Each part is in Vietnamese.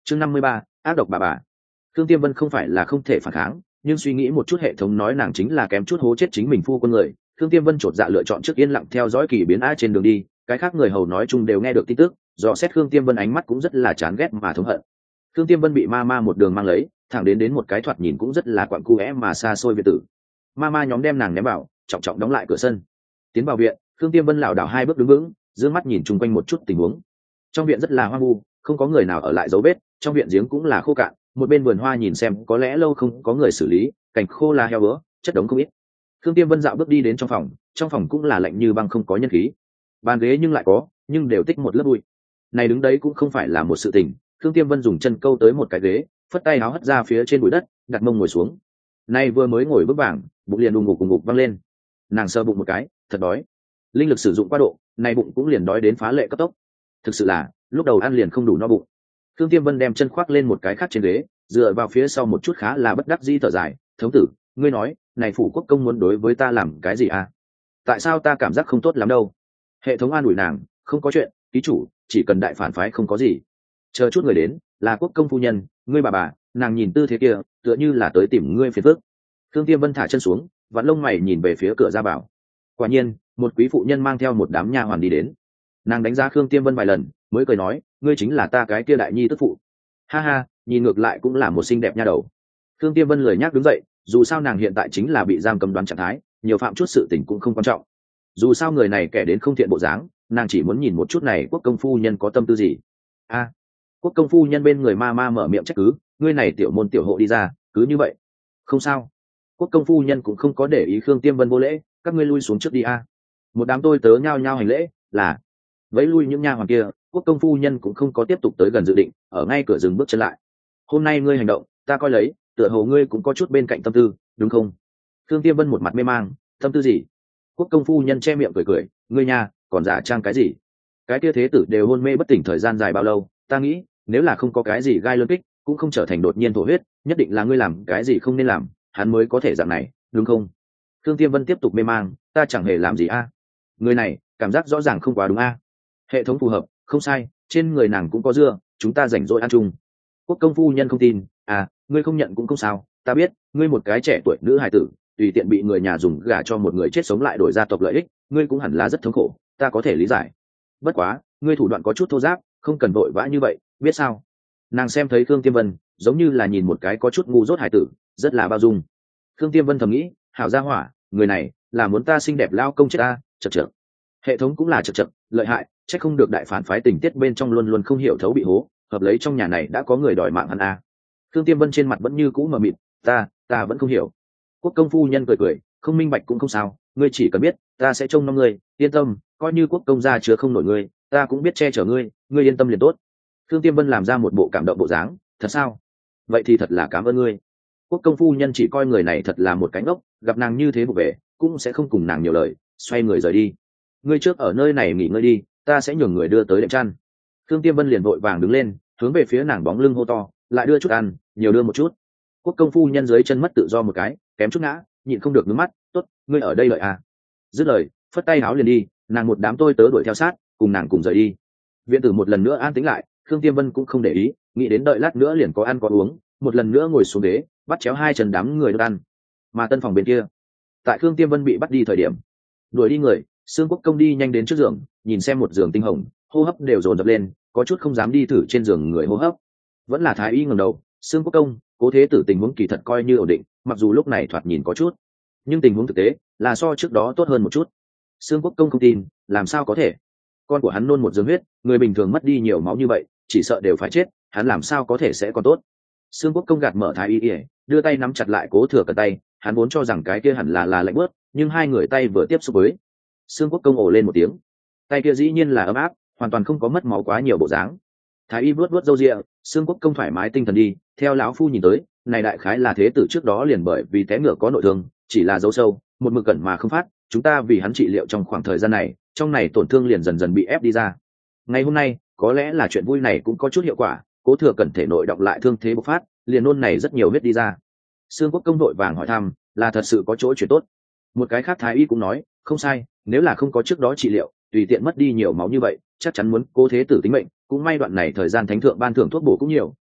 chương 53, ác độc bà. Thương Tiêm Vân không phải là không thể phản kháng, nhưng suy nghĩ một chút hệ thống nói nàng chính là kém chút hố chết chính mình phu quân người. Thương Tiêm Vân chột dạ lựa chọn trước yên lặng theo dõi kỳ biến a trên đường đi, cái khác người hầu nói chung đều nghe được tin tức, dò xét Thương Tiêm Vân ánh mắt cũng rất là chán ghét mà thống hận. Thương Tiêm Vân bị ma một đường mang lấy, thẳng đến một cái thoạt nhìn cũng rất là quặn cu é mà xa xôi biệt tử. Ma nhóm đem nàng ném vào, trọng trọng đóng lại cửa sân. Tiến vào viện, Thương Tiêm Vân lảo đảo hai bước đứng vững, dương mắt nhìn chung quanh một chút tình huống. Trong viện rất là hoang vu, không có người nào ở lại dấu vết, trong viện giếng cũng là khô cạn, một bên vườn hoa nhìn xem có lẽ lâu không có người xử lý, cảnh khô là heo bữa, chất đống không ít. Thương Tiêm Vân dạo bước đi đến trong phòng cũng là lạnh như băng không có nhân khí. Bàn ghế nhưng lại có, nhưng đều tích một lớp bụi. Này đứng đấy cũng không phải là một sự tình. Thương Tiêm Vân dùng chân câu tới một cái ghế, phất tay áo hất ra phía trên bụi đất, đặt mông ngồi xuống. Nay vừa mới ngồi bước vàng, bụng liền đùng ngục văng lên. Nàng sờ bụng một cái, thật đói. Linh lực sử dụng quá độ, nay bụng cũng liền đói đến phá lệ cấp tốc. Thực sự là, lúc đầu ăn liền không đủ no bụng. Thương Tiêm Vân đem chân khoác lên một cái khác trên ghế, dựa vào phía sau một chút khá là bất đắc dĩ thở dài. Thống tử, ngươi nói, này phủ quốc công muốn đối với ta làm cái gì à? Tại sao ta cảm giác không tốt lắm đâu? Hệ thống an ủi nàng, không có chuyện, ký chủ, chỉ cần đại phản phái không có gì. Chờ chút người đến, là quốc công phu nhân, ngươi bà, nàng nhìn tư thế kia, tựa như là tới tìm ngươi phiền phức. Thương Tiêm Vân thả chân xuống, vặn lông mày nhìn về phía cửa ra vào. Quả nhiên, một quý phụ nhân mang theo một đám nha hoàn đi đến. Nàng đánh giá Khương Tiêm Vân vài lần, mới cười nói, ngươi chính là ta cái kia đại nhi tức phụ. Ha ha, nhìn ngược lại cũng là một xinh đẹp nha đầu. Khương Tiêm Vân lười nhác đứng dậy, dù sao nàng hiện tại chính là bị giam cầm đoán trạng thái, nhiều phạm chút sự tình cũng không quan trọng. Dù sao người này kẻ đến không thiện bộ dáng, nàng chỉ muốn nhìn một chút này quốc công phu nhân có tâm tư gì. A, quốc công phu nhân bên người ma mở miệng trách cứ, ngươi này tiểu môn tiểu hộ đi ra, cứ như vậy. Không sao. Quốc công phu nhân cũng không có để ý Khương Tiêm Vân vô lễ, các ngươi lui xuống trước đi a. Một đám tôi tớ nhao nhao hành lễ, là vẫy lui những nha hoàn kia. Quốc công phu nhân cũng không có tiếp tục tới gần dự định, ở ngay cửa dừng bước chân lại. Hôm nay ngươi hành động, ta coi lấy, tựa hồ ngươi cũng có chút bên cạnh tâm tư, đúng không? Khương Tiêm Vân một mặt mê mang, tâm tư gì? Quốc công phu nhân che miệng cười, ngươi nha, còn giả trang cái gì? Cái kia thế tử đều hôn mê bất tỉnh thời gian dài bao lâu, ta nghĩ, nếu là không có cái gì gai lớn kích, cũng không trở thành đột nhiên thổ huyết, nhất định là ngươi làm cái gì không nên làm, hắn mới có thể dạng này, đúng không? Khương Tiêm Vân tiếp tục mê mang, ta chẳng hề làm gì a. Người này, cảm giác rõ ràng không quá đúng a. Hệ thống phù hợp, không sai, trên người nàng cũng có dưa, chúng ta rảnh rỗi ăn chung. Quốc công phu nhân không tin, ngươi không nhận cũng không sao, ta biết, ngươi một cái trẻ tuổi nữ hài tử, tùy tiện bị người nhà dùng gả cho một người chết sống lại đổi gia tộc lợi ích, ngươi cũng hẳn là rất thống khổ, ta có thể lý giải. Bất quá, ngươi thủ đoạn có chút thô giáp, không cần vội vã như vậy, biết sao? Nàng xem thấy Khương Tiêm Vân, giống như là nhìn một cái có chút ngu dốt hài tử, rất là bao dung. Khương Tiêm Vân thầm nghĩ, hảo gia hỏa, người này là muốn ta xinh đẹp lao công chết ta, chật. Hệ thống cũng là chật, lợi hại, chắc không được đại phản phái tình tiết bên trong luôn luôn không hiểu thấu bị hố, hợp lấy trong nhà này đã có người đòi mạng hắn a. Khương Tiêm Vân trên mặt vẫn như cũ mờ mịt, ta vẫn không hiểu. Quốc công phu nhân cười, không minh bạch cũng không sao, ngươi chỉ cần biết, ta sẽ trông nom ngươi, yên tâm, coi như quốc công gia chứa không nổi ngươi, ta cũng biết che chở ngươi, ngươi yên tâm liền tốt. Khương Tiêm Vân làm ra một bộ cảm động bộ dáng, thật sao? Vậy thì thật là cảm ơn ngươi. Quốc công phu nhân chỉ coi người này thật là một cái ngốc, gặp nàng như thế vụ về, cũng sẽ không cùng nàng nhiều lời, xoay người rời đi. Ngươi trước ở nơi này nghỉ ngơi đi, ta sẽ nhường người đưa tới đệm chăn. Khương Tiêm Vân liền vội vàng đứng lên, hướng về phía nàng bóng lưng hô to, lại đưa chút ăn, nhiều đưa một chút. Quốc công phu nhân dưới chân mất tự do một cái, kém chút ngã, nhịn không được nước mắt, tốt, ngươi ở đây lợi à? Dứt lời, phất tay áo liền đi, nàng một đám tôi tớ đuổi theo sát, cùng nàng cùng rời đi. Viện tử một lần nữa an tĩnh lại, Khương Tiêm Vân cũng không để ý, nghĩ đến đợi lát nữa liền có ăn có uống, một lần nữa ngồi xuống ghế, bắt chéo hai chân đám người được ăn. Mà tân phòng bên kia, tại Khương Tiêm Vân bị bắt đi thời điểm, đuổi đi người, Sương Quốc công đi nhanh đến trước giường, nhìn xem một giường tinh hồng, hô hấp đều dồn dập lên, có chút không dám đi thử trên giường người hô hấp. Vẫn là thái y ngẩng đầu, Sương Quốc công, cố thế tử tình huống kỳ thật coi như ổn định, mặc dù lúc này thoạt nhìn có chút, nhưng tình huống thực tế là so trước đó tốt hơn một chút. Sương Quốc công không tin, làm sao có thể? Con của hắn nôn một giường huyết, người bình thường mất đi nhiều máu như vậy, chỉ sợ đều phải chết, hắn làm sao có thể sẽ còn tốt? Sương Quốc công gạt mở thái y, đưa tay nắm chặt lại Cố Thừa Cẩn tay, hắn vốn cho rằng cái kia hẳn là lạnh bớt, nhưng hai người tay vừa tiếp xúc với, Sương Quốc công ồ lên một tiếng, tay kia dĩ nhiên là ấm áp, hoàn toàn không có mất máu quá nhiều bộ dáng. Thái y vuốt râu ria, Sương Quốc công thoải mái tinh thần đi, theo lão phu nhìn tới, này đại khái là thế tử trước đó liền bởi vì té ngựa có nội thương, chỉ là dấu sâu, một mực cẩn mà không phát, chúng ta vì hắn trị liệu trong khoảng thời gian này, trong này tổn thương liền dần dần bị ép đi ra. Ngày hôm nay, có lẽ là chuyện vui này cũng có chút hiệu quả, Cố Thừa Cẩn thể nội đọc lại thương thế bộc phát, liền nôn này rất nhiều huyết đi ra. Sương Quốc công đội vàng hỏi thăm, là thật sự có chỗ chuyển tốt. Một cái khác thái y cũng nói, không sai, nếu là không có trước đó trị liệu, tùy tiện mất đi nhiều máu như vậy, chắc chắn muốn Cố thế tử tính mệnh, cũng may đoạn này thời gian thánh thượng ban thưởng thuốc bổ cũng nhiều,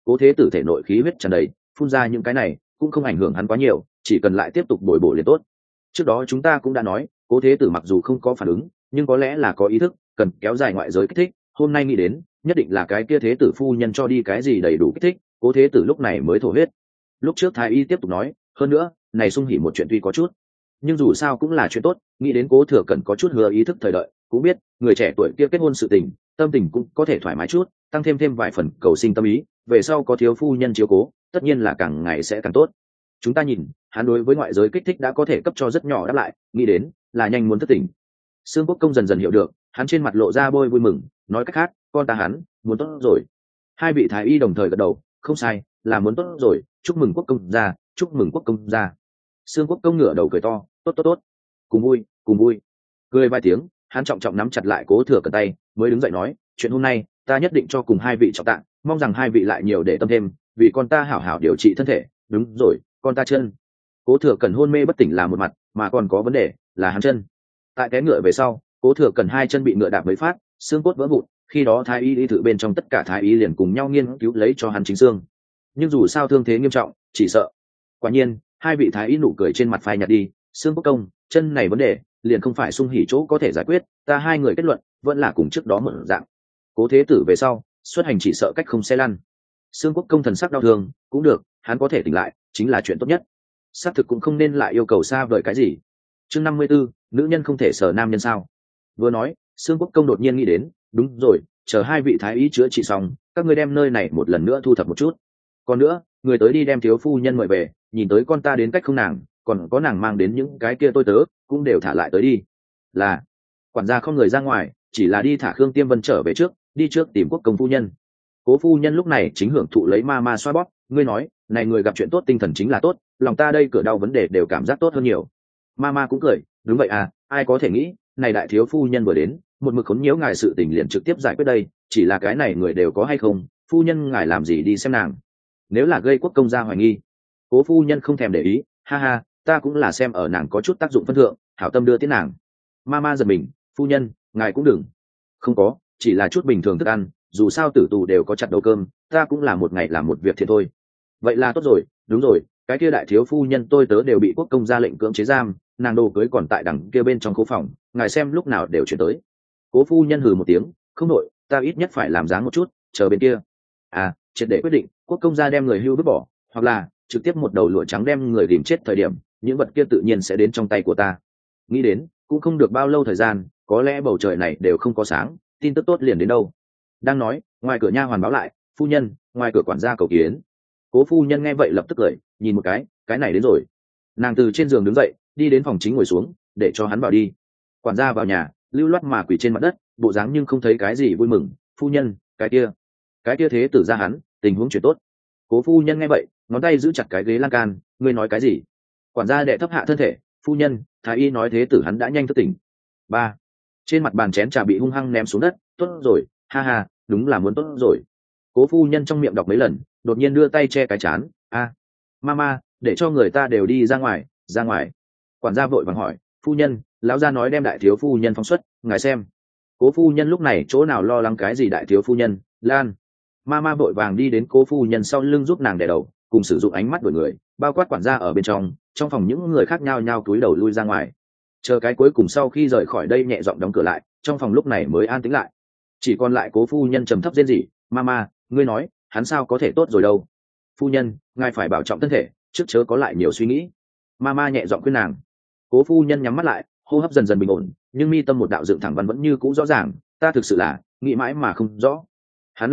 Cố Thế Tử thể nội khí huyết tràn đầy, phun ra những cái này cũng không ảnh hưởng hắn quá nhiều, chỉ cần lại tiếp tục bồi bổ liền tốt. Trước đó chúng ta cũng đã nói, Cố Thế Tử mặc dù không có phản ứng, nhưng có lẽ là có ý thức, cần kéo dài ngoại giới kích thích. Hôm nay nghĩ đến, nhất định là cái kia Thế Tử phu nhân cho đi cái gì đầy đủ kích thích, Cố Thế Tử lúc này mới thổ huyết. Lúc trước thái y tiếp tục nói, hơn nữa, này Sung Hỉ một chuyện tuy có chút, nhưng dù sao cũng là chuyện tốt. Nghĩ đến Cố Thừa Cẩn có chút hứa ý thức thời đợi, cũng biết người trẻ tuổi kia kết hôn sự tình, tâm tình cũng có thể thoải mái chút, tăng thêm vài phần cầu sinh tâm ý, về sau có thiếu phu nhân chiếu cố, tất nhiên là càng ngày sẽ càng tốt. Chúng ta nhìn, hắn đối với ngoại giới kích thích đã có thể cấp cho rất nhỏ đáp lại, nghĩ đến là nhanh muốn thức tỉnh. Sương Quốc Công dần dần hiểu được, hắn trên mặt lộ ra bôi vui mừng, nói cách khác, con ta hắn muốn tốt rồi. Hai vị thái y đồng thời gật đầu, không sai, là muốn tốt rồi, chúc mừng Quốc công gia, chúc mừng Quốc công gia. Sương Quốc Công ngửa đầu cười to, tốt tốt tốt, cùng vui, cùng vui. Cười vài tiếng, hắn trọng trọng nắm chặt lại Cố Thừa Cẩn tay, mới đứng dậy nói, chuyện hôm nay ta nhất định cho cùng hai vị trọng tạng, mong rằng hai vị lại nhiều để tâm thêm, vì con ta hảo hảo điều trị thân thể. Đúng rồi, con ta chân. Cố Thừa Cẩn hôn mê bất tỉnh là một mặt, mà còn có vấn đề là hắn chân. Tại té ngựa về sau, Cố Thừa Cẩn hai chân bị ngựa đạp mấy phát, xương cốt vỡ vụn. Khi đó thái y đi thử bên trong tất cả thái y liền cùng nhau nghiên cứu lấy cho hắn chính xương. Nhưng dù sao thương thế nghiêm trọng, chỉ sợ. Quả nhiên, hai vị thái y nụ cười trên mặt phai nhạt đi. Sương Quốc Công, chân này vấn đề liền không phải Sung Hỉ chỗ có thể giải quyết, ta hai người kết luận vẫn là cùng trước đó một dạng. Cố Thế Tử về sau xuất hành chỉ sợ cách không xe lăn. Sương Quốc Công thần sắc đau thương, cũng được, hắn có thể tỉnh lại chính là chuyện tốt nhất. Xác thực cũng không nên lại yêu cầu xa vời cái gì. Chương 54, nữ nhân không thể sờ nam nhân sao? Vừa nói, Sương Quốc Công đột nhiên nghĩ đến, đúng rồi, chờ hai vị thái y chữa trị xong, các ngươi đem nơi này một lần nữa thu thập một chút. Còn nữa, người tới đi đem thiếu phu nhân mời về, nhìn tới con ta đến cách không nàng, còn có nàng mang đến những cái kia tôi tớ, cũng đều thả lại tới đi. Là, quản gia không người ra ngoài, chỉ là đi thả Khương Tiêm Vân trở về trước, đi trước tìm Quốc công phu nhân. Cố phu nhân lúc này chính hưởng thụ lấy ma ma xoa bóp, ngươi nói, này người gặp chuyện tốt tinh thần chính là tốt, lòng ta đây cửa đau vấn đề đều cảm giác tốt hơn nhiều. Ma ma cũng cười, đúng vậy à, ai có thể nghĩ, này đại thiếu phu nhân vừa đến, một mực khốn nhiễu ngài sự tình liền trực tiếp giải quyết đây, chỉ là cái này người đều có hay không, phu nhân ngài làm gì đi xem nàng. Nếu là gây Quốc công gia hoài nghi, Cố phu nhân không thèm để ý, ha ha, ta cũng là xem ở nàng có chút tác dụng phân thượng, hảo tâm đưa tiễn nàng. Ma ma giật mình, phu nhân, ngài cũng đừng. Không có, chỉ là chút bình thường thức ăn, dù sao tử tù đều có chặt đầu cơm, ta cũng là một ngày làm một việc thiệt thôi. Vậy là tốt rồi, đúng rồi, cái kia đại thiếu phu nhân tôi tớ đều bị Quốc công ra lệnh cưỡng chế giam, nàng đồ cưới còn tại đằng kia bên trong khố phòng, ngài xem lúc nào đều chuyển tới. Cố phu nhân hừ một tiếng, không nội, ta ít nhất phải làm dáng một chút, chờ bên kia. À, triệt để quyết định, Quốc công gia đem người hưu vứt bỏ, hoặc là trực tiếp một đầu lụa trắng đem người tìm chết thời điểm, những vật kia tự nhiên sẽ đến trong tay của ta. Nghĩ đến, cũng không được bao lâu thời gian, có lẽ bầu trời này đều không có sáng, tin tức tốt liền đến đâu. Đang nói, ngoài cửa nha hoàn báo lại, phu nhân, ngoài cửa quản gia cầu kiến. Cố phu nhân nghe vậy lập tức cười, nhìn một cái này đến rồi. Nàng từ trên giường đứng dậy, đi đến phòng chính ngồi xuống, để cho hắn vào đi. Quản gia vào nhà, lưu loát mà quỳ trên mặt đất, bộ dáng nhưng không thấy cái gì vui mừng. Phu nhân, cái kia thế tử ra hắn, tình huống chuyển tốt. Cố phu nhân nghe vậy, ngón tay giữ chặt cái ghế lan can, ngươi nói cái gì? Quản gia đệ thấp hạ thân thể, phu nhân, thái y nói thế tử hắn đã nhanh thức tỉnh. Ba, trên mặt bàn chén trà bị hung hăng ném xuống đất, tốt rồi, ha ha, đúng là muốn tốt rồi. Cố phu nhân trong miệng đọc mấy lần, đột nhiên đưa tay che cái chán, a, mama, để cho người ta đều đi ra ngoài, ra ngoài. Quản gia vội vàng hỏi, phu nhân, lão gia nói đem đại thiếu phu nhân phóng xuất, ngài xem. Cố phu nhân lúc này chỗ nào lo lắng cái gì đại thiếu phu nhân, lan. Mama vội vàng đi đến cố phu nhân sau lưng giúp nàng đè đầu, cùng sử dụng ánh mắt đuổi người, bao quát quản gia ở bên trong phòng những người khác nhao nhao cúi đầu lui ra ngoài. Chờ cái cuối cùng sau khi rời khỏi đây nhẹ giọng đóng cửa lại, trong phòng lúc này mới an tĩnh lại. Chỉ còn lại cố phu nhân trầm thấp rên rỉ, mama, ngươi nói, hắn sao có thể tốt rồi đâu. Phu nhân, ngài phải bảo trọng thân thể, trước chớ có lại nhiều suy nghĩ. Mama nhẹ giọng khuyên nàng. Cố phu nhân nhắm mắt lại, hô hấp dần dần bình ổn, nhưng mi tâm một đạo dựng thẳng văn vẫn như cũ rõ ràng, ta thực sự là nghĩ mãi mà không rõ. Hắn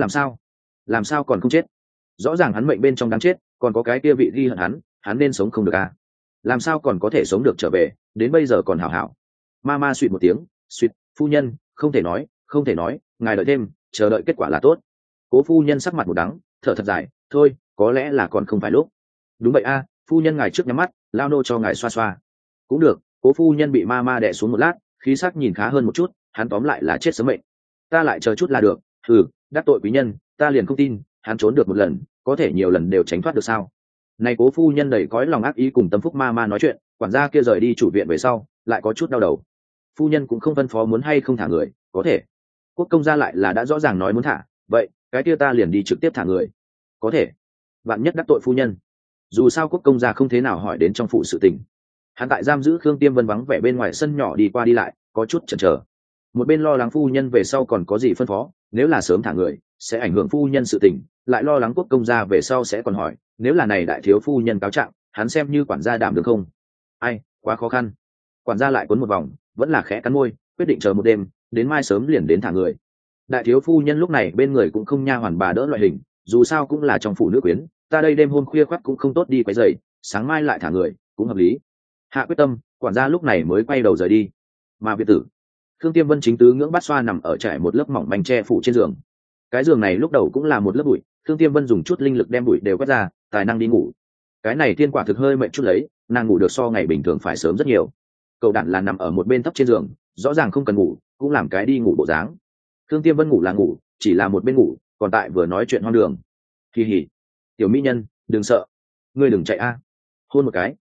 làm sao còn không chết? Rõ ràng hắn mệnh bên trong đáng chết, còn có cái kia vị ghi hận hắn nên sống không được à? Làm sao còn có thể sống được trở về, đến bây giờ còn hảo hảo. Mama suýt một tiếng, suýt, phu nhân, không thể nói, ngài đợi thêm, chờ đợi kết quả là tốt. Cố phu nhân sắc mặt một đắng, thở thật dài, thôi, có lẽ là còn không phải lúc. Đúng vậy a, phu nhân ngài trước nhắm mắt, lao nô cho ngài xoa xoa. Cũng được. Cố phu nhân bị Mama đè xuống một lát, khí sắc nhìn khá hơn một chút, hắn tóm lại là chết sớm mệnh. Ta lại chờ chút là được. Đắc tội quý nhân, ta liền không tin, hắn trốn được một lần, có thể nhiều lần đều tránh thoát được sao? Này cố phu nhân đầy cõi lòng ác ý cùng tâm phúc Mama nói chuyện, quản gia kia rời đi chủ viện về sau, lại có chút đau đầu. Phu nhân cũng không phân phó muốn hay không thả người, có thể. Quốc công gia lại là đã rõ ràng nói muốn thả, vậy cái kia ta liền đi trực tiếp thả người. có thể vạn nhất đắc tội phu nhân, dù sao quốc công gia không thế nào hỏi đến trong phủ sự tình. Hắn tại giam giữ Khương Tiêm Vân vắng vẻ bên ngoài sân nhỏ đi qua đi lại, có chút chần chờ. Một bên lo lắng phu nhân về sau còn có gì phân phó, nếu là sớm thả người sẽ ảnh hưởng phu nhân sự tình, lại lo lắng quốc công gia về sau sẽ còn hỏi, nếu là này đại thiếu phu nhân cáo trạng, hắn xem như quản gia đảm được không? Ai, quá khó khăn. Quản gia lại cuốn một vòng, vẫn là khẽ cắn môi, quyết định chờ một đêm, đến mai sớm liền đến thả người. Đại thiếu phu nhân lúc này bên người cũng không nha hoàn bà đỡ loại hình, dù sao cũng là trong phủ nữ quyến, ta đây đêm hôm khuya khoắt cũng không tốt đi quấy rầy, sáng mai lại thả người cũng hợp lý. Hạ quyết tâm, quản gia lúc này mới quay đầu rời đi. Mà viện tử, Khương Tiêm Vân chính tứ ngưỡng bát xoa nằm ở trải một lớp mỏng manh che phủ trên giường. Cái giường này lúc đầu cũng là một lớp bụi, Khương Tiêm Vân dùng chút linh lực đem bụi đều quét ra, tài năng đi ngủ. Cái này tiên quả thực hơi mệt chút lấy, nàng ngủ được so ngày bình thường phải sớm rất nhiều. Cậu đản là nằm ở một bên thấp trên giường, rõ ràng không cần ngủ, cũng làm cái đi ngủ bộ dáng. Khương Tiêm Vân ngủ là ngủ, chỉ là một bên ngủ, còn tại vừa nói chuyện hoang đường. Kỳ hỉ, tiểu mỹ nhân, đừng sợ, ngươi đừng chạy a, hôn một cái.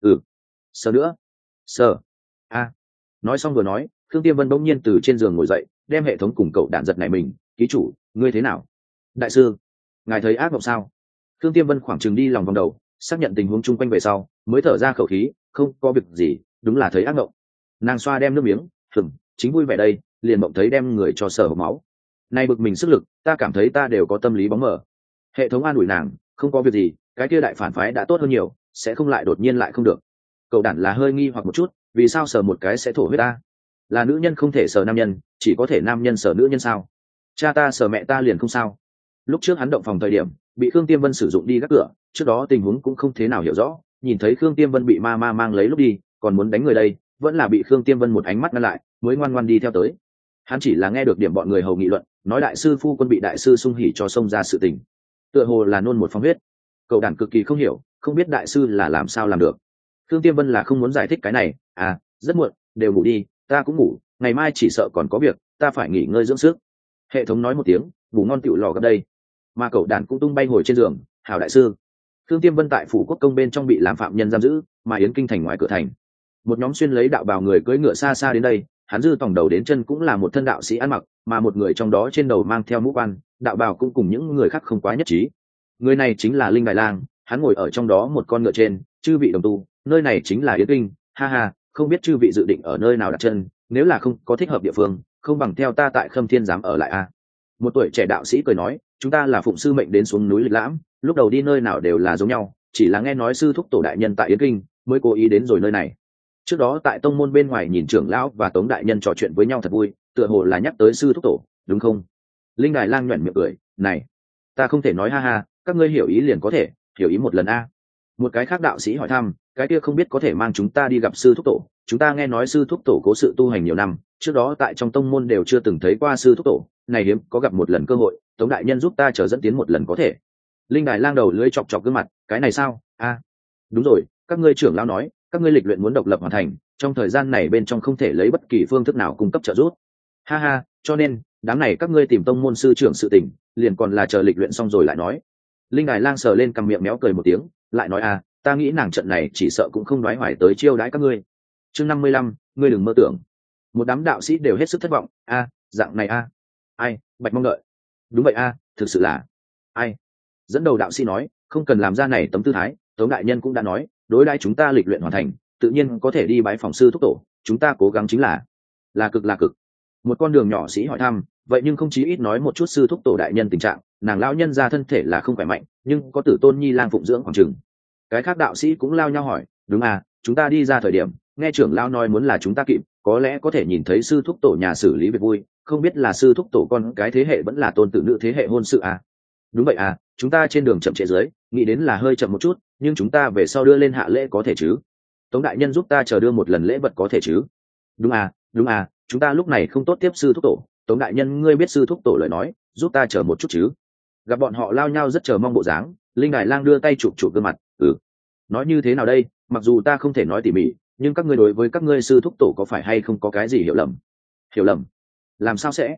Sờ nữa, sờ a. Nói xong vừa nói, Khương Tiêm Vân bỗng nhiên từ trên giường ngồi dậy, đem hệ thống cùng cậu đản giật này mình. Ký chủ, ngươi thế nào? Đại sư, ngài thấy ác mộng sao? Khương Tiêm Vân khoảng chừng đi lòng vòng đầu, xác nhận tình huống chung quanh về sau, mới thở ra khẩu khí, không có việc gì, đúng là thấy ác mộng. Nàng xoa đem nước miếng, chính vui vẻ đây, liền mộng thấy đem người cho sờ hộc máu. Nay bực mình sức lực, ta cảm thấy ta đều có tâm lý bóng mờ. Hệ thống an ủi nàng, không có việc gì, cái kia đại phản phái đã tốt hơn nhiều, sẽ không lại đột nhiên lại không được. Cậu đản là hơi nghi hoặc một chút, vì sao sờ một cái sẽ thổ huyết ta? Là nữ nhân không thể sờ nam nhân, chỉ có thể nam nhân sờ nữ nhân sao? Cha ta sờ mẹ ta liền không sao. Lúc trước hắn động phòng thời điểm, bị Khương Tiêm Vân sử dụng đi gác cửa, trước đó tình huống cũng không thế nào hiểu rõ, nhìn thấy Khương Tiêm Vân bị ma mang lấy lúc đi, còn muốn đánh người đây, vẫn là bị Khương Tiêm Vân một ánh mắt ngăn lại, mới ngoan ngoan đi theo tới. Hắn chỉ là nghe được điểm bọn người hầu nghị luận, nói đại sư phu quân bị đại sư sung hỉ cho xông ra sự tình, tựa hồ là nôn một phong huyết. Cậu đản cực kỳ không hiểu, không biết đại sư là làm sao làm được. Khương Tiêm Vân là không muốn giải thích cái này, rất muộn, đều ngủ đi, ta cũng ngủ, ngày mai chỉ sợ còn có việc, ta phải nghỉ ngơi dưỡng sức. Hệ thống nói một tiếng, ngủ ngon tựu lò gặp đây. Mà cậu đản cũng tung bay hồi trên giường, hảo đại sư. Khương Tiêm Vân tại phủ quốc công bên trong bị làm phạm nhân giam giữ, mà Yến Kinh thành ngoài cửa thành, một nhóm xuyên lấy đạo bào người cưỡi ngựa xa xa đến đây, hắn dư tòng đầu đến chân cũng là một thân đạo sĩ ăn mặc, mà một người trong đó trên đầu mang theo mũ quan, đạo bào cũng cùng những người khác không quá nhất trí. Người này chính là Linh Đại Lang, hắn ngồi ở trong đó một con ngựa trên, chư vị đồng tu, nơi này chính là Yến Kinh, ha ha, không biết chư vị dự định ở nơi nào đặt chân, nếu là không có thích hợp địa phương, không bằng theo ta tại Khâm Thiên giám ở lại a. Một tuổi trẻ đạo sĩ cười nói, chúng ta là phụng sư mệnh đến xuống núi lịch lãm, lúc đầu đi nơi nào đều là giống nhau, chỉ là nghe nói sư thúc tổ đại nhân tại Yến Kinh, mới cố ý đến rồi nơi này. Trước đó tại tông môn bên ngoài nhìn trưởng lão và Tống đại nhân trò chuyện với nhau thật vui, tựa hồ là nhắc tới sư thúc tổ, đúng không? Linh Đại Lang nhoẻn miệng cười, này, ta không thể nói ha ha, các ngươi hiểu ý liền có thể, hiểu ý một lần a. Một cái khác đạo sĩ hỏi thăm, cái kia không biết có thể mang chúng ta đi gặp sư thúc tổ, chúng ta nghe nói sư thúc tổ cố sự tu hành nhiều năm, trước đó tại trong tông môn đều chưa từng thấy qua sư thúc tổ, này hiếm có gặp một lần cơ hội, Tống đại nhân giúp ta chờ dẫn tiến một lần có thể. Linh Đại Lang đầu lưỡi chọc chọc gương mặt, cái này sao? Đúng rồi, các ngươi trưởng lão nói, các ngươi lịch luyện muốn độc lập hoàn thành, trong thời gian này bên trong không thể lấy bất kỳ phương thức nào cung cấp trợ giúp. Ha ha, cho nên đám này các ngươi tìm tông môn sư trưởng sự tình, liền còn là chờ lịch luyện xong rồi lại nói. Linh Đài Lang sờ lên cằm miệng méo cười một tiếng, lại nói ta nghĩ nàng trận này chỉ sợ cũng không đoái hoài tới chiêu đãi các ngươi. Chương 55, ngươi đừng mơ tưởng. Một đám đạo sĩ đều hết sức thất vọng, dạng này ai, Bạch mong đợi. Đúng vậy thực sự là ai. Dẫn đầu đạo sĩ nói, không cần làm ra này tấm tư thái, Tống đại nhân cũng đã nói, đối đãi chúng ta lịch luyện hoàn thành, tự nhiên có thể đi bái phòng sư thúc tổ, chúng ta cố gắng chính là cực. Một con đường nhỏ sĩ hỏi thăm, vậy nhưng không chí ít nói một chút sư thúc tổ đại nhân tình trạng, nàng lão nhân ra thân thể là không khỏe mạnh, nhưng có tử tôn nhi lang phụng dưỡng khoảng chừng. Cái khác đạo sĩ cũng lao nhau hỏi, đúng chúng ta đi ra thời điểm, nghe trưởng lão nói muốn là chúng ta kịp, có lẽ có thể nhìn thấy sư thúc tổ nhà xử lý việc vui, không biết là sư thúc tổ con cái thế hệ vẫn là tôn tử nữ thế hệ hôn sự Đúng vậy chúng ta trên đường chậm trễ dưới, nghĩ đến là hơi chậm một chút, nhưng chúng ta về sau đưa lên hạ lễ có thể chứ? Tống đại nhân giúp ta chờ đưa một lần lễ vật có thể chứ? Đúng chúng ta lúc này không tốt tiếp sư thúc tổ, Tống đại nhân ngươi biết sư thúc tổ lời nói, giúp ta chờ một chút chứ? Gặp bọn họ lao nhau rất chờ mong bộ dáng, Linh Đại Lang đưa tay chụp gương mặt, nói như thế nào đây, mặc dù ta không thể nói tỉ mỉ, nhưng các ngươi đối với các ngươi sư thúc tổ có phải hay không có cái gì hiểu lầm? Làm sao sẽ?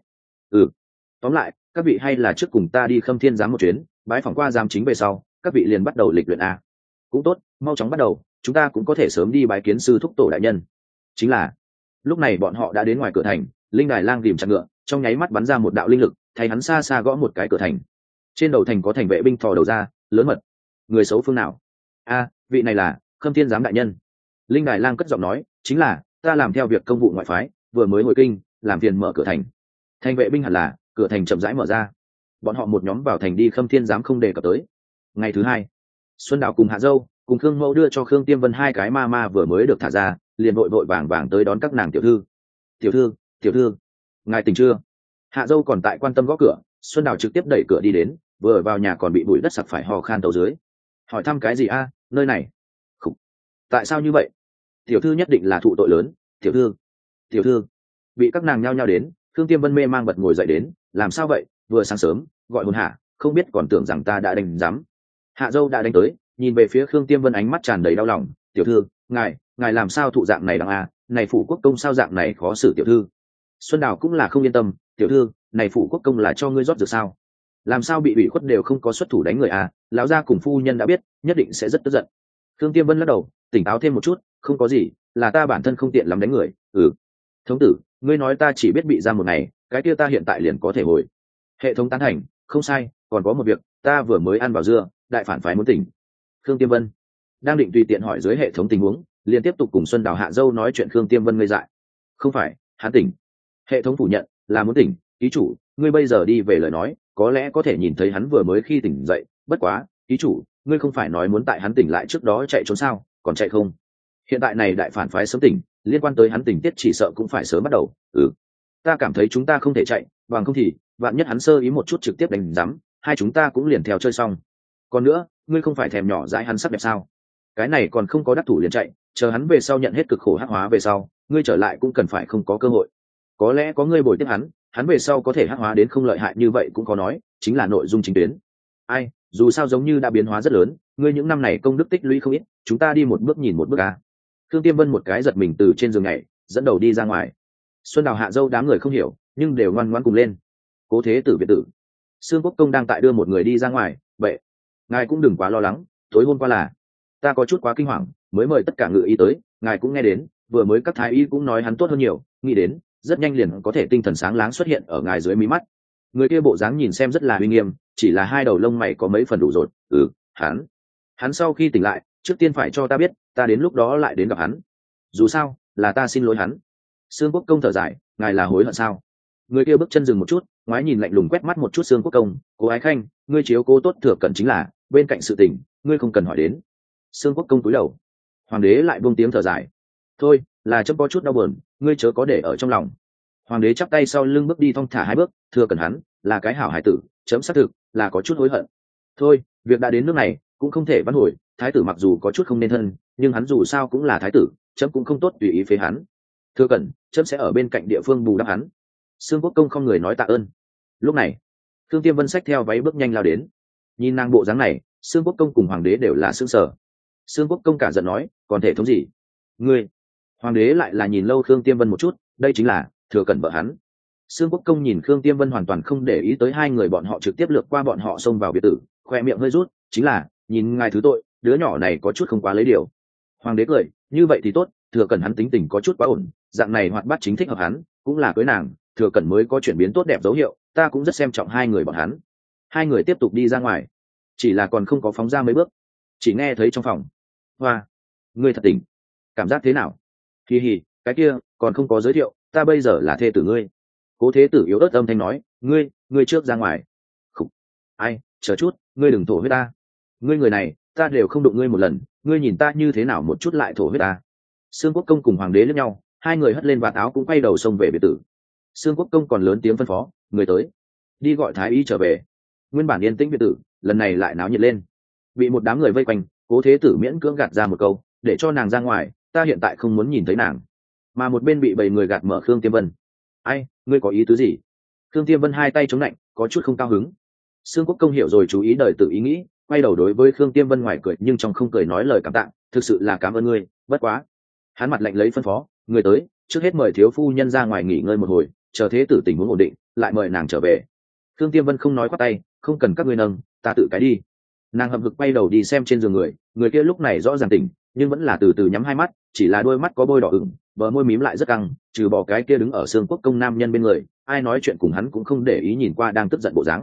Tóm lại, các vị hay là trước cùng ta đi Khâm Thiên giám một chuyến, bái phỏng qua giám chính về sau, các vị liền bắt đầu lịch luyện Cũng tốt, mau chóng bắt đầu, chúng ta cũng có thể sớm đi bái kiến sư thúc tổ đại nhân. Chính là, lúc này bọn họ đã đến ngoài cửa thành, Linh Đài Lang rìm chặt ngựa, trong nháy mắt bắn ra một đạo linh lực, thay hắn xa xa gõ một cái cửa thành. trên đầu thành có thành vệ binh thò đầu ra, lớn mật. Người xấu phương nào? A, vị này là Khâm Thiên giám đại nhân. Linh Đài Lang cất giọng nói, chính là ta làm theo việc công vụ ngoại phái, vừa mới hồi kinh, làm phiền mở cửa thành. Thành vệ binh hẳn là, cửa thành chậm rãi mở ra. Bọn họ một nhóm vào thành đi Khâm Thiên giám không đề cập tới. Ngày thứ hai, Xuân Đào cùng Hạ Dâu cùng Khương Mẫu đưa cho Khương Tiêm Vân hai cái ma vừa mới được thả ra, liền vội vội vàng tới đón các nàng tiểu thư. Tiểu thư, ngài tỉnh chưa? Hạ Dâu còn tại quan tâm gõ cửa, Xuân Đào trực tiếp đẩy cửa đi đến, vừa vào nhà còn bị bụi đất sặc phải hò khan tàu dưới. Hỏi thăm cái gì a? Nơi này. Khủ. Tại sao như vậy? Tiểu thư nhất định là thụ tội lớn. Tiểu thư, bị các nàng nhao nhao đến. Khương Tiêm Vân mê mang bật ngồi dậy đến, làm sao vậy? Vừa sáng sớm gọi hồn hả? Không biết còn tưởng rằng ta đã đánh giám. Hạ Dâu đã đánh tới, nhìn về phía Khương Tiêm Vân ánh mắt tràn đầy đau lòng. Tiểu thư, ngài làm sao thụ dạng này đằng a? Này phủ quốc công sao dạng này khó xử tiểu thư? Xuân Đào cũng là không yên tâm. Tiểu thư, này phủ quốc công là cho ngươi rót rượu sao? Làm sao bị ủy khuất đều không có xuất thủ đánh người à? Lão gia cùng phu nhân đã biết, nhất định sẽ rất tức giận. Khương Tiêm Vân lắc đầu, tỉnh táo thêm một chút, không có gì, là ta bản thân không tiện lắm đánh người. Thống tử, ngươi nói ta chỉ biết bị giam một ngày, cái kia ta hiện tại liền có thể hồi. Hệ thống tán thành, không sai, còn có một việc, ta vừa mới ăn vào dưa, đại phản phái muốn tỉnh. Khương Tiêm Vân đang định tùy tiện hỏi dưới hệ thống tình huống, liền tiếp tục cùng Xuân Đào Hạ Dâu nói chuyện. Khương Tiêm Vân ngây dại. Không phải, hắn tỉnh. Hệ thống phủ nhận, là muốn tỉnh. Ký chủ, ngươi bây giờ đi về lời nói, có lẽ có thể nhìn thấy hắn vừa mới khi tỉnh dậy. Bất quá, ký chủ, ngươi không phải nói muốn tại hắn tỉnh lại trước đó chạy trốn sao, còn chạy không? Hiện tại này đại phản phái sớm tỉnh, liên quan tới hắn tỉnh tiết chỉ sợ cũng phải sớm bắt đầu. Ta cảm thấy chúng ta không thể chạy, bằng không thì vạn nhất hắn sơ ý một chút trực tiếp đánh giám, hai chúng ta cũng liền theo chơi xong. Còn nữa, ngươi không phải thèm nhỏ dãi hắn sắc đẹp sao? Cái này còn không có đắc thủ liền chạy, chờ hắn về sau nhận hết cực khổ hắc hóa về sau, ngươi trở lại cũng cần phải không có cơ hội. Có lẽ có ngươi bồi tiếp hắn về sau có thể hắc hóa đến không lợi hại như vậy cũng có nói, chính là nội dung chính tuyến. Ai, dù sao giống như đã biến hóa rất lớn, ngươi những năm này công đức tích lũy không ít, chúng ta đi một bước nhìn một bước a. Thương Tiêm Vân một cái giật mình từ trên giường nhảy, dẫn đầu đi ra ngoài. Xuân Đào Hạ Dâu đám người không hiểu, nhưng đều ngoan ngoãn cùng lên. Cố Thế Tử biệt tử, Sương Quốc công đang tại đưa một người đi ra ngoài. Vậy, ngài cũng đừng quá lo lắng, tối hôm qua là ta có chút quá kinh hoàng, mới mời tất cả ngự y tới, ngài cũng nghe đến, vừa mới các thái y cũng nói hắn tốt hơn nhiều, nghĩ đến rất nhanh liền có thể tinh thần sáng láng xuất hiện ở ngài dưới mí mắt. Người kia bộ dáng nhìn xem rất là uy nghiêm, chỉ là hai đầu lông mày có mấy phần đủ rột. Hắn sau khi tỉnh lại, trước tiên phải cho ta biết, ta đến lúc đó lại đến gặp hắn. Dù sao là ta xin lỗi hắn. Sương Quốc công thở dài, ngài là hối hận sao? Người kia bước chân dừng một chút, ngoái nhìn lạnh lùng quét mắt một chút Sương Quốc công. Cô Ái Khanh, ngươi chiếu cố tốt Thừa Cẩn chính là, bên cạnh sự tình ngươi không cần hỏi đến. Sương Quốc công cúi đầu. Hoàng đế lại buông tiếng thở dài. Thôi, là chấm có chút đau buồn, ngươi chớ có để ở trong lòng. Hoàng đế chắp tay sau lưng bước đi thong thả hai bước. Thừa Cẩn hắn là cái hảo hải tử, chấm xác thực là có chút hối hận. Thôi, việc đã đến nước này cũng không thể vãn hồi. Thái tử mặc dù có chút không nên thân, nhưng hắn dù sao cũng là thái tử, chấm cũng không tốt tùy ý phế hắn. Thừa Cẩn, chấm sẽ ở bên cạnh địa phương bù đắp hắn. Sương Quốc công không người nói tạ ơn. Lúc này, Thương Tiêm Vân xách theo váy bước nhanh lao đến. Nhìn nàng bộ dáng này, Sương Quốc công cùng hoàng đế đều là sững sờ. Sương Quốc công cả giận nói, còn thể thống gì? Ngươi? Hoàng đế lại là nhìn lâu Thương Tiêm Vân một chút, đây chính là Thừa Cẩn vợ hắn. Sương Quốc công nhìn Khương Tiêm Vân hoàn toàn không để ý tới hai người bọn họ, trực tiếp lướt qua bọn họ xông vào biệt tử, khoe miệng hơi rút, chính là nhìn ngài thứ tội, đứa nhỏ này có chút không quá lấy điều. Hoàng đế cười, như vậy thì tốt, Thừa Cẩn hắn tính tình có chút quá ổn, dạng này hoạt bát chính thích hợp hắn, cũng là cưới nàng, Thừa Cẩn mới có chuyển biến tốt đẹp dấu hiệu, ta cũng rất xem trọng hai người bọn hắn. Hai người tiếp tục đi ra ngoài, chỉ là còn không có phóng ra mấy bước, chỉ nghe thấy trong phòng, hoa, ngươi thật tình, cảm giác thế nào? Hì hì, cái kia còn không có giới thiệu, ta bây giờ là thê tử ngươi. Cố Thế Tử yếu ớt âm thanh nói, ngươi trước ra ngoài. Khục, ai, chờ chút, ngươi đừng thổ huyết ta. Ngươi người này, ta đều không đụng ngươi một lần, ngươi nhìn ta như thế nào một chút lại thổ huyết ta. Sương Quốc công cùng hoàng đế liếc nhau, hai người hất lên vạt áo cũng quay đầu xông về biệt tử. Sương Quốc công còn lớn tiếng phân phó, người tới, đi gọi thái y trở về. Nguyên bản yên tĩnh biệt tử, lần này lại náo nhiệt lên. Bị một đám người vây quanh, Cố Thế Tử miễn cưỡng gạt ra một câu, để cho nàng ra ngoài, ta hiện tại không muốn nhìn thấy nàng. Mà một bên bị 7 người gạt mở Khương Tiêm Vân. Ai, ngươi có ý tứ gì? Khương Tiêm Vân hai tay chống lạnh, có chút không cao hứng. Sương Quốc công hiểu rồi chú ý đời tự ý nghĩ, quay đầu đối với Khương Tiêm Vân ngoài cười nhưng trong không cười nói lời cảm tạ, thực sự là cảm ơn ngươi, bất quá. Hắn mặt lạnh lấy phân phó, người tới, trước hết mời thiếu phu nhân ra ngoài nghỉ ngơi một hồi, chờ thế tử tình huống ổn định, lại mời nàng trở về. Khương Tiêm Vân không nói quát tay, không cần các ngươi nâng, ta tự cái đi. Nàng hậm hực quay đầu đi xem trên giường người kia lúc này rõ ràng tỉnh, nhưng vẫn là từ từ nhắm hai mắt, chỉ là đôi mắt có bôi đỏ ửng, bờ môi mím lại rất căng, trừ bỏ cái kia đứng ở Sương Quốc công nam nhân bên người, ai nói chuyện cùng hắn cũng không để ý, nhìn qua đang tức giận bộ dáng.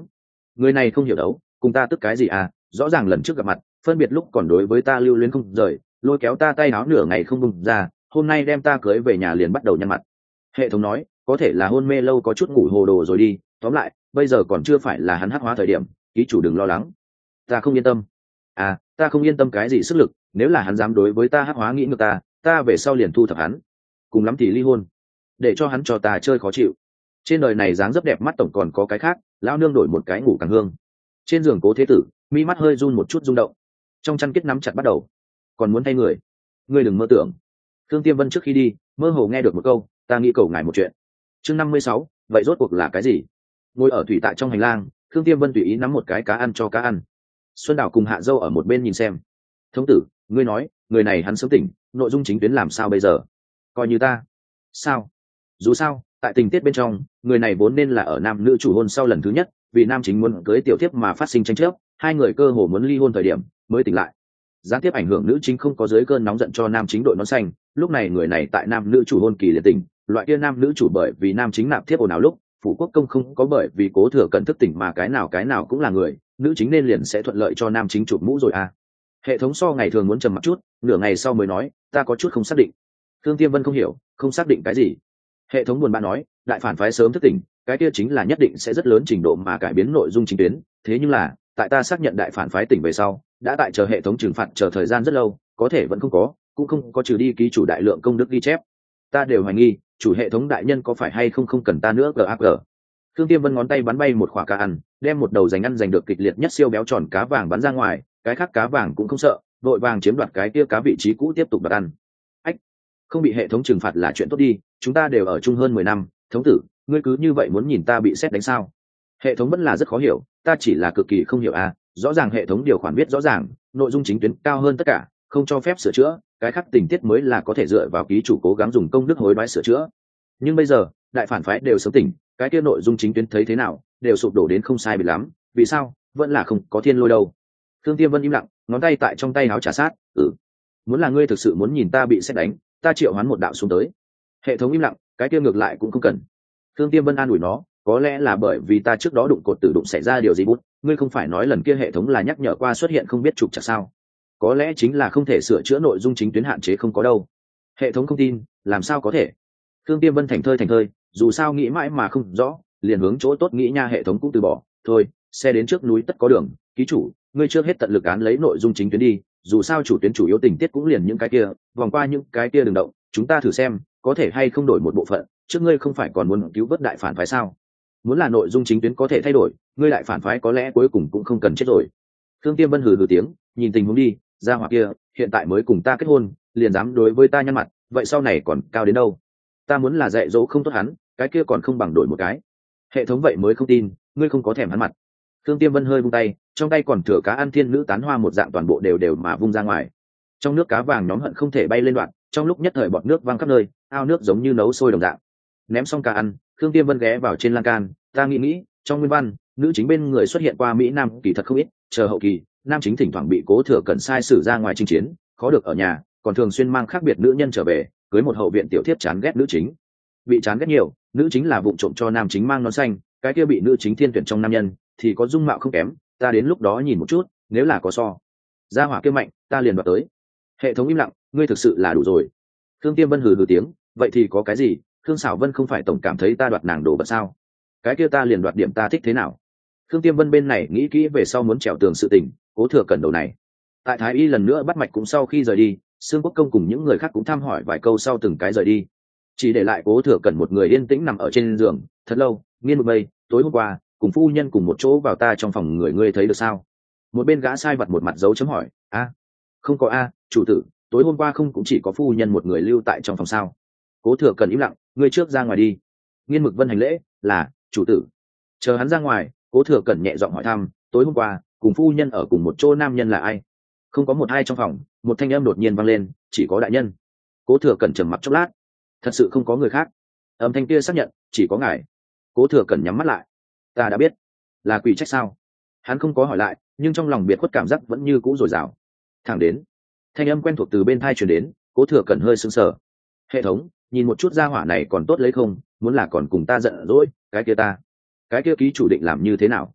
người này không hiểu đấu, cùng ta tức cái gì à? Rõ ràng lần trước gặp mặt phân biệt lúc còn đối với ta lưu luyến không rời, lôi kéo ta tay áo nửa ngày không bung ra, hôm nay đem ta cưới về nhà liền bắt đầu nhăn mặt. Hệ thống nói, có thể là hôn mê lâu có chút ngủ hồ đồ rồi đi, tóm lại bây giờ còn chưa phải là hắn hắc hóa thời điểm, ký chủ đừng lo lắng. Ta không yên tâm. À, ta không yên tâm cái gì sức lực, nếu là hắn dám đối với ta hắc hóa nghĩ ngược ta về sau liền thu thập hắn, cùng lắm thì ly hôn, để cho hắn cho ta chơi khó chịu. Trên đời này dáng dấp đẹp mắt tổng còn có cái khác, lão nương đổi một cái ngủ càng hương. Trên giường Cố Thế Tử mi mắt hơi run một chút rung động, trong chăn kết nắm chặt bắt đầu. Còn muốn thay người, ngươi đừng mơ tưởng. Thương Tiêm Vân trước khi đi mơ hồ nghe được một câu, ta nghĩ cầu ngài một chuyện. Chương 56, vậy rốt cuộc là cái gì? Ngồi ở thủy tạ trong hành lang, Thương Tiêm Vân tùy ý nắm một cái cá ăn cho cá ăn. Xuân Đào cùng Hạ Dâu ở một bên nhìn xem. Thống tử, ngươi nói người này hắn sớm tỉnh, nội dung chính tuyến làm sao bây giờ? Coi như ta sao? Dù sao tại tình tiết bên trong, người này vốn nên là ở nam nữ chủ hôn sau lần thứ nhất, vì nam chính muốn cưới tiểu thiếp mà phát sinh tranh chấp, hai người cơ hồ muốn ly hôn thời điểm mới tỉnh lại. Gián tiếp ảnh hưởng nữ chính không có dưới cơn nóng giận cho nam chính đội nón xanh, lúc này người này tại nam nữ chủ hôn kỳ liệt tỉnh, loại kia nam nữ chủ bởi vì nam chính nạp thiếp ồn ào lúc, phủ quốc công không có bởi vì Cố Thừa Cẩn thức tỉnh mà cái nào cũng là người, nữ chính nên liền sẽ thuận lợi cho nam chính chụp mũ rồi à. Hệ thống so ngày thường muốn trầm mặc chút, nửa ngày sau mới nói, ta có chút không xác định. Thương Tiêm Vân không hiểu, không xác định cái gì? Hệ thống buồn bã nói, đại phản phái sớm thức tỉnh, cái kia chính là nhất định sẽ rất lớn trình độ mà cải biến nội dung chính tuyến, thế nhưng là tại ta xác nhận đại phản phái tỉnh về sau, đã tại chờ hệ thống trừng phạt chờ thời gian rất lâu, có thể vẫn không có, cũng không có trừ đi ký chủ đại lượng công đức ghi chép. Ta đều hoài nghi chủ hệ thống đại nhân có phải hay không cần ta nữa. Gag. Thương Tiêm Vân ngón tay bắn bay một quả cá ăn, đem một đầu dành ăn giành được kịch liệt nhất siêu béo tròn cá vàng bắn ra ngoài, cái khác cá vàng cũng không sợ, vội vàng chiếm đoạt cái kia cá vị trí cũ tiếp tục đoạt ăn. Ách, không bị hệ thống trừng phạt là chuyện tốt đi, chúng ta đều ở chung hơn 10 năm, thống tử, ngươi cứ như vậy muốn nhìn ta bị sét đánh sao? Hệ thống vẫn là rất khó hiểu, ta chỉ là cực kỳ không hiểu à, rõ ràng hệ thống điều khoản viết rõ ràng, nội dung chính tuyến cao hơn tất cả, không cho phép sửa chữa, cái khác tình tiết mới là có thể dựa vào ký chủ cố gắng dùng công đức hối đoái sửa chữa. Nhưng bây giờ đại phản phái đều sớm tỉnh, cái kia nội dung chính tuyến thấy thế nào đều sụp đổ đến không sai biệt lắm, vì sao vẫn là không có thiên lôi đâu? Thương Tiêm Vân im lặng, ngón tay tại trong tay áo trà sát. Muốn là ngươi thực sự muốn nhìn ta bị sét đánh, ta triệu hoán một đạo xuống tới. Hệ thống im lặng, cái kia ngược lại cũng không cần. Thương Tiêm Vân an ủi nó, có lẽ là bởi vì ta trước đó đụng cột tử đụng xảy ra điều gì bút, ngươi không phải nói lần kia hệ thống là nhắc nhở qua xuất hiện không biết trục chặt sao? Có lẽ chính là không thể sửa chữa nội dung chính tuyến hạn chế không có đâu. Hệ thống không tin, làm sao có thể? Thương Tiêm Vân thành thơi, dù sao nghĩ mãi mà không rõ, liền hướng chỗ tốt nghĩ nha, hệ thống cũng từ bỏ. Thôi, xe đến trước núi tất có đường, ký chủ, ngươi trước hết tận lực án lấy nội dung chính tuyến đi, dù sao chủ tuyến chủ yếu tình tiết cũng liền những cái kia, vòng qua những cái kia đừng động, chúng ta thử xem có thể hay không đổi một bộ phận, trước ngươi không phải còn muốn cứu vớt đại phản phái sao? Muốn là nội dung chính tuyến có thể thay đổi, ngươi đại phản phái có lẽ cuối cùng cũng không cần chết rồi. Thương Tiêm Vân hừ tiếng, nhìn tình huống đi, gia hỏa kia hiện tại mới cùng ta kết hôn, liền dám đối với ta nhăn mặt, vậy sau này còn cao đến đâu? Ta muốn là dạy dỗ không tốt hắn, cái kia còn không bằng đổi một cái. Hệ thống vậy mới không tin, ngươi không có thèm hắn mặt. Thương Tiêm Vân hơi vung tay, trong tay còn thừa cá ăn thiên nữ tán hoa một dạng toàn bộ đều mà vung ra ngoài. Trong nước cá vàng nhóm hận không thể bay lên đoạn, trong lúc nhất thời bọt nước văng khắp nơi, ao nước giống như nấu sôi đồng dạng. Ném xong cá ăn, Thương Tiêm Vân ghé vào trên lan can, ta nghĩ, trong nguyên văn, nữ chính bên người xuất hiện qua mỹ nam kỳ thật không ít, chờ hậu kỳ, nam chính thỉnh thoảng bị Cố Thừa Cẩn sai sử ra ngoài chinh chiến, khó được ở nhà, còn thường xuyên mang khác biệt nữ nhân trở về, cưới một hậu viện tiểu thiếp chán ghét nữ chính. Bị chán ghét nhiều, nữ chính là vụng trộm cho nam chính mang nón xanh, cái kia bị nữ chính thiên tuyển trong nam nhân thì có dung mạo không kém, ta đến lúc đó nhìn một chút, nếu là có so gia hỏa kia mạnh, ta liền đoạt tới. Hệ thống im lặng, ngươi thực sự là đủ rồi. Thương Tiêm Vân hừ tiếng, vậy thì có cái gì, Thương Sảo Vân không phải tổng cảm thấy ta đoạt nàng đồ vật sao? Cái kia ta liền đoạt điểm ta thích thế nào? Thương Tiêm Vân bên này nghĩ kỹ về sau muốn trèo tường sự tình, Cố Thừa Cẩn đầu này. Tại Thái Y lần nữa bắt mạch cũng sau khi rời đi, Sương Quốc Công cùng những người khác cũng thăm hỏi vài câu sau từng cái rời đi, chỉ để lại Cố Thừa Cẩn một người yên tĩnh nằm ở trên giường thật lâu. Nghiên một mây, tối hôm qua cùng phu nhân cùng một chỗ vào ta trong phòng người, ngươi thấy được sao? Một bên gã sai vặt một mặt dấu chấm hỏi. Không có chủ tử, tối hôm qua không cũng chỉ có phu nhân một người lưu tại trong phòng sao? Cố Thừa Cẩn im lặng, ngươi trước ra ngoài đi. Nghiên Mực Vân hành lễ, là chủ tử. Chờ hắn ra ngoài, Cố Thừa Cẩn nhẹ giọng hỏi thăm, tối hôm qua cùng phu nhân ở cùng một chỗ nam nhân là ai? Không có một ai trong phòng, một thanh âm đột nhiên vang lên, chỉ có đại nhân. Cố Thừa Cẩn trầm mặc chốc lát, thật sự không có người khác? Âm thanh kia xác nhận, chỉ có ngài. Cố Thừa Cẩn nhắm mắt lại, ta đã biết, là quỷ trách sao? Hắn không có hỏi lại, nhưng trong lòng biệt khuất cảm giác vẫn như cũ dồi dào. Thẳng đến thanh âm quen thuộc từ bên tai truyền đến, Cố Thừa Cẩn hơi sững sờ. Hệ thống, nhìn một chút gia hỏa này còn tốt lấy không, muốn là còn cùng ta giận dỗi, cái kia ký chủ định làm như thế nào?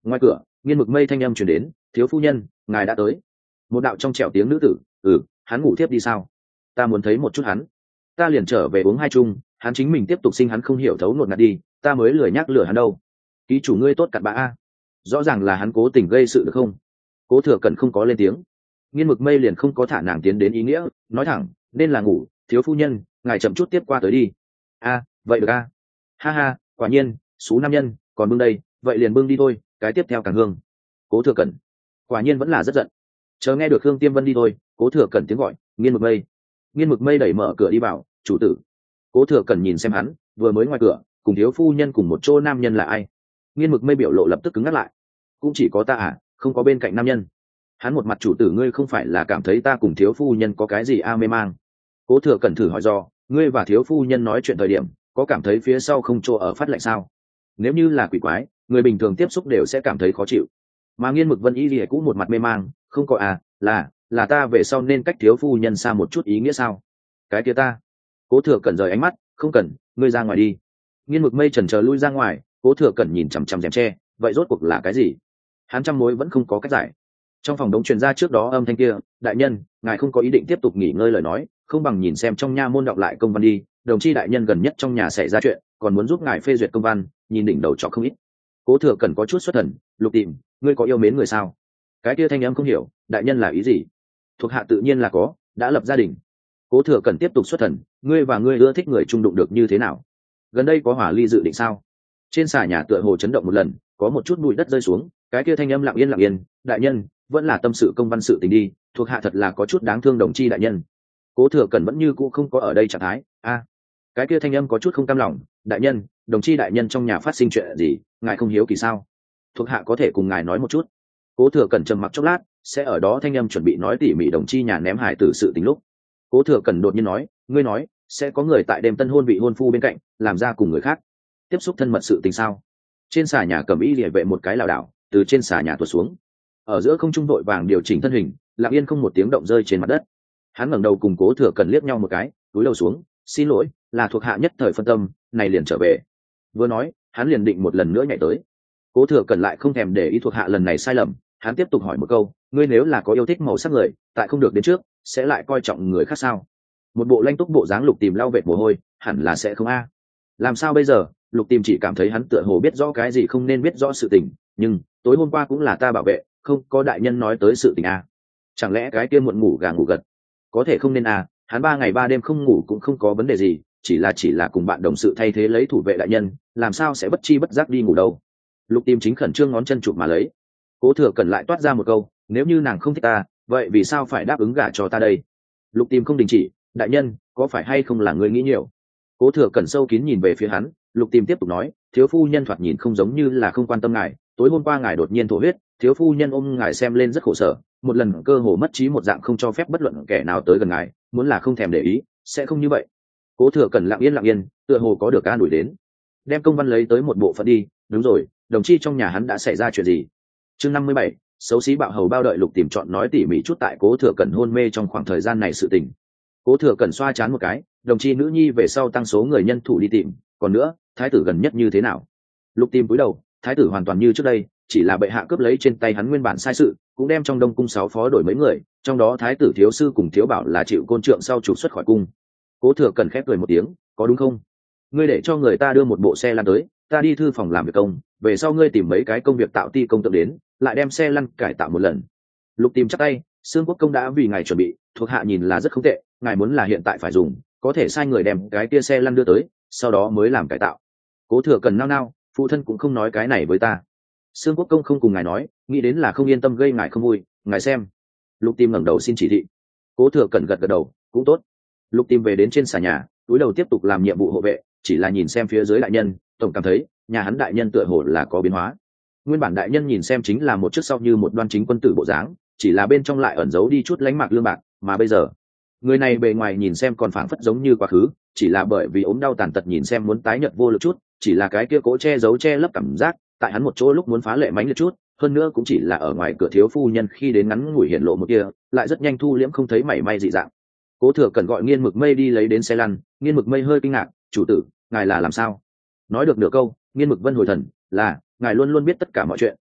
Ngoài cửa nghiên mực mây thanh âm truyền đến, thiếu phu nhân ngài đã tới. Một đạo trong trẻo tiếng nữ tử. Hắn ngủ thiếp đi sao? Ta muốn thấy một chút hắn. Ta liền trở về uống hai chung, hắn chính mình tiếp tục sinh hắn không hiểu thấu ngột ngạt đi, ta mới lười nhắc lừa hắn đâu. Ký chủ ngươi tốt cặn bã a, rõ ràng là hắn cố tình gây sự được không? Cố Thừa Cẩn không có lên tiếng. Nghiên mực mây liền không có thả nàng tiến đến ý nghĩa, nói thẳng, nên là ngủ, thiếu phu nhân ngài chậm chút tiếp qua tới đi. Vậy được a. Ha ha, quả nhiên số nam nhân còn bưng đây, vậy liền bưng đi thôi, cái tiếp theo càng hương. Cố Thừa Cẩn quả nhiên vẫn là rất giận. Chờ nghe được Khương Tiêm Vân đi thôi, Cố Thừa Cẩn tiếng gọi, nghiên mực mây. Nghiên mực mây đẩy mở cửa đi vào, chủ tử. Cố Thừa Cẩn nhìn xem hắn, vừa mới ngoài cửa cùng thiếu phu nhân cùng một chỗ nam nhân là ai? Nghiên mực mây biểu lộ lập tức cứng ngắt lại. Cũng chỉ có ta à, không có bên cạnh nam nhân. Hắn một mặt, chủ tử ngươi không phải là cảm thấy ta cùng thiếu phu nhân có cái gì mê mang? Cố Thừa Cẩn thử hỏi do, ngươi và thiếu phu nhân nói chuyện thời điểm có cảm thấy phía sau không chỗ ở phát lạnh sao? Nếu như là quỷ quái, người bình thường tiếp xúc đều sẽ cảm thấy khó chịu. Mà nghiên mực vân y lìa cũng một mặt mê mang, không có là ta về sau nên cách thiếu phu nhân xa một chút ý nghĩa sao? Cái kia ta. Cố Thừa Cẩn rời ánh mắt, không cần, ngươi ra ngoài đi. Nghiên mực mây chần chờ lui ra ngoài. Cố Thừa Cẩn nhìn chằm chằm rèm tre, vậy rốt cuộc là cái gì? Hắn trăm mối vẫn không có cách giải. Trong phòng đống truyền ra trước đó âm thanh kia, đại nhân ngài không có ý định tiếp tục nghỉ ngơi lời nói, không bằng nhìn xem trong nha môn đọc lại công văn đi, đồng chi đại nhân gần nhất trong nhà xảy ra chuyện, còn muốn giúp ngài phê duyệt công văn, nhìn đỉnh đầu trọ không ít. Cố Thừa Cẩn có chút xuất thần, Lục Tìm, ngươi có yêu mến người sao? Cái kia thanh âm không hiểu, đại nhân là ý gì? Thuộc hạ tự nhiên là có, đã lập gia đình. Cố Thừa Cẩn tiếp tục xuất thần, ngươi và ngươi ưa thích người trung đụng được như thế nào? Gần đây có hỏa ly dự định sao? Trên xà nhà tựa hồ chấn động một lần, có một chút bụi đất rơi xuống, cái kia thanh âm lặng yên, đại nhân vẫn là tâm sự công văn sự tình đi, thuộc hạ thật là có chút đáng thương đồng chi đại nhân. Cố Thừa Cẩn vẫn như cũ không có ở đây trạng thái. Cái kia thanh âm có chút không cam lòng, đại nhân đồng chi đại nhân trong nhà phát sinh chuyện gì, ngài không hiếu kỳ sao? Thuộc hạ có thể cùng ngài nói một chút. Cố Thừa Cẩn trầm mặc chốc lát, sẽ ở đó thanh âm chuẩn bị nói tỉ mỉ đồng chi nhà ném hài tử sự tình lúc, Cố Thừa Cẩn đột nhiên nói, ngươi nói sẽ có người tại đêm tân hôn vị hôn phu bên cạnh làm ra cùng người khác tiếp xúc thân mật sự tình sao? Trên xà nhà cầm y liễu vệ một cái lảo đảo từ trên xà nhà tuột xuống, ở giữa không trung vội vàng điều chỉnh thân hình, lặng yên không một tiếng động rơi trên mặt đất. Hắn ngẩng đầu cùng Cố Thừa Cẩn liếc nhau một cái, cúi đầu xuống, xin lỗi, là thuộc hạ nhất thời phân tâm, này liền trở về. Vừa nói hắn liền định một lần nữa nhảy tới. Cố Thừa Cẩn lại không thèm để ý thuộc hạ lần này sai lầm, hắn tiếp tục hỏi một câu, ngươi nếu là có yêu thích màu sắc người, tại không được đến trước sẽ lại coi trọng người khác sao? Một bộ lanh túc bộ dáng Lục Tìm lau vệt mồ hôi, hẳn là sẽ không làm sao bây giờ? Lục Tìm chỉ cảm thấy hắn tựa hồ biết rõ cái gì không nên biết rõ sự tình, nhưng tối hôm qua cũng là ta bảo vệ, không có đại nhân nói tới sự tình chẳng lẽ cái kia muộn ngủ gà ngủ gật có thể không nên hắn 3 ngày 3 đêm không ngủ cũng không có vấn đề gì, chỉ là cùng bạn đồng sự thay thế lấy thủ vệ đại nhân, làm sao sẽ bất chi bất giác đi ngủ đâu? Lục Tìm chính khẩn trương ngón chân chụp mà lấy. Cố Thừa Cẩn lại toát ra một câu, nếu như nàng không thích ta, vậy vì sao phải đáp ứng gả cho ta đây? Lục Tìm không đình chỉ, đại nhân có phải hay không là người nghĩ nhiều? Cố Thừa Cẩn sâu kín nhìn về phía hắn. Lục Tìm tiếp tục nói, thiếu phu nhân thoạt nhìn không giống như là không quan tâm ngài, tối hôm qua ngài đột nhiên thổ huyết, thiếu phu nhân ôm ngài xem lên rất khổ sở, một lần cơ hồ mất trí một dạng không cho phép bất luận kẻ nào tới gần ngài, muốn là không thèm để ý sẽ không như vậy. Cố Thừa Cẩn lặng yên tựa hồ có được an ủi đến. Đem công văn lấy tới một bộ phận đi. Đúng rồi, đồng chi trong nhà hắn đã xảy ra chuyện gì? Chương 57, xấu xí bạo hầu bao đợi. Lục Tìm chọn nói tỉ mỉ chút tại Cố Thừa Cẩn hôn mê trong khoảng thời gian này sự tình. Cố Thừa Cẩn xoa chán một cái, đồng chi nữ nhi về sau tăng số người nhân thủ đi tìm, còn nữa thái tử gần nhất như thế nào? Lục Tìm cúi đầu, thái tử hoàn toàn như trước đây, chỉ là bệ hạ cướp lấy trên tay hắn nguyên bản sai sự, cũng đem trong Đông cung 6 phó đổi mấy người, trong đó thái tử thiếu sư cùng thiếu bảo là chịu côn trượng sau trục xuất khỏi cung. Cố Thừa Cẩn khép cười một tiếng, có đúng không? Ngươi để cho người ta đưa một bộ xe lăn tới, ta đi thư phòng làm việc công, về sau ngươi tìm mấy cái công việc tạo ti công tượng đến, lại đem xe lăn cải tạo một lần. Lục Tìm chắp tay, Xương Quốc công đã vì ngài chuẩn bị, thuộc hạ nhìn là rất không tệ, ngài muốn là hiện tại phải dùng, có thể sai người đem cái kia xe lăn đưa tới, sau đó mới làm cải tạo. Cố Thừa Cẩn nao, phụ thân cũng không nói cái này với ta. Xương Quốc công không cùng ngài nói, nghĩ đến là không yên tâm gây ngài không vui, ngài xem. Lục Tìm ngẩng đầu xin chỉ thị. Cố Thừa Cẩn gật đầu, cũng tốt. Lục Tìm về đến trên xà nhà, túi đầu tiếp tục làm nhiệm vụ hộ vệ, chỉ là nhìn xem phía dưới đại nhân, tổng cảm thấy nhà hắn đại nhân tựa hồ là có biến hóa. Nguyên bản đại nhân nhìn xem chính là một trước sau như một đoan chính quân tử bộ dáng, chỉ là bên trong lại ẩn giấu đi chút lánh mạc lương bạc, mà bây giờ người này bề ngoài nhìn xem còn phảng phất giống như quá khứ, chỉ là bởi vì ốm đau tàn tật nhìn xem muốn tái nhợt vô lực chút, chỉ là cái kia cố che giấu che lấp cảm giác tại hắn một chỗ lúc muốn phá lệ mãnh liệt chút, hơn nữa cũng chỉ là ở ngoài cửa thiếu phu nhân khi đến ngắn ngủi hiện lộ một kia, lại rất nhanh thu liễm không thấy mảy may dị dạng. Cố Thừa Cẩn gọi Nghiên Mực Mây đi lấy đến xe lăn. Nghiên Mực Mây hơi kinh ngạc, chủ tử ngài là làm sao? Nói được nửa câu, Nghiên Mực Vân hồi thần, là ngài luôn luôn biết tất cả mọi chuyện,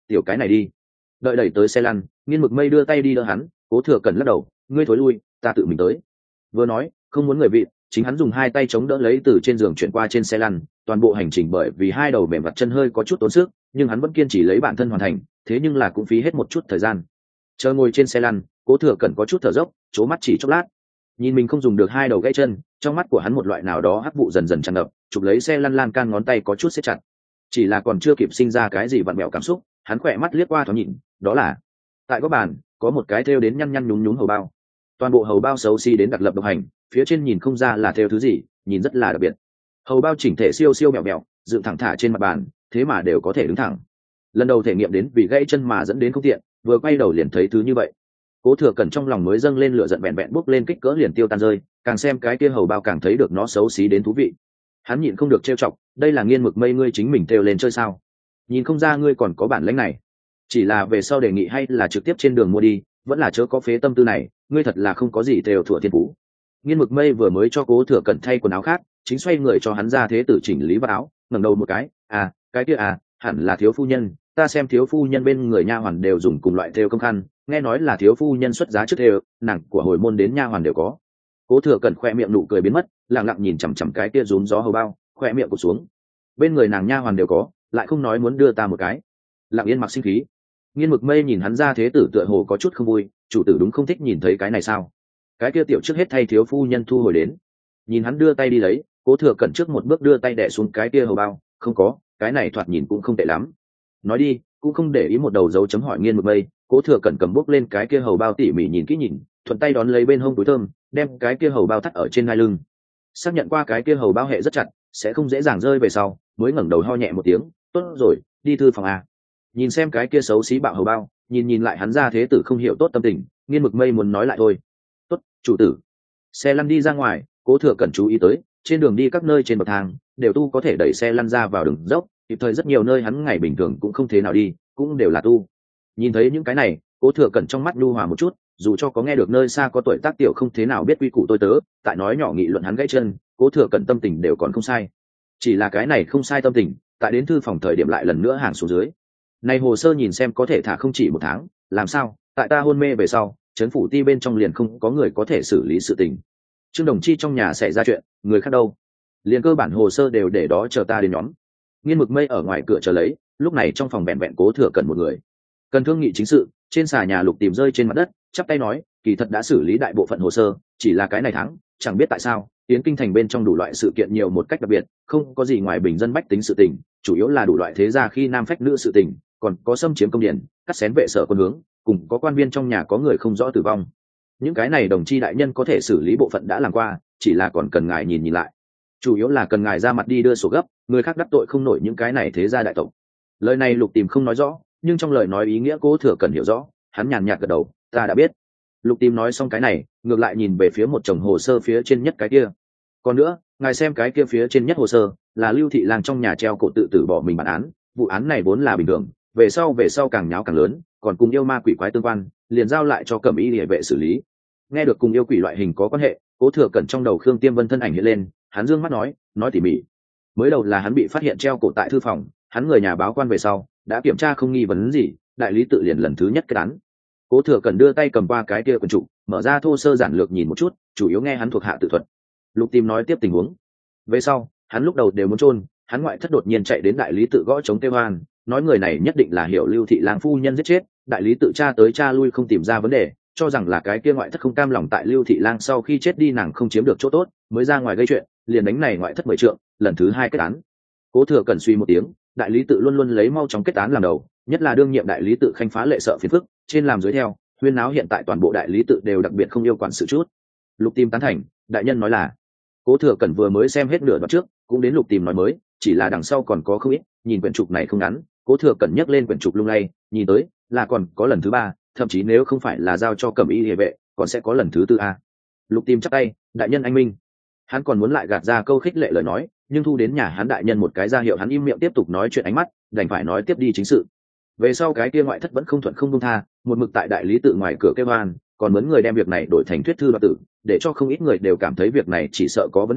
tiểu cái này đi. Đợi đẩy tới xe lăn, Nghiên Mực Mây đưa tay đi đỡ hắn, Cố Thừa Cẩn lắc đầu, ngươi thối lui, ta tự mình tới. Vừa nói, không muốn người vịn, chính hắn dùng hai tay chống đỡ lấy từ trên giường chuyển qua trên xe lăn. Toàn bộ hành trình bởi vì hai đầu mềm vặt chân hơi có chút tốn sức, nhưng hắn vẫn kiên trì lấy bản thân hoàn thành, thế nhưng là cũng phí hết một chút thời gian. Chờ ngồi trên xe lăn, Cố Thừa Cẩn có chút thở dốc, chố mắt chỉ chốc lát, nhìn mình không dùng được hai đầu gãy chân, trong mắt của hắn một loại nào đó hắc vụ dần dần tràn ngập, chụp lấy xe lăn lan can ngón tay có chút siết chặt. Chỉ là còn chưa kịp sinh ra cái gì vặn vẹo cảm xúc, hắn khỏe mắt liếc qua thoáng nhìn, đó là tại góc bàn có một cái thêu đến nhăn nhăn nhúm nhúm hầu bao. Toàn bộ hầu bao xấu xí đến đặc lập độc hành, phía trên nhìn không ra là thêu thứ gì, nhìn rất là đặc biệt. Hầu bao chỉnh thể siêu siêu mẹo mẹo, dựng thẳng thả trên mặt bàn, thế mà đều có thể đứng thẳng. Lần đầu thể nghiệm đến vì gãy chân mà dẫn đến không tiện, vừa quay đầu liền thấy thứ như vậy. Cố Thừa Cẩn trong lòng mới dâng lên lửa giận vẹn vẹn bốc lên kích cỡ liền tiêu tan rơi, càng xem cái kia hầu bao càng thấy được nó xấu xí đến thú vị. Hắn nhịn không được trêu chọc, đây là Nghiên Mực Mây ngươi chính mình trêu lên chơi sao? Nhìn không ra ngươi còn có bản lĩnh này. Chỉ là về sau đề nghị hay là trực tiếp trên đường mua đi, vẫn là chớ có phế tâm tư này, ngươi thật là không có gì đều thừa thiên phú. Nghiên Mực Mây vừa mới cho Cố Thừa Cẩn thay quần áo khác, chính xoay người cho hắn ra thế tử chỉnh lý vào áo, ngẩng đầu một cái, cái kia hẳn là thiếu phu nhân, ta xem thiếu phu nhân bên người nha hoàn đều dùng cùng loại thêu công khăn, nghe nói là thiếu phu nhân xuất giá trước thêu, nàng của hồi môn đến nha hoàn đều có. Cố Thừa Cẩn khoe miệng nụ cười biến mất, lặng lặng nhìn chằm chằm cái kia rúm gió hầu bao, khoe miệng cụt xuống. Bên người nàng nha hoàn đều có, lại không nói muốn đưa ta một cái. Lặng Yên mặc sinh khí. Nghiên Mực Mây nhìn hắn ra thế tử tựa hồ có chút không vui, chủ tử đúng không thích nhìn thấy cái này sao? Cái kia tiểu trước hết thay thiếu phu nhân thu hồi đến. Nhìn hắn đưa tay đi lấy, Cố Thừa Cẩn trước một bước đưa tay đè xuống cái kia hầu bao, không có, cái này thoạt nhìn cũng không tệ lắm. Nói đi, cũng không để ý một đầu dấu chấm hỏi Nghiên Mực Mây. Cố Thừa Cẩn cầm bốc lên cái kia hầu bao tỉ mỉ nhìn kỹ nhìn, thuận tay đón lấy bên hông túi thơm, đem cái kia hầu bao thắt ở trên ngai lưng. Xác nhận qua cái kia hầu bao hệ rất chặt, sẽ không dễ dàng rơi về sau, mới ngẩng đầu ho nhẹ một tiếng, tốt rồi, đi thư phòng a. Nhìn xem cái kia xấu xí bạo hầu bao, nhìn lại hắn ra thế tử không hiểu tốt tâm tình, Nghiên Mực Mây muốn nói lại thôi. Tốt, chủ tử. Xe lăn đi ra ngoài, Cố Thừa Cẩn chú ý tới, trên đường đi các nơi trên bậc thang đều tu có thể đẩy xe lăn ra vào đường dốc, kịp thời rất nhiều nơi hắn ngày bình thường cũng không thế nào đi, cũng đều là tu. Nhìn thấy những cái này, Cố Thừa Cẩn trong mắt nhu hòa một chút, dù cho có nghe được nơi xa có tuổi tác tiểu không thế nào biết quy củ tôi tớ, tại nói nhỏ nghị luận hắn gãy chân, Cố Thừa Cẩn tâm tình đều còn không sai. Chỉ là cái này không sai tâm tình, tại đến thư phòng thời điểm lại lần nữa hàng xuống dưới. Này hồ sơ nhìn xem có thể thả không chỉ một tháng, làm sao? Tại ta hôn mê về sau, trấn phủ ti bên trong liền không có người có thể xử lý sự tình. Trương Đồng Chi trong nhà xảy ra chuyện, người khác đâu? Liền cơ bản hồ sơ đều để đó chờ ta đến nhóm. Nghiên Mực Mây ở ngoài cửa chờ lấy, lúc này trong phòng vẹn vẹn Cố Thừa Cẩn một người. Cần thương nghị chính sự, trên xà nhà Lục Tìm rơi trên mặt đất, chắp tay nói, kỳ thật đã xử lý đại bộ phận hồ sơ, chỉ là cái này thắng, chẳng biết tại sao, Yến Kinh thành bên trong đủ loại sự kiện nhiều một cách đặc biệt, không có gì ngoài bình dân bách tính sự tình, chủ yếu là đủ loại thế gia khi nam phách nữ sự tình, còn có xâm chiếm công điện, cắt xén vệ sở quân hướng, cùng có quan viên trong nhà có người không rõ tử vong. Những cái này đồng chi đại nhân có thể xử lý bộ phận đã làm qua, chỉ là còn cần ngài nhìn lại. Chủ yếu là cần ngài ra mặt đi đưa sổ gấp, người khác đắc tội không nổi những cái này thế gia đại tộc. Lời này Lục Tìm không nói rõ, nhưng trong lời nói ý nghĩa Cố Thừa Cẩn hiểu rõ, hắn nhàn nhạt gật đầu, ta đã biết. Lục Tìm nói xong cái này, ngược lại nhìn về phía một chồng hồ sơ phía trên nhất cái kia. Còn nữa, ngài xem cái kia phía trên nhất hồ sơ, là Lưu Thị Lang trong nhà treo cổ tự tử bỏ mình bản án, vụ án này vốn là bình thường, về sau càng nháo càng lớn, còn cùng yêu ma quỷ quái tương quan, liền giao lại cho Cẩm Y Liễu vệ xử lý. Nghe được cùng yêu quỷ loại hình có quan hệ, Cố Thừa Cẩn trong đầu Khương Tiêm Vân thân ảnh hiện lên, hắn dương mắt nói tỉ mỉ. Mới đầu là hắn bị phát hiện treo cổ tại thư phòng, hắn người nhà báo quan về sau, đã kiểm tra không nghi vấn gì, đại lý tự liền lần thứ nhất kết án. Cố Thừa Cẩn đưa tay cầm qua cái kia quyển trục, mở ra thô sơ giản lược nhìn một chút, chủ yếu nghe hắn thuộc hạ tự thuật. Lục Tìm nói tiếp tình huống. Về sau, hắn lúc đầu đều muốn chôn, hắn ngoại thất đột nhiên chạy đến đại lý tự gõ chống kêu hoan, nói người này nhất định là hiểu Lưu Thị Lang phu nhân giết chết, đại lý tự tra tới tra lui không tìm ra vấn đề, cho rằng là cái kia ngoại thất không cam lòng tại Lưu Thị Lang sau khi chết đi nàng không chiếm được chỗ tốt, mới ra ngoài gây chuyện, liền đánh này ngoại thất 10 trượng, lần thứ 2 kết án. Cố Thừa Cẩn suy một tiếng, đại lý tự luôn luôn lấy mau chóng kết án làm đầu, nhất là đương nhiệm đại lý tự Khanh Phá lệ sợ phiền phức, trên làm dưới theo, huyên náo hiện tại toàn bộ đại lý tự đều đặc biệt không yêu quản sự chút. Lục Tìm tán thành, đại nhân nói là. Cố Thừa Cẩn vừa mới xem hết nửa đoạn trước, cũng đến Lục Tìm nói mới, chỉ là đằng sau còn có không ít, nhìn quyển trục này không ngắn, Cố Thừa Cẩn nhấc lên quyển trục lung lay, nhìn tới, là còn có lần thứ 3, thậm chí nếu không phải là giao cho Cẩm Y Liễu vệ, còn sẽ có lần thứ 4 a. Lục Tìm chắp tay, đại nhân anh minh. Hắn còn muốn lại gạt ra câu khích lệ lời nói, nhưng thu đến nhà hắn đại nhân một cái ra hiệu hắn im miệng tiếp tục nói chuyện ánh mắt, đành phải nói tiếp đi chính sự. Về sau cái kia ngoại thất vẫn không thuận không buông tha, một mực tại đại lý tự ngoài cửa kêu oan, còn muốn người đem việc này đổi thành thuyết thư đoạt tử, để cho không ít người đều cảm thấy việc này chỉ sợ có vấn đề,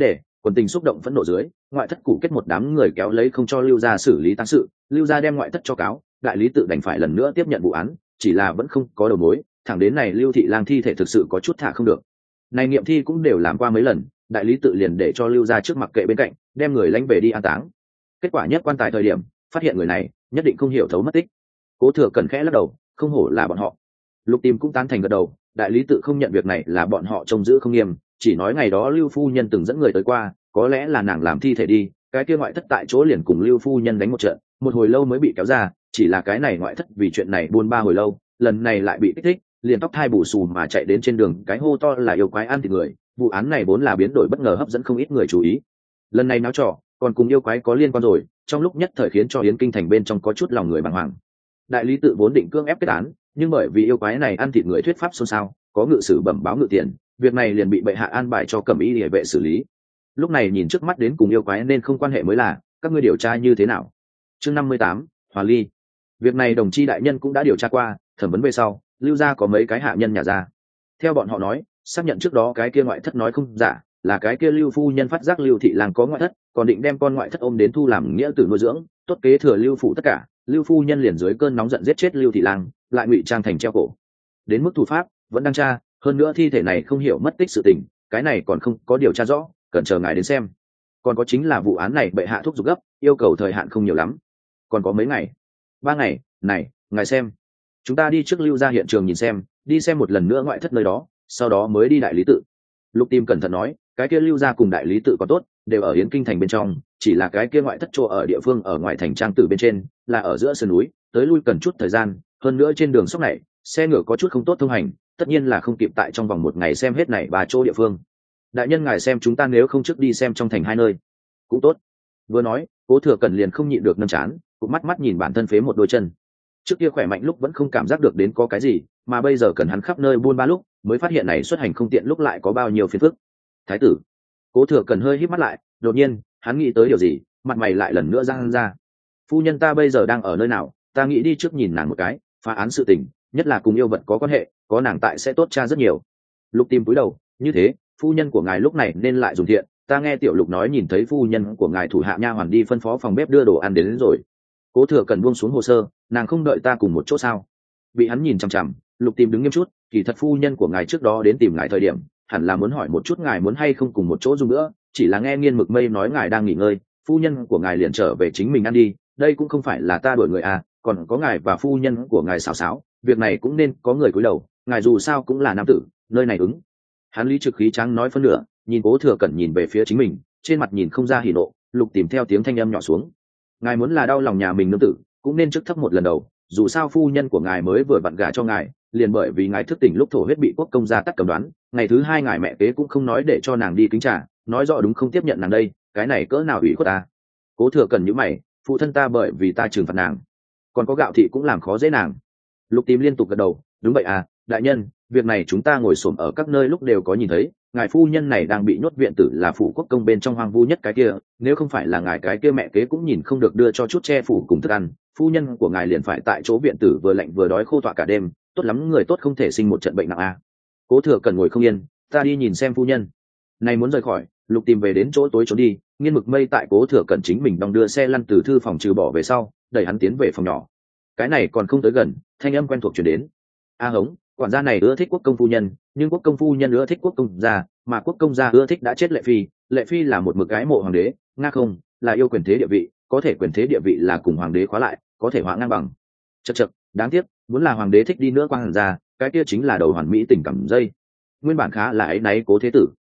quần tình xúc động phẫn nộ dưới, ngoại thất cụ kết một đám người kéo lấy không cho lưu gia xử lý tang sự, lưu gia đem ngoại thất cho cáo, đại lý tự đành phải lần nữa tiếp nhận vụ án, chỉ là vẫn không có đầu mối, thẳng đến này lưu thị lang thi thể thực sự có chút thả không được. Này nghiệm thi cũng đều làm qua mấy lần, đại lý tự liền để cho lưu gia trước mặt kệ bên cạnh, đem người lãnh về đi an táng. Kết quả nhất quan tài thời điểm, phát hiện người này nhất định không hiểu thấu mất tích. Cố Thừa Cẩn khẽ lắc đầu, không hổ là bọn họ. Lục Tìm cũng tán thành gật đầu, đại lý tự không nhận việc này là bọn họ trông giữ không nghiêm, chỉ nói ngày đó lưu phu nhân từng dẫn người tới qua, có lẽ là nàng làm thi thể đi, cái kia ngoại thất tại chỗ liền cùng lưu phu nhân đánh một trận, một hồi lâu mới bị kéo ra, chỉ là cái này ngoại thất vì chuyện này buôn ba hồi lâu, lần này lại bị kích thích, liền tóc thai bù xù mà chạy đến trên đường, cái hô to là yêu quái ăn thịt người. Vụ án này vốn là biến đổi bất ngờ hấp dẫn không ít người chú ý, lần này náo trò còn cùng yêu quái có liên quan rồi, trong lúc nhất thời khiến cho yến kinh thành bên trong có chút lòng người bàng hoàng. Đại lý tự vốn định cưỡng ép kết án, nhưng bởi vì yêu quái này ăn thịt người thuyết pháp xôn xao, có ngự sử bẩm báo ngự tiền, việc này liền bị bệ hạ an bài cho cẩm y địa vệ xử lý. Lúc này nhìn trước mắt đến cùng yêu quái nên không quan hệ mới là, các ngươi điều tra như thế nào? Chương 58, Hòa Ly. Việc này đồng chi đại nhân cũng đã điều tra qua, thẩm vấn về sau, lưu gia có mấy cái hạ nhân nhà ra. Theo bọn họ nói, xác nhận trước đó cái kia ngoại thất nói không giả, là cái kia lưu phu nhân phát giác lưu thị lang có ngoại thất, còn định đem con ngoại thất ôm đến thu làm nghĩa tử nuôi dưỡng, tốt kế thừa lưu phụ tất cả. Lưu phu nhân liền dưới cơn nóng giận giết chết lưu thị lang, lại ngụy trang thành treo cổ. Đến mức thủ pháp vẫn đang tra, hơn nữa thi thể này không hiểu mất tích sự tình, cái này còn không có điều tra rõ, cần chờ ngài đến xem. Còn có chính là vụ án này bệ hạ thúc giục gấp, yêu cầu thời hạn không nhiều lắm, còn có mấy ngày, 3 ngày. Này ngài xem, chúng ta đi trước lưu ra hiện trường nhìn xem, đi xem một lần nữa ngoại thất nơi đó, sau đó mới đi đại lý tự. Lục Tim cẩn thận nói, cái kia lưu ra cùng đại lý tự có tốt, đều ở yến kinh thành bên trong, chỉ là cái kia ngoại thất chỗ ở địa phương ở ngoài thành trang tử bên trên, là ở giữa sườn núi, tới lui cần chút thời gian, hơn nữa trên đường sóc này xe ngựa có chút không tốt thông hành, tất nhiên là không kịp tại trong vòng 1 ngày xem hết này 3 chỗ địa phương. Đại nhân ngài xem chúng ta nếu không trước đi xem trong thành 2 nơi cũng tốt. Vừa nói, Cố Thừa Cẩn liền không nhịn được nâng chán, cũng mắt nhìn bản thân phế một đôi chân. Trước kia khỏe mạnh lúc vẫn không cảm giác được đến có cái gì, mà bây giờ cần hắn khắp nơi buôn ba lúc, mới phát hiện này xuất hành không tiện lúc lại có bao nhiêu phiền phức. Thái tử. Cố Thừa Cẩn hơi híp mắt lại, đột nhiên hắn nghĩ tới điều gì, mặt mày lại lần nữa giãn ra. Phu nhân ta bây giờ đang ở nơi nào, ta nghĩ đi trước nhìn nàng một cái, phá án sự tình, nhất là cùng yêu vật có quan hệ, có nàng tại sẽ tốt cha rất nhiều. Lục Tìm cúi đầu, như thế, phu nhân của ngài lúc này nên lại dùng thiện, ta nghe tiểu Lục nói nhìn thấy phu nhân của ngài thủ hạ nha hoàn đi phân phó phòng bếp đưa đồ ăn đến rồi. Cố Thừa Cẩn buông xuống hồ sơ, nàng không đợi ta cùng một chỗ sao? Bị hắn nhìn chằm chằm, Lục Tìm đứng nghiêm chút, kỳ thật phu nhân của ngài trước đó đến tìm ngài thời điểm, hẳn là muốn hỏi một chút ngài muốn hay không cùng một chỗ dùng nữa, chỉ là nghe Nghiên Mực Mây nói ngài đang nghỉ ngơi, phu nhân của ngài liền trở về chính mình ăn đi, đây cũng không phải là ta đuổi người à, còn có ngài và phu nhân của ngài xảo xáo, việc này cũng nên có người cúi đầu, ngài dù sao cũng là nam tử, nơi này ứng. Hắn lý trực khí tráng nói phân nửa, nhìn Cố Thừa Cẩn nhìn về phía chính mình, trên mặt nhìn không ra hỉ nộ. Lục Tìm theo tiếng thanh âm nhỏ xuống, ngài muốn là đau lòng nhà mình nương tử, cũng nên trước thấp một lần đầu, dù sao phu nhân của ngài mới vừa vặn gả cho ngài, liền bởi vì ngài thức tỉnh lúc thổ huyết bị quốc công gia tắt cầm đoán, ngày thứ 2 ngài mẹ kế cũng không nói để cho nàng đi kính trà, nói rõ đúng không tiếp nhận nàng đây, cái này cỡ nào ủy khuất ta. Cố Thừa Cẩn nhíu mày, phụ thân ta bởi vì ta trừng phạt nàng, còn có Gạo thị cũng làm khó dễ nàng. Lục Tìm liên tục gật đầu, đúng vậy à, đại nhân, việc này chúng ta ngồi xổm ở các nơi lúc đều có nhìn thấy, ngài phu nhân này đang bị nhốt viện tử là phủ quốc công bên trong hoang vu nhất cái kia, nếu không phải là ngài cái kia mẹ kế cũng nhìn không được đưa cho chút che phủ cùng thức ăn, phu nhân của ngài liền phải tại chỗ viện tử vừa lạnh vừa đói khô tọa cả đêm, tốt lắm người tốt không thể sinh một trận bệnh nặng à. Cố Thừa Cẩn ngồi không yên, ta đi nhìn xem phu nhân. Này muốn rời khỏi, Lục Tìm về đến chỗ tối trốn đi, Nghiên Mực Mây tại Cố Thừa Cẩn chính mình đong đưa xe lăn từ thư phòng trừ bỏ về sau, đẩy hắn tiến về phòng nhỏ. Cái này còn không tới gần, thanh âm quen thuộc truyền đến. A Hống, quản gia này ưa thích quốc công phu nhân, nhưng quốc công phu nhân ưa thích quốc công gia, mà quốc công gia ưa thích đã chết Lệ Phi. Lệ Phi là một mực gái mộ hoàng đế, nga không, là yêu quyền thế địa vị, có thể quyền thế địa vị là cùng hoàng đế khóa lại, có thể hóa ngang bằng. Chậc chậc, đáng tiếc, muốn là hoàng đế thích đi nữa quang hàn gia, cái kia chính là đầu hoàn mỹ tình cảm dây. Nguyên bản khá là ấy náy Cố Thế Tử.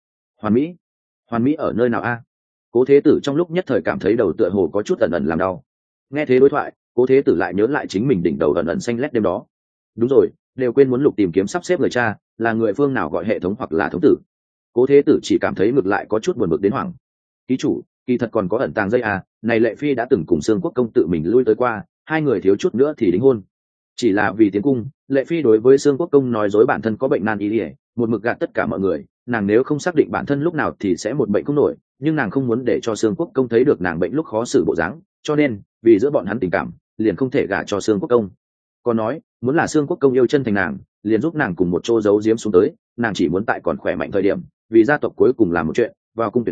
Hoàn mỹ ở nơi nào a? Cố Thế Tử trong lúc nhất thời cảm thấy đầu tựa hồ có chút ẩn ẩn làm đau. Nghe thế đối thoại, Cố Thế Tử lại nhớ lại chính mình đỉnh đầu ẩn ẩn xanh lét đêm đó. Đúng rồi, đều quên muốn Lục tìm kiếm sắp xếp người cha, là người phương nào gọi hệ thống hoặc là thống tử. Cố Thế Tử chỉ cảm thấy ngược lại có chút buồn bực đến hoảng. Ký chủ, kỳ thật còn có ẩn tàng dây à, này Lệ Phi đã từng cùng Sương Quốc công tự mình lui tới qua, 2 người thiếu chút nữa thì đính hôn. Chỉ là vì tiến cung, Lệ Phi đối với Sương Quốc công nói dối bản thân có bệnh nan y, một mực gạt tất cả mọi người, nàng nếu không xác định bản thân lúc nào thì sẽ một bệnh không nổi, nhưng nàng không muốn để cho Sương Quốc công thấy được nàng bệnh lúc khó xử bộ dáng, cho nên vì giữa bọn hắn tình cảm, liền không thể gả cho Sương Quốc công. Còn nói, muốn là Sương Quốc công yêu chân thành nàng, liền giúp nàng cùng một chỗ giấu giếm xuống tới, nàng chỉ muốn tại còn khỏe mạnh thời điểm, vì gia tộc cuối cùng làm một chuyện, vào cung tuyển tú,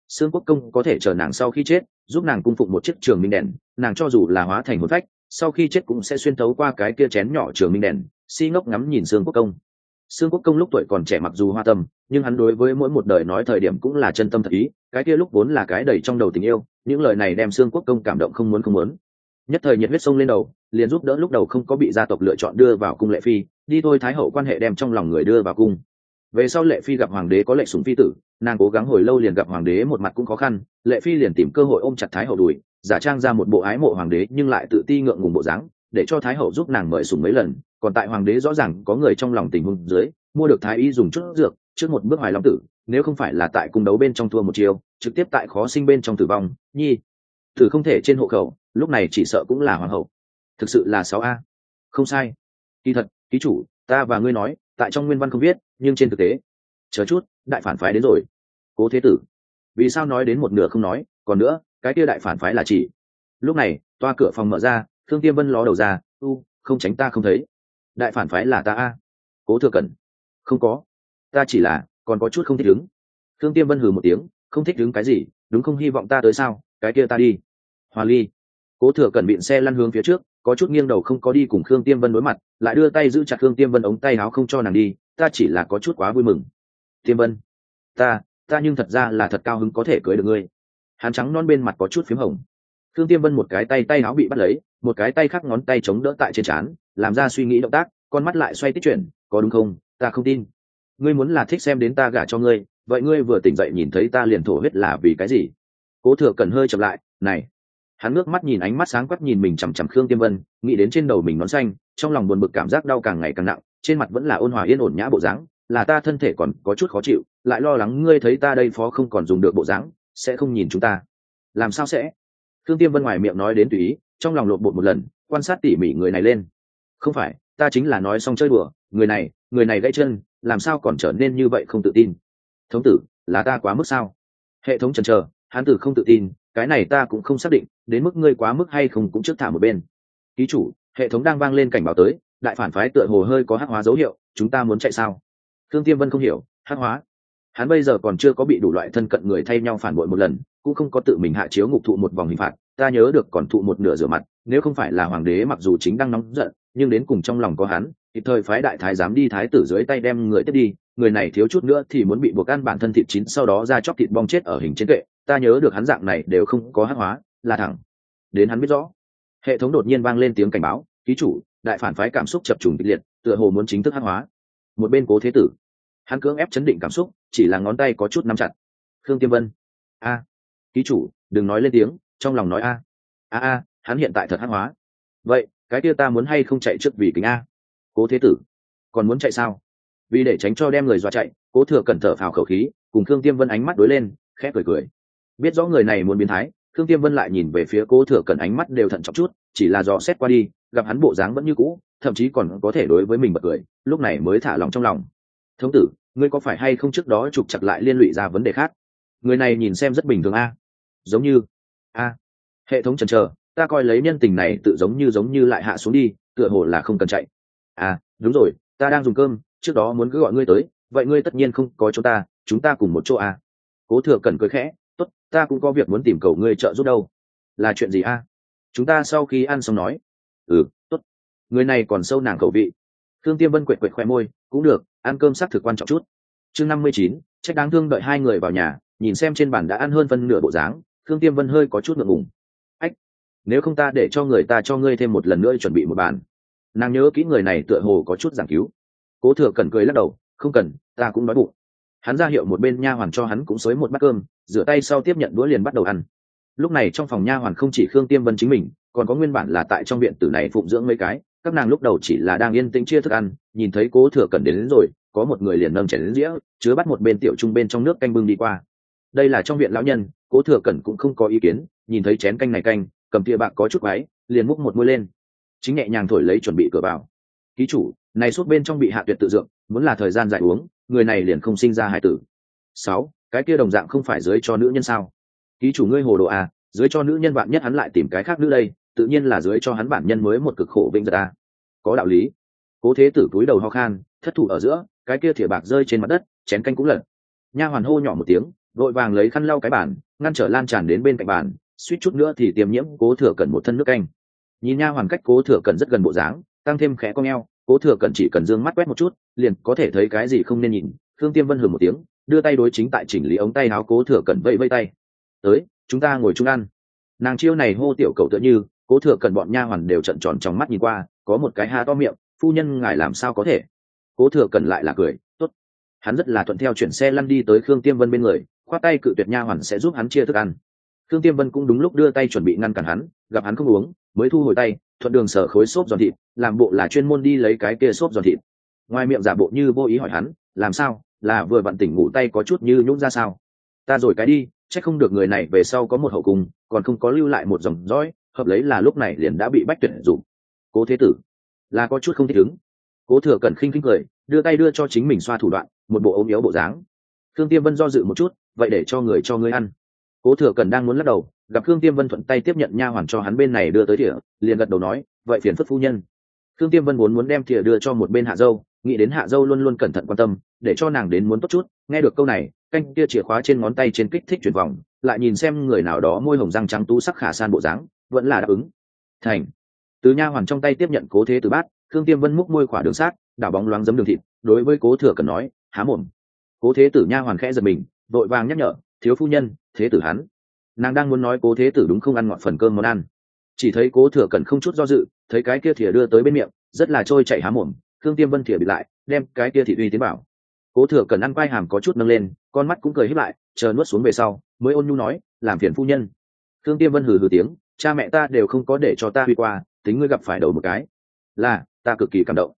Sương Quốc Công có thể chờ nàng sau khi chết, giúp nàng cung phụng một chiếc trường minh đèn, nàng cho dù là hóa thành hồn phách, sau khi chết cũng sẽ xuyên thấu qua cái kia chén nhỏ trường minh đèn, si ngốc ngắm nhìn Sương Quốc Công. Sương Quốc Công lúc tuổi còn trẻ mặc dù hoa tâm, nhưng hắn đối với mỗi một đời nói thời điểm cũng là chân tâm thật ý, cái kia lúc vốn là cái đầy trong đầu tình yêu, những lời này đem Sương Quốc Công cảm động không muốn. Nhất thời nhiệt huyết sông lên đầu, liền giúp đỡ lúc đầu không có bị gia tộc lựa chọn đưa vào cung Lệ Phi, đi thôi thái hậu quan hệ đem trong lòng người đưa vào cung. Về sau Lệ Phi gặp hoàng đế có lệnh sủng phi tử, nàng cố gắng hồi lâu liền gặp hoàng đế một mặt cũng khó khăn, Lệ Phi liền tìm cơ hội ôm chặt thái hậu đùi, giả trang ra một bộ ái mộ hoàng đế nhưng lại tự ti ngượng ngùng bộ dáng, để cho thái hậu giúp nàng mời sủng mấy lần, còn tại hoàng đế rõ ràng có người trong lòng tình huống dưới, mua được thái y dùng chút dược, trước một bước hoài long tử, nếu không phải là tại cung đấu bên trong thua một chiều, trực tiếp tại khó sinh bên trong tử vong, nhi tử không thể trên hộ khẩu, lúc này chỉ sợ cũng là hoàng hậu. Thực sự là 6A. Không sai. Kỳ thật, ký chủ, ta và ngươi nói, tại trong nguyên văn không viết, nhưng trên thực tế, chờ chút, đại phản phái đến rồi. Cố Thế Tử, vì sao nói đến một nửa không nói, còn nữa, cái kia đại phản phái là chỉ. Lúc này, toa cửa phòng mở ra, Thương Tiêm Vân ló đầu ra, không tránh ta không thấy. Đại phản phái là ta a. Cố Thừa Cẩn, không có, ta chỉ là còn có chút không thích ứng. Thương Tiêm Vân hừ một tiếng, không thích ứng cái gì, đúng không hy vọng ta tới sao, cái kia ta đi. Hoa Ly. Cố Thừa Cẩn biện xe lăn hướng phía trước, có chút nghiêng đầu không có đi cùng Khương Tiêm Vân đối mặt, lại đưa tay giữ chặt Khương Tiêm Vân ống tay áo không cho nàng đi, ta chỉ là có chút quá vui mừng. Tiêm Vân, ta nhưng thật ra là thật cao hứng có thể cưới được ngươi. Hắn trắng non bên mặt có chút phím hồng. Khương Tiêm Vân một cái tay áo bị bắt lấy, một cái tay khác ngón tay chống đỡ tại trên trán, làm ra suy nghĩ động tác, con mắt lại xoay tích chuyển, có đúng không, ta không tin. Ngươi muốn là thích xem đến ta gả cho ngươi, vậy ngươi vừa tỉnh dậy nhìn thấy ta liền thổ huyết là vì cái gì? Cố Thừa Cẩn hơi chậm lại, này. Hắn ngước mắt nhìn ánh mắt sáng quắc nhìn mình chằm chằm Khương Tiêm Vân, nghĩ đến trên đầu mình nón xanh, trong lòng buồn bực cảm giác đau càng ngày càng nặng, trên mặt vẫn là ôn hòa yên ổn nhã bộ dáng, là ta thân thể còn có chút khó chịu, lại lo lắng ngươi thấy ta đây phó không còn dùng được bộ dáng, sẽ không nhìn chúng ta. Làm sao sẽ? Khương Tiêm Vân ngoài miệng nói đến tùy ý, trong lòng lộn bột một lần, quan sát tỉ mỉ người này lên. Không phải, ta chính là nói xong chơi đùa, người này gãy chân, làm sao còn trở nên như vậy không tự tin? Thống tử, là ta quá mức sao? Hệ thống chần chờ, hắn tử không tự tin, cái này ta cũng không xác định, đến mức ngươi quá mức hay không cũng trước thả một bên. Ký chủ, hệ thống đang vang lên cảnh báo tới, đại phản phái tựa hồ hơi có hắc hóa dấu hiệu, chúng ta muốn chạy sao? Thương Tiêm Vân không hiểu, hắc hóa. Hắn bây giờ còn chưa có bị đủ loại thân cận người thay nhau phản bội một lần, cũng không có tự mình hạ chiếu ngục thụ một vòng hình phạt, ta nhớ được còn thụ một nửa rửa mặt, nếu không phải là hoàng đế mặc dù chính đang nóng giận, nhưng đến cùng trong lòng có hắn, kịp thời phái đại thái giám đi thái tử dưới tay đem người tiếp đi, người này thiếu chút nữa thì muốn bị buộc ăn bản thân thịt chín sau đó ra chóc thịt bong chết ở hình trên kệ, ta nhớ được hắn dạng này đều không có hắc hóa, là thẳng đến hắn biết rõ. Hệ thống đột nhiên vang lên tiếng cảnh báo, ký chủ, đại phản phái cảm xúc chập trùng kịch liệt, tựa hồ muốn chính thức hắc hóa. Một bên Cố Thế Tử, hắn cưỡng ép chấn định cảm xúc, chỉ là ngón tay có chút nắm chặt. Khương Tiêm Vân, a, ký chủ, đừng nói lên tiếng, trong lòng nói a, hắn hiện tại thật hắc hóa. Vậy cái kia ta muốn hay không chạy trước vì kính a? Cố Thế Tử, còn muốn chạy sao? Vì để tránh cho đem người dọa chạy, Cố Thừa Cẩn thở phào khẩu khí, cùng Khương Tiêm Vân ánh mắt đối lên, khẽ cười. Biết rõ người này muốn biến thái, Khương Tiêm Vân lại nhìn về phía Cố Thừa Cẩn ánh mắt đều thận trọng chút, chỉ là dò xét qua đi, gặp hắn bộ dáng vẫn như cũ, thậm chí còn có thể đối với mình bật cười, lúc này mới thả lòng trong lòng. Thống tử, ngươi có phải hay không trước đó trục chặt lại liên lụy ra vấn đề khác? Người này nhìn xem rất bình thường a. Giống như hệ thống chần chờ, ta coi lấy nhân tình này tự giống như lại hạ xuống đi, tựa hồ là không cần chạy. Đúng rồi, ta đang dùng cơm, trước đó muốn cứ gọi ngươi tới, vậy ngươi tất nhiên không có chỗ ta, chúng ta cùng một chỗ a. Cố Thừa Cẩn cười khẽ, tốt, ta cũng có việc muốn tìm cầu ngươi trợ giúp đâu. Là chuyện gì a? Chúng ta sau khi ăn xong nói. Tốt. Người này còn sâu nàng khẩu vị. Thương Tiêm Vân quệt khoe môi, cũng được, ăn cơm xác thực quan trọng chút. Chương 59, trách đáng thương đợi hai người vào nhà, nhìn xem trên bàn đã ăn hơn phân nửa bộ dáng, Thương Tiêm Vân hơi có chút ngượng ngùng. Ách, nếu không ta để cho người ta cho ngươi thêm một lần nữa chuẩn bị một bàn. Nàng nhớ kỹ người này tựa hồ có chút giảng cứu. Cố Thừa Cẩn cười lắc đầu, không cần, ta cũng đói bụng. Hắn ra hiệu một bên nha hoàn cho hắn cũng xới một bát cơm, rửa tay sau tiếp nhận đũa liền bắt đầu ăn. Lúc này trong phòng nha hoàn không chỉ Khương Tiêm Vân chính mình, còn có nguyên bản là tại trong viện tử này phụng dưỡng mấy cái, các nàng lúc đầu chỉ là đang yên tĩnh chia thức ăn, nhìn thấy Cố Thừa Cẩn đến rồi, có một người liền nâng chén đến dĩa, chứa bắt một bên tiểu trung bên trong nước canh bưng đi qua. Đây là trong viện lão nhân, Cố Thừa Cẩn cũng không có ý kiến, nhìn thấy chén canh này canh, cầm thìa bạc có chút váy, liền múc một muôi lên, chính nhẹ nhàng thổi lấy chuẩn bị cửa vào. Ký chủ, này suốt bên trong bị hạ tuyệt tự dượng, muốn là thời gian dài uống, người này liền không sinh ra hài tử. 6, cái kia đồng dạng không phải dưới cho nữ nhân sao? Ký chủ ngươi hồ đồ à, dưới cho nữ nhân bạn nhất hắn lại tìm cái khác nữ đây, tự nhiên là dưới cho hắn bản nhân mới một cực khổ vinh giật à. Có đạo lý. Cố Thế Tử cúi đầu ho khan, thất thủ ở giữa, cái kia thìa bạc rơi trên mặt đất, chén canh cũng lật. Nha hoàn hô nhỏ một tiếng, vội vàng lấy khăn lau cái bàn, ngăn trở lan tràn đến bên cạnh bàn, suýt chút nữa thì tiêm nhiễm Cố Thừa Cẩn một thân nước canh. Nhìn nha hoàn cách Cố Thừa Cẩn rất gần bộ dáng, tăng thêm khẽ cong eo, Cố Thừa Cẩn chỉ cần dương mắt quét một chút liền có thể thấy cái gì không nên nhìn. Khương Tiêm Vân hừ một tiếng, đưa tay đối chính tại chỉnh lý ống tay áo Cố Thừa Cẩn vẫy vẫy tay, tới, chúng ta ngồi chung ăn. Nàng chiêu này hô tiểu cầu tựa như, Cố Thừa Cẩn bọn nha hoàn đều trợn tròn trong mắt nhìn qua, có một cái há to miệng, phu nhân ngài làm sao có thể. Cố Thừa Cẩn lại là cười, tốt. Hắn rất là thuận theo chuyển xe lăn đi tới Khương Tiêm Vân bên người, khoát tay cự tuyệt nha hoàn sẽ giúp hắn chia thức ăn. Khương Tiêm Vân cũng đúng lúc đưa tay chuẩn bị ngăn cản hắn, gặp hắn không uống, mới thu hồi tay, thuận đường sở khối xốp giòn thịt, làm bộ là chuyên môn đi lấy cái kia xốp giòn thịt. Ngoài miệng giả bộ như vô ý hỏi hắn, làm sao, là vừa vặn tỉnh ngủ tay có chút như nhũn ra sao? Ta rồi cái đi, chắc không được người này về sau có một hậu cung, còn không có lưu lại một dòng dõi, hợp lấy là lúc này liền đã bị bách tuyệt dụng. Cố Thế Tử là có chút không thích ứng. Cố Thừa Cẩn khinh khinh cười, đưa tay đưa cho chính mình xoa thủ đoạn, một bộ ốm yếu bộ dáng. Khương Tiêm Vân do dự một chút, vậy để cho người ăn. Cố Thừa Cẩn đang muốn lắc đầu, gặp Khương Tiêm Vân thuận tay tiếp nhận nha hoàn cho hắn bên này đưa tới thìa, liền gật đầu nói, vậy phiền phức phu nhân. Khương Tiêm Vân muốn đem thìa đưa cho một bên Hạ Dâu, nghĩ đến Hạ Dâu luôn luôn cẩn thận quan tâm, để cho nàng đến muốn tốt chút. Nghe được câu này, canh kia chìa khóa trên ngón tay trên kích thích chuyển vòng, lại nhìn xem người nào đó môi hồng răng trắng tú sắc khả san bộ dáng, vẫn là đáp ứng. Thành. Từ nha hoàn trong tay tiếp nhận Cố Thế Tử bát, Khương Tiêm Vân múc môi khỏa đường sát, đảo bóng loáng giấm đường thịt, đối với Cố Thừa Cẩn nói, há mồm. Cố Thế Tử nha hoàn khẽ giật mình, vội vàng nhắc nhở, thiếu phu nhân, Thế Tử hắn. Nàng đang muốn nói Cố Thế Tử đúng không ăn ngọt phần cơm món ăn, chỉ thấy Cố Thừa Cẩn không chút do dự, thấy cái kia thìa đưa tới bên miệng, rất là trôi chảy há mồm. Khương Tiêm Vân thìa bị lại, đem cái kia thịt uy tiến bảo. Cố Thừa Cẩn ăn quai hàm có chút nâng lên, con mắt cũng cười híp lại, chờ nuốt xuống về sau, mới ôn nhu nói, làm phiền phu nhân. Khương Tiêm Vân hừ hừ tiếng, cha mẹ ta đều không có để cho ta uy qua, tính ngươi gặp phải đầu một cái, là ta cực kỳ cảm động.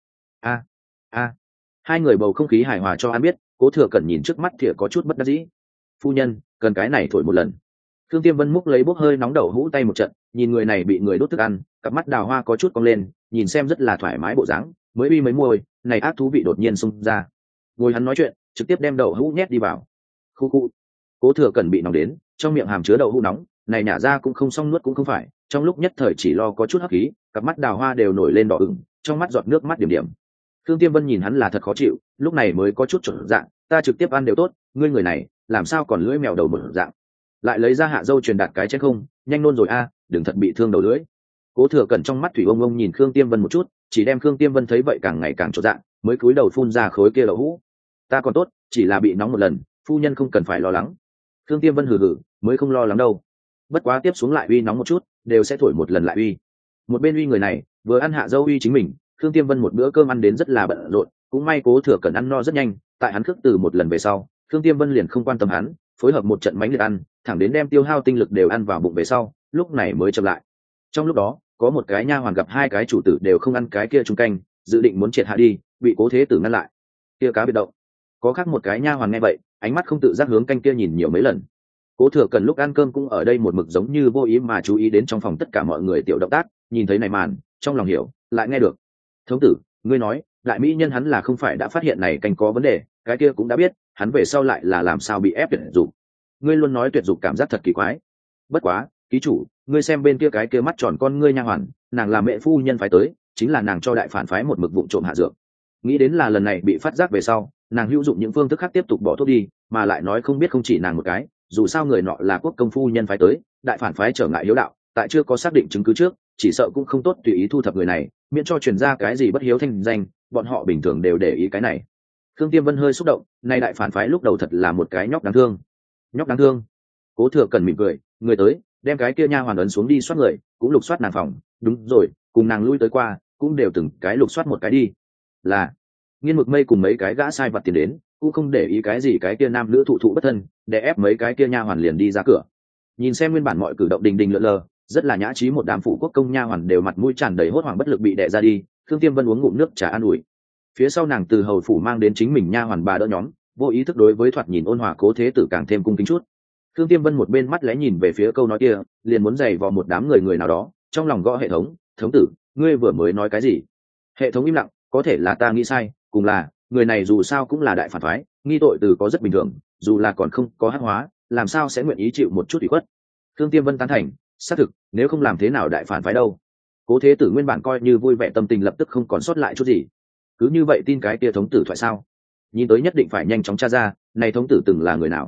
A. Hai người bầu không khí hài hòa cho ăn biết. Cố Thừa Cẩn nhìn trước mắt thìa có chút bất đắc dĩ. Phu nhân, cần cái này thổi một lần. Khương Tiêm Vân múc lấy bốc hơi nóng đậu hũ tay một trận, nhìn người này bị người đốt thức ăn, cặp mắt đào hoa có chút cong lên, nhìn xem rất là thoải mái bộ dáng, mới uy mấy môi, này ác thú vị đột nhiên xung ra. Ngồi hắn nói chuyện, trực tiếp đem đậu hũ nhét đi vào. Khu khu. Cố Thừa Cẩn bị nóng đến, trong miệng hàm chứa đậu hũ nóng, này nhả ra cũng không xong nuốt cũng không phải, trong lúc nhất thời chỉ lo có chút hấp khí, cặp mắt đào hoa đều nổi lên đỏ ửng, trong mắt giọt nước mắt điểm điểm. Khương Tiêm Vân nhìn hắn là thật khó chịu, lúc này mới có chút chuẩn dạng, ta trực tiếp ăn đều tốt, ngươi người này làm sao còn lưỡi mèo đầu mở dạng. Lại lấy ra Hạ Dâu truyền đạt cái chén không, nhanh nôn rồi a, đừng thật bị thương đầu lưỡi. Cố Thừa Cẩn trong mắt thủy ông ông nhìn Khương Tiêm Vân một chút, chỉ đem Khương Tiêm Vân thấy vậy càng ngày càng chột dạng, mới cúi đầu phun ra khối kia đậu hũ. Ta còn tốt, chỉ là bị nóng một lần, phu nhân không cần phải lo lắng. Khương Tiêm Vân hừ hừ, mới không lo lắng đâu. Bất quá tiếp xuống lại uy nóng một chút, đều sẽ thổi một lần lại uy. Một bên uy người này, vừa ăn Hạ Dâu uy chính mình. Khương Tiêm Vân một bữa cơm ăn đến rất là bận rộn, cũng may Cố Thừa Cẩn ăn no rất nhanh, tại hắn khước từ một lần về sau, Khương Tiêm Vân liền không quan tâm hắn, phối hợp một trận mánh liệt ăn, thẳng đến đem tiêu hao tinh lực đều ăn vào bụng về sau, lúc này mới chậm lại. Trong lúc đó, có một cái nha hoàn gặp hai cái chủ tử đều không ăn cái kia trung canh, dự định muốn triệt hạ đi, bị Cố Thế Tử ngăn lại. Kia cá biệt động. Có khác một cái nha hoàn nghe vậy, ánh mắt không tự giác hướng canh kia nhìn nhiều mấy lần. Cố Thừa Cẩn lúc ăn cơm cũng ở đây một mực giống như vô ý mà chú ý đến trong phòng tất cả mọi người tiểu động tác, nhìn thấy này màn, trong lòng hiểu, lại nghe được. Thống tử, ngươi nói, đại mỹ nhân hắn là không phải đã phát hiện này canh có vấn đề, cái kia cũng đã biết, hắn về sau lại là làm sao bị ép tuyệt dục. Ngươi luôn nói tuyệt dục cảm giác thật kỳ quái. Bất quá, ký chủ, ngươi xem bên kia cái kia mắt tròn con ngươi nha hoàn, nàng là mẹ phu nhân phái tới, chính là nàng cho đại phản phái một mực vụng trộm hạ dược. Nghĩ đến là lần này bị phát giác về sau, nàng hữu dụng những phương thức khác tiếp tục bỏ thuốc đi, mà lại nói không biết không chỉ nàng một cái, dù sao người nọ là quốc công phu nhân phái tới, đại phản phái trở ngại hiếu đạo, tại chưa có xác định chứng cứ trước, chỉ sợ cũng không tốt tùy ý thu thập người này, miễn cho truyền ra cái gì bất hiếu thanh danh, bọn họ bình thường đều để ý cái này. Khương Tiêm Vân hơi xúc động, nay đại phản phái lúc đầu thật là một cái nhóc đáng thương. Nhóc đáng thương. Cố Thừa Cẩn mỉm cười, người tới, đem cái kia nha hoàn ấn xuống đi soát người, cũng lục soát nàng phòng, đúng rồi, cùng nàng lui tới qua, cũng đều từng cái lục soát một cái đi. Là Nghiên Mực Mây cùng mấy cái gã sai vặt tiền đến, cũng không để ý cái gì cái kia nam nữ thụ thụ bất thân, để ép mấy cái kia nha hoàn liền đi ra cửa. Nhìn xem nguyên bản mọi cử động đình đình lượn lờ, rất là nhã trí một đám phụ quốc công nha hoàn đều mặt mũi tràn đầy hốt hoảng bất lực bị đè ra đi. Khương Tiêm Vân uống ngụm nước trà an ủi. Phía sau nàng từ hầu phủ mang đến chính mình nha hoàn bà đỡ nhóm, vô ý thức đối với thoạt nhìn ôn hòa Cố Thế Tử càng thêm cung kính chút. Khương Tiêm Vân một bên mắt lẽ nhìn về phía câu nói kia, liền muốn giày vào một đám người nào đó, trong lòng gõ hệ thống, thống tử, ngươi vừa mới nói cái gì? Hệ thống im lặng, có thể là ta nghĩ sai, cùng là người này dù sao cũng là đại phản phái, nghi tội từ có rất bình thường, dù là còn không có hắc hóa, làm sao sẽ nguyện ý chịu một chút ủy khuất. Khương Tiêm Vân tán thành, xác thực, nếu không làm thế nào đại phản phái đâu. Cố Thế Tử nguyên bản coi như vui vẻ tâm tình lập tức không còn sót lại chút gì. Cứ như vậy tin cái kia thống tử thoại sao? Nhìn tới nhất định phải nhanh chóng tra ra, này thống tử từng là người nào.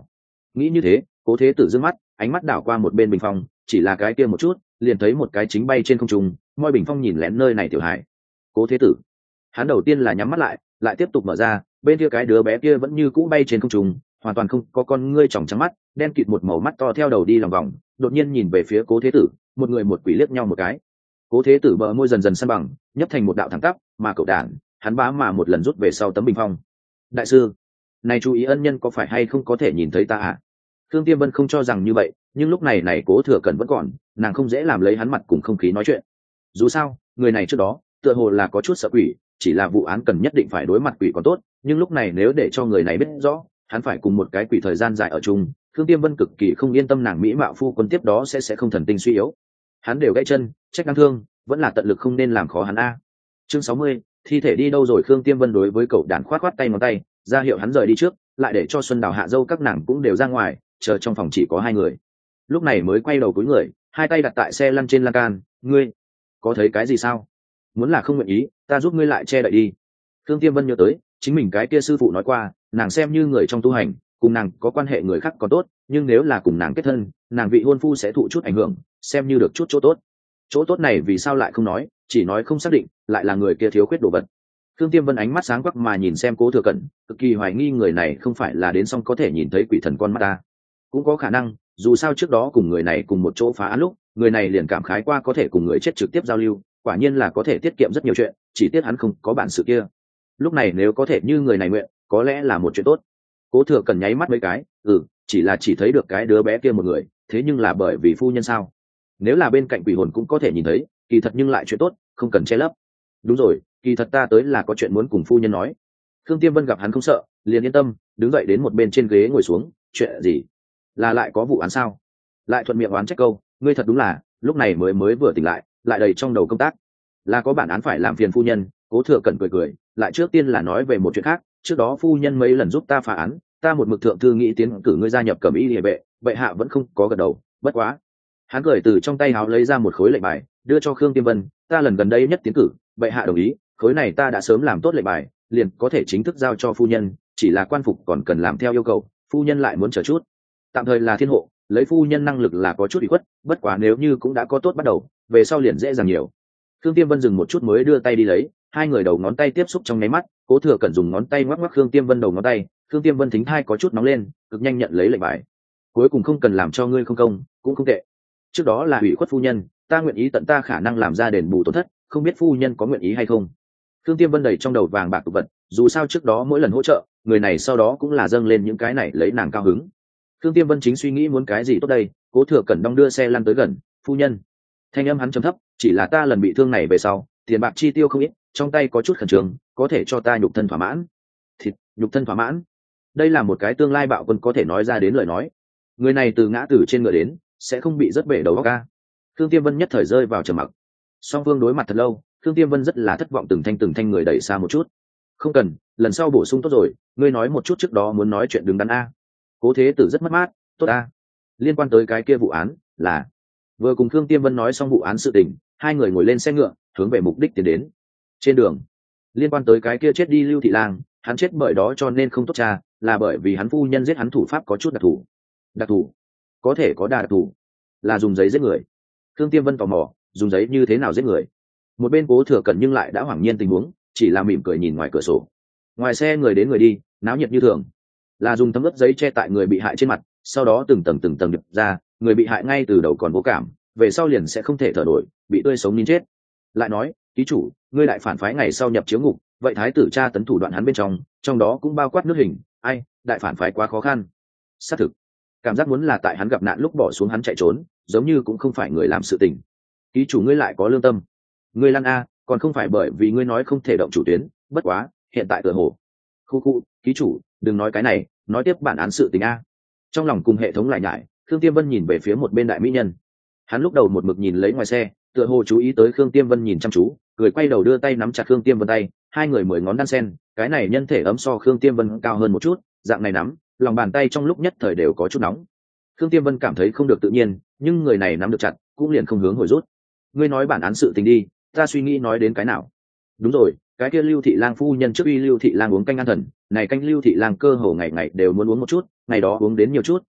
nghĩ như thế, cố thế tử dương mắt, ánh mắt đảo qua một bên bình phong, chỉ là cái kia một chút liền thấy một cái chính bay trên không trung, moi bình phong nhìn lén nơi này tiểu hải. Cố thế tử, hắn đầu tiên là nhắm mắt lại, lại tiếp tục mở ra, bên kia cái đứa bé kia vẫn như cũ bay trên không trung, hoàn toàn không có con ngươi tròng trắng mắt, đen kịt một màu mắt to theo đầu đi lòng vòng, đột nhiên nhìn về phía cố thế tử, một người một quỷ liếc nhau một cái. Cố thế tử bờ môi dần dần săn bằng, nhấp thành một đạo thẳng tắp, mà cậu đản, hắn bá mà một lần rút về sau tấm bình phong. Đại sư, này chú ý ân nhân có phải hay không có thể nhìn thấy ta à? Thương Tiêm Vân không cho rằng như vậy, nhưng lúc này Cố Thừa Cẩn vẫn còn, nàng không dễ làm lấy hắn mặt cùng không khí nói chuyện. Dù sao, người này trước đó, tựa hồ là có chút sợ quỷ, chỉ là vụ án cần nhất định phải đối mặt quỷ còn tốt, nhưng lúc này nếu để cho người này biết rõ, hắn phải cùng một cái quỷ thời gian dài ở chung, Thương Tiêm Vân cực kỳ không yên tâm nàng mỹ mạo phu quân tiếp đó sẽ không thần tinh suy yếu. Hắn đều gãy chân, trách đáng thương, vẫn là tận lực không nên làm khó hắn a. Chương 60, thi thể đi đâu rồi? Khương Tiêm Vân đối với cậu đàn khoát tay ngón tay, ra hiệu hắn rời đi trước, lại để cho Xuân Đào Hạ Dâu các nàng cũng đều ra ngoài, chờ trong phòng chỉ có hai người. Lúc này mới quay đầu cúi người, hai tay đặt tại xe lăn trên lan can. Ngươi có thấy cái gì sao? Muốn là không nguyện ý, ta giúp ngươi lại che đậy đi. Khương Tiêm Vân nhớ tới chính mình cái kia sư phụ nói qua, nàng xem như người trong tu hành, cùng nàng có quan hệ người khác còn tốt, nhưng nếu là cùng nàng kết thân, nàng vị hôn phu sẽ thụ chút ảnh hưởng, xem như được chút chỗ tốt. Chỗ tốt này vì sao lại không nói, chỉ nói không xác định, lại là người kia thiếu khuyết đồ vật. Khương Tiêm Vân ánh mắt sáng quắc mà nhìn xem Cố Thừa Cẩn, cực kỳ hoài nghi người này không phải là đến xong có thể nhìn thấy quỷ thần con mắt ta. Cũng có khả năng, dù sao trước đó cùng người này cùng một chỗ phá án lúc, người này liền cảm khái qua có thể cùng người chết trực tiếp giao lưu, quả nhiên là có thể tiết kiệm rất nhiều chuyện, chỉ tiếc hắn không có bản sự kia. Lúc này nếu có thể như người này nguyện, có lẽ là một chuyện tốt. Cố Thừa Cẩn nháy mắt mấy cái, chỉ thấy được cái đứa bé kia một người, thế nhưng là bởi vì phu nhân sao? Nếu là bên cạnh quỷ hồn cũng có thể nhìn thấy, kỳ thật nhưng lại chuyện tốt, không cần che lấp. Đúng rồi, kỳ thật ta tới là có chuyện muốn cùng phu nhân nói. Khương Tiêm Vân gặp hắn không sợ, liền yên tâm, đứng dậy đến một bên trên ghế ngồi xuống. Chuyện gì? Là lại có vụ án sao? Lại thuận miệng oán trách câu, ngươi thật đúng là, lúc này mới vừa tỉnh lại đầy trong đầu công tác. Là có bản án phải làm phiền phu nhân. Cố Thừa Cẩn cười, lại trước tiên là nói về một chuyện khác. Trước đó phu nhân mấy lần giúp ta phá án, ta một mực thượng thư nghĩ tiến cử ngươi gia nhập Cẩm Y Liề Vệ, bệ hạ vẫn không có gật đầu. Bất quá, hắn cười từ trong tay háo lấy ra một khối lệnh bài, đưa cho Khương Tiêm Vân. Ta lần gần đây nhất tiến cử, bệ hạ đồng ý, khối này ta đã sớm làm tốt lệnh bài, liền có thể chính thức giao cho phu nhân, chỉ là quan phục còn cần làm theo yêu cầu, phu nhân lại muốn chờ chút. Tạm thời là thiên hộ, lấy phu nhân năng lực là có chút ủy khuất, bất quá nếu như cũng đã có tốt bắt đầu, về sau liền dễ dàng nhiều. Khương Tiêm Vân dừng một chút mới đưa tay đi lấy, hai người đầu ngón tay tiếp xúc trong nháy mắt, Cố Thừa Cẩn dùng ngón tay ngoắc ngoắc Khương Tiêm Vân đầu ngón tay, Khương Tiêm Vân thính thai có chút nóng lên, cực nhanh nhận lấy lệnh bài. Cuối cùng không cần làm cho ngươi không công, cũng không tệ. Trước đó là ủy khuất phu nhân, ta nguyện ý tận ta khả năng làm ra đền bù tổn thất, không biết phu nhân có nguyện ý hay không. Khương Tiêm Vân đầy trong đầu vàng bạc tục vật, dù sao trước đó mỗi lần hỗ trợ, người này sau đó cũng là dâng lên những cái này lấy nàng cao hứng. Khương Tiêm Vân chính suy nghĩ muốn cái gì tốt đây, Cố Thừa Cẩn đong đưa xe lăn tới gần. Phu nhân, thanh âm hắn trầm thấp, chỉ là ta lần bị thương này về sau, tiền bạc chi tiêu không ít, trong tay có chút khẩn trương, có thể cho ta nhục thân thỏa mãn. Thịt, nhục thân thỏa mãn, đây là một cái tương lai bạo quân có thể nói ra đến lời nói. Người này từ ngã từ trên ngựa đến, sẽ không bị rất bể đầu óc ca. Khương Tiêm Vân nhất thời rơi vào trầm mặc. Song phương đối mặt thật lâu, Khương Tiêm Vân rất là thất vọng, từng thanh người đẩy xa một chút. Không cần, lần sau bổ sung tốt rồi, ngươi nói một chút trước đó muốn nói chuyện đứng đắn a. Cố Thế Tử rất mất mát. Tốt a. Liên quan tới cái kia vụ án, là vừa cùng Khương Tiêm Vân nói xong vụ án sự tình, hai người ngồi lên xe ngựa, hướng về mục đích tiến đến. Trên đường, liên quan tới cái kia chết đi Lưu Thị Lang, hắn chết bởi đó cho nên không tốt cha, là bởi vì hắn phu nhân giết hắn thủ pháp có chút đặc thù. Đặc thù? Có thể có đặc thù? Là dùng giấy giết người. Khương Tiêm Vân tò mò, dùng giấy như thế nào giết người? Một bên Cố Thừa Cẩn nhưng lại đã hoảng nhiên tình huống, chỉ là mỉm cười nhìn ngoài cửa sổ. Ngoài xe người đến người đi, náo nhiệt như thường. Là dùng tấm ướp giấy che tại người bị hại trên mặt, sau đó từng tầng điệp ra, người bị hại ngay từ đầu còn vô cảm, về sau liền sẽ không thể thở nổi, bị tươi sống nín chết. Lại nói, ký chủ, ngươi lại phản phái ngày sau nhập chiếu ngục, vậy thái tử tra tấn thủ đoạn hắn bên trong đó cũng bao quát nước hình, ai, đại phản phái quá khó khăn. Xác thực, cảm giác muốn là tại hắn gặp nạn lúc bỏ xuống hắn chạy trốn, giống như cũng không phải người làm sự tình. Ký chủ ngươi lại có lương tâm, ngươi lăn a, còn không phải bởi vì ngươi nói không thể động chủ tuyến, bất quá, hiện tại tựa hồ. Khu, ký chủ, đừng nói cái này, nói tiếp bản án sự tình a. Trong lòng cùng hệ thống lại nhải, Khương Tiêm Vân nhìn về phía một bên đại mỹ nhân. Hắn lúc đầu một mực nhìn lấy ngoài xe, tựa hồ chú ý tới Khương Tiêm Vân nhìn chăm chú, cười quay đầu đưa tay nắm chặt Khương Tiêm Vân tay, hai người 10 ngón đan sen, cái này nhân thể ấm so Khương Tiêm Vân cao hơn một chút, dạng này nắm, lòng bàn tay trong lúc nhất thời đều có chút nóng. Khương Tiêm Vân cảm thấy không được tự nhiên, nhưng người này nắm được chặt, cũng liền không hướng hồi rút. Ngươi nói bản án sự tình đi, ta suy nghĩ nói đến cái nào. Đúng rồi, cái kia Lưu Thị Lang phu nhân trước uy Lưu Thị Lang uống canh an thần, này canh Lưu Thị Lang cơ hồ ngày ngày đều muốn uống một chút, ngày đó uống đến nhiều chút,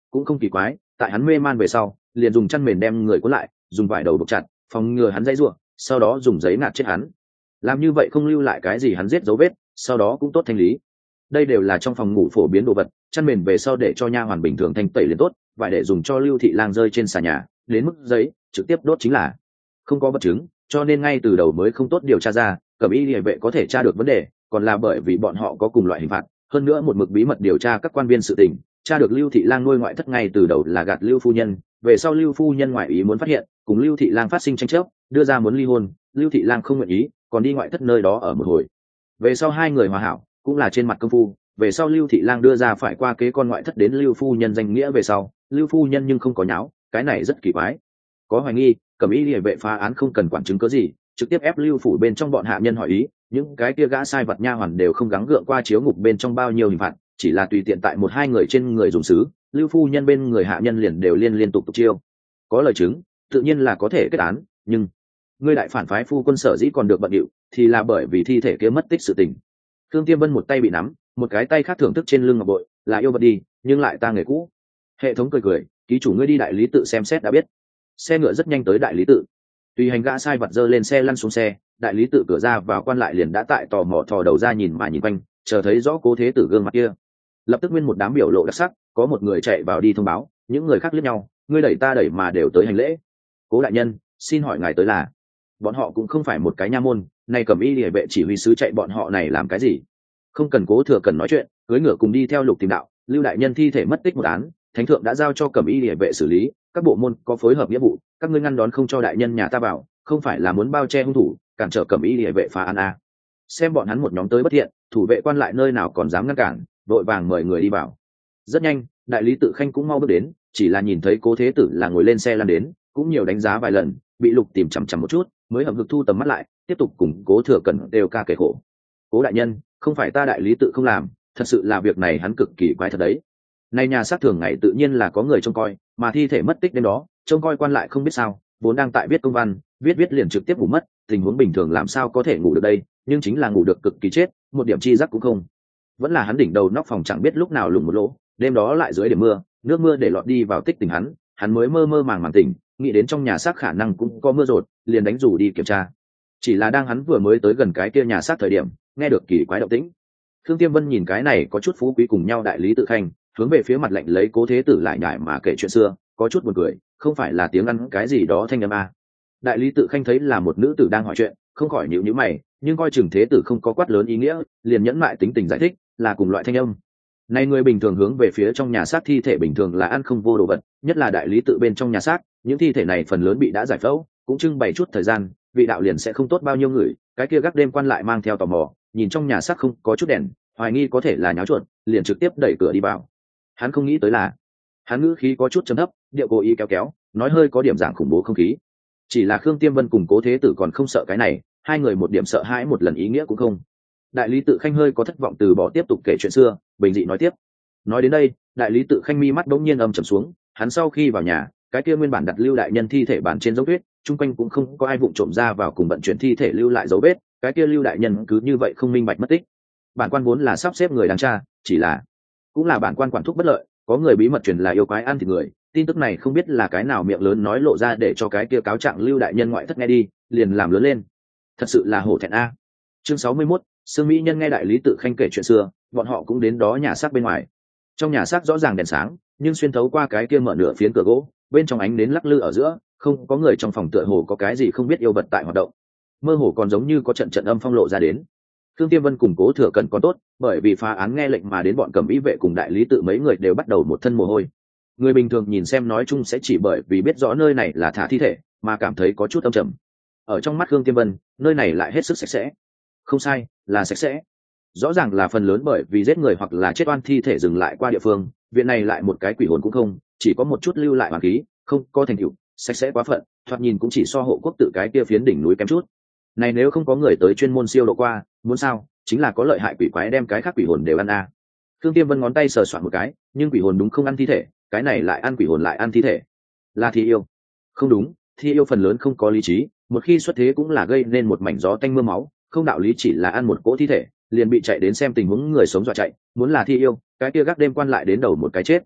cũng không kỳ quái, tại hắn mê man về sau liền dùng chăn mền đem người cuốn lại, dùng vải đầu buộc chặt phòng ngừa hắn dãy ruộng, sau đó dùng giấy ngạt chết hắn. Làm như vậy không lưu lại cái gì hắn giết dấu vết, sau đó cũng tốt thanh lý. Đây đều là trong phòng ngủ phổ biến đồ vật, chăn mền về sau để cho nha hoàn bình thường thanh tẩy liền tốt, vải để dùng cho Lưu Thị Lang rơi trên xà nhà, đến mức giấy trực tiếp đốt chính là. Không có vật chứng, cho nên ngay từ đầu mới không tốt điều tra ra, Cẩm Y Liễu vệ có thể tra được vấn đề, còn là bởi vì bọn họ có cùng loại hình phạt, hơn nữa một mực bí mật điều tra các quan viên sự tình, tra được Lưu Thị Lang nuôi ngoại thất ngay từ đầu là gạt Lưu phu nhân, về sau Lưu phu nhân ngoại ý muốn phát hiện, cùng Lưu Thị Lang phát sinh tranh chấp, đưa ra muốn ly hôn, Lưu Thị Lang không nguyện ý, còn đi ngoại thất nơi đó ở một hồi. Về sau hai người hòa hảo, cũng là trên mặt công phu, về sau Lưu Thị Lang đưa ra phải qua kế con ngoại thất đến Lưu phu nhân danh nghĩa về sau, Lưu phu nhân nhưng không có nháo, cái này rất kỳ quái. Có hoài nghi, Cẩm Y Liễu vệ phá án không cần quản chứng cứ gì, trực tiếp ép Lưu phủ bên trong bọn hạ nhân hỏi ý, những cái kia gã sai vật nha hoàn đều không gắng gượng qua chiếu ngục bên trong bao nhiêu hình phạt, chỉ là tùy tiện tại một hai người trên người dùng sứ, Lưu phu nhân bên người hạ nhân liền đều liên tục chiêu. Có lời chứng, tự nhiên là có thể kết án, nhưng ngươi đại phản phái phu quân sở dĩ còn được bận điệu, thì là bởi vì thi thể kia mất tích sự tình. Thương Tiêm Vân một tay bị nắm, một cái tay khác thưởng thức trên lưng ngọc bội, là yêu vật đi, nhưng lại ta nghề cũ. Hệ thống cười cười, ký chủ ngươi đi đại lý tự xem xét đã biết. Xe ngựa rất nhanh tới đại lý tự. Tùy hành gã sai vật dơ lên xe lăn xuống xe, đại lý tự cửa ra vào quan lại liền đã tại tò mò thò đầu ra nhìn mà nhìn quanh, chờ thấy rõ Cố Thế Tử gương mặt kia. Lập tức nguyên một đám biểu lộ đặc sắc, có một người chạy vào đi thông báo, những người khác liếc nhau, ngươi đẩy ta đẩy mà đều tới hành lễ. Cố đại nhân, xin hỏi ngài tới là? Bọn họ cũng không phải một cái nha môn, này Cẩm Y Liễu vệ chỉ huy sứ chạy bọn họ này làm cái gì? Không cần Cố Thừa cần nói chuyện, cưỡi ngựa cùng đi theo Lục Tìm Đạo, Lưu đại nhân thi thể mất tích một án, thánh thượng đã giao cho Cẩm Y Liễu vệ xử lý, các bộ môn có phối hợp nghĩa vụ, các ngươi ngăn đón không cho đại nhân nhà ta vào, không phải là muốn bao che hung thủ, cản trở Cẩm Y Liễu vệ phá án a. Xem bọn hắn một nhóm tới bất thiện, thủ vệ quan lại nơi nào còn dám ngăn cản, đội vàng mời người đi vào. Rất nhanh, đại lý tự khanh cũng mau bước đến, chỉ là nhìn thấy Cố Thế Tử là ngồi lên xe lăn đến, cũng nhiều đánh giá vài lần, bị Lục Tìm chằm chằm một chút, mới hậm hực thu tầm mắt lại, tiếp tục cùng Cố Thừa Cẩn đều ca kể khổ. Cố đại nhân, không phải ta đại lý tự không làm, thật sự là việc này hắn cực kỳ quái thật đấy. Nay nhà xác thường ngày tự nhiên là có người trông coi, mà thi thể mất tích đêm đó, trông coi quan lại không biết sao, vốn đang tại viết công văn, viết liền trực tiếp ngủ mất, tình huống bình thường làm sao có thể ngủ được đây, nhưng chính là ngủ được cực kỳ chết, một điểm chi giác cũng không. Vẫn là hắn đỉnh đầu nóc phòng chẳng biết lúc nào lủng một lỗ, đêm đó lại dưới điểm mưa, nước mưa để lọt đi vào tích tỉnh hắn mới mơ mơ màng tỉnh, nghĩ đến trong nhà xác khả năng cũng có mưa rột, liền đánh rủ đi kiểm tra. Chỉ là đang hắn vừa mới tới gần cái kia nhà xác thời điểm, nghe được kỳ quái động tĩnh. Thương Tiêm Vân nhìn cái này có chút phú quý cùng nhau đại lý tự khanh, hướng về phía mặt lạnh lấy Cố Thế Tử lại nhải mà kể chuyện xưa, có chút buồn cười, không phải là tiếng ăn cái gì đó thanh âm à. Đại lý tự khanh thấy là một nữ tử đang hỏi chuyện, không khỏi nhíu nhíu mày, nhưng coi chừng Thế Tử không có quát lớn ý nghĩa, liền nhẫn mại tính tình giải thích, là cùng loại thanh âm. Này người bình thường hướng về phía trong nhà xác thi thể bình thường là ăn không vô đồ vật, nhất là đại lý tự bên trong nhà xác, những thi thể này phần lớn bị đã giải phẫu, cũng trưng bày chút thời gian, vị đạo liền sẽ không tốt bao nhiêu người, cái kia gác đêm quan lại mang theo tò mò, nhìn trong nhà xác không có chút đèn, hoài nghi có thể là nháo chuột, liền trực tiếp đẩy cửa đi vào. Hắn không nghĩ tới là, hắn ngữ khí có chút trầm thấp, điệu cố ý kéo kéo, nói hơi có điểm dạng khủng bố không khí. Chỉ là Khương Tiêm Vân cùng Cố Thế Tử còn không sợ cái này, hai người một điểm sợ hãi một lần ý nghĩa cũng không. Đại lý tự khanh hơi có thất vọng từ bỏ tiếp tục kể chuyện xưa, bình dị nói tiếp. Nói đến đây, đại lý tự khanh mi mắt bỗng nhiên âm trầm xuống, hắn sau khi vào nhà, cái kia nguyên bản đặt Lưu đại nhân thi thể bản trên dấu vết, chung quanh cũng không có ai vụng trộm ra vào cùng vận chuyển thi thể lưu lại dấu vết, cái kia Lưu đại nhân cứ như vậy không minh bạch mất tích. Bản quan vốn là sắp xếp người đáng tra, chỉ là cũng là bản quan quản thúc bất lợi, có người bí mật truyền là yêu quái ăn thịt người, tin tức này không biết là cái nào miệng lớn nói lộ ra để cho cái kia cáo trạng Lưu đại nhân ngoại thất nghe đi, liền làm lớn lên. Thật sự là hổ thẹn a. Chương 61, Sương Mỹ Nhân nghe đại lý tự khanh kể chuyện xưa, bọn họ cũng đến đó nhà xác bên ngoài. Trong nhà xác rõ ràng đèn sáng, nhưng xuyên thấu qua cái kia mở nửa phiến cửa gỗ, bên trong ánh nến lắc lư ở giữa, không có người trong phòng, tựa hồ có cái gì không biết yêu vật tại hoạt động. Mơ hồ còn giống như có trận âm phong lộ ra đến. Thương Tiêm Vân cùng Cố Thừa Cẩn còn tốt, bởi vì phá án nghe lệnh mà đến bọn Cẩm Y vệ cùng đại lý tự mấy người đều bắt đầu một thân mồ hôi. Người bình thường nhìn xem nói chung sẽ chỉ bởi vì biết rõ nơi này là thả thi thể, mà cảm thấy có chút âm trầm. Ở trong mắt Thương Tiêm Vân, nơi này lại hết sức sạch sẽ. Không sai, là sạch sẽ. Rõ ràng là phần lớn bởi vì giết người hoặc là chết oan thi thể dừng lại qua địa phương, viện này lại một cái quỷ hồn cũng không, chỉ có một chút lưu lại hoàn khí, không có thành tựu, sạch sẽ quá phận, thoạt nhìn cũng chỉ so hộ quốc tự cái kia phiến đỉnh núi kém chút. Này nếu không có người tới chuyên môn siêu độ qua, muốn sao, chính là có lợi hại quỷ quái đem cái khác quỷ hồn đều ăn a. Thương Tiêm Vân ngón tay sờ soạn một cái, nhưng quỷ hồn đúng không ăn thi thể, cái này lại ăn quỷ hồn lại ăn thi thể. Là thi yêu. Không đúng, thi yêu phần lớn không có lý trí, một khi xuất thế cũng là gây nên một mảnh gió tanh mưa máu, không đạo lý chỉ là ăn một cỗ thi thể, liền bị chạy đến xem tình huống người sống dọa chạy, muốn là thi yêu, cái kia gác đêm quan lại đến đầu một cái chết.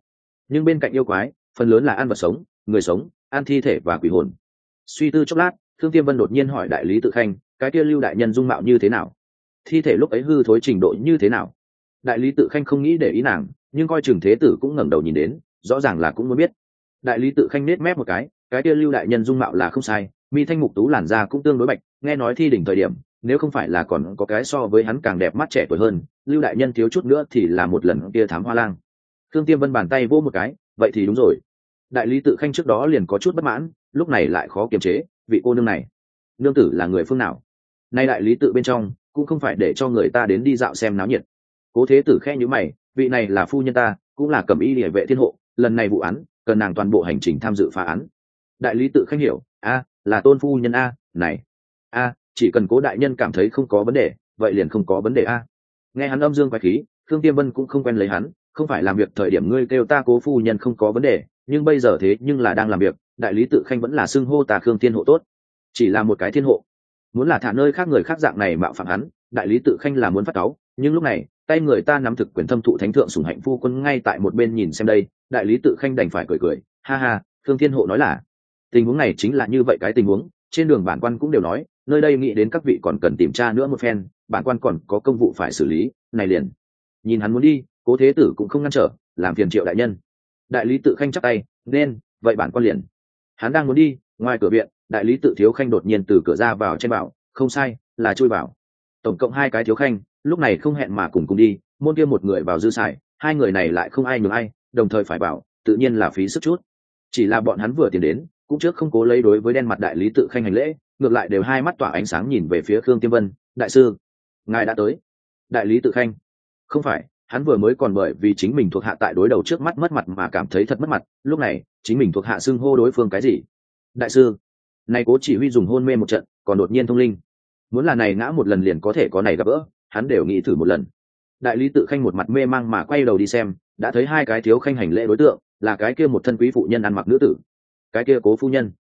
nhưng bên cạnh yêu quái phần lớn là ăn vật sống, người sống, ăn thi thể và quỷ hồn. Suy tư chốc lát, Thương Tiêm Vân đột nhiên hỏi đại lý tự khanh, cái kia Lưu đại nhân dung mạo như thế nào, thi thể lúc ấy hư thối trình độ như thế nào? Đại lý tự khanh không nghĩ để ý nàng, nhưng coi chừng thế tử cũng ngẩng đầu nhìn đến, rõ ràng là cũng muốn biết. Đại lý tự khanh nết mép một cái kia Lưu đại nhân dung mạo là không sai, mi thanh mục tú, làn da cũng tương đối bạch, nghe nói thi đỉnh thời điểm, nếu không phải là còn có cái so với hắn càng đẹp mắt trẻ tuổi hơn, Lưu đại nhân thiếu chút nữa thì là một lần kia thám hoa lang. Thương Tiêm Vân bàn tay vỗ một cái, vậy thì đúng rồi. Đại lý tự khanh trước đó liền có chút bất mãn, lúc này lại khó kiềm chế, vị cô nương này, nương tử là người phương nào? Nay đại lý tự bên trong cũng không phải để cho người ta đến đi dạo xem náo nhiệt. Cố thế tử khe nhíu mày, vị này là phu nhân ta, cũng là cẩm y liề vệ thiên hộ, lần này vụ án cần nàng toàn bộ hành trình tham dự phá án. Đại lý tự khanh hiểu, là tôn phu nhân này, chỉ cần cố đại nhân cảm thấy không có vấn đề, vậy liền không có vấn đề Nghe hắn âm dương quái khí, Thương Tiêm Vân cũng không quen lấy hắn, không phải làm việc thời điểm ngươi kêu ta cố phu nhân không có vấn đề, nhưng bây giờ thế nhưng là đang làm việc, đại lý tự khanh vẫn là xưng hô ta Khương Thiên hộ tốt, chỉ là một cái thiên hộ. Muốn là thả nơi khác người khác dạng này mạo phạm hắn, đại lý tự khanh là muốn phát cáu, nhưng lúc này tay người ta nắm thực quyền thâm thụ thánh thượng sủng hạnh phu quân ngay tại một bên nhìn xem đây, đại lý tự khanh đành phải cười, ha ha, Khương Thiên hộ nói là tình huống này chính là như vậy cái tình huống, trên đường bản quan cũng đều nói, nơi đây nghĩ đến các vị còn cần tìm tra nữa một phen, bản quan còn có công vụ phải xử lý, này liền. Nhìn hắn muốn đi, cố thế tử cũng không ngăn trở, làm phiền Triệu đại nhân. Đại lý tự khanh chắp tay, nên, vậy bản quan liền. Hắn đang muốn đi, ngoài cửa viện, đại lý tự thiếu khanh đột nhiên từ cửa ra vào trên bảo, không sai, là chui vào. Tổng cộng 2 cái thiếu khanh, lúc này không hẹn mà cùng đi, môn kia một người vào dư xài, 2 người này lại không ai nhường ai, đồng thời phải bảo, tự nhiên là phí sức chút. Chỉ là bọn hắn vừa tiến đến, cũng trước không cố lấy đối với đen mặt đại lý tự khanh hành lễ, ngược lại đều hai mắt tỏa ánh sáng nhìn về phía Khương Tiêm Vân, đại sư, ngài đã tới. Đại lý tự khanh, không phải, hắn vừa mới còn bởi vì chính mình thuộc hạ tại đối đầu trước mắt mất mặt mà cảm thấy thật mất mặt, lúc này chính mình thuộc hạ xưng hô đối phương cái gì? Đại sư, này cố chỉ huy dùng hôn mê một trận, còn đột nhiên thông linh, muốn là này ngã một lần liền có thể có này gặp gỡ, hắn đều nghĩ thử một lần. Đại lý tự khanh một mặt mê mang mà quay đầu đi xem, đã thấy 2 cái thiếu khanh hành lễ đối tượng là cái kia một thân quý phụ nhân ăn mặc nữ tử, cái kia cố phu nhân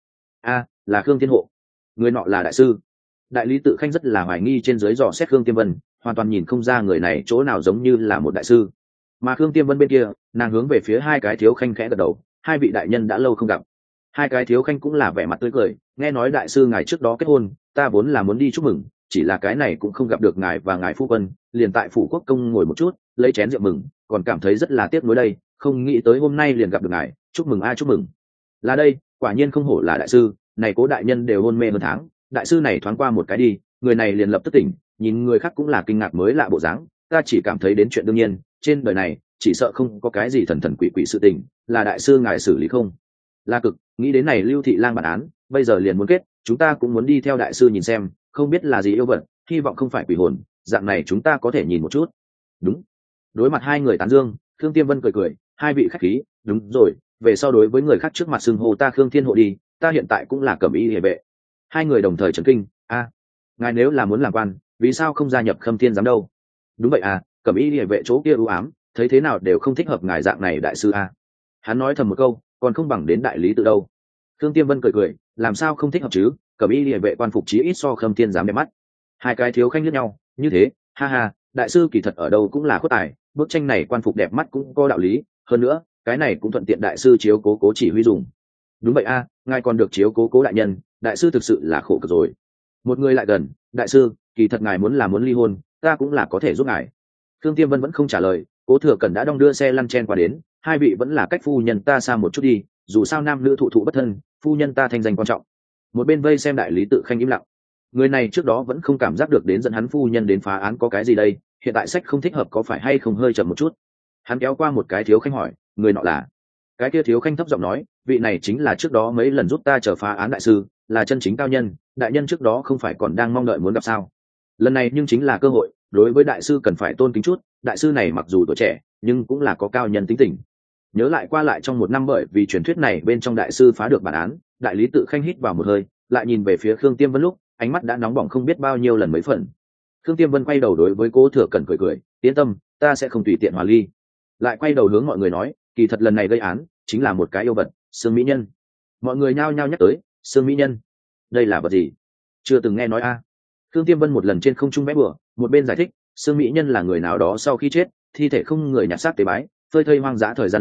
là Khương Thiên hộ, người nọ là đại sư. Đại lý tự khanh rất là hoài nghi trên dưới dò xét Khương Tiêm Vân, hoàn toàn nhìn không ra người này chỗ nào giống như là một đại sư. Mà Khương Tiêm Vân bên kia, nàng hướng về phía 2 cái thiếu khanh khẽ gật đầu, 2 vị đại nhân đã lâu không gặp. 2 cái thiếu khanh cũng là vẻ mặt tươi cười, nghe nói đại sư ngài trước đó kết hôn, ta vốn là muốn đi chúc mừng, chỉ là cái này cũng không gặp được ngài và ngài phu quân, liền tại phủ quốc công ngồi một chút, lấy chén rượu mừng, còn cảm thấy rất là tiếc nuối đây, không nghĩ tới hôm nay liền gặp được ngài, chúc mừng chúc mừng. Là đây, quả nhiên không hổ là đại sư, này cố đại nhân đều hôn mê hơn tháng, đại sư này thoáng qua một cái đi, người này liền lập tức tỉnh, nhìn người khác cũng là kinh ngạc mới lạ bộ dáng, ta chỉ cảm thấy đến chuyện đương nhiên, trên đời này chỉ sợ không có cái gì thần thần quỷ quỷ sự tình, là đại sư ngài xử lý không? La Cực, nghĩ đến này Lưu thị lang bản án, bây giờ liền muốn kết, chúng ta cũng muốn đi theo đại sư nhìn xem, không biết là gì yêu vật, hy vọng không phải quỷ hồn, dạng này chúng ta có thể nhìn một chút. Đúng. Đối mặt 2 người tán dương, Khương Tiêm Vân cười, 2 vị khách khí, đúng rồi, về sau đối với người khác trước mặt xưng hô ta Khương Thiên hộ đi, ta hiện tại cũng là cẩm y liề vệ. 2 người đồng thời chấn kinh, ngài nếu là muốn làm quan, vì sao không gia nhập Khâm Thiên giám đâu? Đúng vậy cẩm y liề vệ chỗ kia u ám, thấy thế nào đều không thích hợp ngài dạng này đại sư Hắn nói thầm một câu, còn không bằng đến đại lý tự đâu. Khương Tiêm Vân cười, làm sao không thích hợp chứ, cẩm y liề vệ quan phục chí ít so Khâm Thiên giám đẹp mắt. 2 cái thiếu khanh liếc nhau, như thế, ha ha, đại sư kỳ thật ở đâu cũng là khuất tài, bức tranh này quan phục đẹp mắt cũng có đạo lý, hơn nữa cái này cũng thuận tiện đại sư chiếu cố chỉ huy dùng. Đúng vậy ngài còn được chiếu cố đại nhân, đại sư thực sự là khổ cực rồi. Một người lại gần, đại sư, kỳ thật ngài muốn ly hôn, ta cũng là có thể giúp ngài. Khương Tiêm Vân vẫn không trả lời, Cố Thừa Cẩn đã đong đưa xe lăn chen qua đến, 2 vị vẫn là cách phu nhân ta xa một chút đi, dù sao nam nữ thụ bất thân, phu nhân ta thanh danh quan trọng. Một bên vây xem đại lý tự khanh im lặng, người này trước đó vẫn không cảm giác được đến dẫn hắn phu nhân đến phá án có cái gì đây, hiện tại sách không thích hợp có phải hay không hơi chậm một chút. Hắn kéo qua một cái thiếu khanh hỏi, người nọ là? Cái kia thiếu khanh thấp giọng nói, vị này chính là trước đó mấy lần giúp ta chờ phá án đại sư, là chân chính cao nhân, đại nhân trước đó không phải còn đang mong đợi muốn gặp sao? Lần này nhưng chính là cơ hội, đối với đại sư cần phải tôn kính chút, đại sư này mặc dù tuổi trẻ nhưng cũng là có cao nhân tính tình. Nhớ lại qua lại trong 1 năm, bởi vì truyền thuyết này bên trong đại sư phá được bản án, đại lý tự khanh hít vào một hơi, lại nhìn về phía Khương Tiêm Vân lúc ánh mắt đã nóng bỏng không biết bao nhiêu lần mấy phần. Khương Tiêm Vân quay đầu đối với Cố Thừa Cẩn cười, yên tâm, ta sẽ không tùy tiện hòa ly. Lại quay đầu hướng mọi người nói, kỳ thật lần này gây án chính là một cái yêu vật, xương mỹ nhân. Mọi người nhao nhao nhắc tới, xương mỹ nhân, đây là vật gì? Chưa từng nghe nói Khương Tiêm Vân một lần trên không trung vẽ bừa, một bên giải thích, xương mỹ nhân là người nào đó sau khi chết, thi thể không người nhặt xác tế bái, phơi thây hoang dã thời gian lâu,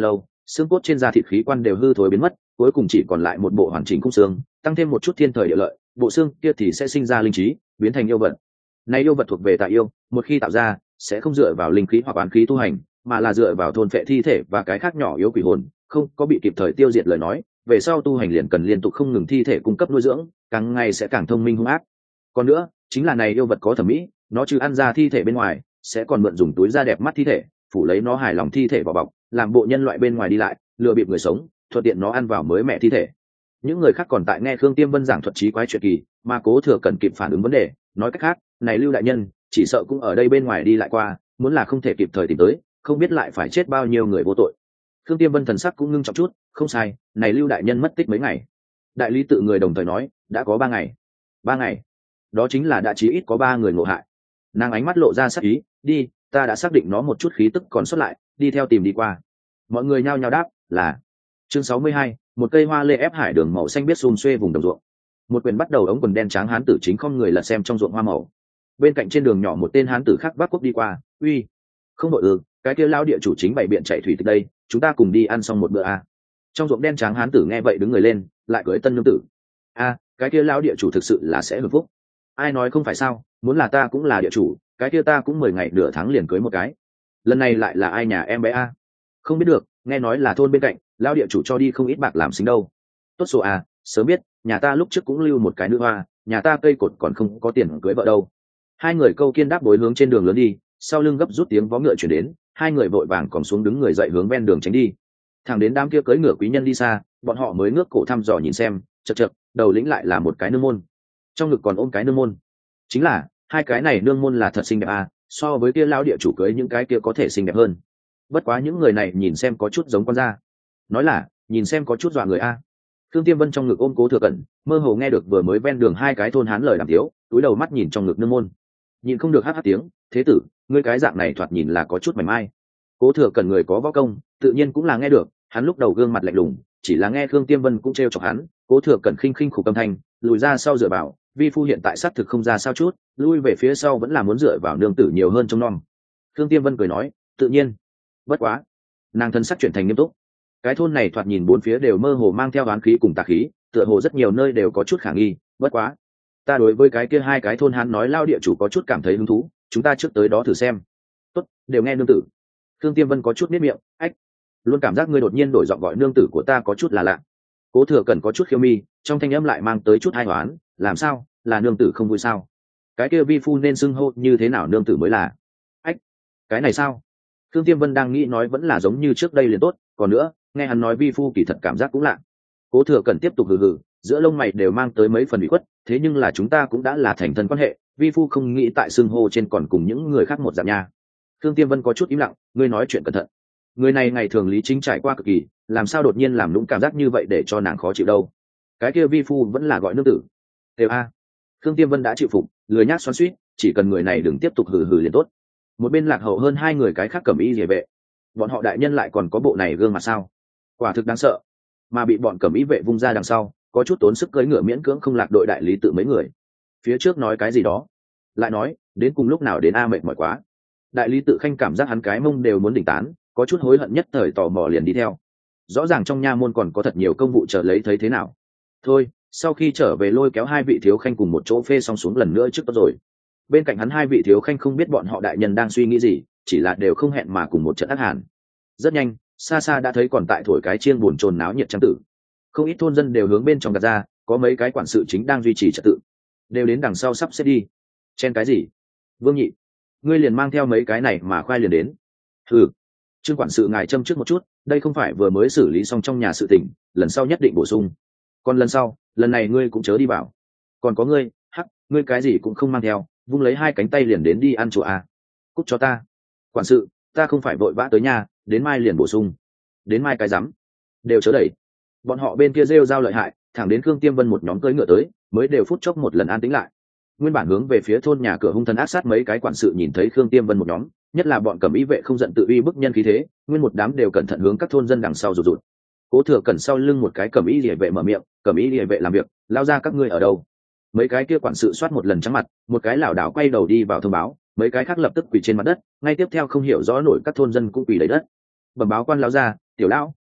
xương cốt trên da thịt khí quan đều hư thối biến mất, cuối cùng chỉ còn lại một bộ hoàn chỉnh khung xương, tăng thêm một chút thiên thời địa lợi, bộ xương kia thì sẽ sinh ra linh trí, biến thành yêu vật. Này yêu vật thuộc về tà yêu, một khi tạo ra sẽ không dựa vào linh khí hoặc oán khí tu hành, mà là dựa vào thôn phệ thi thể và cái khác nhỏ yếu quỷ hồn, không có bị kịp thời tiêu diệt lời nói, về sau tu hành liền cần liên tục không ngừng thi thể cung cấp nuôi dưỡng, càng ngày sẽ càng thông minh hung ác. Còn nữa, chính là này yêu vật có thẩm mỹ, nó trừ ăn ra thi thể bên ngoài, sẽ còn mượn dùng túi da đẹp mắt thi thể, phủ lấy nó hài lòng thi thể vào bọc, làm bộ nhân loại bên ngoài đi lại, lừa bịp người sống, thuận tiện nó ăn vào mới mẹ thi thể. Những người khác còn tại nghe Khương Tiêm Vân giảng thuật trí quái chuyện kỳ, mà Cố Thừa cần kịp phản ứng vấn đề, nói cách khác, này Lưu đại nhân chỉ sợ cũng ở đây bên ngoài đi lại qua, muốn là không thể kịp thời tìm tới, không biết lại phải chết bao nhiêu người vô tội. Khương Tiêm Vân thần sắc cũng ngưng trọng chút, không sai, này Lưu đại nhân mất tích mấy ngày. Đại lý tự người đồng thời nói, đã có 3 ngày. 3 ngày? Đó chính là đã chí ít có 3 người ngộ hại. Nàng ánh mắt lộ ra sắc ý, đi, ta đã xác định nó một chút khí tức còn sót lại, đi theo tìm đi qua. Mọi người nhao nhao đáp, là. Chương 62, một cây hoa lê ép hải đường màu xanh biết xum xuê vùng đồng ruộng. Một quyền bắt đầu ống quần đen trắng hán tử chính không người lật xem trong ruộng hoa màu. Bên cạnh trên đường nhỏ một tên hán tử khác vác cuốc đi qua, uy, không đội cái kia lao địa chủ chính bày biện chạy thủy từ đây, chúng ta cùng đi ăn xong một bữa a. Trong ruộng đen trắng hán tử nghe vậy đứng người lên, lại cưới tân nương tử. A, cái kia lao địa chủ thực sự là sẽ hưởng phúc. Ai nói không phải sao, muốn là ta cũng là địa chủ, cái kia ta cũng 10 ngày nửa tháng liền cưới một cái. Lần này lại là ai nhà em bé a? Không biết được, nghe nói là thôn bên cạnh, lao địa chủ cho đi không ít bạc làm xính đâu. Tốt số a, sớm biết, nhà ta lúc trước cũng lưu một cái nữ hoa, nhà ta cây cột còn không có tiền cưới vợ đâu. Hai người câu kiên đáp đối hướng trên đường lớn đi, sau lưng gấp rút tiếng vó ngựa chuyển đến, hai người vội vàng còn xuống đứng người dậy hướng ven đường tránh đi. Thẳng đến đám kia cưỡi ngựa quý nhân đi xa, bọn họ mới ngước cổ thăm dò nhìn xem, chật chật, đầu lĩnh lại là một cái nương môn, trong ngực còn ôm cái nương môn. Chính là hai cái này nương môn là thật xinh đẹp à, so với kia lão địa chủ cưới những cái kia có thể xinh đẹp hơn. Bất quá những người này nhìn xem có chút giống con da, nói là nhìn xem có chút dọa người a. Thương Tiêm Vân trong ngực ôm Cố Thừa Cẩn, mơ hồ nghe được vừa mới ven đường hai cái thôn hán lời đàm tiếu, túi đầu mắt nhìn trong ngực nương môn, nhìn không được hát tiếng, thế tử, ngươi cái dạng này thoạt nhìn là có chút mảnh mai. Cố Thừa Cẩn người có võ công, tự nhiên cũng là nghe được, hắn lúc đầu gương mặt lạnh lùng, chỉ là nghe Thương Tiêm Vân cũng trêu chọc hắn, Cố Thừa Cẩn khinh khinh khục âm thanh, lùi ra sau dựa vào, vi phu hiện tại xác thực không ra sao chút, lui về phía sau vẫn là muốn dựa vào nương tử nhiều hơn trong non. Thương Tiêm Vân cười nói, tự nhiên, bất quá, nàng thân sắc chuyển thành nghiêm túc. Cái thôn này thoạt nhìn bốn phía đều mơ hồ mang theo oán khí cùng tà khí, tựa hồ rất nhiều nơi đều có chút khả nghi, bất quá, ta đối với cái kia hai cái thôn hắn nói lao địa chủ có chút cảm thấy hứng thú, chúng ta trước tới đó thử xem. Tốt, đều nghe nương tử. Thương Tiêm Vân có chút niết miệng, ách, luôn cảm giác ngươi đột nhiên đổi giọng gọi nương tử của ta có chút là lạ. Cố Thừa Cẩn có chút khiêu mi, trong thanh âm lại mang tới chút hai hoán, làm sao, là nương tử không vui sao? Cái kia vi phu nên xưng hô như thế nào nương tử mới là? Ách, cái này sao? Thương Tiêm Vân đang nghĩ nói vẫn là giống như trước đây liền tốt, còn nữa, nghe hắn nói vi phu kỳ thật cảm giác cũng lạ. Cố Thừa Cẩn tiếp tục hừ hừ, giữa lông mày đều mang tới mấy phần bị khuất, thế nhưng là chúng ta cũng đã là thành thân quan hệ, vi phu không nghĩ tại xưng hô trên còn cùng những người khác một dạng nha. Thương Tiêm Vân có chút im lặng, ngươi nói chuyện cẩn thận. Người này ngày thường lý chính trải qua cực kỳ, làm sao đột nhiên làm lũng cảm giác như vậy để cho nàng khó chịu đâu. Cái kia vi phu vẫn là gọi nương tử. Đều a. Thương Tiêm Vân đã chịu phục, lười nhác xoắn xuýt, chỉ cần người này đừng tiếp tục hừ hừ liền tốt. Một bên lạc hậu hơn hai người cái khác cầm y rìa vệ, bọn họ đại nhân lại còn có bộ này gương mặt sao? Quả thực đáng sợ. Mà bị bọn cầm y vệ vung ra đằng sau, có chút tốn sức cưỡi ngựa miễn cưỡng không lạc đội đại lý tự mấy người. Phía trước nói cái gì đó, lại nói đến cùng lúc nào đến a mệt mỏi quá. Đại lý tự khanh cảm giác hắn cái mông đều muốn đỉnh tán, có chút hối hận nhất thời tò mò liền đi theo. Rõ ràng trong nha môn còn có thật nhiều công vụ chờ lấy thấy thế nào. Thôi, sau khi trở về lôi kéo hai vị thiếu khanh cùng một chỗ phê xong xuống lần nữa trước tốt rồi. Bên cạnh hắn hai vị thiếu khanh không biết bọn họ đại nhân đang suy nghĩ gì, chỉ là đều không hẹn mà cùng một trận ác hàn. Rất nhanh, xa xa đã thấy còn tại thổi cái chiêng buồn chồn náo nhiệt trang tử. Không ít thôn dân đều hướng bên trong gạt ra, có mấy cái quản sự chính đang duy trì trật tự, đều đến đằng sau sắp xếp đi. Chen cái gì? Vương Nhị, ngươi liền mang theo mấy cái này mà khoai liền đến. Ừ, Trương quản sự ngài châm trước một chút, đây không phải vừa mới xử lý xong trong nhà sự tình, lần sau nhất định bổ sung. Còn lần sau, lần này ngươi cũng chớ đi bảo. Còn có ngươi, hắc, ngươi cái gì cũng không mang theo, vung lấy hai cánh tay liền đến đi ăn chỗ à. Cút cho ta. Quản sự, ta không phải vội vã tới nhà, đến mai liền bổ sung. Đến mai cái rắm, đều chớ đẩy. Bọn họ bên kia rêu rao lợi hại, thẳng đến Khương Tiêm Vân một nhóm cưỡi ngựa tới, mới đều phút chốc một lần an tĩnh lại. Nguyên bản hướng về phía thôn nhà cửa hung thần ác sát mấy cái quản sự nhìn thấy Khương Tiêm Vân một nhóm, nhất là bọn cầm y vệ không giận tự uy bức nhân khí thế, nguyên một đám đều cẩn thận hướng các thôn dân đằng sau rụt rụt. Cố Thừa Cẩn sau lưng một cái cầm y liề vệ mở miệng, cầm y liề vệ làm việc, lao ra các ngươi ở đâu? Mấy cái kia quản sự soát một lần trắng mặt, một cái lảo đảo quay đầu đi vào thông báo, mấy cái khác lập tức quỳ trên mặt đất, ngay tiếp theo không hiểu rõ nổi các thôn dân cũng quỳ lấy đất. Bẩm báo quan lão gia, tiểu lão,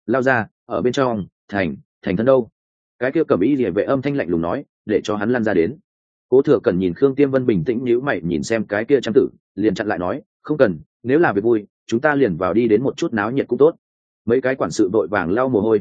lao ra ở bên trong thành thân đâu. Cái kia cẩm y địa vệ âm thanh lạnh lùng nói, để cho hắn lăn ra đến. Cố Thừa Cẩn nhìn Khương Tiêm Vân bình tĩnh nhíu mày nhìn xem cái kia trang tử, liền chặn lại nói, không cần, nếu là việc vui chúng ta liền vào đi đến một chút náo nhiệt cũng tốt. Mấy cái quản sự vội vàng lau mồ hôi,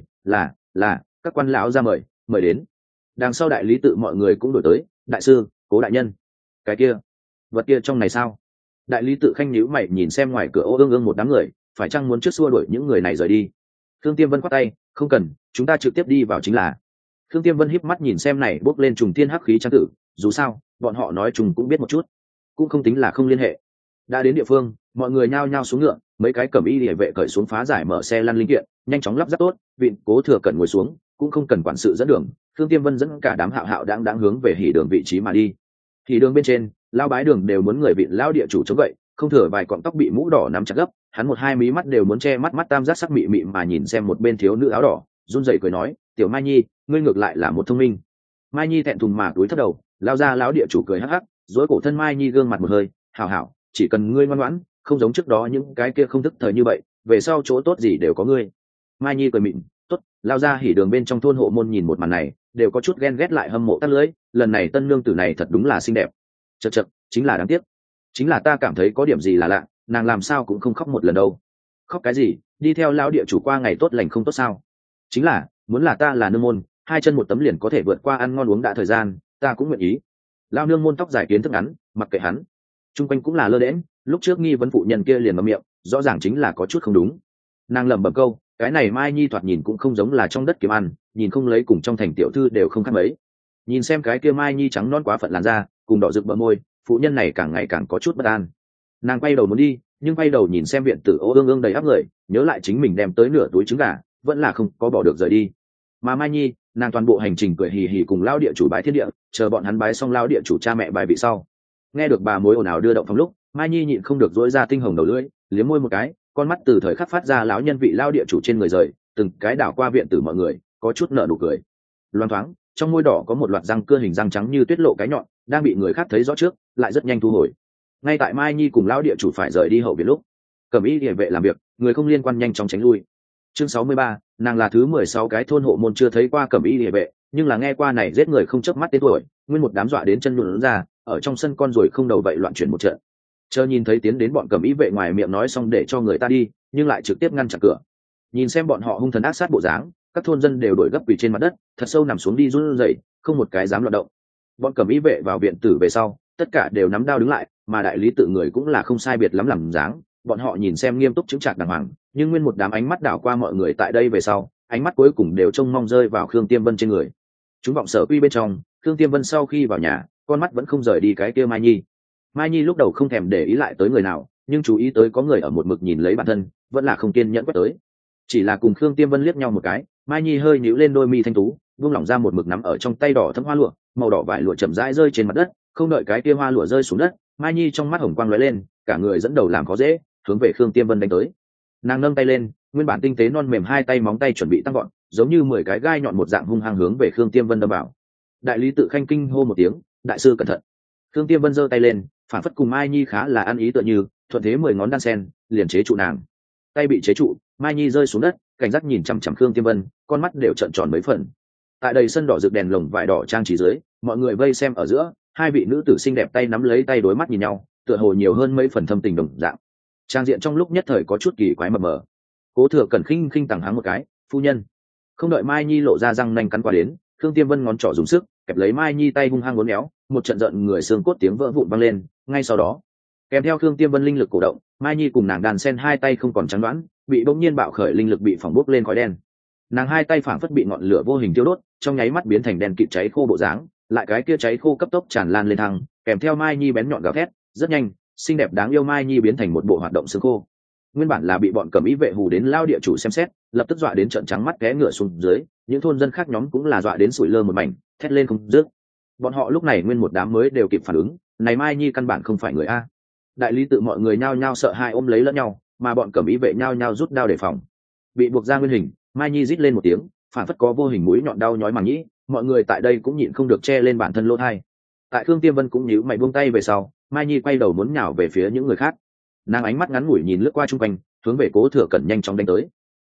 là các quan lão ra mời đến. Đằng sau đại lý tự mọi người cũng đổi tới, đại sư, Cố đại nhân, cái kia vật kia trong này sao? Đại lý tự khanh nhíu mày nhìn xem ngoài cửa ô ương ương một đám người, phải chăng muốn trước xua đuổi những người này rời đi. Khương Tiêm Vân khoát tay, không cần, chúng ta trực tiếp đi vào chính là. Khương Tiêm Vân híp mắt nhìn xem này bốc lên trùng thiên hắc khí trang tử, dù sao bọn họ nói chung cũng biết một chút, cũng không tính là không liên hệ. Đã đến địa phương, mọi người nhao nhao xuống ngựa, mấy cái cẩm y liề vệ cởi xuống phá giải mở xe lăn linh kiện, nhanh chóng lắp ráp tốt, vịn Cố Thừa Cẩn ngồi xuống, cũng không cần quản sự dẫn đường, Khương Tiêm Vân dẫn cả đám hạo hạo đáng hướng về hỉ đường vị trí mà đi. Hỉ đường bên trên, lao bái đường đều muốn người vịn lao địa chủ chống vậy, không thừa vài cọng tóc bị mũ đỏ nắm chặt gấp, hắn một hai mí mắt đều muốn che mắt tam giác sắc mị mị mà nhìn xem một bên thiếu nữ áo đỏ, run rẩy cười nói, tiểu Mai Nhi, ngươi ngược lại là một thông minh. Mai Nhi thẹn thùng mà cúi thấp đầu, lao ra lão địa chủ cười hắc hắc, dối cổ thân Mai Nhi gương mặt một hơi, hảo, chỉ cần ngươi ngoan ngoãn, không giống trước đó những cái kia không thức thời như vậy, về sau chỗ tốt gì đều có ngươi. Mai Nhi cười mịn, tốt. Lao ra hỉ đường bên trong thôn hộ môn nhìn một màn này, đều có chút ghen ghét lại hâm mộ tắt lưỡi, lần này tân nương tử này thật đúng là xinh đẹp. Chật, chính là đáng tiếc, chính là ta cảm thấy có điểm gì là lạ, nàng làm sao cũng không khóc một lần đâu. Khóc cái gì, đi theo lão địa chủ qua ngày tốt lành không tốt sao? Chính là, muốn là ta là nương môn, hai chân một tấm liền có thể vượt qua ăn ngon uống đã thời gian, ta cũng nguyện ý. Lao nương môn tóc dài kiến thức ngắn, mặc kệ hắn. Trung quanh cũng là lơ đễnh, lúc trước nghi vấn phụ nhân kia liền ngậm miệng, rõ ràng chính là có chút không đúng. Nàng lẩm bẩm câu, cái này Mai Nhi thoạt nhìn cũng không giống là trong đất kiếm ăn, nhìn không lấy cùng trong thành tiểu thư đều không khác mấy. Nhìn xem cái kia Mai Nhi trắng non quá phận làn da, cùng đỏ rực bờ môi, phụ nhân này càng ngày càng có chút bất an. Nàng quay đầu muốn đi, nhưng quay đầu nhìn xem viện tử ô ương ương đầy áp người, nhớ lại chính mình đem tới nửa túi trứng gà, vẫn là không có bỏ được rời đi. Mà Mai Nhi, nàng toàn bộ hành trình cười hì hì cùng lao địa chủ bái thiên địa, chờ bọn hắn bái xong lao địa chủ cha mẹ bài vị sau. Nghe được bà mối ồn ào đưa động phòng lúc, Mai Nhi nhịn không được dỗi ra tinh hồng đầu lưỡi, liếm môi một cái, con mắt từ thời khắc phát ra lão nhân vị lao địa chủ trên người rời, từng cái đảo qua viện tử mọi người, có chút nở nụ cười. Loan thoáng, trong môi đỏ có một loạt răng cưa hình răng trắng như tuyết lộ cái nhọn, đang bị người khác thấy rõ trước, lại rất nhanh thu hồi. Ngay tại Mai Nhi cùng lão địa chủ phải rời đi hậu viện lúc, Cẩm Y Liề vệ làm việc, người không liên quan nhanh chóng tránh lui. Chương 63, nàng là thứ 16 cái thôn hộ môn chưa thấy qua Cẩm Y Liề vệ, nhưng là nghe qua này giết người không chớp mắt tên tuổi, nguyên một đám dọa đến chân nhũn ra, ở trong sân con rồi không đầu vậy loạn chuyển một trận. Chờ nhìn thấy tiến đến bọn Cẩm Y vệ ngoài miệng nói xong để cho người ta đi, nhưng lại trực tiếp ngăn chặn cửa. Nhìn xem bọn họ hung thần ác sát bộ dáng, các thôn dân đều đổi gấp quỳ trên mặt đất, thật sâu nằm xuống đi run rẩy, không một cái dám loạn động. Bọn Cẩm Y vệ vào viện tử về sau, tất cả đều nắm đao đứng lại, mà đại lý tự người cũng là không sai biệt lắm làm dáng, bọn họ nhìn xem nghiêm túc chững chạc đàng hoàng, nhưng nguyên một đám ánh mắt đảo qua mọi người tại đây về sau, ánh mắt cuối cùng đều trông mong rơi vào Khương Tiêm Vân trên người. Chúng vọng sở quy bên trong, Khương Tiêm Vân sau khi vào nhà, con mắt vẫn không rời đi cái kia Mai Nhi. Mai Nhi lúc đầu không thèm để ý lại tới người nào, nhưng chú ý tới có người ở một mực nhìn lấy bản thân, vẫn là không kiên nhẫn quét tới. Chỉ là cùng Khương Tiêm Vân liếc nhau một cái, Mai Nhi hơi nhíu lên đôi mi thanh tú, buông lỏng ra một mực nắm ở trong tay đỏ thẫm hoa lụa, màu đỏ vải lụa chậm rãi rơi trên mặt đất, không đợi cái kia hoa lụa rơi xuống đất, Mai Nhi trong mắt hồng quang lóe lên, cả người dẫn đầu làm khó dễ, hướng về Khương Tiêm Vân đánh tới. Nàng nâng tay lên, nguyên bản tinh tế non mềm hai tay móng tay chuẩn bị tăng gọn, giống như 10 cái gai nhọn một dạng hung hăng hướng về Khương Tiêm Vân đâm vào. Đại lý tự khanh kinh hô một tiếng, đại sư cẩn thận. Khương Tiêm Vân giơ tay lên, phản phất cùng Mai Nhi khá là ăn ý tựa như, thuận thế 10 ngón đan sen, liền chế trụ nàng. Tay bị chế trụ, Mai Nhi rơi xuống đất, cảnh giác nhìn chằm chằm Khương Tiêm Vân, con mắt đều trợn tròn mấy phần. Tại đây sân đỏ rực đèn lồng vải đỏ trang trí dưới, mọi người vây xem ở giữa, hai vị nữ tử xinh đẹp tay nắm lấy tay đối mắt nhìn nhau, tựa hồ nhiều hơn mấy phần thâm tình đồng dạng. Trang diện trong lúc nhất thời có chút kỳ quái mờ mờ. Cố Thừa Cẩn khinh khinh tằng hắng một cái, phu nhân. Không đợi Mai Nhi lộ ra răng nanh cắn qua đến, Khương Tiêm Vân ngón trỏ dùng sức kẹp lấy Mai Nhi tay hung hăng uốn éo, một trận giận người xương cốt tiếng vỡ vụn vang lên. Ngay sau đó, kèm theo Khương Tiêm Vân linh lực cổ động, Mai Nhi cùng nàng đàn sen hai tay không còn trắng đoán, bị bỗng nhiên bạo khởi linh lực bị phỏng bốc lên khói đen. Nàng hai tay phảng phất bị ngọn lửa vô hình tiêu đốt, trong nháy mắt biến thành đèn kịt cháy khô bộ dáng, lại cái kia cháy khô cấp tốc tràn lan lên thăng, kèm theo Mai Nhi bén nhọn gào thét, rất nhanh, xinh đẹp đáng yêu Mai Nhi biến thành một bộ hoạt động xương khô. Nguyên bản là bị bọn Cẩm Y vệ hù đến lao địa chủ xem xét, lập tức dọa đến trợn trắng mắt té ngựa xuống dưới, những thôn dân khác nhóm cũng là dọa đến sủi lơ một mảnh, thét lên không dứt. Bọn họ lúc này nguyên một đám mới đều kịp phản ứng, này Mai Nhi căn bản không phải người a. Đại lý tự mọi người nhao nhao sợ hãi ôm lấy lẫn nhau, mà bọn Cẩm Y vệ nhao nhao rút đao đề phòng. Bị buộc ra nguyên hình, Mai Nhi rít lên một tiếng, phản phất có vô hình mũi nhọn đau nhói màng nhĩ, mọi người tại đây cũng nhịn không được che lên bản thân lỗ tai. Tại Khương Tiêm Vân cũng nhíu mày buông tay về sau, Mai Nhi quay đầu muốn nhào về phía những người khác. Nàng ánh mắt ngắn ngủi nhìn lướt qua chung quanh, hướng về Cố Thừa Cẩn nhanh chóng đánh tới.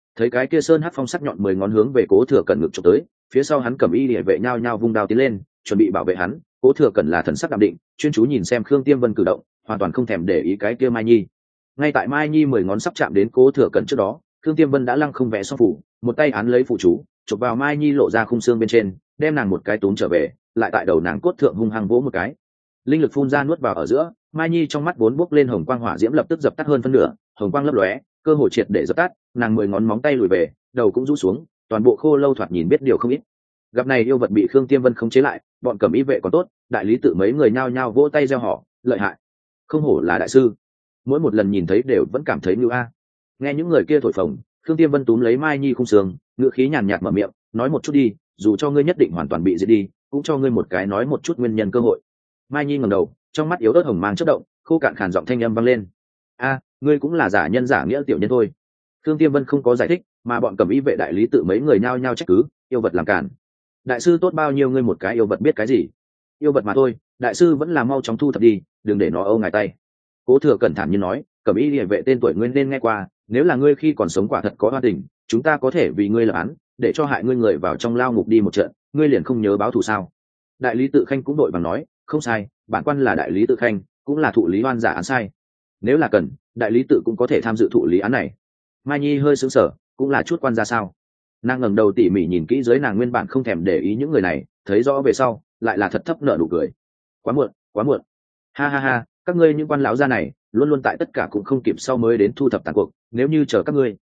thấy cái kia sơn hắc phong sắc nhọn 10 ngón hướng về Cố Thừa Cẩn ngực chụp tới, phía sau hắn cầm y liễu vệ nhao nhao vung đao tiến lên, chuẩn bị bảo vệ hắn. Cố Thừa Cẩn là thần sắc đạm định, chuyên chú nhìn xem Khương Tiêm Vân cử động, hoàn toàn không thèm để ý cái kia Mai Nhi. Ngay tại Mai Nhi 10 ngón sắp chạm đến Cố Thừa Cẩn trước đó, Khương Tiêm Vân đã lăng không vẽ xong phủ, một tay án lấy phụ chú, chụp vào Mai Nhi lộ ra khung xương bên trên, đem nàng một cái túm trở về, lại tại đầu nàng cốt thượng hung hăng vỗ một cái. Linh lực phun ra nuốt vào ở giữa, Mai Nhi trong mắt vốn bốc lên hồng quang hỏa diễm lập tức dập tắt hơn phân nửa, hồng quang lấp lóe, cơ hội triệt để dập tắt, nàng 10 ngón móng tay lùi về, đầu cũng rũ xuống, toàn bộ khô lâu thoạt nhìn biết điều không ít. Gặp này yêu vật bị Khương Tiêm Vân khống chế lại, bọn cẩm y vệ còn tốt, đại lý tự mấy người nhao nhao vỗ tay reo hò, lợi hại, không hổ là đại sư. Mỗi một lần nhìn thấy đều vẫn cảm thấy như a. Nghe những người kia thổi phồng, Khương Tiêm Vân túm lấy Mai Nhi khung sườn, ngữ khí nhàn nhạt mở miệng, nói một chút đi, dù cho ngươi nhất định hoàn toàn bị diệt đi, cũng cho ngươi một cái nói một chút nguyên nhân cơ hội. Mai Nhi ngẩng đầu, trong mắt yếu ớt hồng mang chớp động, khô cạn khàn giọng thanh âm vang lên. A, ngươi cũng là giả nhân giả nghĩa tiểu nhân thôi. Khương Tiêm Vân không có giải thích, mà bọn cẩm y vệ đại lý tự mấy người nhao nhao trách cứ, yêu vật làm cản. Đại sư tốt bao nhiêu ngươi một cái yêu vật biết cái gì? Yêu vật mà thôi, đại sư vẫn là mau chóng thu thập đi, đừng để nó âu ngài tay. Cố Thừa cẩn thận như nói, cẩm y liễu vệ tên tuổi ngươi nên nghe qua, nếu là ngươi khi còn sống quả thật có oan tình, chúng ta có thể vì ngươi lập án, để cho hại ngươi người vào trong lao ngục đi một trận, ngươi liền không nhớ báo thù sao? Đại lý tự khanh cũng đội bằng nói, không sai, bản quan là đại lý tự khanh, cũng là thụ lý oan giả án sai. Nếu là cần, đại lý tự cũng có thể tham dự thụ lý án này. Mai Nhi hơi sững sờ, cũng là chút quan ra sao? Nàng ngẩng đầu tỉ mỉ nhìn kỹ dưới nàng nguyên bản không thèm để ý những người này, thấy rõ về sau, lại là thật thấp nở nụ cười. Quá muộn, quá muộn. Ha ha ha, các ngươi những quan lão gia này, luôn luôn tại tất cả cũng không kịp sau mới đến thu thập tàn cuộc, nếu như chờ các ngươi.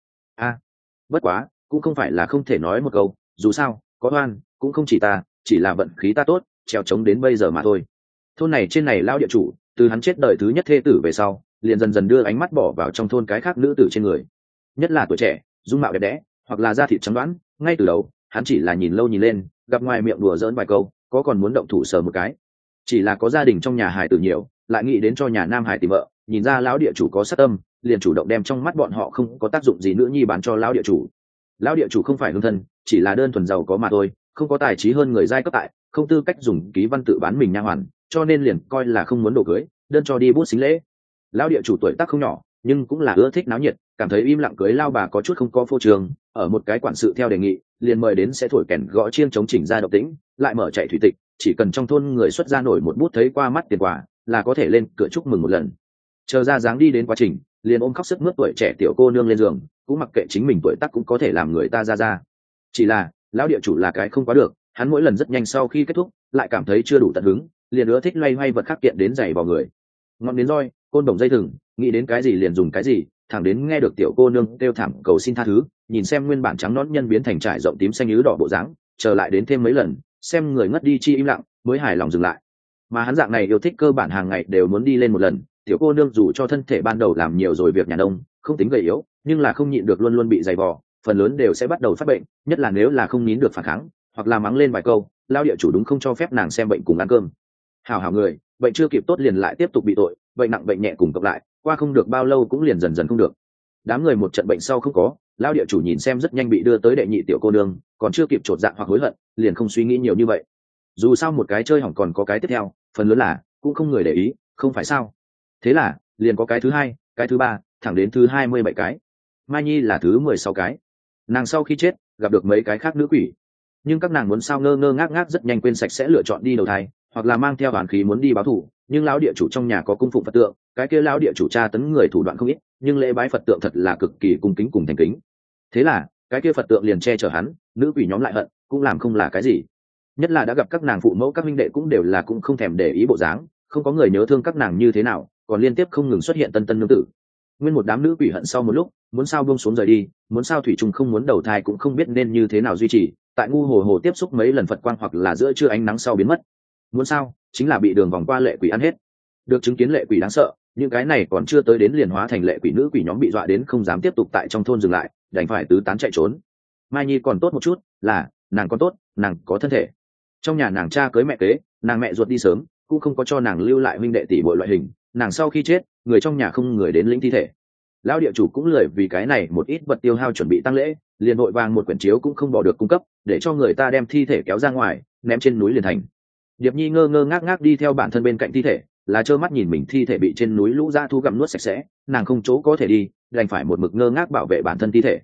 Bất quá, cũng không phải là không thể nói một câu, dù sao, có oan, cũng không chỉ ta, chỉ là vận khí ta tốt, trèo trống đến bây giờ mà thôi. Thôn này trên này lao địa chủ, từ hắn chết đời thứ nhất thê tử về sau, liền dần dần đưa ánh mắt bỏ vào trong thôn cái khác nữ tử trên người, nhất là tuổi trẻ, dung mạo đẹp đẽ, hoặc là da thịt trắng đoán, ngay từ đầu hắn chỉ là nhìn lâu nhìn lên, gặp ngoài miệng đùa giỡn vài câu, có còn muốn động thủ sờ một cái. Chỉ là có gia đình trong nhà hài tử nhiều, lại nghĩ đến cho nhà nam hài tìm vợ, nhìn ra lão địa chủ có sát tâm, liền chủ động đem trong mắt bọn họ không có tác dụng gì nữa nhi bán cho lão địa chủ. Lão địa chủ không phải hương thân, chỉ là đơn thuần giàu có mà thôi, không có tài trí hơn người giai cấp tại, không tư cách dùng ký văn tự bán mình nha hoàn, cho nên liền coi là không muốn đồ cưới, đơn cho đi bút xính lễ. Lão địa chủ tuổi tác không nhỏ, nhưng cũng là ưa thích náo nhiệt, cảm thấy im lặng cưới lao bà có chút không có phô trường, ở một cái quản sự theo đề nghị, liền mời đến sẽ thổi kèn gõ chiêng chống chỉnh ra động tĩnh, lại mở chạy thủy tịch, chỉ cần trong thôn người xuất ra nổi một bút thấy qua mắt tiền quả, là có thể lên cửa chúc mừng một lần. Chờ ra dáng đi đến quá trình, liền ôm khóc sức mướt tuổi trẻ tiểu cô nương lên giường, cũng mặc kệ chính mình tuổi tác cũng có thể làm người ta ra. Chỉ là lão địa chủ là cái không quá được, hắn mỗi lần rất nhanh sau khi kết thúc, lại cảm thấy chưa đủ tận hứng, liền ưa thích loay hoay vật khắc kiện đến giày vào người. Ngọn đến roi, côn đồng dây thừng, nghĩ đến cái gì liền dùng cái gì, thẳng đến nghe được tiểu cô nương kêu thảm cầu xin tha thứ, nhìn xem nguyên bản trắng nõn nhân biến thành trải rộng tím xanh nhứ đỏ bộ dáng, chờ lại đến thêm mấy lần, xem người ngất đi chi im lặng, mới hài lòng dừng lại. Mà hắn dạng này yêu thích cơ bản hàng ngày đều muốn đi lên một lần, tiểu cô nương dù cho thân thể ban đầu làm nhiều rồi việc nhà nông, không tính gầy yếu, nhưng là không nhịn được luôn luôn bị dày vò, phần lớn đều sẽ bắt đầu phát bệnh, nhất là nếu là không nín được phản kháng, hoặc là mắng lên vài câu, lao địa chủ đúng không cho phép nàng xem bệnh cùng ăn cơm. Hảo hảo người, bệnh chưa kịp tốt liền lại tiếp tục bị tội, bệnh nặng bệnh nhẹ cùng cộng lại, qua không được bao lâu cũng liền dần dần không được. Đám người một trận bệnh sau không có, lao địa chủ nhìn xem rất nhanh bị đưa tới đệ nhị tiểu cô nương, còn chưa kịp trột dạ hoặc hối hận, liền không suy nghĩ nhiều như vậy. Dù sao một cái chơi hỏng còn có cái tiếp theo, phần lớn là cũng không người để ý, không phải sao? Thế là liền có cái thứ hai, cái thứ ba, thẳng đến thứ 27 cái. Mai Nhi là thứ 16 cái. Nàng sau khi chết gặp được mấy cái khác nữ quỷ, nhưng các nàng muốn sao ngơ ngơ ngác ngác rất nhanh quên sạch sẽ lựa chọn đi đầu thai, hoặc là mang theo bản khí muốn đi báo thù. Nhưng lão địa chủ trong nhà có cung phụng Phật tượng, cái kia lão địa chủ tra tấn người thủ đoạn không ít, nhưng lễ bái Phật tượng thật là cực kỳ cung kính cùng thành kính. Thế là cái kia Phật tượng liền che chở hắn, nữ quỷ nhóm lại hận, cũng làm không là cái gì. Nhất là đã gặp các nàng phụ mẫu các minh đệ cũng đều là cũng không thèm để ý bộ dáng, không có người nhớ thương các nàng như thế nào, còn liên tiếp không ngừng xuất hiện tân tân nương tử. Nguyên một đám nữ quỷ hận sau một lúc, muốn sao buông xuống rời đi, muốn sao thủy trùng không muốn đầu thai cũng không biết nên như thế nào duy trì, tại ngu hồ hồ tiếp xúc mấy lần Phật quang hoặc là giữa trưa ánh nắng sau biến mất. Muốn sao chính là bị đường vòng qua lệ quỷ ăn hết. Được chứng kiến lệ quỷ đáng sợ, những cái này còn chưa tới đến liền hóa thành lệ quỷ, nữ quỷ nhóm bị dọa đến không dám tiếp tục tại trong thôn dừng lại, đành phải tứ tán chạy trốn. Mai Nhi còn tốt một chút, là nàng còn tốt, nàng có thân thể. Trong nhà nàng cha cưới mẹ kế, nàng mẹ ruột đi sớm, cũng không có cho nàng lưu lại huynh đệ tỷ muội loại hình, nàng sau khi chết, người trong nhà không người đến lĩnh thi thể. Lão địa chủ cũng lười vì cái này một ít vật tiêu hao chuẩn bị tăng lễ, liền vội vàng một quyển chiếu cũng không bỏ được cung cấp, để cho người ta đem thi thể kéo ra ngoài, ném trên núi liền thành. Điệp Nhi ngơ ngơ ngác ngác đi theo bản thân bên cạnh thi thể, là trơ mắt nhìn mình thi thể bị trên núi lũ dã thu gặm nuốt sạch sẽ, nàng không chỗ có thể đi, đành phải một mực ngơ ngác bảo vệ bản thân thi thể.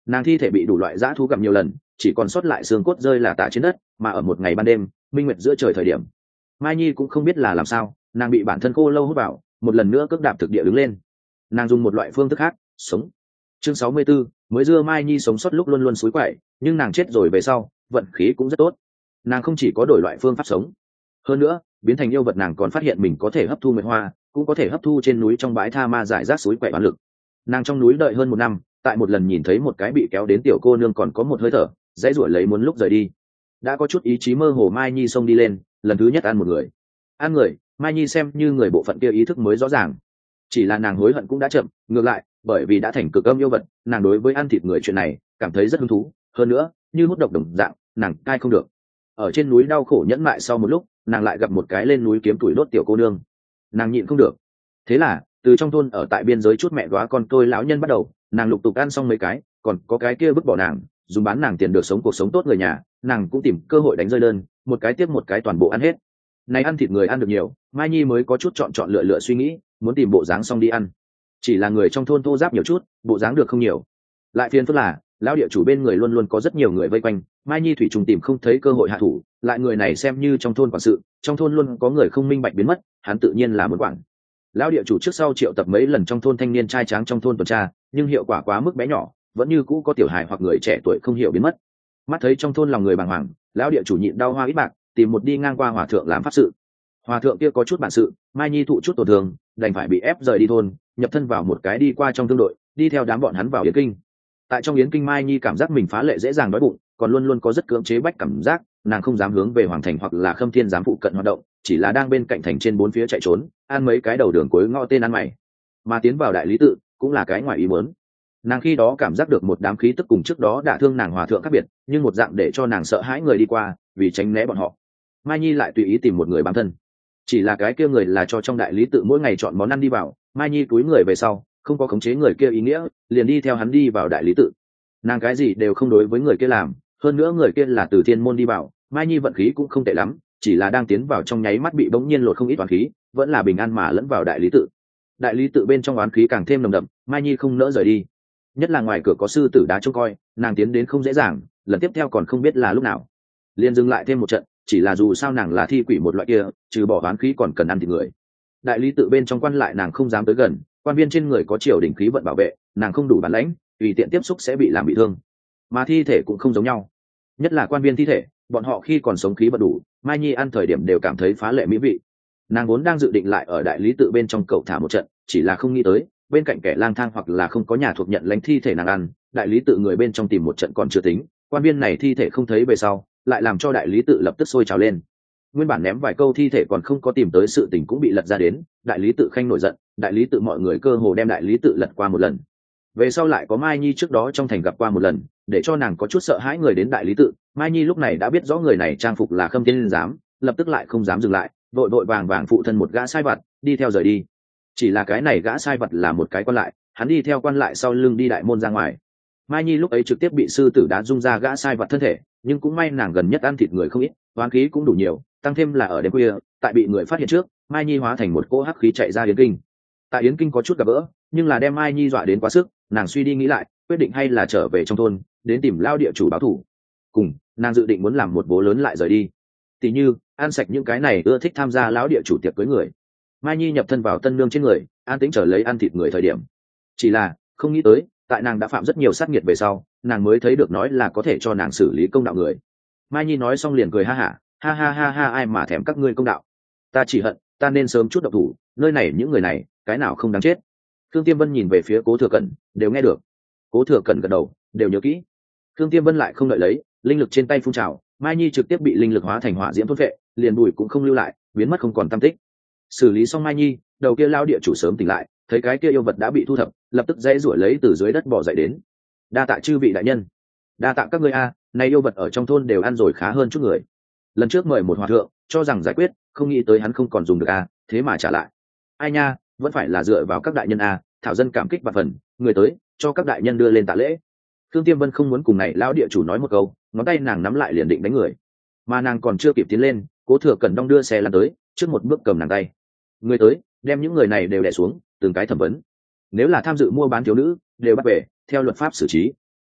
Nàng thi thể bị đủ loại dã thú gặm nhiều lần, chỉ còn sót lại xương cốt rơi là tả trên đất, mà ở một ngày ban đêm minh nguyệt giữa trời thời điểm, Mai Nhi cũng không biết là làm sao, nàng bị bản thân khô lâu hút vào, một lần nữa cước đạp thực địa đứng lên. Nàng dùng một loại phương thức khác sống. Chương 64, mới dưa Mai Nhi sống sót lúc luôn luôn suối quậy, nhưng nàng chết rồi về sau vận khí cũng rất tốt. Nàng không chỉ có đổi loại phương pháp sống, hơn nữa biến thành yêu vật, nàng còn phát hiện mình có thể hấp thu nguyệt hoa, cũng có thể hấp thu trên núi trong bãi tha ma giải rác suối quậy oán lực. Nàng trong núi đợi hơn một năm, tại một lần nhìn thấy một cái bị kéo đến tiểu cô nương còn có một hơi thở, dãy ruổi lấy muốn lúc rời đi. Đã có chút ý chí mơ hồ, Mai Nhi xông đi lên, lần thứ nhất ăn một người. Ăn người, Mai Nhi xem như người bộ phận kia ý thức mới rõ ràng. Chỉ là nàng hối hận cũng đã chậm, ngược lại, bởi vì đã thành cực âm yêu vật, nàng đối với ăn thịt người chuyện này cảm thấy rất hứng thú, hơn nữa, như hút độc đồng dạng, nàng cai không được. Ở trên núi đau khổ nhẫn mại sau một lúc, nàng lại gặp một cái lên núi kiếm tuổi đốt tiểu cô nương. Nàng nhịn không được. Thế là, từ trong thôn ở tại biên giới chút mẹ góa con tôi lão nhân bắt đầu, nàng lục tục ăn xong mấy cái, còn có cái kia vứt bỏ nàng, dùng bán nàng tiền được sống cuộc sống tốt người nhà, nàng cũng tìm cơ hội đánh rơi đơn, một cái tiếp một cái toàn bộ ăn hết. Này ăn thịt người ăn được nhiều, Mai Nhi mới có chút chọn lựa lựa suy nghĩ, muốn tìm bộ dáng xong đi ăn. Chỉ là người trong thôn thô giáp nhiều chút, bộ dáng được không nhiều. Lại phiền phức là, lão địa chủ bên người luôn luôn có rất nhiều người vây quanh, Mai Nhi thủy trùng tìm không thấy cơ hội hạ thủ, lại người này xem như trong thôn quản sự, trong thôn luôn có người không minh bạch biến mất, hắn tự nhiên là muốn quản. Lão địa chủ trước sau triệu tập mấy lần trong thôn thanh niên trai tráng trong thôn tuần tra, nhưng hiệu quả quá mức bé nhỏ, vẫn như cũ có tiểu hài hoặc người trẻ tuổi không hiểu biến mất. Mắt thấy trong thôn lòng người bàng hoàng, lão địa chủ nhịn đau hoa ít bạc, tìm một đi ngang qua hòa thượng làm pháp sự. Hòa thượng kia có chút bản sự, Mai Nhi thụ chút tổn thương, đành phải bị ép rời đi thôn, nhập thân vào một cái đi qua trong thương đội, đi theo đám bọn hắn vào Yến Kinh. Tại trong Yến Kinh, Mai Nhi cảm giác mình phá lệ dễ dàng đói bụng, còn luôn luôn có rất cưỡng chế bách cảm giác, nàng không dám hướng về hoàng thành hoặc là Khâm Thiên giám phụ cận hoạt động, chỉ là đang bên cạnh thành trên bốn phía chạy trốn, ăn mấy cái đầu đường cuối ngõ tên ăn mày. Mà tiến vào đại lý tự cũng là cái ngoài ý muốn. Nàng khi đó cảm giác được một đám khí tức cùng trước đó đả thương nàng hòa thượng khác biệt, nhưng một dạng để cho nàng sợ hãi người đi qua, vì tránh né bọn họ. Mai Nhi lại tùy ý tìm một người bám thân. Chỉ là cái kia người là cho trong đại lý tự mỗi ngày chọn món ăn đi vào, Mai Nhi túi người về sau, không có khống chế người kia ý nghĩa, liền đi theo hắn đi vào đại lý tự. Nàng cái gì đều không đối với người kia làm, hơn nữa người kia là từ thiên môn đi vào, Mai Nhi vận khí cũng không tệ lắm, chỉ là đang tiến vào trong nháy mắt bị bỗng nhiên lột không ít oán khí, vẫn là bình an mà lẫn vào đại lý tự. Đại lý tự bên trong oán khí càng thêm nồng đậm, Mai Nhi không nỡ rời đi. Nhất là ngoài cửa có sư tử đá trông coi, nàng tiến đến không dễ dàng, lần tiếp theo còn không biết là lúc nào. Liền dừng lại thêm một trận, chỉ là dù sao nàng là thi quỷ một loại kia, trừ bỏ oán khí còn cần ăn thịt người. Đại lý tự bên trong quan lại nàng không dám tới gần, quan viên trên người có triều đình khí vận bảo vệ, nàng không đủ bản lãnh, tùy tiện tiếp xúc sẽ bị làm bị thương. Mà thi thể cũng không giống nhau, nhất là quan viên thi thể, bọn họ khi còn sống khí vận đủ, Mai Nhi ăn thời điểm đều cảm thấy phá lệ mỹ vị. Nàng vốn đang dự định lại ở đại lý tự bên trong cậu thả một trận, chỉ là không nghĩ tới bên cạnh kẻ lang thang hoặc là không có nhà thuộc nhận lãnh thi thể nàng ăn, đại lý tự người bên trong tìm một trận còn chưa tính, quan viên này thi thể không thấy về sau, lại làm cho đại lý tự lập tức sôi trào lên. Nguyên bản ném vài câu thi thể còn không có tìm tới sự tình cũng bị lật ra đến, đại lý tự khanh nổi giận, đại lý tự mọi người cơ hồ đem đại lý tự lật qua một lần. Về sau lại có Mai Nhi trước đó trong thành gặp qua một lần, để cho nàng có chút sợ hãi người đến đại lý tự. Mai Nhi lúc này đã biết rõ người này trang phục là Khâm Thiên giám, lập tức lại không dám dừng lại, vội vội vàng vàng phụ thân một gã sai vặt đi theo rời đi. Chỉ là cái này gã sai vặt là một cái quan lại, hắn đi theo quan lại sau lưng đi đại môn ra ngoài. Mai Nhi lúc ấy trực tiếp bị sư tử đá rung ra gã sai vặt thân thể, nhưng cũng may nàng gần nhất ăn thịt người không ít, oán khí cũng đủ nhiều, tăng thêm là ở đêm khuya, tại bị người phát hiện trước, Mai Nhi hóa thành một cỗ hắc khí chạy ra Yến Kinh. Tại Yến Kinh có chút gặp gỡ, nhưng là đem Mai Nhi dọa đến quá sức, nàng suy đi nghĩ lại, quyết định hay là trở về trong thôn, đến tìm lao địa chủ báo thù. Cùng, nàng dự định muốn làm một bố lớn lại rời đi. Tỷ như, ăn sạch những cái này ưa thích tham gia lão địa chủ tiệc cưới người. Mai Nhi nhập thân vào tân nương trên người, an tĩnh trở lấy ăn thịt người thời điểm. Chỉ là, không nghĩ tới, tại nàng đã phạm rất nhiều sát nghiệt về sau, nàng mới thấy được nói là có thể cho nàng xử lý công đạo người. Mai Nhi nói xong liền cười ha hả, ha, ai mà thèm các ngươi công đạo. Ta chỉ hận, ta nên sớm chút động thủ, nơi này những người này, cái nào không đáng chết. Khương Tiêm Vân nhìn về phía Cố Thừa Cẩn, đều nghe được. Cố Thừa Cẩn gật đầu, đều nhớ kỹ. Khương Tiêm Vân lại không đợi lấy, linh lực trên tay phun trào, Mai Nhi trực tiếp bị linh lực hóa thành hỏa diễm thôn phệ, liền bụi cũng không lưu lại, biến mất không còn tăm tích. Xử lý xong Mai Nhi, đầu kia lao địa chủ sớm tỉnh lại, thấy cái kia yêu vật đã bị thu thập, lập tức dãy rủa lấy từ dưới đất bò dậy đến. Đa tạ chư vị đại nhân, đa tạ các ngươi a, nay yêu vật ở trong thôn đều ăn rồi khá hơn chút người. Lần trước mời một hòa thượng, cho rằng giải quyết, không nghĩ tới hắn không còn dùng được a, thế mà trả lại. Ai nha, vẫn phải là dựa vào các đại nhân a, thảo dân cảm kích và phần, người tới, cho các đại nhân đưa lên tạ lễ. Thương Tiêm Vân không muốn cùng này lão địa chủ nói một câu, ngón tay nàng nắm lại liền định đánh người, mà nàng còn chưa kịp tiến lên, Cố Thừa Cẩn đong đưa xe lăn tới, trước một bước cầm nàng tay. Người tới, đem những người này đều đè xuống, từng cái thẩm vấn. Nếu là tham dự mua bán thiếu nữ, đều bắt về, theo luật pháp xử trí.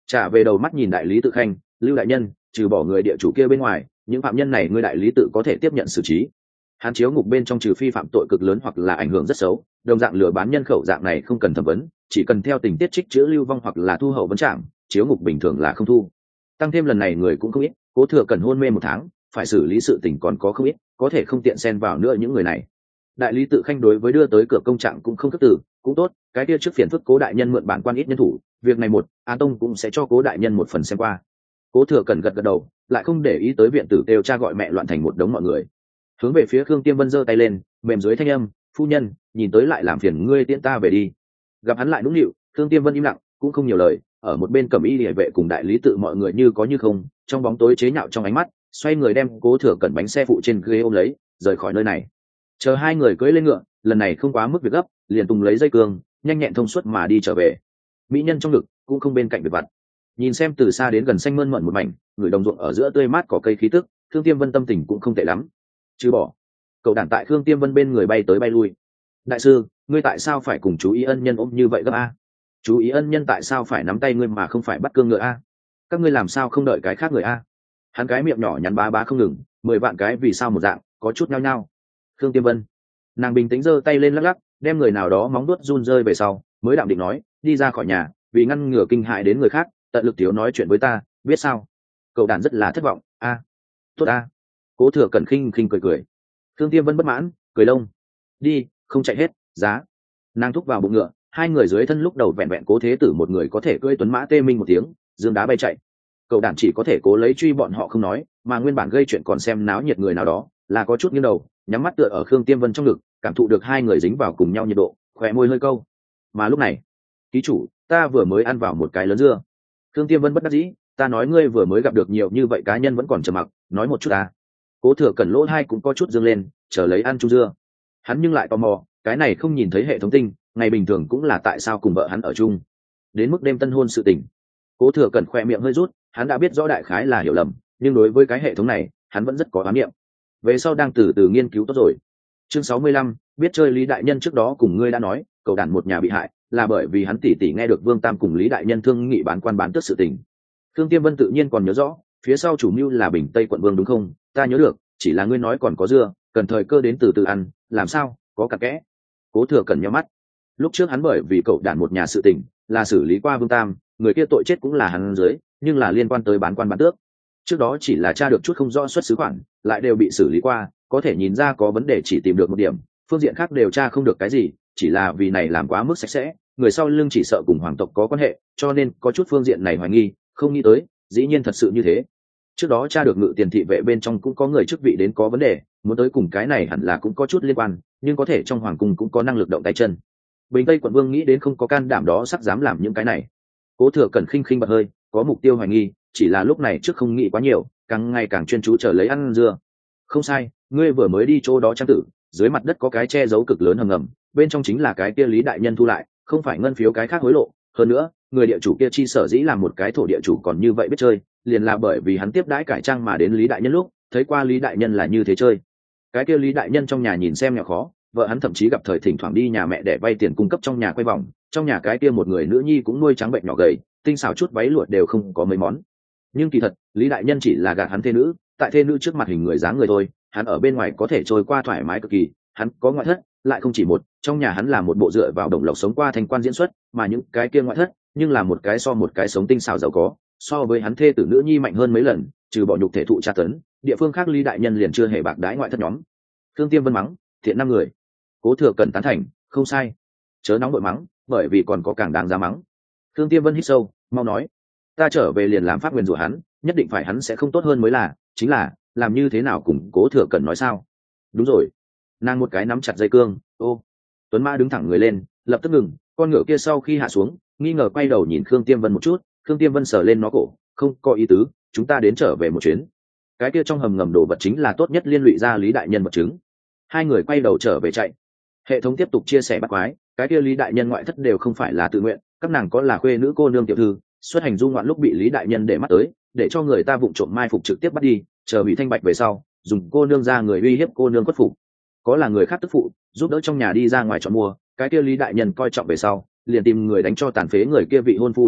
trả về đầu mắt nhìn đại lý tự khanh, Lưu đại nhân, trừ bỏ người địa chủ kia bên ngoài, những phạm nhân này ngươi đại lý tự có thể tiếp nhận xử trí. Hắn chiếu ngục bên trong trừ phi phạm tội cực lớn hoặc là ảnh hưởng rất xấu, đồng dạng lừa bán nhân khẩu dạng này không cần thẩm vấn, chỉ cần theo tình tiết trích chữa lưu vong hoặc là thu hậu vấn trảm, chiếu ngục bình thường là không thu. Tăng thêm lần này người cũng không ít, Cố Thừa Cẩn hôn mê 1 tháng, phải xử lý sự tình còn có không ít, có thể không tiện xen vào nữa những người này. Đại lý tự khanh đối với đưa tới cửa công trạng cũng không cấp từ, cũng tốt, cái kia trước phiền phức Cố đại nhân mượn bản quan ít nhân thủ, việc này An Tông cũng sẽ cho Cố đại nhân một phần xem qua. Cố Thừa Cẩn gật gật đầu, lại không để ý tới viện tử kêu cha gọi mẹ loạn thành một đống mọi người. Hướng về phía Khương Tiêm Vân giơ tay lên, mềm dưới thanh âm, "Phu nhân, nhìn tới lại làm phiền ngươi tiễn ta về đi." Gặp hắn lại nũng nịu, Khương Tiêm Vân im lặng, cũng không nhiều lời, ở một bên cầm y liễu vệ cùng đại lý tự mọi người như có như không, trong bóng tối chế nhạo trong ánh mắt, xoay người đem Cố Thừa Cẩn bánh xe phụ trên ghế ôm lấy, rời khỏi nơi này. Chờ hai người cưỡi lên ngựa, lần này không quá mức việc gấp, liền tùng lấy dây cương, nhanh nhẹn thông suốt mà đi trở về. Mỹ nhân trong ngực cũng không bên cạnh việc vặt. Nhìn xem từ xa đến gần xanh mơn mởn một mảnh, người đồng ruộng ở giữa tươi mát cỏ cây khí tức, Khương Tiêm Vân tâm tình cũng không tệ lắm. Chứ bỏ, cậu đản tại Khương Tiêm Vân bên người bay tới bay lui. "Đại sư, ngươi tại sao phải cùng chú Ý Ân nhân ôm như vậy gấp a? Chú Ý Ân nhân tại sao phải nắm tay ngươi mà không phải bắt cương ngựa a? Các ngươi làm sao không đợi cái khác người a?" Hắn cái miệng nhỏ nhắn bá bá không ngừng, 10 vạn cái vì sao một dạng, có chút nhao nhao. Khương Tiêm Vân, nàng bình tĩnh giơ tay lên lắc lắc, đem người nào đó móng vuốt run rơi về sau, mới đạm định nói, "Đi ra khỏi nhà, vì ngăn ngừa kinh hại đến người khác, tận lực thiếu nói chuyện với ta, biết sao?" Cậu đàn rất là thất vọng. Tốt a." Cố Thừa Cẩn khinh khinh cười cười. Khương Tiêm Vân bất mãn, cười lông. "Đi, không chạy hết, giá." Nàng thúc vào bụng ngựa, hai người dưới thân lúc đầu vẹn vẹn Cố Thế Tử một người có thể cưỡi tuấn mã tê minh một tiếng, dương đá bay chạy. Cậu đàn chỉ có thể cố lấy truy bọn họ không nói, mà nguyên bản gây chuyện còn xem náo nhiệt người nào đó, là có chút nghiêng đầu, nhắm mắt tựa ở Khương Tiêm Vân trong ngực, cảm thụ được hai người dính vào cùng nhau nhiệt độ, khóe môi hơi câu. Mà lúc này, "Ký chủ, ta vừa mới ăn vào một cái lớn dưa." Khương Tiêm Vân bất đắc dĩ, "Ta nói ngươi vừa mới gặp được nhiều như vậy cá nhân vẫn còn trầm mặc, nói một chút ta." Cố Thừa Cẩn lỗ hai cũng có chút dương lên, chờ lấy ăn chung dưa. Hắn nhưng lại tò mò, cái này không nhìn thấy hệ thống tinh, ngày bình thường cũng là tại sao cùng vợ hắn ở chung. Đến mức đêm tân hôn sự tình, Cố Thừa Cẩn khoe miệng hơi rút, hắn đã biết rõ đại khái là hiểu lầm, nhưng đối với cái hệ thống này, hắn vẫn rất có ám niệm. Về sau đang từ từ nghiên cứu tốt rồi. Chương 65, biết chơi Lý đại nhân trước đó cùng ngươi đã nói, cậu đàn một nhà bị hại, là bởi vì hắn tỉ tỉ nghe được Vương Tam cùng Lý đại nhân thương nghị bán quan bán tước sự tình. Khương Tiêm Vân tự nhiên còn nhớ rõ, phía sau chủ mưu là Bình Tây quận vương đúng không? Ta nhớ được, chỉ là ngươi nói còn có dưa, cần thời cơ đến từ từ ăn, làm sao, có cặn kẽ. Cố Thừa Cẩn nhíu mắt. Lúc trước hắn bởi vì cậu đàn một nhà sự tình, là xử lý qua Vương Tam, người kia tội chết cũng là hắn dưới, nhưng là liên quan tới bán quan bán tước. Trước đó chỉ là tra được chút không rõ xuất xứ khoản, lại đều bị xử lý qua, có thể nhìn ra có vấn đề chỉ tìm được một điểm, phương diện khác đều tra không được cái gì, chỉ là vì này làm quá mức sạch sẽ, người sau lưng chỉ sợ cùng hoàng tộc có quan hệ, cho nên có chút phương diện này hoài nghi, không nghĩ tới, dĩ nhiên thật sự như thế. Trước đó tra được ngự tiền thị vệ bên trong cũng có người chức vị đến có vấn đề, muốn tới cùng cái này hẳn là cũng có chút liên quan, nhưng có thể trong hoàng cung cũng có năng lực động tay chân. Bình Tây quận vương nghĩ đến không có can đảm đó sắp dám làm những cái này. Cố Thừa Cẩn khinh khinh bật hơi, có mục tiêu hoài nghi, chỉ là lúc này trước không nghĩ quá nhiều, càng ngày càng chuyên chú chờ lấy ăn dưa. Không sai, ngươi vừa mới đi chỗ đó trang tử, dưới mặt đất có cái che giấu cực lớn hầm ngầm, bên trong chính là cái kia Lý đại nhân thu lại, không phải ngân phiếu cái khác hối lộ. Hơn nữa, người địa chủ kia chi sở dĩ làm một cái thổ địa chủ còn như vậy biết chơi, liền là bởi vì hắn tiếp đãi cải trang mà đến Lý đại nhân lúc, thấy qua Lý đại nhân là như thế chơi. Cái kia Lý đại nhân trong nhà nhìn xem nghèo khó, vợ hắn thậm chí gặp thời thỉnh thoảng đi nhà mẹ để vay tiền cung cấp trong nhà quay vòng, trong nhà cái kia một người nữ nhi cũng nuôi trắng bệnh nhỏ gầy, tinh xảo chút váy lụa đều không có mấy món. Nhưng kỳ thật, Lý đại nhân chỉ là gạt hắn thê nữ, tại thê nữ trước mặt hình người dáng người thôi, hắn ở bên ngoài có thể trôi qua thoải mái cực kỳ, hắn có ngoại thất, lại không chỉ một, trong nhà hắn là một bộ dựa vào đồng lộc sống qua thành quan diễn xuất, mà những cái kia ngoại thất, nhưng là một cái so một cái sống tinh xảo giàu có, so với hắn thê tử nữ nhi mạnh hơn mấy lần, trừ bỏ nhục thể thụ tra tấn, địa phương khác Lý đại nhân liền chưa hề bạc đãi ngoại thất nhóm. Thương Tiêm Vân mắng, thiện 5 người. Cố Thừa Cẩn tán thành, không sai. Chớ nóng đội mắng, bởi vì còn có càng đáng giá mắng. Thương Tiêm Vân hít sâu, mau nói, ta trở về liền làm pháp nguyền rủa hắn, nhất định phải hắn sẽ không tốt hơn mới là, chính là làm như thế nào cùng Cố Thừa Cẩn nói sao? Đúng rồi. Nàng một cái nắm chặt dây cương, ô. Tuấn Mã đứng thẳng người lên, lập tức ngừng, con ngựa kia sau khi hạ xuống, nghi ngờ quay đầu nhìn Khương Tiêm Vân một chút, Khương Tiêm Vân sờ lên nó cổ, không có ý tứ, chúng ta đến trở về một chuyến. Cái kia trong hầm ngầm đồ vật chính là tốt nhất liên lụy ra Lý đại nhân vật chứng. Hai người quay đầu trở về chạy. Hệ thống tiếp tục chia sẻ bắt quái, cái kia Lý đại nhân ngoại thất đều không phải là tự nguyện, các nàng có là khuê nữ cô nương tiểu thư, xuất hành du ngoạn lúc bị Lý đại nhân để mắt tới, để cho người ta vụng trộm mai phục trực tiếp bắt đi, chờ bị thanh bạch về sau, dùng cô nương ra người uy hiếp cô nương khuất phục. Có là người khác tức phụ, giúp đỡ trong nhà đi ra ngoài chọn mua, cái kia Lý đại nhân coi trọng về sau, liền tìm người đánh cho tàn phế người kia vị hôn phu đi đứng,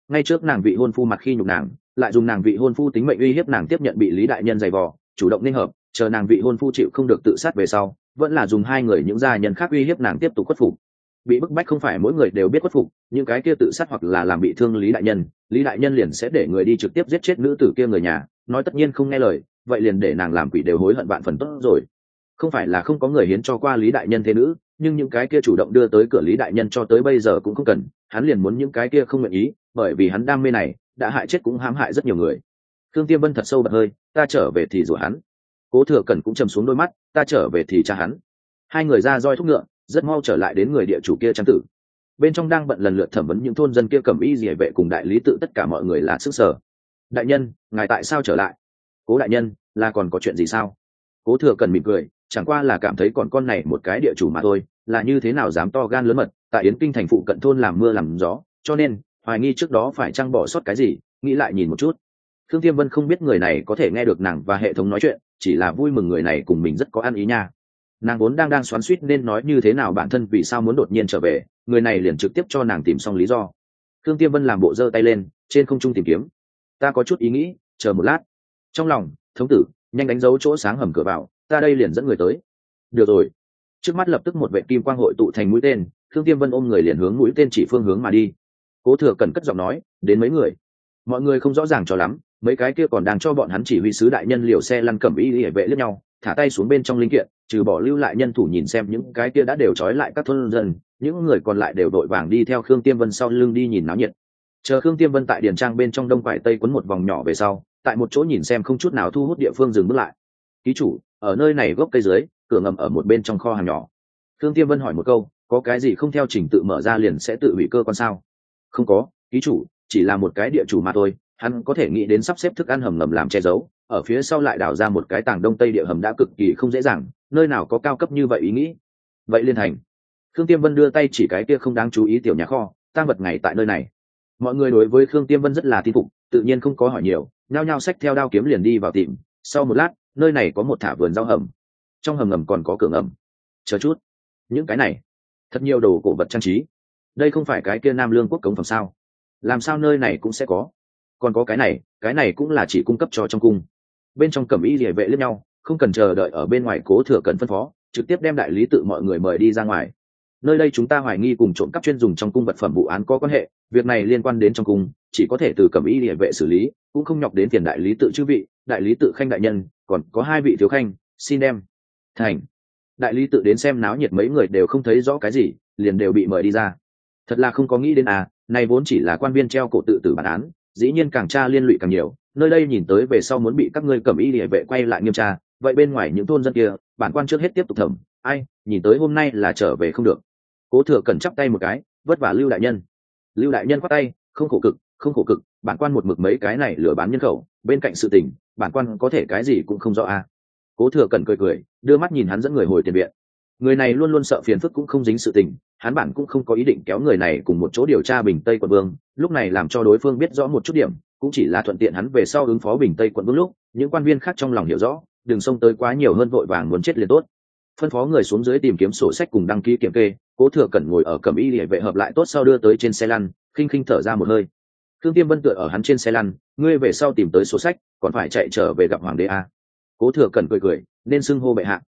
ngay trước nàng vị hôn phu mặt khi nhục nàng, lại dùng nàng vị hôn phu tính mệnh uy hiếp nàng tiếp nhận bị Lý đại nhân giày vò, chủ động nên hợp, chờ nàng vị hôn phu chịu không được tự sát về sau, vẫn là dùng hai người những gia nhân khác uy hiếp nàng tiếp tục khuất phục. Bị bức bách không phải mỗi người đều biết khuất phục, những cái kia tự sát hoặc là làm bị thương Lý đại nhân liền sẽ để người đi trực tiếp giết chết nữ tử kia người nhà, nói tất nhiên không nghe lời, vậy liền để nàng làm quỷ đều hối hận vạn phần tốt rồi. Không phải là không có người hiến cho qua Lý đại nhân thế nữ, nhưng những cái kia chủ động đưa tới cửa Lý đại nhân cho tới bây giờ cũng không cần, hắn liền muốn những cái kia không nguyện ý, bởi vì hắn đam mê này đã hại chết cũng hãm hại rất nhiều người. Thương Tiêm Vân thật sâu bật hơi, ta trở về thì rủa hắn. Cố Thừa Cẩn cũng trầm xuống đôi mắt, ta trở về thì tra hắn. Hai người ra roi thúc ngựa, rất mau trở lại đến người địa chủ kia trang tử. Bên trong đang bận lần lượt thẩm vấn những thôn dân kia cầm y rỉa vệ cùng đại lý tự tất cả mọi người là sức sở. Đại nhân, ngài tại sao trở lại? Cố đại nhân, là còn có chuyện gì sao? Cố Thừa Cẩn mỉm cười, chẳng qua là cảm thấy còn con này một cái địa chủ mà thôi, là như thế nào dám to gan lớn mật, tại Yến Kinh thành phụ cận thôn làm mưa làm gió, cho nên hoài nghi trước đó phải chăng bỏ sót cái gì, nghĩ lại nhìn một chút. Thương Tiêm Vân không biết người này có thể nghe được nàng và hệ thống nói chuyện, chỉ là vui mừng người này cùng mình rất có ăn ý nha. Nàng vốn đang xoắn xuýt nên nói như thế nào bản thân vì sao muốn đột nhiên trở về, người này liền trực tiếp cho nàng tìm xong lý do. Thương Tiêm Vân làm bộ giơ tay lên, trên không trung tìm kiếm. Ta có chút ý nghĩ, chờ một lát. Trong lòng, thống tử, nhanh đánh dấu chỗ sáng hầm cửa vào, ta đây liền dẫn người tới. Được rồi. Trước mắt lập tức một vệ kim quang hội tụ thành mũi tên, Thương Tiêm Vân ôm người liền hướng mũi tên chỉ phương hướng mà đi. Cố Thừa Cẩn cất giọng nói, đến mấy người. Mọi người không rõ ràng cho lắm, mấy cái kia còn đang cho bọn hắn chỉ huy sứ đại nhân liều xe lăn cẩm y vệ liếc nhau, thả tay xuống bên trong linh kiện, trừ bỏ lưu lại nhân thủ nhìn xem những cái kia đã đều trói lại các thôn dân, những người còn lại đều đội vàng đi theo Khương Tiêm Vân sau lưng đi nhìn náo nhiệt. Chờ Khương Tiêm Vân tại điền trang bên trong đông quải tây quấn một vòng nhỏ về sau, tại một chỗ nhìn xem không chút nào thu hút địa phương dừng bước lại. Ký chủ, ở nơi này gốc cây dưới, cửa ngầm ở một bên trong kho hàng nhỏ. Khương Tiêm Vân hỏi một câu, có cái gì không theo trình tự mở ra liền sẽ tự hủy cơ quan sao? Không có, ký chủ, chỉ là một cái địa chủ mà thôi, hắn có thể nghĩ đến sắp xếp thức ăn hầm ngầm làm che giấu, ở phía sau lại đào ra một cái tàng đông tây địa hầm đã cực kỳ không dễ dàng, nơi nào có cao cấp như vậy ý nghĩ. Vậy liên thành. Khương Tiêm Vân đưa tay chỉ cái kia không đáng chú ý tiểu nhà kho, tang vật ngày tại nơi này. Mọi người đối với Khương Tiêm Vân rất là tin phục, tự nhiên không có hỏi nhiều, nhao nhao xách theo đao kiếm liền đi vào tìm. Sau một lát, nơi này có một thả vườn rau hầm, trong hầm ngầm còn có cửa ngầm. Chờ chút, những cái này, thật nhiều đồ cổ vật trang trí. Đây không phải cái kia Nam Lương quốc cống phẩm sao? Làm sao nơi này cũng sẽ có? Còn có cái này cũng là chỉ cung cấp cho trong cung. Bên trong cẩm y liề vệ liếc nhau, không cần chờ đợi ở bên ngoài Cố Thừa Cẩn phân phó, trực tiếp đem đại lý tự mọi người mời đi ra ngoài. Nơi đây chúng ta hoài nghi cùng trộm cắp chuyên dùng trong cung vật phẩm vụ án có quan hệ, việc này liên quan đến trong cung, chỉ có thể từ cẩm y liề vệ xử lý, cũng không nhọc đến tiền đại lý tự chư vị, đại lý tự khanh đại nhân, còn có hai vị thiếu khanh, xin đem. Thành. Đại lý tự đến xem náo nhiệt mấy người đều không thấy rõ cái gì, liền đều bị mời đi ra. Thật là không có nghĩ đến này vốn chỉ là quan viên treo cổ tự tử bản án, dĩ nhiên càng tra liên lụy càng nhiều, nơi đây nhìn tới về sau muốn bị các ngươi cẩm y liề vệ quay lại nghiêm tra, vậy bên ngoài những thôn dân kia, bản quan trước hết tiếp tục thẩm, ai, nhìn tới hôm nay là trở về không được. Cố Thừa Cẩn chắp tay một cái, vất vả Lưu đại nhân. Lưu đại nhân khoát tay, không khổ cực, bản quan một mực mấy cái này lừa bán nhân khẩu, bên cạnh sự tình, bản quan có thể cái gì cũng không rõ Cố Thừa Cẩn cười, đưa mắt nhìn hắn dẫn người hồi tiền viện. Người này luôn luôn sợ phiền phức cũng không dính sự tình, hắn bản cũng không có ý định kéo người này cùng một chỗ điều tra Bình Tây quận vương, lúc này làm cho đối phương biết rõ một chút điểm, cũng chỉ là thuận tiện hắn về sau ứng phó Bình Tây quận vương lúc, những quan viên khác trong lòng hiểu rõ, đừng xông tới quá nhiều hơn vội vàng muốn chết liền tốt. Phân phó người xuống dưới tìm kiếm sổ sách cùng đăng ký kiểm kê, Cố Thừa Cẩn ngồi ở cẩm y liề vệ hợp lại tốt sau đưa tới trên xe lăn, khinh thở ra một hơi. Thương Tiêm Vân tựa ở hắn trên xe lăn, ngươi về sau tìm tới sổ sách, còn phải chạy trở về gặp hoàng đế Cố Thừa Cẩn cười, nên xưng hô bệ hạ.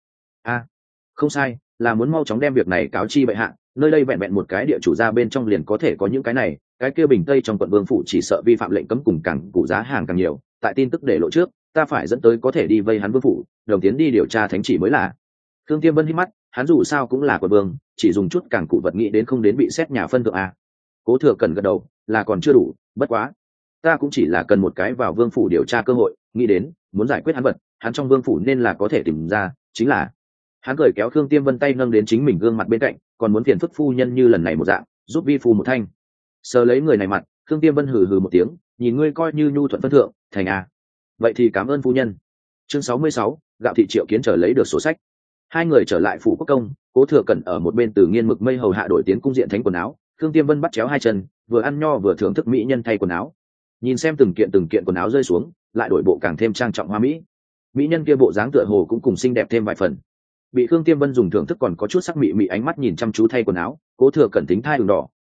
Không sai, là muốn mau chóng đem việc này cáo chi bệ hạ, nơi đây vẹn vẹn một cái địa chủ ra bên trong liền có thể có những cái này, cái kia Bình Tây trong quận vương phủ chỉ sợ vi phạm lệnh cấm cùng càng cụ giá hàng càng nhiều, tại tin tức để lộ trước, ta phải dẫn tới có thể đi vây hắn vương phủ, đồng tiến đi điều tra thánh chỉ mới là. Thương Tiêm Vân hít mắt, hắn dù sao cũng là quận vương, chỉ dùng chút càng cụ vật nghĩ đến không đến bị xét nhà phân thượng Cố Thừa Cẩn gật đầu, là còn chưa đủ, bất quá, ta cũng chỉ là cần một cái vào vương phủ điều tra cơ hội, nghĩ đến, muốn giải quyết hắn vật, hắn trong vương phủ nên là có thể tìm ra, chính là. Hắn cười kéo Khương Tiêm Vân tay nâng đến chính mình gương mặt bên cạnh, còn muốn phiền phức phu nhân như lần này một dạng, giúp vi phu một thanh. Sờ lấy người này mặt, Khương Tiêm Vân hừ một tiếng, nhìn ngươi coi như nhu thuận phân thượng, thành vậy thì cảm ơn phu nhân. Chương 66, gạo thị Triệu Kiến trở lấy được sổ sách. Hai người trở lại phủ quốc công, Cố Thừa Cẩn ở một bên từ nghiên mực mây hầu hạ đổi tiến cung diện thánh quần áo, Khương Tiêm Vân bắt chéo hai chân, vừa ăn nho vừa thưởng thức mỹ nhân thay quần áo. Nhìn xem từng kiện quần áo rơi xuống, lại đổi bộ càng thêm trang trọng hoa mỹ. Mỹ nhân kia bộ dáng tựa hồ cũng cùng xinh đẹp thêm vài phần. Bị Khương Tiêm Vân dùng thưởng thức còn có chút sắc mị ánh mắt nhìn chăm chú thay quần áo, Cố Thừa Cẩn tính thai đường đỏ,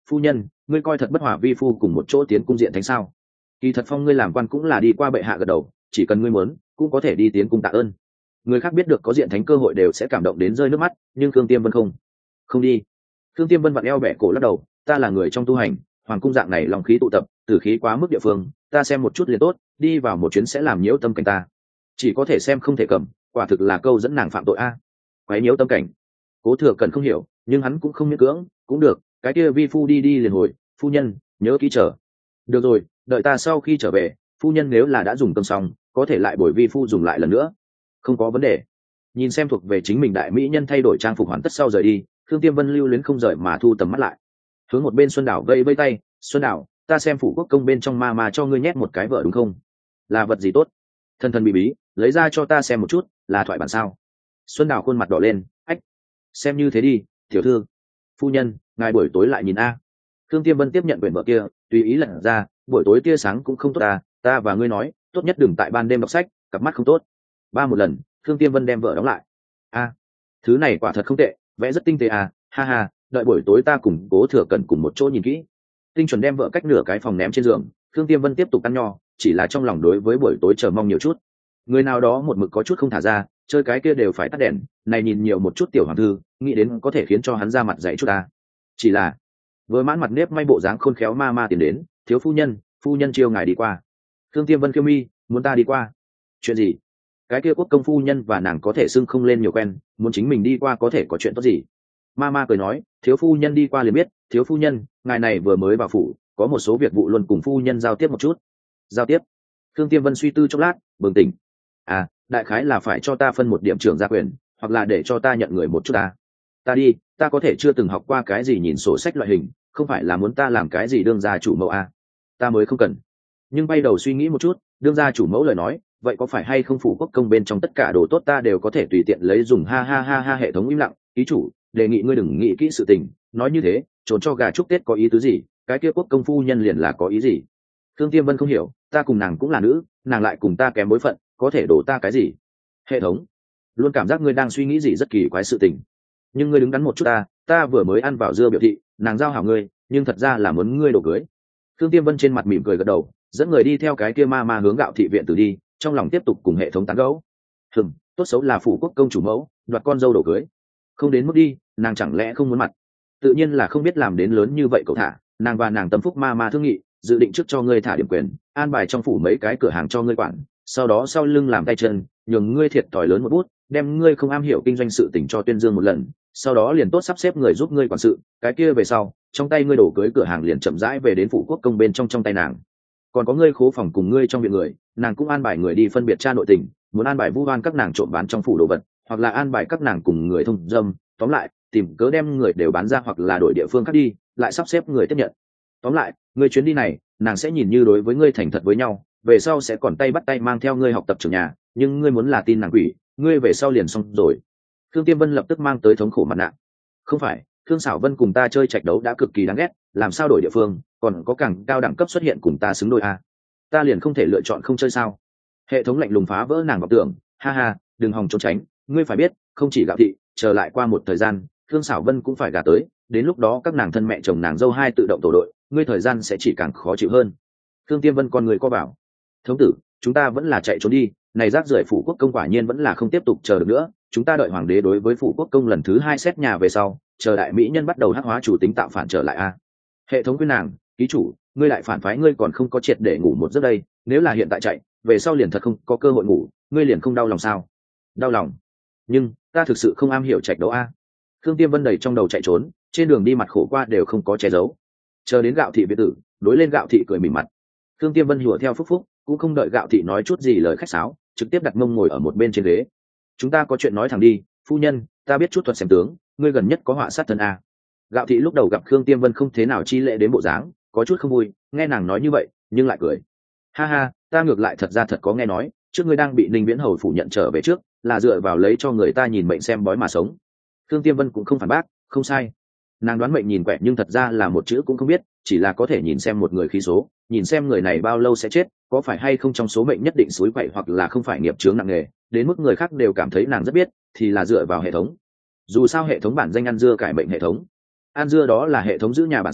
phu nhân, ngươi coi thật bất hòa vi phu cùng một chỗ tiến cung diện thánh sao? Kỳ thật phong ngươi làm quan cũng là đi qua bệ hạ gật đầu, chỉ cần ngươi muốn cũng có thể đi tiến cung tạ ơn. Người khác biết được có diện thánh cơ hội đều sẽ cảm động đến rơi nước mắt, nhưng Khương Tiêm Vân không đi. Khương Tiêm Vân vặn eo bẻ cổ lắc đầu, ta là người trong tu hành, hoàng cung dạng này lòng khí tụ tập, tử khí quá mức địa phương, ta xem một chút liền tốt, đi vào một chuyến sẽ làm nhiễu tâm cảnh ta. Chỉ có thể xem không thể cầm, quả thực là câu dẫn nàng phạm tội a. Quấy nhiễu tâm cảnh. Cố Thừa Cẩn không hiểu, nhưng hắn cũng không miễn cưỡng, cũng được, cái kia vi phu đi liền hồi, phu nhân, nhớ kỹ chờ. Được rồi, đợi ta sau khi trở về, phu nhân nếu là đã dùng cơm xong, có thể lại bồi vi phu dùng lại lần nữa. Không có vấn đề. Nhìn xem thuộc về chính mình đại mỹ nhân thay đổi trang phục hoàn tất sau rời đi, Khương Tiêm Vân lưu luyến không rời mà thu tầm mắt lại. Hướng một bên Xuân Đảo vây vây tay, Xuân Đảo, ta xem phủ quốc công bên trong ma cho ngươi nhét một cái vợ đúng không? Là vật gì tốt? Thân thân bí bí, lấy ra cho ta xem một chút, là thoại bản sao? Xuân Đảo khuôn mặt đỏ lên, ách, xem như thế đi, tiểu thư. Phu nhân, ngài buổi tối lại nhìn a. Khương Tiêm Vân tiếp nhận quyển vợ kia, tùy ý lật ra, buổi tối tia sáng cũng không tốt ta và ngươi nói, tốt nhất đừng tại ban đêm đọc sách, cặp mắt không tốt. Ba một lần, Khương Tiêm Vân đem vợ đóng lại. Thứ này quả thật không tệ, vẽ rất tinh tế ha ha, đợi buổi tối ta cùng Cố Thừa Cẩn cùng một chỗ nhìn kỹ. Tinh chuẩn đem vợ cách nửa cái phòng ném trên giường, Khương Tiêm Vân tiếp tục ăn nho, chỉ là trong lòng đối với buổi tối chờ mong nhiều chút. Người nào đó một mực có chút không thả ra, chơi cái kia đều phải tắt đèn, này nhìn nhiều một chút tiểu hoàng thư, nghĩ đến có thể khiến cho hắn ra mặt dạy chút Chỉ là vừa mãn mặt nếp may bộ dáng khôn khéo ma tiền đến, thiếu phu nhân chiêu ngài đi qua. Khương Tiêm Vân kêu mi, muốn ta đi qua? Chuyện gì? Cái kia quốc công phu nhân và nàng có thể xưng không lên nhiều quen, muốn chính mình đi qua có thể có chuyện tốt gì? Ma cười nói, thiếu phu nhân đi qua liền biết, thiếu phu nhân, ngài này vừa mới vào phủ, có một số việc vụ luôn cùng phu nhân giao tiếp một chút. Giao tiếp? Khương Tiêm Vân suy tư chốc lát, bừng tỉnh. Đại khái là phải cho ta phân một điểm trưởng gia quyền, hoặc là để cho ta nhận người một chút ta đi, ta có thể chưa từng học qua cái gì nhìn sổ sách loại hình, không phải là muốn ta làm cái gì đương gia chủ mẫu ta mới không cần. Nhưng bay đầu suy nghĩ một chút, đương gia chủ mẫu lời nói, vậy có phải hay không phủ quốc công bên trong tất cả đồ tốt ta đều có thể tùy tiện lấy dùng ha. Hệ thống im lặng, ký chủ, đề nghị ngươi đừng nghĩ kỹ sự tình, nói như thế, trốn cho gà chúc Tết có ý tứ gì, cái kia quốc công phu nhân liền là có ý gì? Thương Tiêm Vân không hiểu, ta cùng nàng cũng là nữ, nàng lại cùng ta kém bối phận, có thể đổ ta cái gì? Hệ thống, luôn cảm giác ngươi đang suy nghĩ gì rất kỳ quái sự tình. Nhưng ngươi đứng đắn một chút ta vừa mới ăn vào dưa biểu thị, nàng giao hảo ngươi, nhưng thật ra là muốn ngươi đồ cưới. Thương Tiêm Vân trên mặt mỉm cười gật đầu, dẫn người đi theo cái kia ma hướng Gạo thị viện tử đi, trong lòng tiếp tục cùng hệ thống tán gẫu. Tốt xấu là phủ quốc công chủ mẫu, đoạt con dâu đồ cưới, không đến mức đi, nàng chẳng lẽ không muốn mặt? Tự nhiên là không biết làm đến lớn như vậy cậu thả, nàng và nàng tâm phúc ma thương nghị, dự định trước cho ngươi thả điểm quyền, an bài trong phủ mấy cái cửa hàng cho ngươi quản, sau đó sau lưng làm tay chân, nhường ngươi thiệt thòi lớn một bút, đem ngươi không am hiểu kinh doanh sự tình cho tuyên dương một lần, sau đó liền tốt sắp xếp người giúp ngươi quản sự, cái kia về sau, trong tay ngươi đổ cưới cửa hàng liền chậm rãi về đến phủ quốc công bên trong tay nàng. Còn có ngươi khố phòng cùng ngươi trong viện người, nàng cũng an bài người đi phân biệt tra nội tình, muốn an bài vu oan các nàng trộm bán trong phủ đồ vật, hoặc là an bài các nàng cùng người thông dâm, tóm lại tìm cớ đem người đều bán ra hoặc là đổi địa phương khác đi, lại sắp xếp người tiếp nhận. Tóm lại ngươi chuyến đi này, nàng sẽ nhìn như đối với ngươi thành thật với nhau, về sau sẽ còn tay bắt tay mang theo ngươi học tập trưởng nhà, nhưng ngươi muốn là tin nàng quỷ, ngươi về sau liền xong rồi. Khương Tiêm Vân lập tức mang tới thống khổ mặt nạ. Không phải, Khương Sảo Vân cùng ta chơi trạch đấu đã cực kỳ đáng ghét, làm sao đổi địa phương, còn có càng cao đẳng cấp xuất hiện cùng ta xứng đôi ta liền không thể lựa chọn không chơi sao? Hệ thống lạnh lùng phá vỡ nàng vọng tưởng, ha, đừng hòng trốn tránh, ngươi phải biết, không chỉ Gạo thị, trở lại qua một thời gian, Khương Sảo Vân cũng phải gả tới, đến lúc đó các nàng thân mẹ chồng nàng dâu hai tự động tổ đội, ngươi thời gian sẽ chỉ càng khó chịu hơn. Khương Tiêm Vân con người co bảo, thống tử, chúng ta vẫn là chạy trốn đi, này rác rưởi phủ quốc công quả nhiên vẫn là không tiếp tục chờ được nữa, chúng ta đợi hoàng đế đối với phủ quốc công lần thứ 2 xét nhà về sau, chờ đại mỹ nhân bắt đầu hắc hóa chủ tính tạo phản trở lại Hệ thống khuyên nàng, ký chủ, ngươi lại phản phái, ngươi còn không có triệt để ngủ một giấc đây, nếu là hiện tại chạy, về sau liền thật không có cơ hội ngủ, ngươi liền không đau lòng sao? Đau lòng, nhưng ta thực sự không am hiểu trạch đấu Khương Tiêm Vân đầy trong đầu chạy trốn, trên đường đi mặt khổ qua đều không có che giấu. Chờ đến Gạo thị biệt tử, đối lên Gạo thị cười mỉm mặt. Khương Tiêm Vân hùa theo phúc, cũng không đợi Gạo thị nói chút gì lời khách sáo, trực tiếp đặt mông ngồi ở một bên trên ghế. Chúng ta có chuyện nói thẳng đi, phu nhân, ta biết chút thuật xem tướng, ngươi gần nhất có họa sát thân Gạo thị lúc đầu gặp Khương Tiêm Vân không thế nào chi lễ đến bộ dáng, có chút không vui, nghe nàng nói như vậy, nhưng lại cười. Ha, ta ngược lại thật ra thật có nghe nói, trước ngươi đang bị Ninh Viễn Hầu phủ nhận trở về trước, là dựa vào lấy cho người ta nhìn mệnh xem bói mà sống. Khương Tiêm Vân cũng không phản bác, không sai. Nàng đoán mệnh nhìn quẻ nhưng thật ra là một chữ cũng không biết, chỉ là có thể nhìn xem một người khí số, nhìn xem người này bao lâu sẽ chết, có phải hay không trong số mệnh nhất định suối quậy hoặc là không phải nghiệp chướng nặng nề, đến mức người khác đều cảm thấy nàng rất biết, thì là dựa vào hệ thống. Dù sao hệ thống bản danh ăn dưa cải mệnh hệ thống, ăn dưa đó là hệ thống giữ nhà bản sự,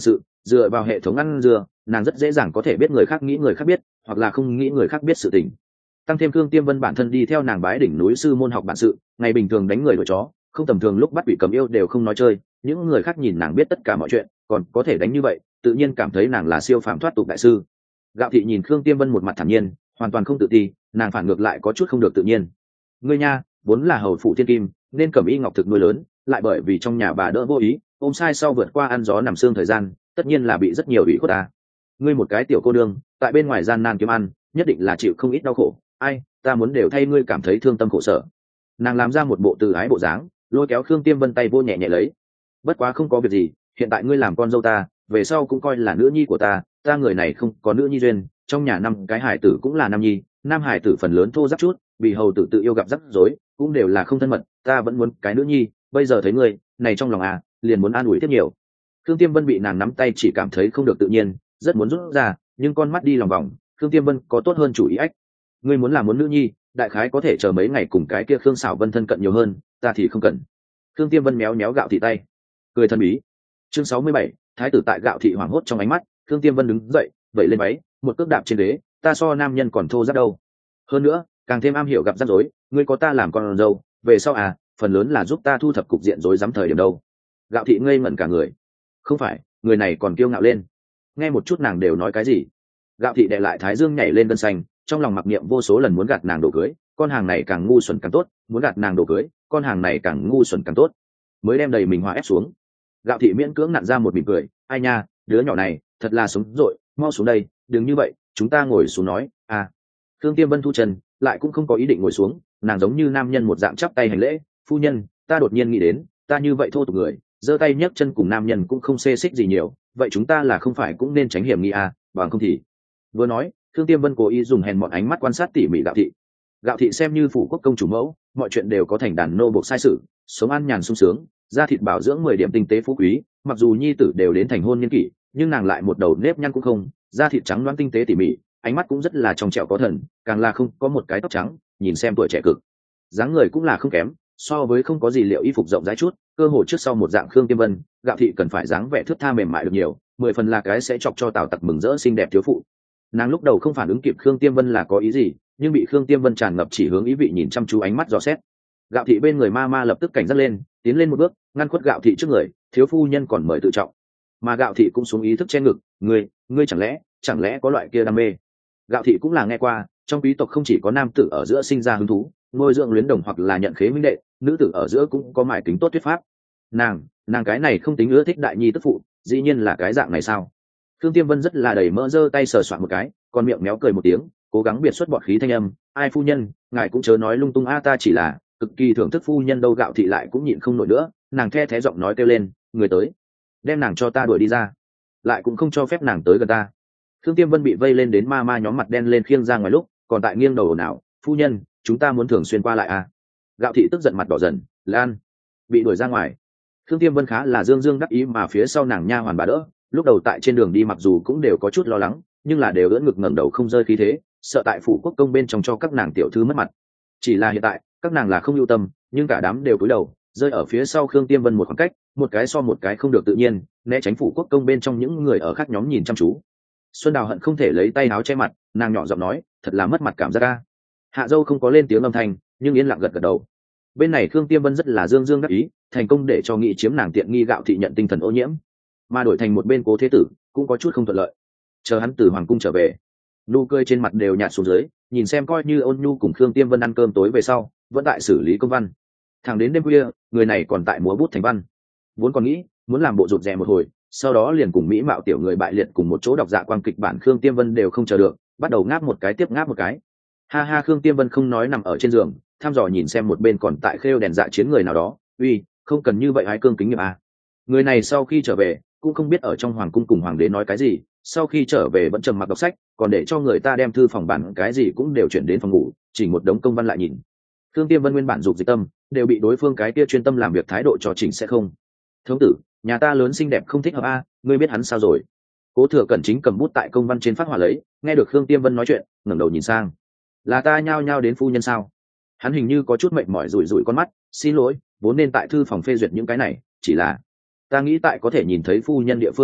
dựa vào hệ thống ăn dưa, nàng rất dễ dàng có thể biết người khác nghĩ người khác biết, hoặc là không nghĩ người khác biết sự tình. Tăng thêm Khương Tiêm Vân bản thân đi theo nàng bái đỉnh núi sư môn học bản sự, ngày bình thường đánh người đuổi chó, không tầm thường lúc bắt bị cầm yêu đều không nói chơi, những người khác nhìn nàng biết tất cả mọi chuyện, còn có thể đánh như vậy, tự nhiên cảm thấy nàng là siêu phàm thoát tục đại sư. Gạo thị nhìn Khương Tiêm Vân một mặt thản nhiên, hoàn toàn không tự ti, nàng phản ngược lại có chút không được tự nhiên. Ngươi nha, vốn là hầu phụ thiên kim, nên cẩm y ngọc thực nuôi lớn, lại bởi vì trong nhà bà đỡ vô ý, ôm sai sau vượt qua ăn gió nằm sương thời gian, tất nhiên là bị rất nhiều ủy khuất ta. Ngươi một cái tiểu cô nương, tại bên ngoài gian nan kiếm ăn, nhất định là chịu không ít đau khổ. Ai, ta muốn đều thay ngươi cảm thấy thương tâm khổ sở. Nàng làm ra một bộ từ ái bộ dáng, lôi kéo Khương Tiêm Vân tay vô nhẹ nhẹ lấy. Bất quá không có việc gì, hiện tại ngươi làm con dâu ta, về sau cũng coi là nữ nhi của ta, ta người này không có nữ nhi duyên, trong nhà năm cái hải tử cũng là nam nhi, nam hải tử phần lớn thô ráp chút, bị hầu tử tự yêu gặp rắc rối, cũng đều là không thân mật, ta vẫn muốn cái nữ nhi, bây giờ thấy ngươi, này trong lòng liền muốn an ủi tiếp nhiều. Khương Tiêm Vân bị nàng nắm tay chỉ cảm thấy không được tự nhiên, rất muốn rút ra, nhưng con mắt đi lòng vòng, Khương Tiêm Vân có tốt hơn chủ ý ách. Ngươi muốn làm muốn nữ nhi, đại khái có thể chờ mấy ngày cùng cái kia Khương Sảo Vân thân cận nhiều hơn, ta thì không cần. Khương Tiêm Vân méo méo Gạo thị tay, cười thần bí. Chương 67, thái tử tại Gạo thị hoảng hốt trong ánh mắt, Khương Tiêm Vân đứng dậy, vẩy lên váy, một cước đạp trên ghế, ta so nam nhân còn thô ráp đâu. Hơn nữa, càng thêm am hiểu gặp rắc rối, ngươi có ta làm con dâu, về sau phần lớn là giúp ta thu thập cục diện rối rắm thời điểm đâu. Gạo thị ngây ngẩn cả người. Không phải, người này còn kiêu ngạo lên. Nghe một chút nàng đều nói cái gì. Gạo thị đè lại thái dương nhảy lên gân xanh, trong lòng mặc niệm vô số lần muốn gạt nàng đồ cưới, con hàng này càng ngu xuẩn càng tốt, muốn gạt nàng đồ cưới, con hàng này càng ngu xuẩn càng tốt. Mới đem đầy mình hòa ép xuống. Gạo thị miễn cưỡng nặn ra một mỉm cười, ai nha, đứa nhỏ này thật là sống dội, mau xuống đây, đừng như vậy, chúng ta ngồi xuống nói. Khương Tiêm Vân thu chân, lại cũng không có ý định ngồi xuống, nàng giống như nam nhân một dạng chắp tay hành lễ, phu nhân, ta đột nhiên nghĩ đến, ta như vậy thô tục người, giơ tay nhấc chân cùng nam nhân cũng không xê xích gì nhiều, vậy chúng ta là không phải cũng nên tránh hiểm nghi bằng không thì. Vừa nói, Khương Tiêm Vân cố ý dùng hèn mọn ánh mắt quan sát tỉ mỉ Gạo thị. Gạo thị xem như phủ quốc công chủ mẫu, mọi chuyện đều có thành đàn nô buộc sai sự, sống ăn nhàn sung sướng, da thịt bảo dưỡng 10 điểm tinh tế phú quý, mặc dù nhi tử đều đến thành hôn niên kỷ, nhưng nàng lại một đầu nếp nhăn cũng không, da thịt trắng loáng tinh tế tỉ mỉ, ánh mắt cũng rất là trong trẻo có thần, càng là không có một cái tóc trắng, nhìn xem tuổi trẻ cực. Dáng người cũng là không kém, so với không có gì liệu y phục rộng rãi chút, cơ hồ trước sau một dạng Khương Tiêm Vân, Gạo thị cần phải dáng vẻ thướt tha mềm mại được nhiều, 10 phần là cái sẽ chọc cho Tào Tặc mừng rỡ xinh đẹp thiếu phụ. Nàng lúc đầu không phản ứng kịp Khương Tiêm Vân là có ý gì, nhưng bị Khương Tiêm Vân tràn ngập chỉ hướng ý vị nhìn chăm chú ánh mắt dò xét. Gạo thị bên người ma ma lập tức cảnh giác lên, tiến lên một bước, ngăn khuất Gạo thị trước người, thiếu phu nhân còn mời tự trọng. Mà Gạo thị cũng xuống ý thức che ngực, ngươi chẳng lẽ có loại kia đam mê. Gạo thị cũng là nghe qua, trong quý tộc không chỉ có nam tử ở giữa sinh ra hứng thú, nuôi dưỡng luyến đồng hoặc là nhận khế minh đệ, nữ tử ở giữa cũng có mải kính tốt thuyết pháp. Nàng cái này không tính ưa thích đại nhi tức phụ, dĩ nhiên là cái dạng này sao? Khương Tiêm Vân rất là đầy mỡ, giơ tay sờ soạn một cái, còn miệng méo cười một tiếng, cố gắng biệt xuất bọt khí thanh âm, ai phu nhân, ngài cũng chớ nói lung tung ta chỉ là cực kỳ thưởng thức phu nhân đâu. Gạo thị lại cũng nhịn không nổi nữa, nàng the thé giọng nói kêu lên, người tới, đem nàng cho ta đuổi đi ra, lại cũng không cho phép nàng tới gần ta. Khương Tiêm Vân bị vây lên đến ma ma nhóm mặt đen lên khiêng ra ngoài lúc, còn tại nghiêng đầu nào, phu nhân, chúng ta muốn thường xuyên qua lại Gạo thị tức giận mặt đỏ dần, Lan bị đuổi ra ngoài. Khương Tiêm Vân khá là dương dương đắc ý, mà phía sau nàng nha hoàn bà đỡ, lúc đầu tại trên đường đi mặc dù cũng đều có chút lo lắng, nhưng là đều ưỡn ngực ngẩng đầu không rơi khí thế, sợ tại phủ quốc công bên trong cho các nàng tiểu thư mất mặt. Chỉ là hiện tại các nàng là không lưu tâm, nhưng cả đám đều cúi đầu, rơi ở phía sau Khương Tiêm Vân một khoảng cách, một cái so một cái không được tự nhiên, né tránh phủ quốc công bên trong những người ở khác nhóm nhìn chăm chú. Xuân Đào hận không thể lấy tay áo che mặt, nàng nhỏ giọng nói, thật là mất mặt cảm giác Hạ dâu không có lên tiếng âm thanh, nhưng yên lặng gật gật đầu. Bên này Khương Tiêm Vân rất là dương dương đắc ý, thành công để cho nghị chiếm nàng tiện nghi. Gạo thị nhận tinh thần ô nhiễm, mà đổi thành một bên Cố Thế Tử cũng có chút không thuận lợi. Chờ hắn từ hoàng cung trở về, nụ cười trên mặt đều nhạt xuống dưới, nhìn xem coi như Ôn Nhu cùng Khương Tiêm Vân ăn cơm tối về sau, vẫn tại xử lý công văn. Thẳng đến đêm khuya, người này còn tại múa bút thành văn. Vốn còn nghĩ muốn làm bộ rụt rè một hồi, sau đó liền cùng mỹ mạo tiểu người bại liệt cùng một chỗ đọc dạ quang kịch bản. Khương Tiêm Vân đều không chờ được, bắt đầu ngáp một cái tiếp ngáp một cái. Ha ha, Khương Tiêm Vân không nói, nằm ở trên giường thăm dò nhìn xem một bên còn tại khêu đèn dạ chiến người nào đó, uy, không cần như vậy hái cương kính nghiệp Người này sau khi trở về cũng không biết ở trong hoàng cung cùng hoàng đế nói cái gì, sau khi trở về vẫn trầm mặc đọc sách, còn để cho người ta đem thư phòng bản cái gì cũng đều chuyển đến phòng ngủ, chỉ một đống công văn lại nhìn. Khương Tiêm Vân nguyên bản dục dịch tâm đều bị đối phương cái kia chuyên tâm làm việc thái độ cho chỉnh sẽ không. Thống tử, nhà ta lớn xinh đẹp không thích hợp ngươi biết hắn sao rồi? Cố Thừa Cẩn chính cầm bút tại công văn trên phát họa lấy, nghe được Khương Tiêm Vân nói chuyện, ngẩng đầu nhìn sang. Là ta nhao nhao đến phu nhân sao? Hắn hình như có chút mệt mỏi, rủi rủi con mắt, xin lỗi, vốn nên tại thư phòng phê duyệt những cái này, chỉ là ta nghĩ tại có thể nhìn thấy phu nhân địa phương làm việc,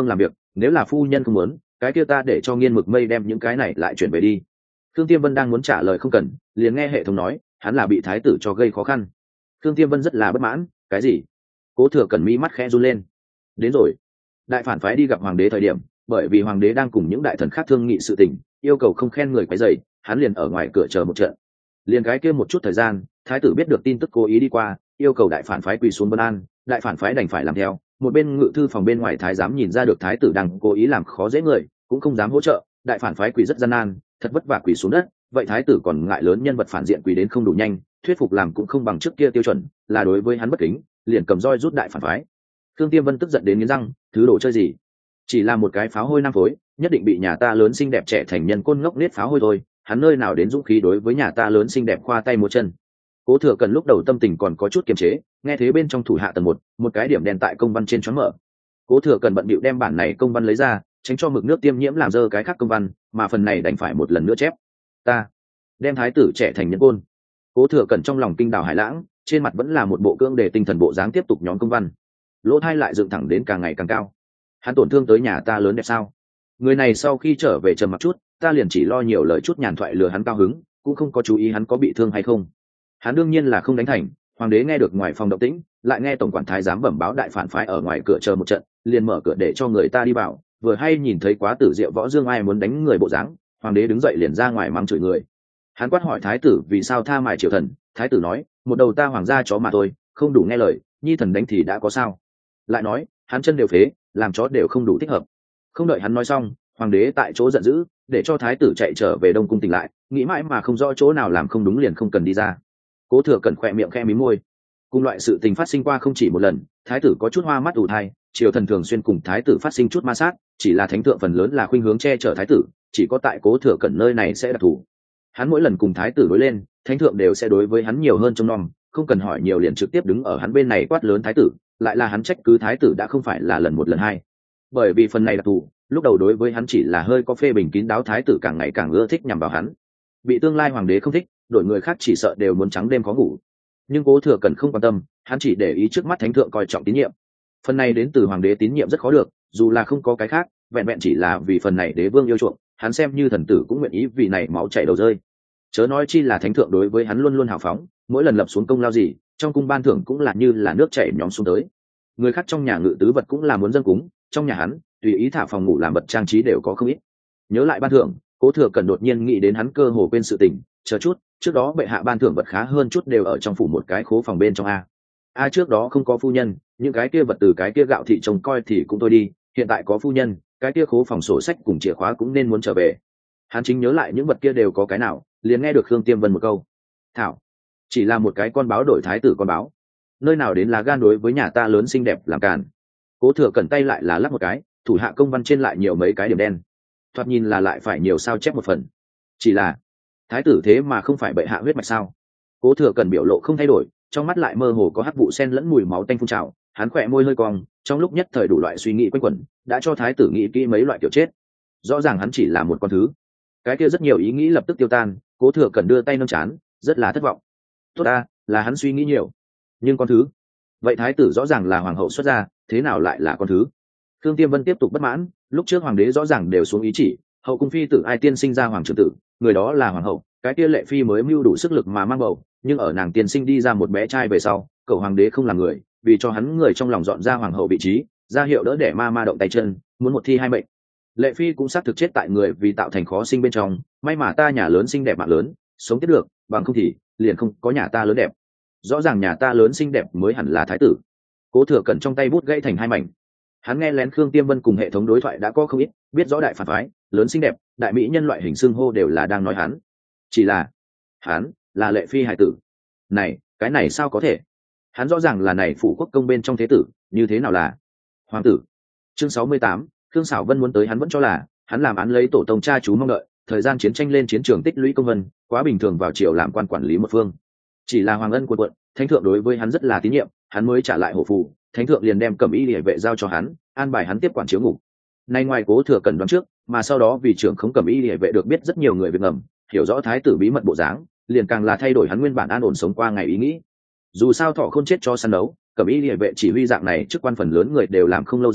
nếu là phu nhân không muốn, cái kia ta để cho Nghiên Mực Mây đem những cái này lại chuyển về đi. Khương Tiêm Vân đang muốn trả lời không cần, liền nghe hệ thống nói hắn là bị thái tử cho gây khó khăn. Khương Tiêm Vân rất là bất mãn, cái gì? Cố Thừa Cẩn mi mắt khẽ run lên. Đến rồi. Đại phản phái đi gặp hoàng đế thời điểm, bởi vì hoàng đế đang cùng những đại thần khác thương nghị sự tình, yêu cầu không khen người quấy rầy, hắn liền ở ngoài cửa chờ một trận. Liền cái kia một chút thời gian, thái tử biết được tin tức cố ý đi qua, yêu cầu đại phản phái quỳ xuống vân an, đại phản phái đành phải làm theo. Một bên ngự thư phòng bên ngoài thái giám nhìn ra được thái tử đang cố ý làm khó dễ người, cũng không dám hỗ trợ. Đại phản phái quỳ rất gian nan, thật vất vả quỳ xuống đất, vậy thái tử còn ngại lớn nhân vật phản diện quỳ đến không đủ nhanh, thuyết phục làm cũng không bằng trước kia tiêu chuẩn, là đối với hắn bất kính, liền cầm roi rút đại phản phái. Khương Tiêm Vân tức giận đến nghiến răng, thứ đồ chơi gì? Chỉ là một cái pháo hôi năm phối, nhất định bị nhà ta lớn xinh đẹp trẻ thành nhân côn ngốc nết pháo hôi thôi, hắn nơi nào đến dũng khí đối với nhà ta lớn xinh đẹp khoa tay múa chân. Cố Thừa Cần lúc đầu tâm tình còn có chút kiềm chế, nghe thế bên trong thủ hạ tầng một cái điểm đen tại công văn trên choáng mở. Cố Thừa Cần bận bịu đem bản này công văn lấy ra, tránh cho mực nước tiêm nhiễm làm dơ cái khác công văn, mà phần này đành phải một lần nữa chép. Ta đem thái tử trẻ thành nhân côn. Cố Thừa Cần trong lòng kinh đảo hải lãng, trên mặt vẫn là một bộ cưỡng đề tinh thần bộ dáng tiếp tục nhóm công văn. Lỗ thai lại dựng thẳng đến càng ngày càng cao. Hắn tổn thương tới nhà ta lớn đẹp sao? Người này sau khi trở về trầm mặc chút, ta liền chỉ lo nhiều lời chút nhàn thoại lừa hắn cao hứng, cũng không có chú ý hắn có bị thương hay không. Hắn đương nhiên là không đánh thành. Hoàng đế nghe được ngoài phòng động tĩnh, lại nghe tổng quản thái giám bẩm báo đại phản phái ở ngoài cửa chờ một trận, liền mở cửa để cho người ta đi vào. Vừa hay nhìn thấy quá tử Diệu Võ Dương ai muốn đánh người bộ dáng, hoàng đế đứng dậy liền ra ngoài mắng chửi người. Hắn quát hỏi thái tử vì sao tha mài triều thần, thái tử nói một đầu ta hoàng gia chó mà thôi, không đủ nghe lời, nhi thần đánh thì đã có sao. Lại nói hắn chân đều phế, làm chó đều không đủ thích hợp. Không đợi hắn nói xong, hoàng đế tại chỗ giận dữ, để cho thái tử chạy trở về đông cung tỉnh lại, nghĩ mãi mà không rõ chỗ nào làm không đúng liền không cần đi ra. Cố Thừa Cẩn khỏe miệng khe mí môi. Cùng loại sự tình phát sinh qua không chỉ một lần, thái tử có chút hoa mắt ủ thai, triều thần thường xuyên cùng thái tử phát sinh chút ma sát, chỉ là thánh thượng phần lớn là khuynh hướng che chở thái tử, chỉ có tại Cố Thừa Cẩn nơi này sẽ đặc thù. Hắn mỗi lần cùng thái tử đối lên, thánh thượng đều sẽ đối với hắn nhiều hơn trông nom, không cần hỏi nhiều liền trực tiếp đứng ở hắn bên này quát lớn thái tử, lại là hắn trách cứ thái tử đã không phải là lần một lần hai. Bởi vì phần này đặc thù, lúc đầu đối với hắn chỉ là hơi có phê bình kín đáo, thái tử càng ngày càng ưa thích nhằm vào hắn. Bị tương lai hoàng đế không thích, đổi người khác chỉ sợ đều muốn trắng đêm khó ngủ. Nhưng Cố Thừa Cẩn không quan tâm, hắn chỉ để ý trước mắt thánh thượng coi trọng tín nhiệm. Phần này đến từ hoàng đế tín nhiệm rất khó được, dù là không có cái khác, vẹn vẹn chỉ là vì phần này đế vương yêu chuộng, hắn xem như thần tử cũng nguyện ý vì này máu chảy đầu rơi. Chớ nói chi là thánh thượng đối với hắn luôn luôn hào phóng, mỗi lần lập xuống công lao gì, trong cung ban thưởng cũng là như là nước chảy nhóm xuống tới. Người khác trong nhà ngự tứ vật cũng là muốn dâng cúng, trong nhà hắn tùy ý thả phòng ngủ làm vật trang trí đều có không ít. Nhớ lại ban thưởng, Cố Thừa Cẩn đột nhiên nghĩ đến hắn cơ hồ quên sự tình, chờ chút, trước đó bệ hạ ban thưởng vật khá hơn chút đều ở trong phủ một cái khố phòng bên trong a. Trước đó không có phu nhân, những cái kia vật từ cái kia gạo thị trông coi thì cũng thôi đi, hiện tại có phu nhân, cái kia khố phòng sổ sách cùng chìa khóa cũng nên muốn trở về. Hắn chính nhớ lại những vật kia đều có cái nào, liền nghe được Khương Tiêm Vân một câu: "Thảo, chỉ là một cái con báo đổi thái tử con báo, nơi nào đến là gan đối với nhà ta lớn xinh đẹp làm càn." Cố Thừa Cẩn tay lại là lắc một cái, thủ hạ công văn trên lại nhiều mấy cái điểm đen, thoạt nhìn là lại phải nhiều sao chép một phần. Chỉ là thái tử thế mà không phải bệ hạ huyết mạch sao? Cố Thừa Cẩn biểu lộ không thay đổi, trong mắt lại mơ hồ có hắc vụ sen lẫn mùi máu tanh phun trào, hắn khỏe môi hơi cong, trong lúc nhất thời đủ loại suy nghĩ quanh quẩn, đã cho thái tử nghĩ kỹ mấy loại kiểu chết. Rõ ràng hắn chỉ là một con thứ. Cái kia rất nhiều ý nghĩ lập tức tiêu tan, Cố Thừa Cẩn đưa tay nâng trán, rất là thất vọng. Tốt ta, là hắn suy nghĩ nhiều. Nhưng con thứ, vậy thái tử rõ ràng là hoàng hậu xuất gia, thế nào lại là con thứ? Khương Tiêm Vân tiếp tục bất mãn, lúc trước hoàng đế rõ ràng đều xuống ý chỉ, hậu cung phi tử ai tiên sinh ra hoàng trưởng tử, người đó là hoàng hậu, cái kia lệ phi mới mưu đủ sức lực mà mang bầu, nhưng ở nàng tiên sinh đi ra một bé trai về sau, cậu hoàng đế không làm người, vì cho hắn người trong lòng dọn ra hoàng hậu vị trí, ra hiệu đỡ để ma động tay chân, muốn một thi hai mệnh. Lệ phi cũng xác thực chết tại người vì tạo thành khó sinh bên trong, may mà ta nhà lớn xinh đẹp mạng lớn, sống tiếp được, bằng không thì liền không có nhà ta lớn đẹp. Rõ ràng nhà ta lớn xinh đẹp mới hẳn là thái tử. Cố Thừa Cẩn trong tay bút gãy thành hai mảnh. Hắn nghe lén Khương Tiêm Vân cùng hệ thống đối thoại đã có không ít, biết rõ đại phản phái, lớn xinh đẹp, đại mỹ nhân loại hình xưng hô đều là đang nói hắn. Chỉ là hắn là lệ phi hải tử. Này, cái này sao có thể? Hắn rõ ràng là này phụ quốc công bên trong thế tử, như thế nào là hoàng tử? Chương 68, Khương Sảo Vân muốn tới hắn vẫn cho là hắn làm án lấy tổ tông cha chú mong đợi, thời gian chiến tranh lên chiến trường tích lũy công vân, quá bình thường vào triều làm quan quản lý một phương. Chỉ là hoàng ân của quận, thánh thượng đối với hắn rất là tín nhiệm, hắn mới trả lại hổ phù, thánh thượng liền đem Cẩm Y Liễu vệ giao cho hắn, an bài hắn tiếp quản chiếu ngục. Nay ngoài Cố Thừa Cẩn đoán trước, mà sau đó vì trưởng không Cẩm Y Liễu vệ được biết rất nhiều người việc ngầm, hiểu rõ thái tử bí mật bộ dáng, liền càng là thay đổi hắn nguyên bản an ổn sống qua ngày ý nghĩ. Dù sao thọ không chết cho săn đấu, Cẩm Y Liễu vệ chỉ huy dạng này chức quan phần lớn người đều làm không lâu dài,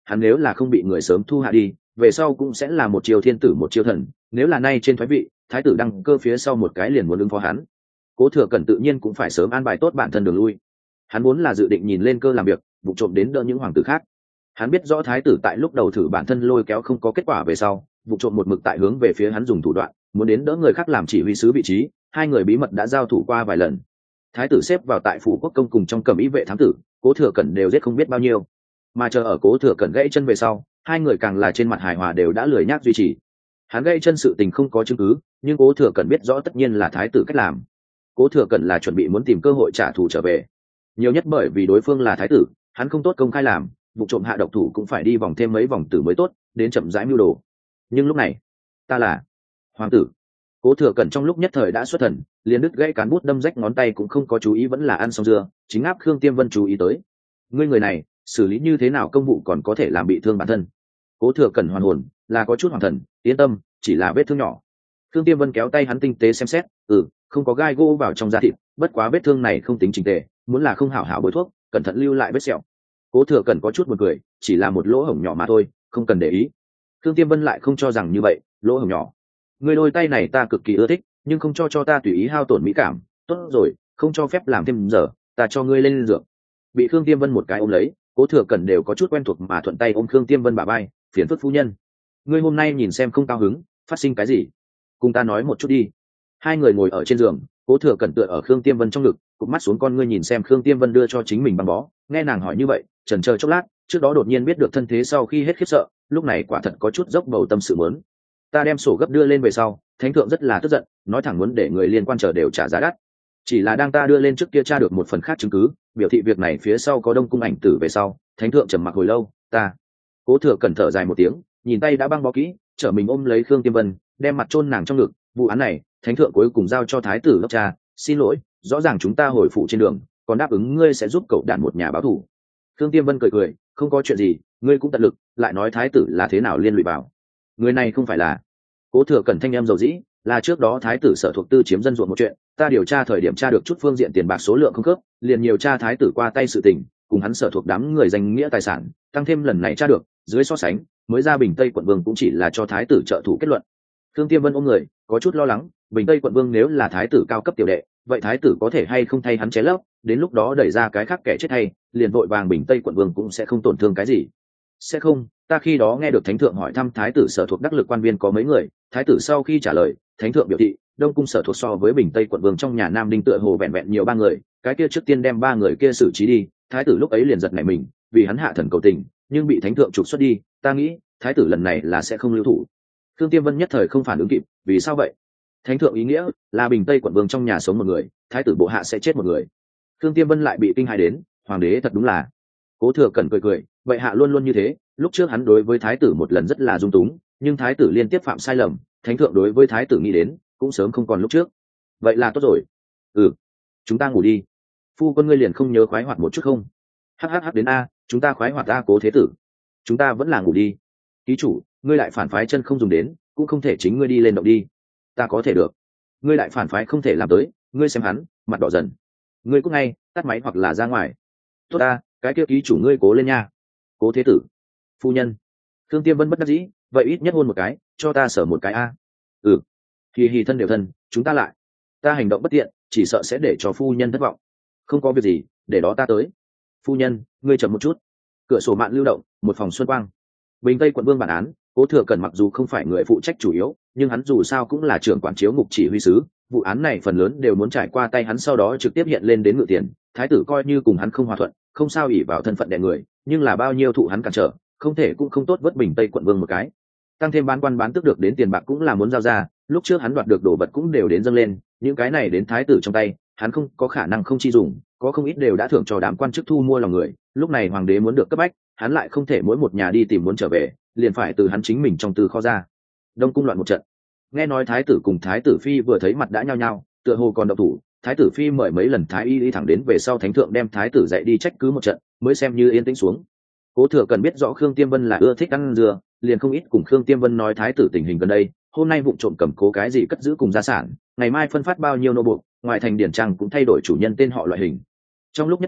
hắn nếu là không bị người sớm thu hạ đi, về sau cũng sẽ là một chiều thiên tử một chiều thần, nếu là nay trên thoái vị, thái tử đăng cơ phía sau một cái liền muốn ứng phó hắn. Cố Thừa Cẩn tự nhiên cũng phải sớm an bài tốt bản thân đường lui. Hắn muốn là dự định nhìn lên cơ làm việc, vụ trộm đến đỡ những hoàng tử khác. Hắn biết rõ thái tử tại lúc đầu thử bản thân lôi kéo không có kết quả về sau, vụ trộm một mực tại hướng về phía hắn dùng thủ đoạn, muốn đến đỡ người khác làm chỉ huy sứ vị trí. Hai người bí mật đã giao thủ qua vài lần. Thái tử xếp vào tại phủ quốc công cùng trong cẩm ý vệ thám tử, Cố Thừa Cẩn đều giết không biết bao nhiêu. Mà chờ ở Cố Thừa Cẩn gãy chân về sau, hai người càng là trên mặt hài hòa đều đã lười nhác duy trì. Hắn gãy chân sự tình không có chứng cứ, nhưng Cố Thừa Cẩn biết rõ tất nhiên là thái tử cách làm. Cố Thừa Cẩn là chuẩn bị muốn tìm cơ hội trả thù trở về. Nhiều nhất bởi vì đối phương là thái tử, hắn không tốt công khai làm, vụ trộm hạ độc thủ cũng phải đi vòng thêm mấy vòng tử mới tốt, đến chậm rãi mưu đồ. Nhưng lúc này, ta là hoàng tử. Cố Thừa Cẩn trong lúc nhất thời đã xuất thần, liền đứt gãy cán bút đâm rách ngón tay cũng không có chú ý, vẫn là ăn xong dưa, chính áp Khương Tiêm Vân chú ý tới. Ngươi người này, xử lý như thế nào công vụ còn có thể làm bị thương bản thân. Cố Thừa Cẩn hoàn hồn, là có chút hoàng thần, yên tâm, chỉ là vết thương nhỏ. Khương Tiêm Vân kéo tay hắn tinh tế xem xét, không có gai gỗ vào trong da thịt, bất quá vết thương này không tính chỉnh tề, muốn là không hảo hảo bôi thuốc, cẩn thận lưu lại vết sẹo. Cố Thừa Cẩn có chút buồn cười, chỉ là một lỗ hổng nhỏ mà thôi, không cần để ý. Khương Tiêm Vân lại không cho rằng như vậy, lỗ hổng nhỏ. Người đôi tay này ta cực kỳ ưa thích, nhưng không cho ta tùy ý hao tổn mỹ cảm. Tốt rồi, không cho phép làm thêm giờ, ta cho ngươi lên giường. Bị Khương Tiêm Vân một cái ôm lấy, Cố Thừa Cẩn đều có chút quen thuộc mà thuận tay ôm Khương Tiêm Vân bả vai, phiền phức phu nhân. Ngươi hôm nay nhìn xem không cao hứng, phát sinh cái gì? Cùng ta nói một chút đi. Hai người ngồi ở trên giường, Cố Thừa Cẩn tựa ở Khương Tiêm Vân trong ngực, cụp mắt xuống con ngươi nhìn xem Khương Tiêm Vân đưa cho chính mình băng bó. Nghe nàng hỏi như vậy, chần chờ chốc lát, trước đó đột nhiên biết được thân thế sau khi hết khiếp sợ, lúc này quả thật có chút dốc bầu tâm sự muốn. Ta đem sổ gấp đưa lên về sau, thánh thượng rất là tức giận, nói thẳng muốn để người liên quan chờ đều trả giá đắt. Chỉ là đang ta đưa lên trước kia tra được một phần khác chứng cứ, biểu thị việc này phía sau có Đông cung ảnh tử về sau, thánh thượng trầm mặc hồi lâu, ta. Cố Thừa Cẩn thở dài một tiếng, nhìn tay đã băng bó kỹ, trở mình ôm lấy Khương Tiêm Vân, đem mặt chôn nàng trong ngực. Vụ án này, thánh thượng cuối cùng giao cho thái tử đốc tra. Xin lỗi, rõ ràng chúng ta hồi phụ trên đường, còn đáp ứng ngươi sẽ giúp cậu đạn một nhà báo thù. Khương Tiêm Vân cười cười, không có chuyện gì, ngươi cũng tận lực, lại nói thái tử là thế nào liên lụy vào. Người này không phải là. Cố Thừa Cẩn thanh em dầu dĩ, là trước đó thái tử Sở Thuộc Tư chiếm dân ruộng một chuyện, ta điều tra thời điểm tra được chút phương diện tiền bạc số lượng không khớp, liền nhiều tra thái tử qua tay sự tình, cùng hắn Sở Thuộc đám người danh nghĩa tài sản, tăng thêm lần này tra được, dưới so sánh, mới ra Bình Tây quận vương cũng chỉ là cho thái tử trợ thủ kết luận. Khương Tiêm Vân ôm người, có chút lo lắng, Bình Tây quận vương nếu là thái tử cao cấp tiểu đệ, vậy thái tử có thể hay không thay hắn ché lấp, đến lúc đó đẩy ra cái khác kẻ chết hay, liền vội vàng Bình Tây quận vương cũng sẽ không tổn thương cái gì. Sẽ không, ta khi đó nghe được thánh thượng hỏi thăm thái tử Sở Thuộc đắc lực quan viên có mấy người, thái tử sau khi trả lời, thánh thượng biểu thị Đông cung Sở Thuộc so với Bình Tây quận vương trong nhà Nam Đinh tựa hồ vẹn vẹn nhiều 3 người, cái kia trước tiên đem 3 người kia xử trí đi, thái tử lúc ấy liền giật nảy mình, vì hắn hạ thần cầu tình, nhưng bị thánh thượng trục xuất đi, ta nghĩ thái tử lần này là sẽ không lưu thủ. Khương Tiêm Vân nhất thời không phản ứng kịp, vì sao vậy? Thánh thượng ý nghĩa là Bình Tây quận vương trong nhà sống một người, thái tử bộ hạ sẽ chết một người. Khương Tiêm Vân lại bị kinh hãi đến, hoàng đế thật đúng là. Cố Thừa Cẩn cười cười, vậy hạ luôn luôn như thế, lúc trước hắn đối với thái tử một lần rất là dung túng, nhưng thái tử liên tiếp phạm sai lầm, thánh thượng đối với thái tử nghĩ đến cũng sớm không còn lúc trước. Vậy là tốt rồi. Chúng ta ngủ đi. Phu quân ngươi liền không nhớ khoái hoạt một chút không? Hắc đến a, chúng ta khoái hoạt a. Cố thế tử, chúng ta vẫn là ngủ đi. Ký chủ, ngươi lại phản phái chân không dùng đến, cũng không thể chính ngươi đi lên động đi. Ta có thể được. Ngươi lại phản phái không thể làm tới, ngươi xem hắn mặt đỏ dần. Ngươi cũng ngay tắt máy hoặc là ra ngoài. Tốt ta, cái kia ký chủ ngươi cố lên nha. Cố thế tử, phu nhân. Khương Tiêm Vân bất đắc dĩ, vậy ít nhất hôn một cái, cho ta sở một cái a. Hì thân đều thân, chúng ta lại. Ta hành động bất tiện, chỉ sợ sẽ để cho phu nhân thất vọng. Không có việc gì, để đó ta tới. Phu nhân, ngươi chậm một chút. Cửa sổ mạn lưu động, một phòng xuân quang. Bình Tây quận vương bản án, Cố Thừa Cẩn mặc dù không phải người phụ trách chủ yếu, nhưng hắn dù sao cũng là trưởng quản chiếu ngục chỉ huy sứ, vụ án này phần lớn đều muốn trải qua tay hắn, sau đó trực tiếp hiện lên đến ngự tiền. Thái tử coi như cùng hắn không hòa thuận, không sao ỷ vào thân phận đè người, nhưng là bao nhiêu thụ hắn cản trở, không thể cũng không tốt vớt Bình Tây quận vương một cái. Tăng thêm bán quan bán tước được đến tiền bạc cũng là muốn giao ra, lúc trước hắn đoạt được đồ vật cũng đều đến dâng lên, những cái này đến thái tử trong tay, hắn không có khả năng không chi dùng, có không ít đều đã thưởng cho đám quan chức thu mua lòng người. Lúc này hoàng đế muốn được cấp bách, hắn lại không thể mỗi một nhà đi tìm muốn trở về, liền phải từ hắn chính mình trong tư kho ra. Đông cung loạn một trận, nghe nói thái tử cùng thái tử phi vừa thấy mặt đã nhao nhao, tựa hồ còn động thủ. Thái tử phi mời mấy lần thái y đi thẳng đến về sau thánh thượng đem thái tử dạy đi trách cứ một trận, mới xem như yên tĩnh xuống. Cố Thừa Cẩn biết rõ Khương Tiêm Vân là ưa thích ăn dừa, liền không ít cùng Khương Tiêm Vân nói thái tử tình hình gần đây, hôm nay vụng trộm cầm cố cái gì cất giữ cùng gia sản, ngày mai phân phát bao nhiêu nô buộc, ngoại thành điển trang cũng thay đổi chủ nhân tên họ loại hình. Trong lúc nhất thời,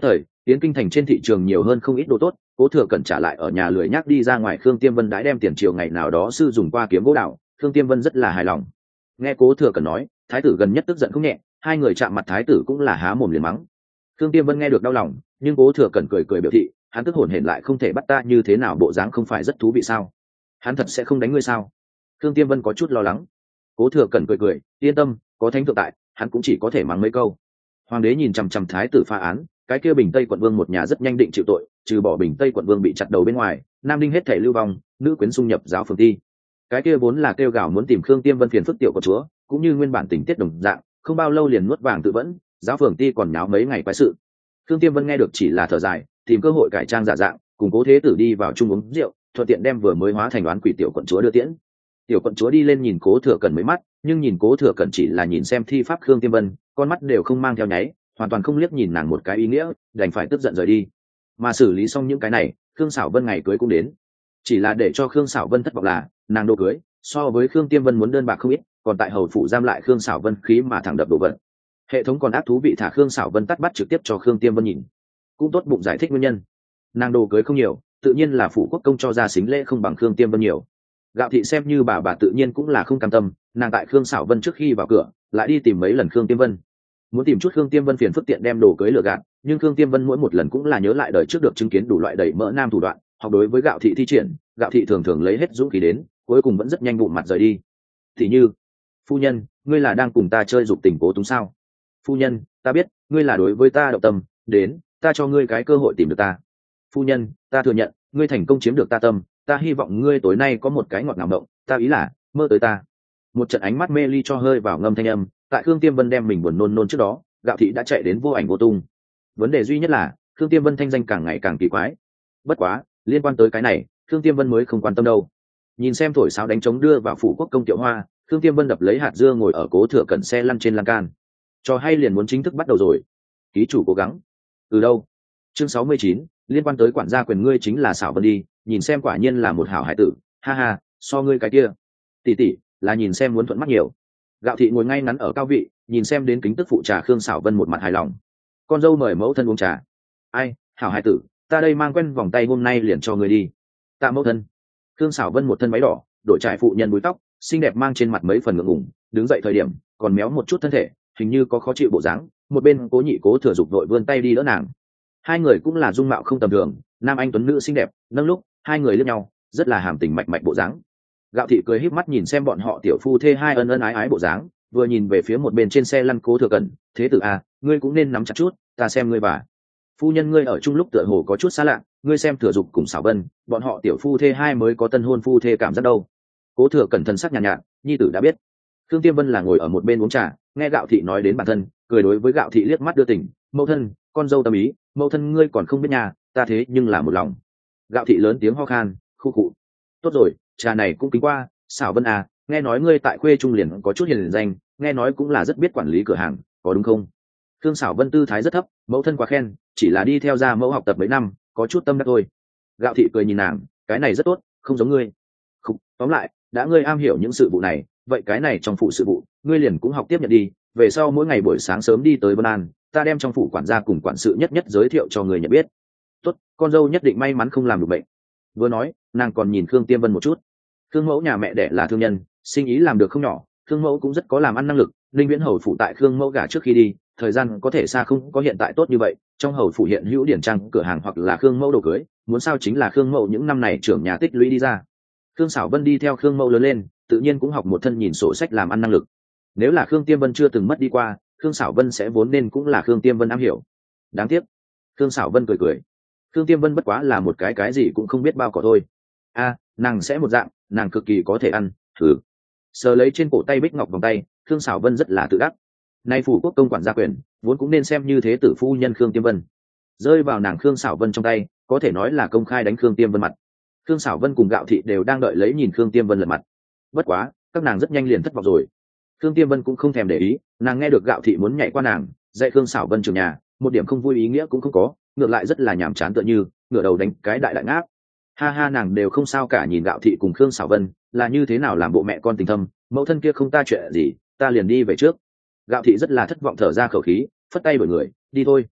Yến kinh thành trên thị trường nhiều hơn không ít đồ tốt, Cố Thừa Cẩn trả lại ở nhà lười nhác đi ra ngoài. Khương Tiêm Vân đãi đem tiền triều ngày nào đó sư dùng qua kiếm gỗ đạo, Khương Tiêm Vân rất là hài lòng. Nghe Cố Thừa Cẩn nói, thái tử gần nhất tức giận không nhẹ, hai người chạm mặt thái tử cũng là há mồm liền mắng. Khương Tiêm Vân nghe được đau lòng, nhưng Cố Thừa Cẩn cười cười biểu thị, hắn tức hổn hển lại không thể bắt ta như thế nào, bộ dáng không phải rất thú vị sao? Hắn thật sẽ không đánh ngươi sao? Khương Tiêm Vân có chút lo lắng. Cố Thừa Cẩn cười cười, yên tâm, có thánh thượng tại, hắn cũng chỉ có thể mắng mấy câu. Hoàng đế nhìn chằm chằm thái tử phá án, cái kia Bình Tây quận vương một nhà rất nhanh định chịu tội, trừ bỏ Bình Tây quận vương bị chặt đầu bên ngoài, nam đinh hết thể lưu vong, nữ quyến xung nhập giáo phường ti. Cái kia vốn là kêu gào muốn tìm Khương Tiêm Vân phiền phức tiểu của chúa, cũng như nguyên bản tình tiết đồng dạng, không bao lâu liền nuốt vàng tự vẫn, giáo phường ti còn nháo mấy ngày quái sự. Khương Tiêm Vân nghe được chỉ là thở dài, tìm cơ hội cải trang giả dạng, cùng Cố Thế Tử đi vào chung uống rượu, thuận tiện đem vừa mới hóa thành đoán quỷ tiểu quận chúa đưa tiễn. Tiểu quận chúa đi lên nhìn Cố Thừa Cẩn mấy mắt, nhưng nhìn Cố Thừa Cẩn chỉ là nhìn xem thi pháp Khương Tiêm Vân, con mắt đều không mang theo nháy, hoàn toàn không liếc nhìn nàng một cái ý nghĩa, đành phải tức giận rời đi. Mà xử lý xong những cái này, Khương Sảo Vân ngày cưới cũng đến, chỉ là để cho Khương Sảo Vân thất vọng là nàng đồ cưới so với Khương Tiêm Vân muốn đơn bạc không ít, còn tại hầu phủ giam lại Khương Sảo Vân khí mà thẳng đập đồ vật. Hệ thống còn ác thú vị thả Khương Sảo Vân tắt bắt trực tiếp cho Khương Tiêm Vân nhìn, cũng tốt bụng giải thích nguyên nhân. Nàng đồ cưới không nhiều, tự nhiên là phủ quốc công cho ra xính lễ không bằng Khương Tiêm Vân nhiều. Gạo thị xem như bà tự nhiên cũng là không cam tâm, nàng tại Khương Sảo Vân trước khi vào cửa lại đi tìm mấy lần Khương Tiêm Vân, muốn tìm chút Khương Tiêm Vân phiền phức tiện đem đồ cưới lừa gạt, nhưng Khương Tiêm Vân mỗi một lần cũng là nhớ lại đời trước được chứng kiến đủ loại đẩy mỡ nam thủ đoạn, học đối với Gạo thị thi triển, Gạo thị thường thường lấy hết dũng khí đến, cuối cùng vẫn rất nhanh bụng mặt rời đi. Thì như, phu nhân, ngươi là đang cùng ta chơi dục tình cố túng sao? Phu nhân, ta biết, ngươi là đối với ta động tâm, đến, ta cho ngươi cái cơ hội tìm được ta. Phu nhân, ta thừa nhận, ngươi thành công chiếm được ta tâm, ta hy vọng ngươi tối nay có một cái ngọt ngào mộng, ta ý là mơ tới ta. Một trận ánh mắt mê ly cho hơi vào ngâm thanh âm, tại Khương Tiêm Vân đem mình buồn nôn nôn trước đó, Gạo thị đã chạy đến vô ảnh vô tung. Vấn đề duy nhất là Khương Tiêm Vân thanh danh càng ngày càng kỳ quái. Bất quá, liên quan tới cái này, Khương Tiêm Vân mới không quan tâm đâu. Nhìn xem thổi sáo đánh trống đưa vào phủ quốc công Tiệu Hoa, Khương Tiêm Vân đập lấy hạt dưa ngồi ở Cố Thừa Cẩn xe lăn trên lan can. Trò hay liền muốn chính thức bắt đầu rồi. Ký chủ cố gắng. Từ đâu? Chương 69, liên quan tới quản gia quyền ngươi chính là Sảo Vân đi, nhìn xem quả nhiên là một hảo hải tử, ha ha, so ngươi cái kia. Tỷ tỷ, là nhìn xem muốn thuận mắt nhiều. Gạo thị ngồi ngay ngắn ở cao vị, nhìn xem đến kính tức phụ trà Khương Sảo Vân một mặt hài lòng. Con dâu mời mẫu thân uống trà. Ai, hảo hải tử, ta đây mang quen vòng tay hôm nay liền cho ngươi đi. Tạ mẫu thân. Khương Sảo Vân một thân váy đỏ, đổi trải phụ nhân búi tóc, xinh đẹp mang trên mặt mấy phần ngượng ngùng, đứng dậy thời điểm còn méo một chút thân thể, hình như có khó chịu bộ dáng. Một bên Cố Nhị Cố Thừa Dục đội vươn tay đi đỡ nàng. Hai người cũng là dung mạo không tầm thường, nam anh tuấn nữ xinh đẹp, nâng lúc hai người liếc nhau, rất là hàm tình mạch mạch bộ dáng. Gạo thị cười híp mắt nhìn xem bọn họ tiểu phu thê hai ân ân ái ái bộ dáng, vừa nhìn về phía một bên trên xe lăn Cố Thừa Cẩn, thế tử à, ngươi cũng nên nắm chặt chút, ta xem ngươi bà phu nhân ngươi ở chung lúc tựa hồ có chút xa lạ, ngươi xem Thừa Dục cùng Sảo Vân, bọn họ tiểu phu thê hai mới có tân hôn phu thê cảm giác đâu. Cố Thừa Cẩn thần sắc nhàn nhạt, nhi tử đã biết. Khương Tiêm Vân là ngồi ở một bên uống trà, nghe Gạo thị nói đến bản thân, cười đối với Gạo thị liếc mắt đưa tình, mẫu thân, con dâu tâm ý, mẫu thân ngươi còn không biết nhà, ta thế nhưng là một lòng. Gạo thị lớn tiếng ho khan, khu khụ. Tốt rồi, trà này cũng kính qua. Sảo Vân à, nghe nói ngươi tại khuê trung liền có chút hiền danh, nghe nói cũng là rất biết quản lý cửa hàng, có đúng không? Khương Sảo Vân tư thái rất thấp, mẫu thân quá khen, chỉ là đi theo gia mẫu học tập mấy năm, có chút tâm đắc thôi. Gạo thị cười nhìn nàng, cái này rất tốt, không giống ngươi. Khục, tóm lại, đã ngươi am hiểu những sự vụ này, vậy cái này trong phụ sự vụ, ngươi liền cũng học tiếp nhận đi, về sau mỗi ngày buổi sáng sớm đi tới Vân An, ta đem trong phủ quản gia cùng quản sự nhất nhất giới thiệu cho người nhận biết. Tốt, con dâu nhất định may mắn không làm được bệnh. Vừa nói, nàng còn nhìn Khương Tiêm Vân một chút. Khương mẫu nhà mẹ đẻ là thương nhân, sinh ý làm được không nhỏ, Khương mẫu cũng rất có làm ăn năng lực. Linh Viễn hầu phủ tại Khương mẫu gả trước khi đi, thời gian có thể xa không có hiện tại tốt như vậy. Trong hầu phủ hiện hữu điển trang cửa hàng hoặc là Khương mẫu đồ cưới, muốn sao chính là Khương mẫu những năm này trưởng nhà tích lũy đi ra. Khương Sảo Vân đi theo Khương mẫu lớn lên, tự nhiên cũng học một thân nhìn sổ sách làm ăn năng lực. Nếu là Khương Tiêm Vân chưa từng mất đi qua, Khương Sảo Vân sẽ vốn nên cũng là Khương Tiêm Vân am hiểu. Đáng tiếc. Khương Sảo Vân cười cười. Khương Tiêm Vân bất quá là một cái gì cũng không biết bao cỏ thôi. A, nàng sẽ một dạng, nàng cực kỳ có thể ăn. Thử. Sờ lấy trên cổ tay bích ngọc vòng tay, Khương Sảo Vân rất là tự đắc. Nay phủ quốc công quản gia quyền, vốn cũng nên xem như thế tử phu nhân Khương Tiêm Vân. Rơi vào nàng Khương Sảo Vân trong tay, có thể nói là công khai đánh Khương Tiêm Vân mặt. Khương Sảo Vân cùng Gạo thị đều đang đợi lấy nhìn Khương Tiêm Vân lật mặt. Bất quá, các nàng rất nhanh liền thất vọng rồi. Khương Tiêm Vân cũng không thèm để ý, nàng nghe được Gạo thị muốn nhảy qua nàng, dạy Khương Sảo Vân trường nhà, một điểm không vui ý nghĩa cũng không có, ngược lại rất là nhàm chán tựa như ngửa đầu đánh cái đại đại ngáp. Ha ha, nàng đều không sao cả, nhìn Gạo thị cùng Khương Sảo Vân là như thế nào làm bộ mẹ con tình thâm, mẫu thân kia không ta chuyện gì, ta liền đi về trước. Gạo thị rất là thất vọng thở ra khẩu khí, phất tay đổi người, đi thôi.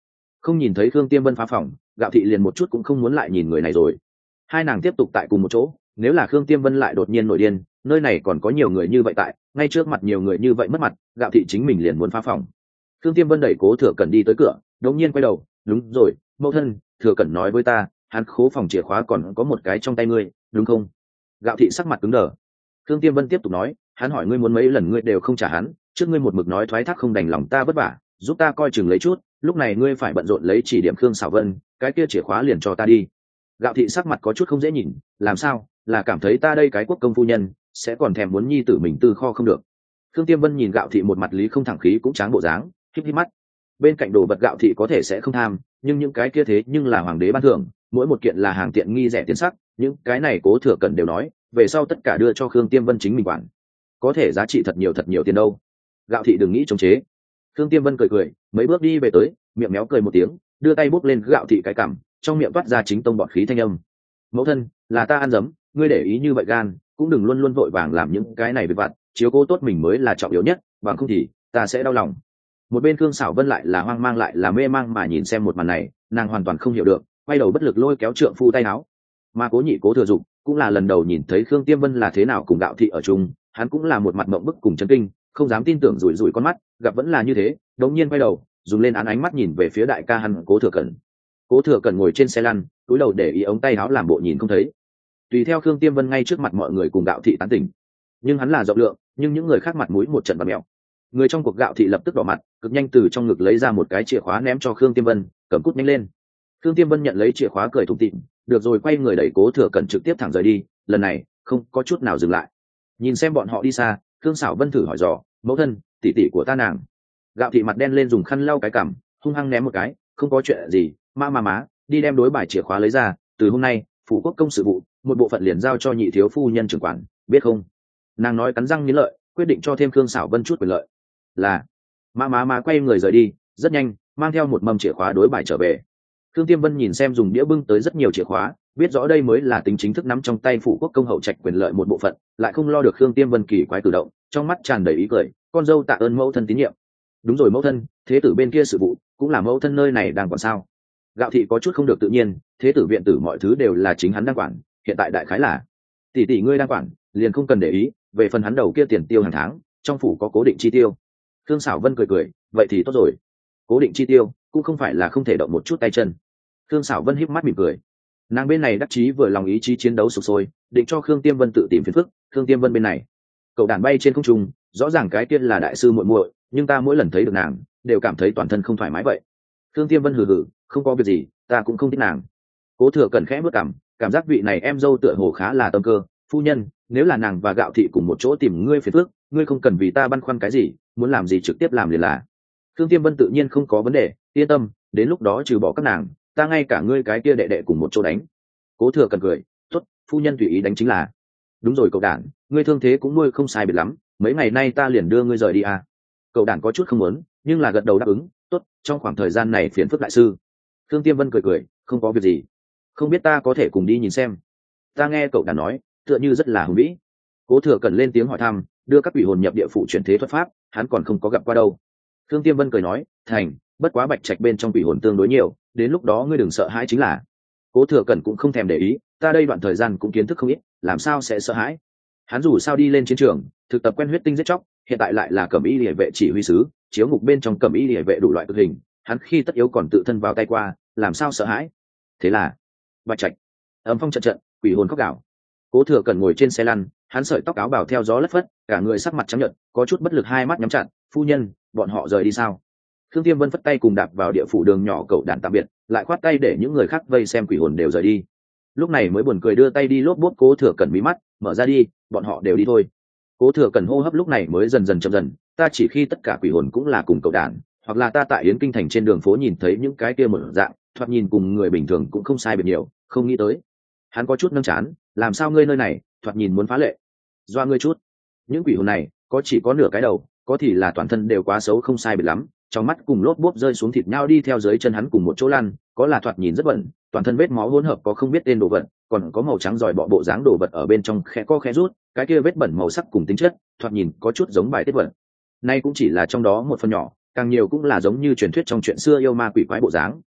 Không nhìn thấy Khương Tiêm Vân phá phòng, Gạo Thị liền một chút cũng không muốn lại nhìn người này rồi. Hai nàng tiếp tục tại cùng một chỗ, nếu là Khương Tiêm Vân lại đột nhiên nổi điên, nơi này còn có nhiều người như vậy tại, ngay trước mặt nhiều người như vậy mất mặt, Gạo Thị chính mình liền muốn phá phòng. Khương Tiêm Vân đẩy Cố Thừa Cẩn đi tới cửa, đột nhiên quay đầu, đúng rồi, mẫu thân, Thừa Cẩn nói với ta, hắn khố phòng chìa khóa còn có một cái trong tay ngươi, đúng không? Gạo Thị sắc mặt cứng đờ. Khương Tiêm Vân tiếp tục nói, hắn hỏi ngươi muốn mấy lần ngươi đều không trả hắn, trước ngươi một mực nói thoái thác không đành lòng ta vất vả, giúp ta coi chừng lấy chút, lúc này ngươi phải bận rộn lấy chỉ điểm Khương Sảo Vân, cái kia chìa khóa liền cho ta đi. Gạo Thị sắc mặt có chút không dễ nhìn, làm sao, là cảm thấy ta đây cái quốc công phu nhân sẽ còn thèm muốn nhi tử mình tư kho không được. Khương Tiêm Vân nhìn Gạo Thị một mặt lý không thẳng khí cũng tráng bộ dáng, híp híp mắt. Bên cạnh đồ vật Gạo Thị có thể sẽ không tham, nhưng những cái kia thế nhưng là hoàng đế ban thưởng, mỗi một kiện là hàng tiện nghi rẻ tiền sắc, những cái này Cố Thừa Cẩn đều nói, về sau tất cả đưa cho Khương Tiêm Vân chính mình quản, có thể giá trị thật nhiều tiền đâu. Gạo Thị đừng nghĩ chống chế. Khương Tiêm Vân cười cười, mấy bước đi về tới, miệng méo cười một tiếng, đưa tay bốc lên Gạo Thị cái cằm, trong miệng toát ra chính tông bọt khí thanh âm. Mẫu thân, là ta ăn dấm, ngươi để ý như vậy gan, cũng đừng luôn luôn vội vàng làm những cái này việc vặt, chiếu cố tốt mình mới là trọng yếu nhất, bằng không thì ta sẽ đau lòng. Một bên Khương Sảo Vân lại là hoang mang lại là mê mang mà nhìn xem một màn này, nàng hoàn toàn không hiểu được, quay đầu bất lực lôi kéo trượng phu tay áo. Mà Cố Nhị Cố Thừa Dụng cũng là lần đầu nhìn thấy Khương Tiêm Vân là thế nào cùng Gạo Thị ở chung, hắn cũng là một mặt mộng bức cùng chấn kinh, không dám tin tưởng, rủi rủi con mắt, gặp vẫn là như thế, đống nhiên quay đầu, dùng lên ánh mắt nhìn về phía đại ca hắn Cố Thừa Cẩn. Cố Thừa Cẩn ngồi trên xe lăn, cúi đầu để ý ống tay áo làm bộ nhìn không thấy. Tùy theo Khương Tiêm Vân ngay trước mặt mọi người cùng Gạo Thị tán tỉnh, nhưng hắn là rộng lượng, nhưng những người khác mặt mũi một trận bặm mèo. Người trong cuộc Gạo Thị lập tức đỏ mặt, cực nhanh từ trong ngực lấy ra một cái chìa khóa ném cho Khương Tiêm Vân, cầm cút nhanh lên. Khương Tiêm Vân nhận lấy chìa khóa cười thủng tịm, được rồi quay người đẩy Cố Thừa Cẩn trực tiếp thẳng rời đi, lần này không có chút nào dừng lại. Nhìn xem bọn họ đi xa, Khương Sảo Vân thử hỏi dò, mẫu thân, tỷ tỷ của ta nàng. Gạo Thị mặt đen lên dùng khăn lau cái cằm, hung hăng ném một cái, không có chuyện gì, má, đi đem đối bài chìa khóa lấy ra, từ hôm nay phủ quốc công sự vụ một bộ phận liền giao cho nhị thiếu phu nhân trưởng quản, biết không? Nàng nói cắn răng nghiến lợi, quyết định cho thêm Khương Sảo Vân chút quyền lợi. Là má quay người rời đi, rất nhanh mang theo một mầm chìa khóa đối bài trở về. Khương Tiêm Vân nhìn xem dùng đĩa bưng tới rất nhiều chìa khóa, biết rõ đây mới là tính chính thức nắm trong tay phủ quốc công hậu trạch quyền lợi một bộ phận, lại không lo được Khương Tiêm Vân kỳ quái cử động, trong mắt tràn đầy ý cười, con dâu tạ ơn mẫu thân tín nhiệm. Đúng rồi mẫu thân, thế tử bên kia sự vụ cũng là mẫu thân nơi này đang quản sao? Gạo Thị có chút không được tự nhiên, thế tử viện tử mọi thứ đều là chính hắn đang quản, hiện tại đại khái là tỷ tỷ ngươi đang quản, liền không cần để ý, về phần hắn đầu kia tiền tiêu hàng tháng, trong phủ có cố định chi tiêu. Khương Sảo Vân cười cười, vậy thì tốt rồi. Cố định chi tiêu cũng không phải là không thể động một chút tay chân. Khương Sảo Vân híp mắt mỉm cười. Nàng bên này đắc chí vừa lòng, ý chí chiến đấu sục sôi, định cho Khương Tiêm Vân tự tìm phiền phức. Khương Tiêm Vân bên này, cậu đàn bay trên không trung, rõ ràng cái kia là đại sư muội muội, nhưng ta mỗi lần thấy được nàng, đều cảm thấy toàn thân không thoải mái vậy. Khương Tiêm Vân hừ hừ, không có việc gì, ta cũng không thích nàng. Cố Thừa Cẩn khẽ bước cảm giác vị này em dâu tựa hồ khá là tâm cơ, phu nhân, nếu là nàng và Gạo Thị cùng một chỗ tìm ngươi phiền phức, ngươi không cần vì ta băn khoăn cái gì, muốn làm gì trực tiếp làm liền là. Khương Tiêm Vân tự nhiên không có vấn đề, yên tâm, đến lúc đó trừ bỏ các nàng, ta ngay cả ngươi cái kia đệ đệ cùng một chỗ đánh. Cố Thừa Cẩn cười, tốt, phu nhân tùy ý đánh chính là. Đúng rồi cậu đản, ngươi thương thế cũng nuôi không sai biệt lắm, mấy ngày nay ta liền đưa ngươi rời đi à. Cậu đản có chút không muốn, nhưng là gật đầu đáp ứng, tốt, trong khoảng thời gian này phiền phức đại sư. Khương Tiêm Vân cười, không có việc gì, không biết ta có thể cùng đi nhìn xem. Ta nghe cậu đản nói, tựa như rất là hùng vĩ. Cố Thừa Cẩn lên tiếng hỏi thăm, đưa các quỷ hồn nhập địa phủ chuyển thế thuật pháp, hắn còn không có gặp qua đâu. Khương Tiêm Vân cười nói, thành, bất quá Bạch Trạch bên trong quỷ hồn tương đối nhiều, đến lúc đó ngươi đừng sợ hãi chính là. Cố Thừa Cẩn cũng không thèm để ý, ta đây đoạn thời gian cũng kiến thức không ít, làm sao sẽ sợ hãi. Hắn dù sao đi lên chiến trường, thực tập quen huyết tinh giết chóc, hiện tại lại là cẩm y liề vệ chỉ huy sứ, chiếu ngục bên trong cẩm y liề vệ đủ loại cực hình, hắn khi tất yếu còn tự thân vào tay qua, làm sao sợ hãi. Thế là Bạch Trạch, âm phong trận, quỷ hồn khóc gào. Cố Thừa Cẩn ngồi trên xe lăn, hắn sợi tóc áo bào theo gió lất phất, cả người sắc mặt trắng nhợt, có chút bất lực, hai mắt nhắm chặt. Phu nhân, bọn họ rời đi sao? Khương Tiêm Vân phất tay cùng đạp vào địa phủ đường nhỏ cậu đàn tạm biệt, lại khoát tay để những người khác vây xem quỷ hồn đều rời đi. Lúc này mới buồn cười đưa tay đi lốp bốt Cố Thừa Cẩn mí mắt, mở ra đi, bọn họ đều đi thôi. Cố Thừa Cẩn hô hấp lúc này mới dần dần chậm dần, ta chỉ khi tất cả quỷ hồn cũng là cùng cậu đàn, hoặc là ta tại Yến Kinh thành trên đường phố nhìn thấy những cái kia một dạng, thoạt nhìn cùng người bình thường cũng không sai biệt nhiều, không nghĩ tới. Hắn có chút nâng chán, làm sao ngươi nơi này, thoạt nhìn muốn phá lệ. Doa ngươi chút. Những quỷ hồn này, có chỉ có nửa cái đầu, có thì là toàn thân đều quá xấu không sai biệt lắm, trong mắt cùng lốp bốp rơi xuống thịt nhau đi theo dưới chân hắn cùng một chỗ lăn, có là thoạt nhìn rất bẩn, toàn thân vết máu hỗn hợp có không biết tên đồ vật, còn có màu trắng giỏi bọ bộ dáng đồ vật ở bên trong khe co khe rút, cái kia vết bẩn màu sắc cùng tính chất, thoạt nhìn có chút giống bài tiết vật. Nay cũng chỉ là trong đó một phần nhỏ, càng nhiều cũng là giống như truyền thuyết trong chuyện xưa yêu ma quỷ quái bộ dáng,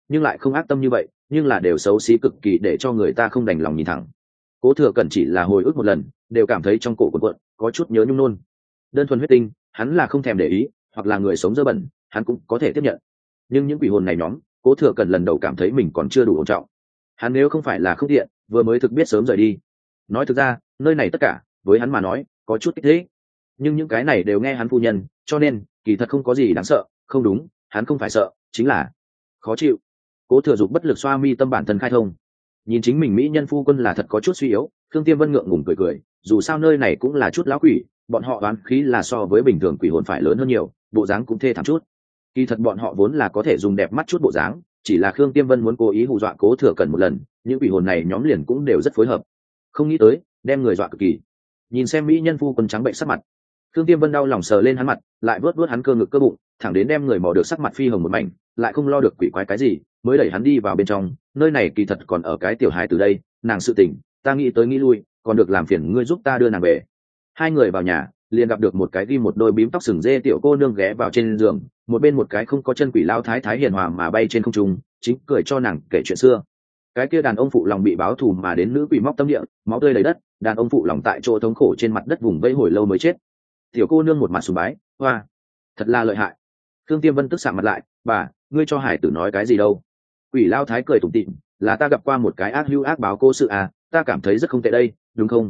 nhưng lại không ác tâm như vậy, nhưng là đều xấu xí cực kỳ để cho người ta không đành lòng nhìn thẳng. Cố Thừa Cẩn chỉ là hồi ức một lần, đều cảm thấy trong cổ cuộn cuộn, có chút nhớ nhung nôn. Đơn thuần huyết tinh, hắn là không thèm để ý, hoặc là người sống dơ bẩn, hắn cũng có thể tiếp nhận. Nhưng những quỷ hồn này nhóm, Cố Thừa Cẩn lần đầu cảm thấy mình còn chưa đủ ổn trọng. Hắn nếu không phải là không tiện, vừa mới thực biết sớm rời đi. Nói thực ra, nơi này tất cả, với hắn mà nói, có chút kích thích. Nhưng những cái này đều nghe hắn phu nhân, cho nên, kỳ thật không có gì đáng sợ, không đúng, hắn không phải sợ, chính là khó chịu. Cố Thừa Dục bất lực xoa mi tâm bản thân khai thông. Nhìn chính mình mỹ nhân phu quân là thật có chút suy yếu, Thương Tiêm Vân ngượng ngùng cười cười, dù sao nơi này cũng là chút lão quỷ, bọn họ đoán khí là so với bình thường quỷ hồn phải lớn hơn nhiều, bộ dáng cũng thê thảm chút. Kỳ thật bọn họ vốn là có thể dùng đẹp mắt chút bộ dáng, chỉ là Khương Tiêm Vân muốn cố ý hù dọa Cố Thừa Cẩn một lần, những quỷ hồn này nhóm liền cũng đều rất phối hợp. Không nghĩ tới, đem người dọa cực kỳ. Nhìn xem mỹ nhân phu quân trắng bệnh sắc mặt, Khương Tiêm Vân đau lòng sờ lên hắn mặt, lại vớt vớt hắn cơ ngực cơ bụng, thẳng đến đem người mò được sắc mặt phi hồng một mảnh, lại không lo được quỷ quái cái gì, mới đẩy hắn đi vào bên trong. Nơi này kỳ thật còn ở cái tiểu hài từ đây, nàng sự tình, ta nghĩ tới nghĩ lui, còn được làm phiền ngươi giúp ta đưa nàng về. Hai người vào nhà, liền gặp được một cái ghi một đôi bím tóc sừng dê tiểu cô nương ghé vào trên giường, một bên một cái không có chân quỷ lao thái thái hiền hòa mà bay trên không trung, chính cười cho nàng kể chuyện xưa. Cái kia đàn ông phụ lòng bị báo thù mà đến nữ quỷ móc tâm địa, máu tươi đầy đất, đàn ông phụ lòng tại chỗ thống khổ trên mặt đất vùng vẫy hồi lâu mới chết. Tiểu cô nương một mặt sùng bái, hoa, thật là lợi hại. Thương Tiêm Vân tức sạm mặt lại, bà, ngươi cho hải tử nói cái gì đâu? Quỷ lao thái cười tủm tỉm, là ta gặp qua một cái ác hữu ác báo cô sự à, ta cảm thấy rất không tệ đây, đúng không?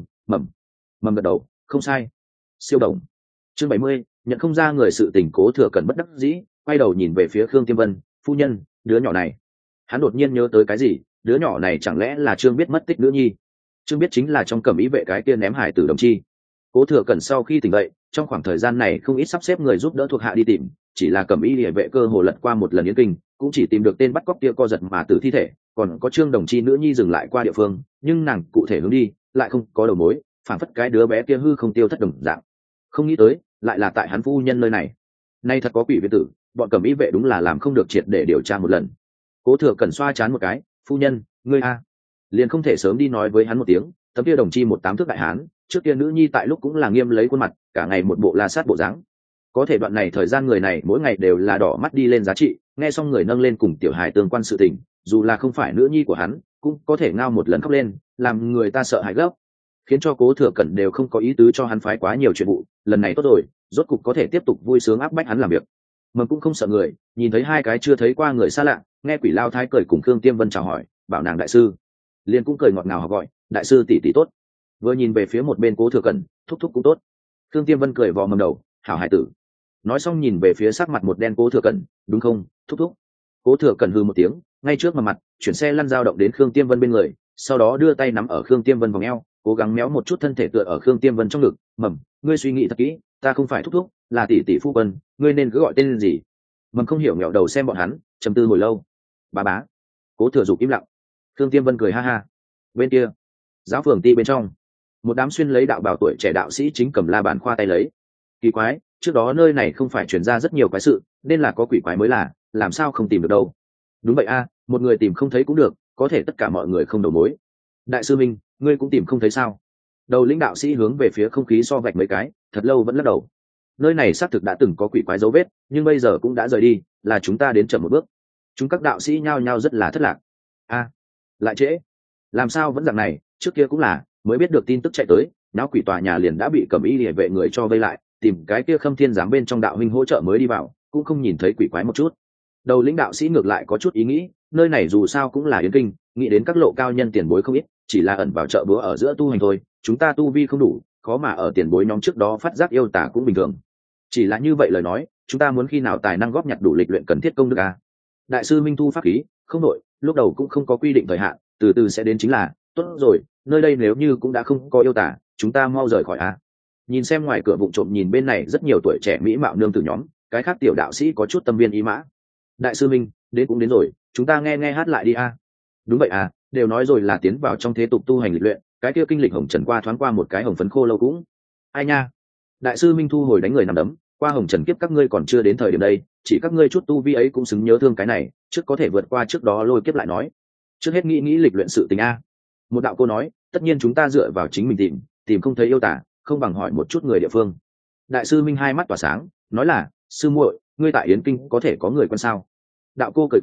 Mầm gật đầu, không sai. Siêu đồng. Chương 70, nhận không ra người sự tình. Cố Thừa Cẩn bất đắc dĩ, quay đầu nhìn về phía Khương Tiêm Vân, phu nhân, đứa nhỏ này. Hắn đột nhiên nhớ tới cái gì, đứa nhỏ này chẳng lẽ là Trương Biết mất tích nữ nhi? Trương Biết chính là trong Cẩm Ý vệ cái kia ném hải tử đồng chi. Cố Thừa Cẩn sau khi tỉnh dậy, trong khoảng thời gian này không ít sắp xếp người giúp đỡ thuộc hạ đi tìm, chỉ là Cẩm Y vệ cơ hồ lật qua một lần Yến Kinh, cũng chỉ tìm được tên bắt cóc kia co giật mà tử thi thể, còn có Trương đồng chi nữ nhi dừng lại qua địa phương, nhưng nàng cụ thể hướng đi lại không có đầu mối, phản phất cái đứa bé kia hư không tiêu thất đồng dạng. Không nghĩ tới, lại là tại hắn phu nhân nơi này. Nay thật có quỷ viện tử, bọn Cẩm Y vệ đúng là làm không được triệt để điều tra một lần. Cố Thừa Cẩn xoa chán một cái, phu nhân, ngươi a, liền không thể sớm đi nói với hắn một tiếng, tấm kia đồng chi một tám thước đại hán, trước kia nữ nhi tại lúc cũng là nghiêm lấy khuôn mặt, cả ngày một bộ la sát bộ dáng. Có thể đoạn này thời gian người này mỗi ngày đều là đỏ mắt đi lên giá trị, nghe xong người nâng lên cùng tiểu hài tương quan sự tình, dù là không phải nữ nhi của hắn, cũng có thể ngao một lần khóc lên, làm người ta sợ hãi gấp, khiến cho Cố Thừa Cẩn đều không có ý tứ cho hắn phái quá nhiều chuyện vụ. Lần này tốt rồi, rốt cục có thể tiếp tục vui sướng áp bách hắn làm việc. Mầm cũng không sợ người, nhìn thấy hai cái chưa thấy qua người xa lạ, nghe quỷ lao thái cười cùng Khương Tiêm Vân chào hỏi, bảo nàng đại sư, liền cũng cười ngọt ngào học gọi, đại sư tỷ tỷ tốt. Vừa nhìn về phía một bên Cố Thừa Cẩn, thúc thúc cũng tốt. Khương Tiêm Vân cười vò mầm đầu, hảo hải tử. Nói xong nhìn về phía sắc mặt một đen Cố Thừa Cẩn, đúng không, thúc thúc? Cố Thừa Cẩn hừ một tiếng, ngay trước mặt chuyển xe lăn dao động đến Khương Tiêm Vân bên người, sau đó đưa tay nắm ở Khương Tiêm Vân vòng eo, cố gắng méo một chút thân thể tựa ở Khương Tiêm Vân trong ngực. Mầm, ngươi suy nghĩ thật kỹ, ta không phải thúc thúc, là tỷ tỷ phu quân, ngươi nên cứ gọi tên gì? Mầm không hiểu, nghẹo đầu xem bọn hắn, trầm tư hồi lâu. Bá. Cố Thừa Dục im lặng. Khương Tiêm Vân cười ha ha. Bên kia, giáo phường ti bên trong, một đám xuyên lấy đạo bào tuổi trẻ đạo sĩ chính cầm la bàn khoa tay lấy. Kỳ quái, trước đó nơi này không phải truyền ra rất nhiều quái sự, nên là có quỷ quái mới là, làm sao không tìm được đâu? Đúng vậy a, một người tìm không thấy cũng được, có thể tất cả mọi người không đầu mối. Đại sư Minh, ngươi cũng tìm không thấy sao? Đầu lĩnh đạo sĩ hướng về phía không khí so vạch mấy cái, thật lâu vẫn lắc đầu. Nơi này xác thực đã từng có quỷ quái dấu vết, nhưng bây giờ cũng đã rời đi, là chúng ta đến chậm một bước. Chúng các đạo sĩ nhao nhao rất là thất lạc. A, lại trễ, làm sao vẫn dạng này, trước kia cũng là, mới biết được tin tức chạy tới, náo quỷ tòa nhà liền đã bị Cẩm Y liề vệ người cho vây lại, tìm cái kia Khâm Thiên giám bên trong đạo huynh hỗ trợ mới đi vào, cũng không nhìn thấy quỷ quái một chút. Đầu lĩnh đạo sĩ ngược lại có chút ý nghĩ, nơi này dù sao cũng là Yến Kinh, nghĩ đến các lộ cao nhân tiền bối không ít, chỉ là ẩn vào chợ búa ở giữa tu hành thôi, chúng ta tu vi không đủ, khó mà ở tiền bối nhóm trước đó phát giác yêu tả cũng bình thường. Chỉ là như vậy lời nói, chúng ta muốn khi nào tài năng góp nhặt đủ lịch luyện cần thiết công đức à? Đại sư Minh thu pháp khí, không đổi, lúc đầu cũng không có quy định thời hạn, từ từ sẽ đến chính là, tốt rồi, nơi đây nếu như cũng đã không có yêu tả, chúng ta mau rời khỏi à? Nhìn xem ngoài cửa vụng trộm nhìn bên này rất nhiều tuổi trẻ mỹ mạo nương tử nhóm, cái khác tiểu đạo sĩ có chút tâm viên ý mã. Đại sư Minh, đến cũng đến rồi, chúng ta nghe nghe hát lại đi a. Đúng vậy à, đều nói rồi là tiến vào trong thế tục tu hành lịch luyện, cái kia kinh lịch hồng trần qua thoáng qua một cái hồng phấn khô lâu cũng. Ai nha. Đại sư Minh thu hồi đánh người nằm đấm, qua hồng trần kiếp các ngươi còn chưa đến thời điểm đây, chỉ các ngươi chút tu vi ấy cũng xứng nhớ thương cái này, trước có thể vượt qua trước đó lôi kiếp lại nói. Trước hết nghĩ lịch luyện sự tình a. Một đạo cô nói, tất nhiên chúng ta dựa vào chính mình tìm không thấy yêu tả, không bằng hỏi một chút người địa phương. Đại sư Minh hai mắt tỏa sáng, nói là, sư muội, ngươi tại Yến Kinh có thể có người quen sao? Đạo cô cười cười,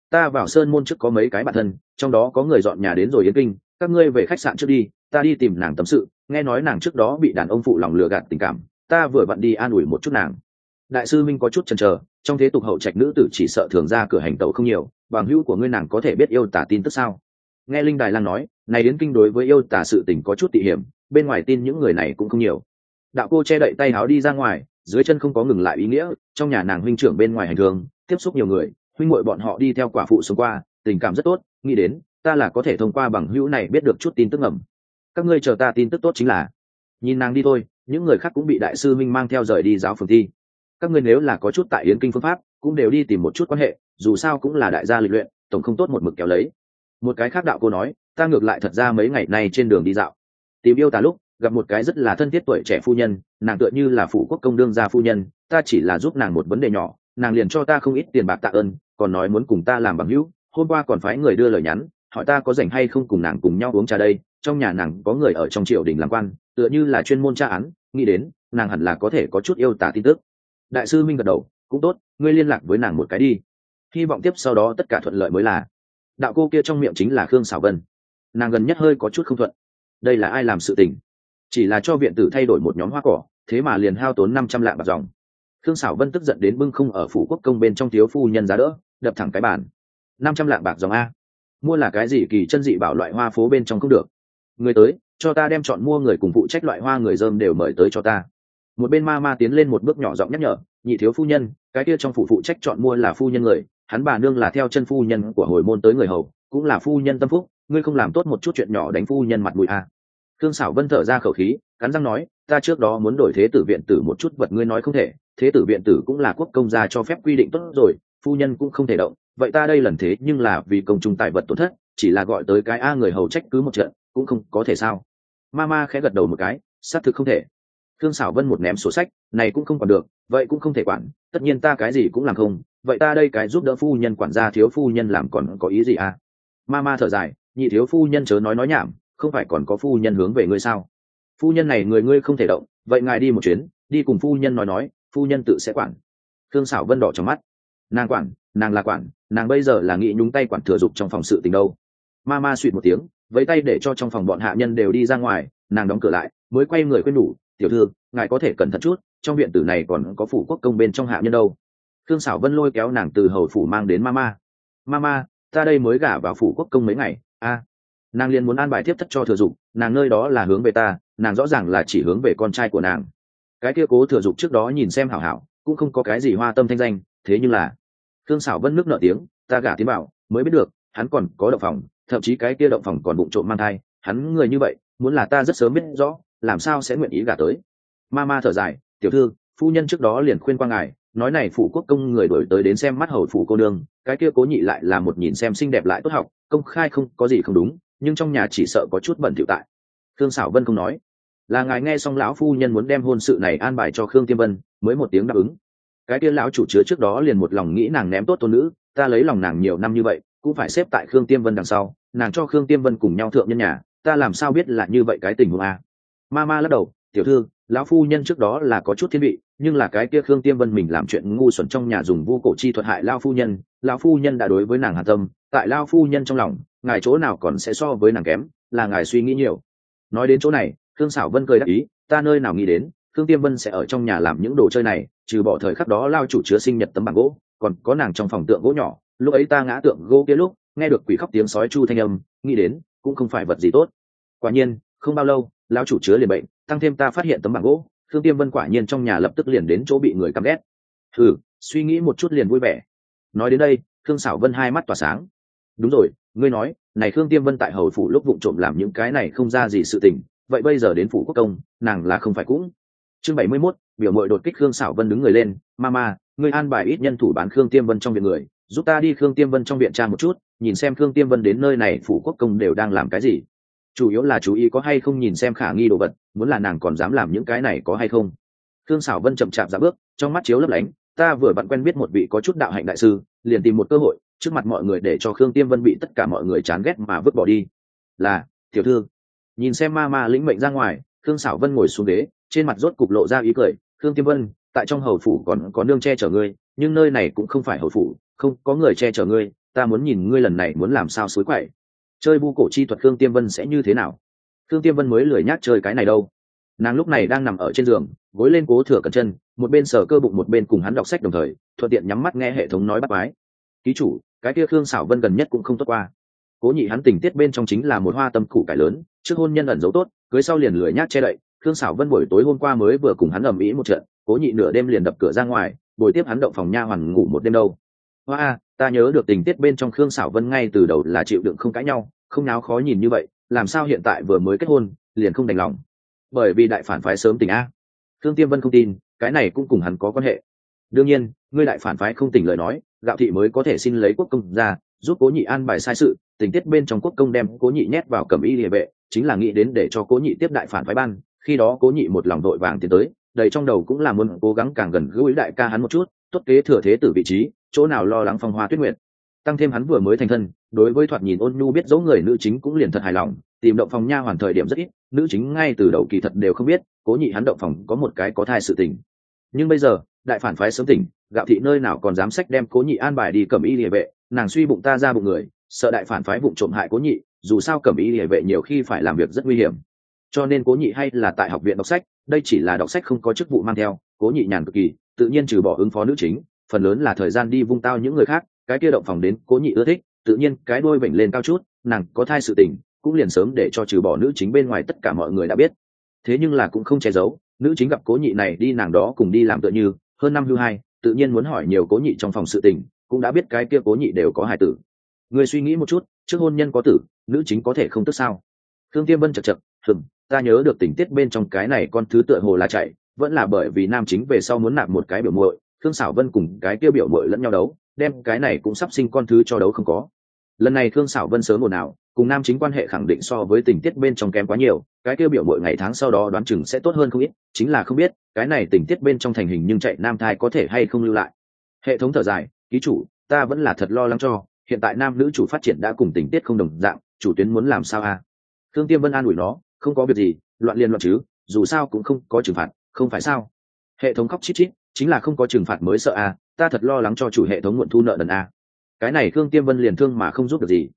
ta vào sơn môn trước có mấy cái bạn thân, trong đó có người dọn nhà đến rồi yến kinh, các ngươi về khách sạn trước đi, ta đi tìm nàng tâm sự, nghe nói nàng trước đó bị đàn ông phụ lòng lừa gạt tình cảm, ta vừa vặn đi an ủi một chút nàng. Đại sư minh có chút chần chờ, trong thế tục hậu trạch nữ tử chỉ sợ thường ra cửa hành tẩu không nhiều, bằng hữu của ngươi nàng có thể biết yêu tả tin tức sao? Nghe linh đài lang nói, này yến kinh đối với yêu tả sự tình có chút tị hiểm, bên ngoài tin những người này cũng không nhiều. Đạo cô che đậy tay áo đi ra ngoài, dưới chân không có ngừng lại ý nghĩa, trong nhà nàng huynh trưởng bên ngoài hành thường tiếp xúc nhiều người, huynh muội bọn họ đi theo quả phụ sống qua, tình cảm rất tốt, nghĩ đến ta là có thể thông qua bằng hữu này biết được chút tin tức ngầm. Các ngươi chờ ta tin tức tốt chính là. Nhìn nàng đi thôi, những người khác cũng bị đại sư minh mang theo rời đi giáo phường thi. Các ngươi nếu là có chút tại yến kinh phương pháp cũng đều đi tìm một chút quan hệ, dù sao cũng là đại gia lịch luyện, tổng không tốt một mực kéo lấy. Một cái khác đạo cô nói, ta ngược lại thật ra mấy ngày nay trên đường đi dạo, tìm yêu tà lúc gặp một cái rất là thân thiết tuổi trẻ phu nhân, nàng tựa như là phụ quốc công đương gia phu nhân, ta chỉ là giúp nàng một vấn đề nhỏ, nàng liền cho ta không ít tiền bạc tạ ơn, còn nói muốn cùng ta làm bằng hữu, hôm qua còn phái người đưa lời nhắn hỏi ta có rảnh hay không cùng nàng cùng nhau uống trà đây, trong nhà nàng có người ở trong triều đình làm quan, tựa như là chuyên môn tra án, nghĩ đến nàng hẳn là có thể có chút yêu tả tin tức. Đại sư minh gật đầu, cũng tốt, ngươi liên lạc với nàng một cái đi, hy vọng tiếp sau đó tất cả thuận lợi mới là. Đạo cô kia trong miệng chính là Khương Sảo Vân, nàng gần nhất hơi có chút không thuận. Đây là ai làm sự tình? Chỉ là cho viện tử thay đổi một nhóm hoa cỏ, thế mà liền hao tốn 500 lạng bạc dòng. Khương Sảo Vân tức giận đến bưng không ở phủ quốc công bên trong thiếu phu nhân giá đỡ, đập thẳng cái bàn. 500 lạng bạc dòng a, mua là cái gì kỳ chân dị bảo loại hoa phố bên trong không được. Người tới, cho ta đem chọn mua người cùng phụ trách loại hoa người dơm đều mời tới cho ta. Một bên ma ma tiến lên một bước nhỏ giọng nhắc nhở, nhị thiếu phu nhân, cái kia trong phủ phụ trách chọn mua là phu nhân người, hắn bà nương là theo chân phu nhân của hồi môn tới người hầu, cũng là phu nhân tâm phúc, ngươi không làm tốt một chút chuyện nhỏ đánh phu nhân mặt mũi a. Khương Sảo Vân thở ra khẩu khí, cắn răng nói, ta trước đó muốn đổi thế tử viện tử một chút vật ngươi nói không thể, thế tử viện tử cũng là quốc công gia cho phép quy định tốt rồi, phu nhân cũng không thể động, vậy ta đây lần thế nhưng là vì công trung tài vật tổn thất, chỉ là gọi tới cái a người hầu trách cứ một trận, cũng không có thể sao? Mama khẽ gật đầu một cái, xác thực không thể. Khương Sảo Vân một ném sổ sách, này cũng không còn được, vậy cũng không thể quản, tất nhiên ta cái gì cũng làm không, vậy ta đây cái giúp đỡ phu nhân quản gia thiếu phu nhân làm còn có ý gì à? Mama thở dài, nhị thiếu phu nhân chớ nói nhảm, không phải còn có phu nhân hướng về ngươi sao? Phu nhân này người ngươi không thể động, vậy ngài đi một chuyến, đi cùng phu nhân nói, phu nhân tự sẽ quản. Khương Sảo Vân đỏ trong mắt, nàng quản, nàng là quản, nàng bây giờ là nghĩ nhúng tay quản thừa dục trong phòng sự tình đâu. Mama suýt một tiếng, vẫy tay để cho trong phòng bọn hạ nhân đều đi ra ngoài, nàng đóng cửa lại, mới quay người khuyên nhủ, tiểu thư, ngài có thể cẩn thận chút, trong viện tử này còn có phủ quốc công bên trong hạ nhân đâu. Khương Sảo Vân lôi kéo nàng từ hầu phủ mang đến Mama. Mama, ta đây mới gả vào phủ quốc công mấy ngày, a. Nàng liền muốn an bài tiếp thất cho thừa dục, nàng nơi đó là hướng về ta, nàng rõ ràng là chỉ hướng về con trai của nàng. Cái kia cố thừa dục trước đó nhìn xem hảo hảo, cũng không có cái gì hoa tâm thanh danh, thế nhưng là Khương Sảo Vân nước nợ tiếng, ta gả tiến bảo mới biết được hắn còn có động phòng, thậm chí cái kia động phòng còn bụng trộm mang thai, hắn người như vậy, muốn là ta rất sớm biết rõ, làm sao sẽ nguyện ý gả tới. Mama thở dài, tiểu thư, phu nhân trước đó liền khuyên qua ngài, nói này phủ quốc công người đổi tới đến xem mắt hầu phủ cô nương, cái kia cố nhị lại là một nhìn xem xinh đẹp lại tốt học, công khai không có gì không đúng, nhưng trong nhà chỉ sợ có chút bẩn thỉu tại. Khương Sảo Vân không nói, là ngài nghe xong lão phu nhân muốn đem hôn sự này an bài cho Khương Tiêm Vân, mới một tiếng đáp ứng. Cái kia lão chủ chứa trước đó liền một lòng nghĩ nàng ném tốt tôn nữ, ta lấy lòng nàng nhiều năm như vậy, cũng phải xếp tại Khương Tiêm Vân đằng sau, nàng cho Khương Tiêm Vân cùng nhau thượng nhân nhà, ta làm sao biết là như vậy cái tình huống a? Mama lắc đầu, tiểu thư, lão phu nhân trước đó là có chút thiên vị, nhưng là cái kia Khương Tiêm Vân mình làm chuyện ngu xuẩn trong nhà dùng vu cổ chi thuật hại lão phu nhân đã đối với nàng hạ tâm, tại lão phu nhân trong lòng, ngài chỗ nào còn sẽ so với nàng kém, là ngài suy nghĩ nhiều. Nói đến chỗ này, Khương Sảo Vân cười đáp ý, ta nơi nào nghĩ đến Khương Tiêm Vân sẽ ở trong nhà làm những đồ chơi này, trừ bỏ thời khắc đó lao chủ chứa sinh nhật tấm bảng gỗ, còn có nàng trong phòng tượng gỗ nhỏ, lúc ấy ta ngã tượng gỗ kia lúc nghe được quỷ khóc tiếng sói chu thanh âm, nghĩ đến cũng không phải vật gì tốt. Quả nhiên không bao lâu lão chủ chứa liền bệnh, tăng thêm ta phát hiện tấm bảng gỗ, Khương Tiêm Vân quả nhiên trong nhà lập tức liền đến chỗ bị người căm ghét. Suy nghĩ một chút liền vui vẻ. Nói đến đây Khương Sảo Vân hai mắt tỏa sáng, đúng rồi, ngươi nói này Khương Tiêm Vân tại hầu phủ lúc vụng trộm làm những cái này không ra gì sự tình, vậy bây giờ đến phủ quốc công nàng là không phải cũng. Chương 71, biểu mội đột kích. Khương Sảo Vân đứng người lên, Mama, ngươi an bài ít nhân thủ bán Khương Tiêm Vân trong viện người, giúp ta đi Khương Tiêm Vân trong viện tra một chút, nhìn xem Khương Tiêm Vân đến nơi này phủ quốc công đều đang làm cái gì, chủ yếu là chú ý có hay không nhìn xem khả nghi đồ vật, muốn là nàng còn dám làm những cái này có hay không. Khương Sảo Vân chậm chạp ra bước, trong mắt chiếu lấp lánh, ta vừa vặn quen biết một vị có chút đạo hạnh đại sư, liền tìm một cơ hội trước mặt mọi người để cho Khương Tiêm Vân bị tất cả mọi người chán ghét mà vứt bỏ đi. Là tiểu thư. Nhìn xem Mama lĩnh mệnh ra ngoài, Khương Sảo Vân ngồi xuống ghế, trên mặt rốt cục lộ ra ý cười. Khương Tiêm Vân, tại trong hầu phủ còn có nương che chở ngươi, nhưng nơi này cũng không phải hầu phủ, không có người che chở ngươi, ta muốn nhìn ngươi lần này muốn làm sao suối quậy. Chơi bu cổ chi thuật Khương Tiêm Vân sẽ như thế nào? Khương Tiêm Vân mới lười nhác chơi cái này đâu. Nàng lúc này đang nằm ở trên giường, gối lên Cố Thừa Cẩn chân, một bên sờ cơ bụng một bên cùng hắn đọc sách đồng thời thuận tiện nhắm mắt nghe hệ thống nói bắt quái. Ký chủ, cái kia Khương Sảo Vân gần nhất cũng không tốt qua. Cố Nhị hắn tình tiết bên trong chính là một hoa tâm củ cải lớn, trước hôn nhân ẩn giấu tốt, cưới sau liền lười nhác che đậy. Khương Sảo Vân buổi tối hôm qua mới vừa cùng hắn ầm ĩ một trận, Cố Nhị nửa đêm liền đập cửa ra ngoài, buổi tiếp hắn động phòng nha hoàn ngủ một đêm đâu. Hoa, ta nhớ được tình tiết bên trong Khương Sảo Vân ngay từ đầu là chịu đựng không cãi nhau, không náo khó nhìn như vậy, làm sao hiện tại vừa mới kết hôn liền không đành lòng? Bởi vì đại phản phái sớm tỉnh a. Khương Tiêm Vân không tin, cái này cũng cùng hắn có quan hệ. Đương nhiên, ngươi đại phản phái không tỉnh lời nói, Gạo Thị mới có thể xin lấy quốc công ra, giúp Cố Nhị an bài sai sự, tình tiết bên trong quốc công đem Cố Nhị nhét vào Cẩm Y Liề vệ, chính là nghĩ đến để cho Cố Nhị tiếp đại phản phái ban, khi đó Cố Nhị một lòng đội vàng tiến tới, đầy trong đầu cũng là muốn cố gắng càng gần gũi đại ca hắn một chút, tốt kế thừa thế tử vị trí, chỗ nào lo lắng phong hoa tuyết nguyệt. Tăng thêm hắn vừa mới thành thân, đối với thoạt nhìn ôn nhu biết dấu người nữ chính cũng liền thật hài lòng, tìm động phòng nha hoàn thời điểm rất ít, nữ chính ngay từ đầu kỳ thật đều không biết Cố Nhị hắn động phòng có một cái có thai sự tình. Nhưng bây giờ đại phản phái sớm tỉnh, Gạo Thị nơi nào còn dám sách đem Cố Nhị an bài đi Cẩm Y Liề vệ, nàng suy bụng ta ra bụng người, sợ đại phản phái vụng trộm hại Cố Nhị, dù sao Cẩm Y Liề vệ nhiều khi phải làm việc rất nguy hiểm, cho nên Cố Nhị hay là tại học viện đọc sách, đây chỉ là đọc sách không có chức vụ mang theo. Cố Nhị nhàn cực kỳ, tự nhiên trừ bỏ ứng phó nữ chính, phần lớn là thời gian đi vung tao những người khác, cái kia động phòng đến Cố Nhị ưa thích, tự nhiên cái đuôi bệnh lên cao chút, nàng có thai sự tình cũng liền sớm để cho trừ bỏ nữ chính bên ngoài tất cả mọi người đã biết. Thế nhưng là cũng không che giấu, nữ chính gặp Cố Nhị này đi nàng đó cùng đi làm tựa như hơn năm hưu hai, tự nhiên muốn hỏi nhiều Cố Nhị trong phòng sự tình, cũng đã biết cái kia Cố Nhị đều có hài tử. Người suy nghĩ một chút, trước hôn nhân có tử, nữ chính có thể không tức sao? Thương Tiêm Vân chật chật, ta nhớ được tình tiết bên trong cái này con thứ tựa hồ là chạy, vẫn là bởi vì nam chính về sau muốn nạp một cái biểu muội, Thương Sảo Vân cùng cái kia biểu muội lẫn nhau đấu, đem cái này cũng sắp sinh con thứ cho đấu không có. Lần này Thương Sảo Vân sớm ồn ào, cùng nam chính quan hệ khẳng định so với tình tiết bên trong kém quá nhiều, cái kia biểu muội ngày tháng sau đó đoán chừng sẽ tốt hơn không ít, chính là không biết cái này tình tiết bên trong thành hình nhưng chạy nam thai có thể hay không lưu lại. Hệ thống thở dài, ký chủ, ta vẫn là thật lo lắng cho, hiện tại nam nữ chủ phát triển đã cùng tình tiết không đồng dạng, chủ tuyến muốn làm sao a? Thương Tiêm Vân an ủi nó, không có việc gì, loạn liên loạn chứ, dù sao cũng không có trừng phạt, không phải sao? Hệ thống khóc chít chít, chính là không có trừng phạt mới sợ a, ta thật lo lắng cho chủ hệ thống muộn thu nợ nần a. Cái này Thương Tiêm Vân liền thương mà không giúp được gì.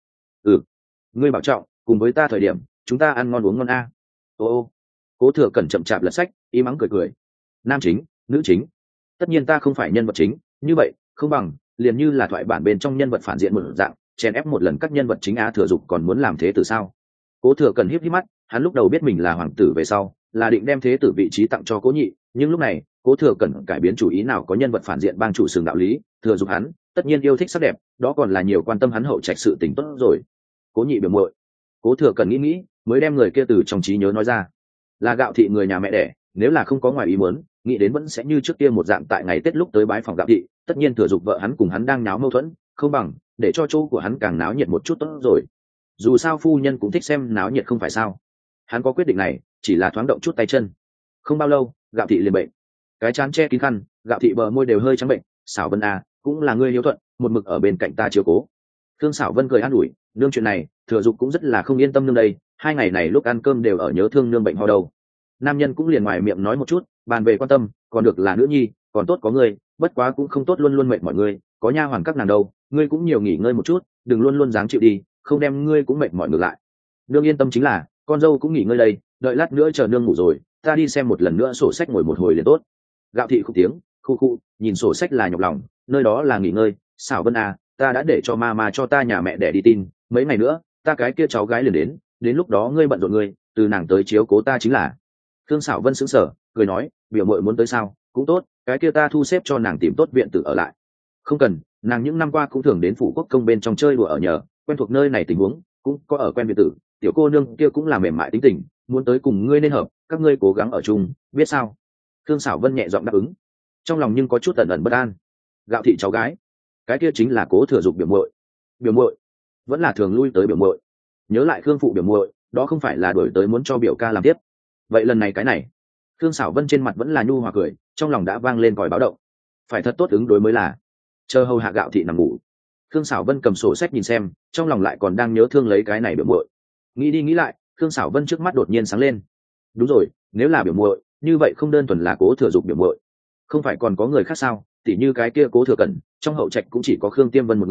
Ngươi bảo trọng, cùng với ta thời điểm chúng ta ăn ngon uống ngon a. Ô, Cố Thừa Cẩn chậm chạp lật sách, y mắng cười cười. Nam chính, nữ chính, tất nhiên ta không phải nhân vật chính, như vậy không bằng liền như là thoại bản bên trong nhân vật phản diện một dạng, chèn ép một lần các nhân vật chính á. Thừa Dục còn muốn làm thế tử sao? Cố Thừa Cẩn híp híp mắt, hắn lúc đầu biết mình là hoàng tử về sau là định đem thế tử vị trí tặng cho Cố Nhị, nhưng lúc này Cố Thừa Cẩn cải biến chủ ý, nào có nhân vật phản diện bang chủ sừng đạo lý. Thừa Dục hắn tất nhiên yêu thích sắc đẹp, đó còn là nhiều quan tâm hắn hậu trạch sự tình tốt rồi. Cố Nhị biểu muội, Cố Thừa Cẩn nghĩ mới đem người kia từ trong trí nhớ nói ra, là Gạo Thị người nhà mẹ đẻ, nếu là không có ngoài ý muốn, nghĩ đến vẫn sẽ như trước kia một dạng tại ngày Tết lúc tới bái phòng Gạo Thị, tất nhiên Thừa Dục vợ hắn cùng hắn đang náo mâu thuẫn, không bằng để cho chỗ của hắn càng náo nhiệt một chút tốt rồi. Dù sao phu nhân cũng thích xem náo nhiệt không phải sao? Hắn có quyết định này, chỉ là thoáng động chút tay chân. Không bao lâu, Gạo Thị liền bệnh, cái chán che kín khăn, Gạo Thị bờ môi đều hơi trắng bệnh. Sảo Vân à, cũng là ngươi hiếu thuận, một mực ở bên cạnh ta chiếu cố. Thương Sảo Vân cười an ủi, nương chuyện này Thừa Dục cũng rất là không yên tâm nương đây, 2 ngày này lúc ăn cơm đều ở nhớ thương nương bệnh ho đâu. Nam nhân cũng liền ngoài miệng nói một chút, bàn về quan tâm, còn được là nữ nhi, còn tốt có ngươi, bất quá cũng không tốt luôn luôn mệt mọi người, có nha hoàn các nàng đâu, ngươi cũng nhiều nghỉ ngơi một chút, đừng luôn luôn dáng chịu đi, không đem ngươi cũng mệt mỏi ngược lại. Nương yên tâm, chính là con dâu cũng nghỉ ngơi đây, đợi lát nữa chờ nương ngủ rồi, ta đi xem một lần nữa sổ sách ngồi một hồi liền tốt. Gạo Thị khục tiếng, khu, nhìn sổ sách là nhọc lòng, nơi đó là nghỉ ngơi. Xảo Vân à, ta đã để cho mama cho ta nhà mẹ để đi tin, mấy ngày nữa ta cái kia cháu gái liền đến lúc đó ngươi bận rộn ngươi, từ nàng tới chiếu cố ta chính là. Thương Sảo Vân sững sờ, cười nói, biểu muội muốn tới sao, cũng tốt, cái kia ta thu xếp cho nàng tìm tốt viện tử ở lại. Không cần, nàng những năm qua cũng thường đến phủ quốc công bên trong chơi đùa ở nhờ, quen thuộc nơi này tình huống, cũng có ở quen viện tử, tiểu cô nương kia cũng là mềm mại tính tình, muốn tới cùng ngươi nên hợp, các ngươi cố gắng ở chung, biết sao? Thương Sảo Vân nhẹ giọng đáp ứng, trong lòng nhưng có chút ẩn ẩn bất an. Gạo Thị cháu gái, cái kia chính là Cố Thừa Dục biểu muội vẫn là thường lui tới biểu muội. Nhớ lại Khương phụ biểu muội, đó không phải là đuổi tới muốn cho biểu ca làm tiếp. Vậy lần này cái này, Thương Sảo Vân trên mặt vẫn là nhu hòa cười, trong lòng đã vang lên còi báo động, phải thật tốt ứng đối mới là. Chờ hầu hạ Gạo Thị nằm ngủ, Thương Sảo Vân cầm sổ sách nhìn xem, trong lòng lại còn đang nhớ thương lấy cái này biểu muội. Nghĩ đi nghĩ lại, Thương Sảo Vân trước mắt đột nhiên sáng lên. Đúng rồi, nếu là biểu muội, như vậy không đơn thuần là Cố Thừa Dục biểu muội, không phải còn có người khác sao? Tỉ như cái kia Cố Thừa Cẩn, trong hậu trạch cũng chỉ có Khương Tiêm Vân một người,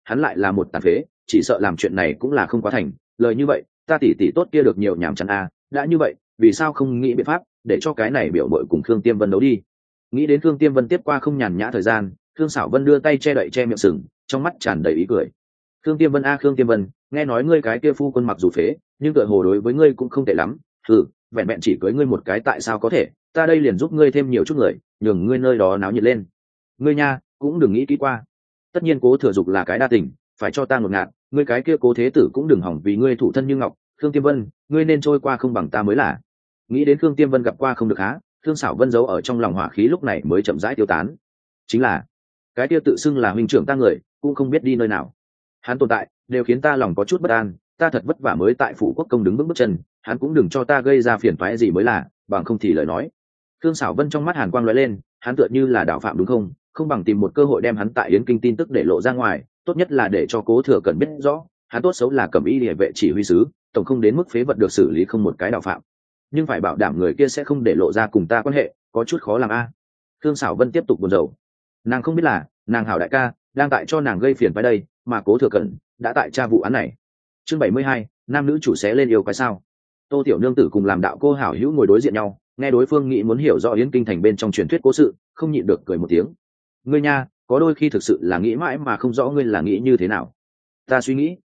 hắn lại là một tàn phế, chỉ sợ làm chuyện này cũng là không quá thành. Lời như vậy ta tỷ tỷ tốt kia được nhiều nhảm chán a, đã như vậy vì sao không nghĩ biện pháp để cho cái này biểu bội cùng Khương Tiêm Vân đấu đi. Nghĩ đến Khương Tiêm Vân tiếp qua không nhàn nhã thời gian, Khương Sảo Vân đưa tay che đậy che miệng sừng, trong mắt tràn đầy ý cười. Khương Tiêm Vân a Khương Tiêm Vân, nghe nói ngươi cái kia phu quân mặc dù phế nhưng tựa hồ đối với ngươi cũng không tệ lắm. Vẹn vẹn chỉ cưới ngươi một cái tại sao có thể, ta đây liền giúp ngươi thêm nhiều chút người, nhường ngươi nơi đó náo nhiệt lên. Ngươi nha cũng đừng nghĩ kỹ qua, tất nhiên Cố Thừa Dục là cái đa tình, phải cho ta ngột ngạt, ngươi cái kia Cố Thế Tử cũng đừng hỏng vì ngươi thủ thân như ngọc. Khương Tiêm Vân, ngươi nên trôi qua không bằng ta mới là. Nghĩ đến Khương Tiêm Vân gặp qua không được há, Khương Sảo Vân giấu ở trong lòng hỏa khí lúc này mới chậm rãi tiêu tán. Chính là cái kia tự xưng là huynh trưởng ta người cũng không biết đi nơi nào, hắn tồn tại đều khiến ta lòng có chút bất an. Ta thật vất vả mới tại phủ quốc công đứng bước chân, hắn cũng đừng cho ta gây ra phiền toái gì mới là, bằng không thì lời nói. Khương Sảo Vân trong mắt hàn quang lóe lên, hắn tựa như là đạo phạm đúng không, không bằng tìm một cơ hội đem hắn tại Yến Kinh tin tức để lộ ra ngoài, tốt nhất là để cho Cố Thừa Cẩn biết rõ hắn tốt xấu là Cẩm Y Liề vệ chỉ huy sứ, tổng không đến mức phế vật được xử lý không một cái đạo phạm, nhưng phải bảo đảm người kia sẽ không để lộ ra cùng ta quan hệ, có chút khó làm a. Khương Sảo Vân tiếp tục buồn rầu, nàng không biết là nàng hảo đại ca đang tại cho nàng gây phiền phải đây, mà Cố Thừa Cẩn đã tại tra vụ án này. Chương 72, nam nữ chủ xé lên yêu quái sao. Tô Tiểu Nương tử cùng làm đạo cô hảo hữu ngồi đối diện nhau, nghe đối phương nghĩ muốn hiểu rõ Yến Kinh thành bên trong truyền thuyết cố sự, không nhịn được cười một tiếng. Ngươi nha, có đôi khi thực sự là nghĩ mãi mà không rõ ngươi là nghĩ như thế nào. Ta suy nghĩ,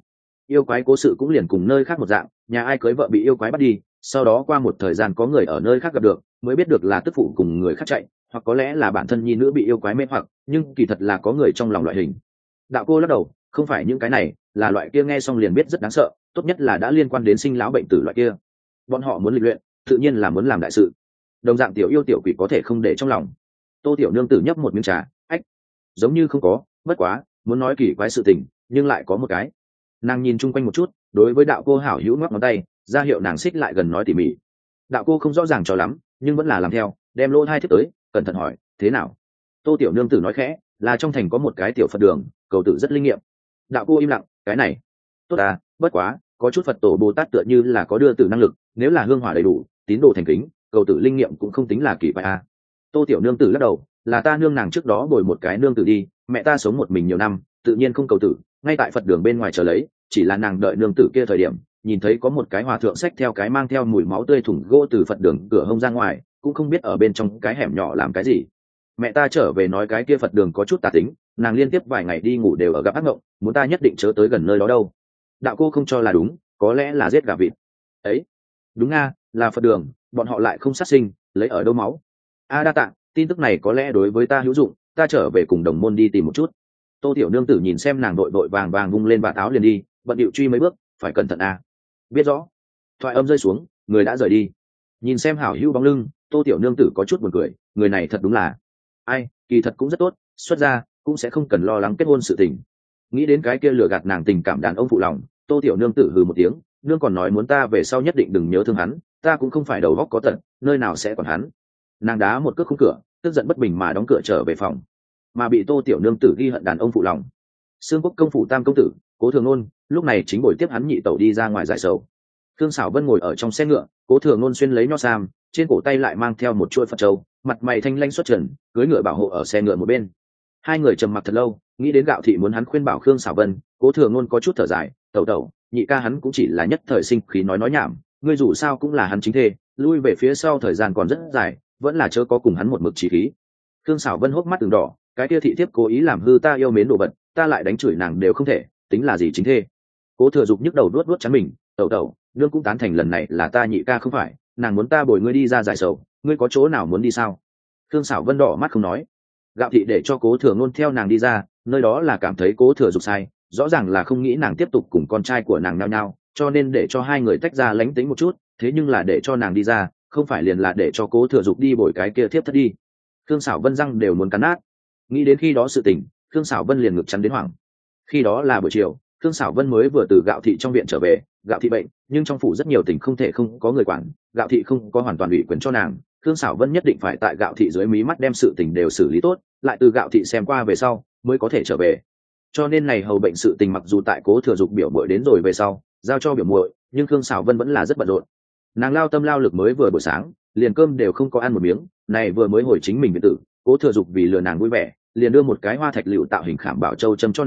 yêu quái cố sự cũng liền cùng nơi khác một dạng, nhà ai cưới vợ bị yêu quái bắt đi, sau đó qua một thời gian có người ở nơi khác gặp được, mới biết được là tức phụ cùng người khác chạy, hoặc có lẽ là bản thân nhi nữ bị yêu quái mê hoặc, nhưng kỳ thật là có người trong lòng loại hình. Đạo cô lắc đầu, không phải những cái này, là loại kia nghe xong liền biết rất đáng sợ, tốt nhất là đã liên quan đến sinh lão bệnh tử loại kia. Bọn họ muốn lịch luyện, tự nhiên là muốn làm đại sự. Đồng dạng tiểu yêu tiểu quỷ có thể không để trong lòng. Tô Tiểu Nương tử nhấp một miếng trà, giống như không có, bất quá muốn nói kỳ quái sự tình, nhưng lại có một cái. Nàng nhìn chung quanh một chút, đối với đạo cô hảo hữu ngoắc ngón tay, ra hiệu nàng xích lại gần nói tỉ mỉ. Đạo cô không rõ ràng cho lắm, nhưng vẫn là làm theo, đem lỗ hai thiết tới, cẩn thận hỏi, thế nào? Tô Tiểu Nương tử nói khẽ, là trong thành có một cái tiểu Phật đường, cầu tử rất linh nghiệm. Đạo cô im lặng, cái này tốt à, bất quá có chút Phật tổ Bồ Tát tựa như là có đưa tử năng lực, nếu là hương hỏa đầy đủ, tín đồ thành kính, cầu tử linh nghiệm cũng không tính là kỳ quái à. Tô Tiểu Nương tử lắc đầu, là ta nương nàng trước đó bồi một cái nương tử đi, mẹ ta sống một mình nhiều năm, tự nhiên không cầu tử, ngay tại Phật đường bên ngoài chờ lấy, chỉ là nàng đợi nương tử kia thời điểm, nhìn thấy có một cái hòa thượng xách theo cái mang theo mùi máu tươi thủng gỗ từ Phật đường cửa hông ra ngoài, cũng không biết ở bên trong cái hẻm nhỏ làm cái gì. Mẹ ta trở về nói cái kia Phật đường có chút tà tính, nàng liên tiếp vài ngày đi ngủ đều ở gặp ác mộng, muốn ta nhất định chớ tới gần nơi đó đâu. Đạo cô không cho là đúng, có lẽ là giết gà vịt. Ấy, đúng nga, là Phật đường, bọn họ lại không sát sinh, lấy ở đâu máu. Đa tạ, tin tức này có lẽ đối với ta hữu dụng, ta trở về cùng đồng môn đi tìm một chút. Tô Tiểu Nương tử nhìn xem nàng đội vội vàng vàng vung lên vạt áo liền đi, bận điệu truy mấy bước, phải cẩn thận a. Biết rõ. Thoại âm rơi xuống, người đã rời đi. Nhìn xem hảo hữu bóng lưng, Tô Tiểu Nương tử có chút buồn cười, người này thật đúng là ai, kỳ thật cũng rất tốt, xuất ra cũng sẽ không cần lo lắng kết hôn sự tình. Nghĩ đến cái kia lừa gạt nàng tình cảm đàn ông phụ lòng, Tô Tiểu Nương tử hừ một tiếng, nương còn nói muốn ta về sau nhất định đừng nhớ thương hắn, ta cũng không phải đầu óc có tật, nơi nào sẽ còn hắn. Nàng đá một cước khung cửa, tức giận bất bình mà đóng cửa trở về phòng. Mà bị Tô Tiểu Nương tử ghi hận đàn ông phụ lòng, Xương Quốc công phủ tam công tử Cố Thường Nôn lúc này chính buổi tiếp hắn nhị tẩu đi ra ngoài giải sầu. Khương Sảo Vân ngồi ở trong xe ngựa, Cố Thường Nôn xuyên lấy nho sam, trên cổ tay lại mang theo một chuôi Phật châu, mặt mày thanh lãnh xuất trần, cưỡi ngựa bảo hộ ở xe ngựa một bên. Hai người trầm mặc thật lâu, nghĩ đến Gạo Thị muốn hắn khuyên bảo Khương Sảo Vân, Cố Thường Nôn có chút thở dài, tẩu tẩu, nhị ca hắn cũng chỉ là nhất thời sinh khí nói nhảm, ngươi dù sao cũng là hắn chính thê, lui về phía sau thời gian còn rất dài, vẫn là chớ có cùng hắn một mực chí khí. Khương Sảo Vân hốc mắt từng đỏ, cái kia thị thiếp cố ý làm hư ta yêu mến đồ vật, ta lại đánh chửi nàng đều không thể, tính là gì chính thê. Cố Thừa Dục nhức đầu đuốt đuốt chắn mình, tẩu tẩu, nương cũng tán thành lần này là ta nhị ca không phải, nàng muốn ta bồi ngươi đi ra giải sầu, ngươi có chỗ nào muốn đi sao? Khương Sảo Vân đỏ mắt không nói. Gạo Thị để cho Cố Thừa Nôn theo nàng đi ra, nơi đó là cảm thấy Cố Thừa Dục sai, rõ ràng là không nghĩ nàng tiếp tục cùng con trai của nàng nhau nhau, cho nên để cho hai người tách ra lánh tính một chút, thế nhưng là để cho nàng đi ra, không phải liền là để cho Cố Thừa Dục đi bồi cái kia thiếp thất đi. Khương Sảo Vân răng đều muốn cắn nát. Nghĩ đến khi đó sự tình, Khương Sảo Vân liền ngực chắn đến hoảng. Khi đó là buổi chiều, Khương Sảo Vân mới vừa từ Gạo Thị trong viện trở về, Gạo Thị bệnh, nhưng trong phủ rất nhiều tình không thể không có người quản, Gạo Thị không có hoàn toàn ủy quyền cho nàng, Khương Sảo Vân nhất định phải tại Gạo Thị dưới mí mắt đem sự tình đều xử lý tốt, lại từ Gạo Thị xem qua về sau mới có thể trở về. Cho nên này hầu bệnh sự tình mặc dù tại Cố Thừa Dục biểu muội đến rồi về sau, giao cho biểu muội, nhưng Khương Sảo Vân vẫn là rất bận rộn. Nàng lao tâm lao lực mới vừa buổi sáng, liền cơm đều không có ăn một miếng, này vừa mới hồi chính mình viện tử, Cố Thừa Dục vì lừa nàng vui vẻ, liền đưa một cái hoa thạch liệu tạo hình khảm bảo châu châm cho nàng,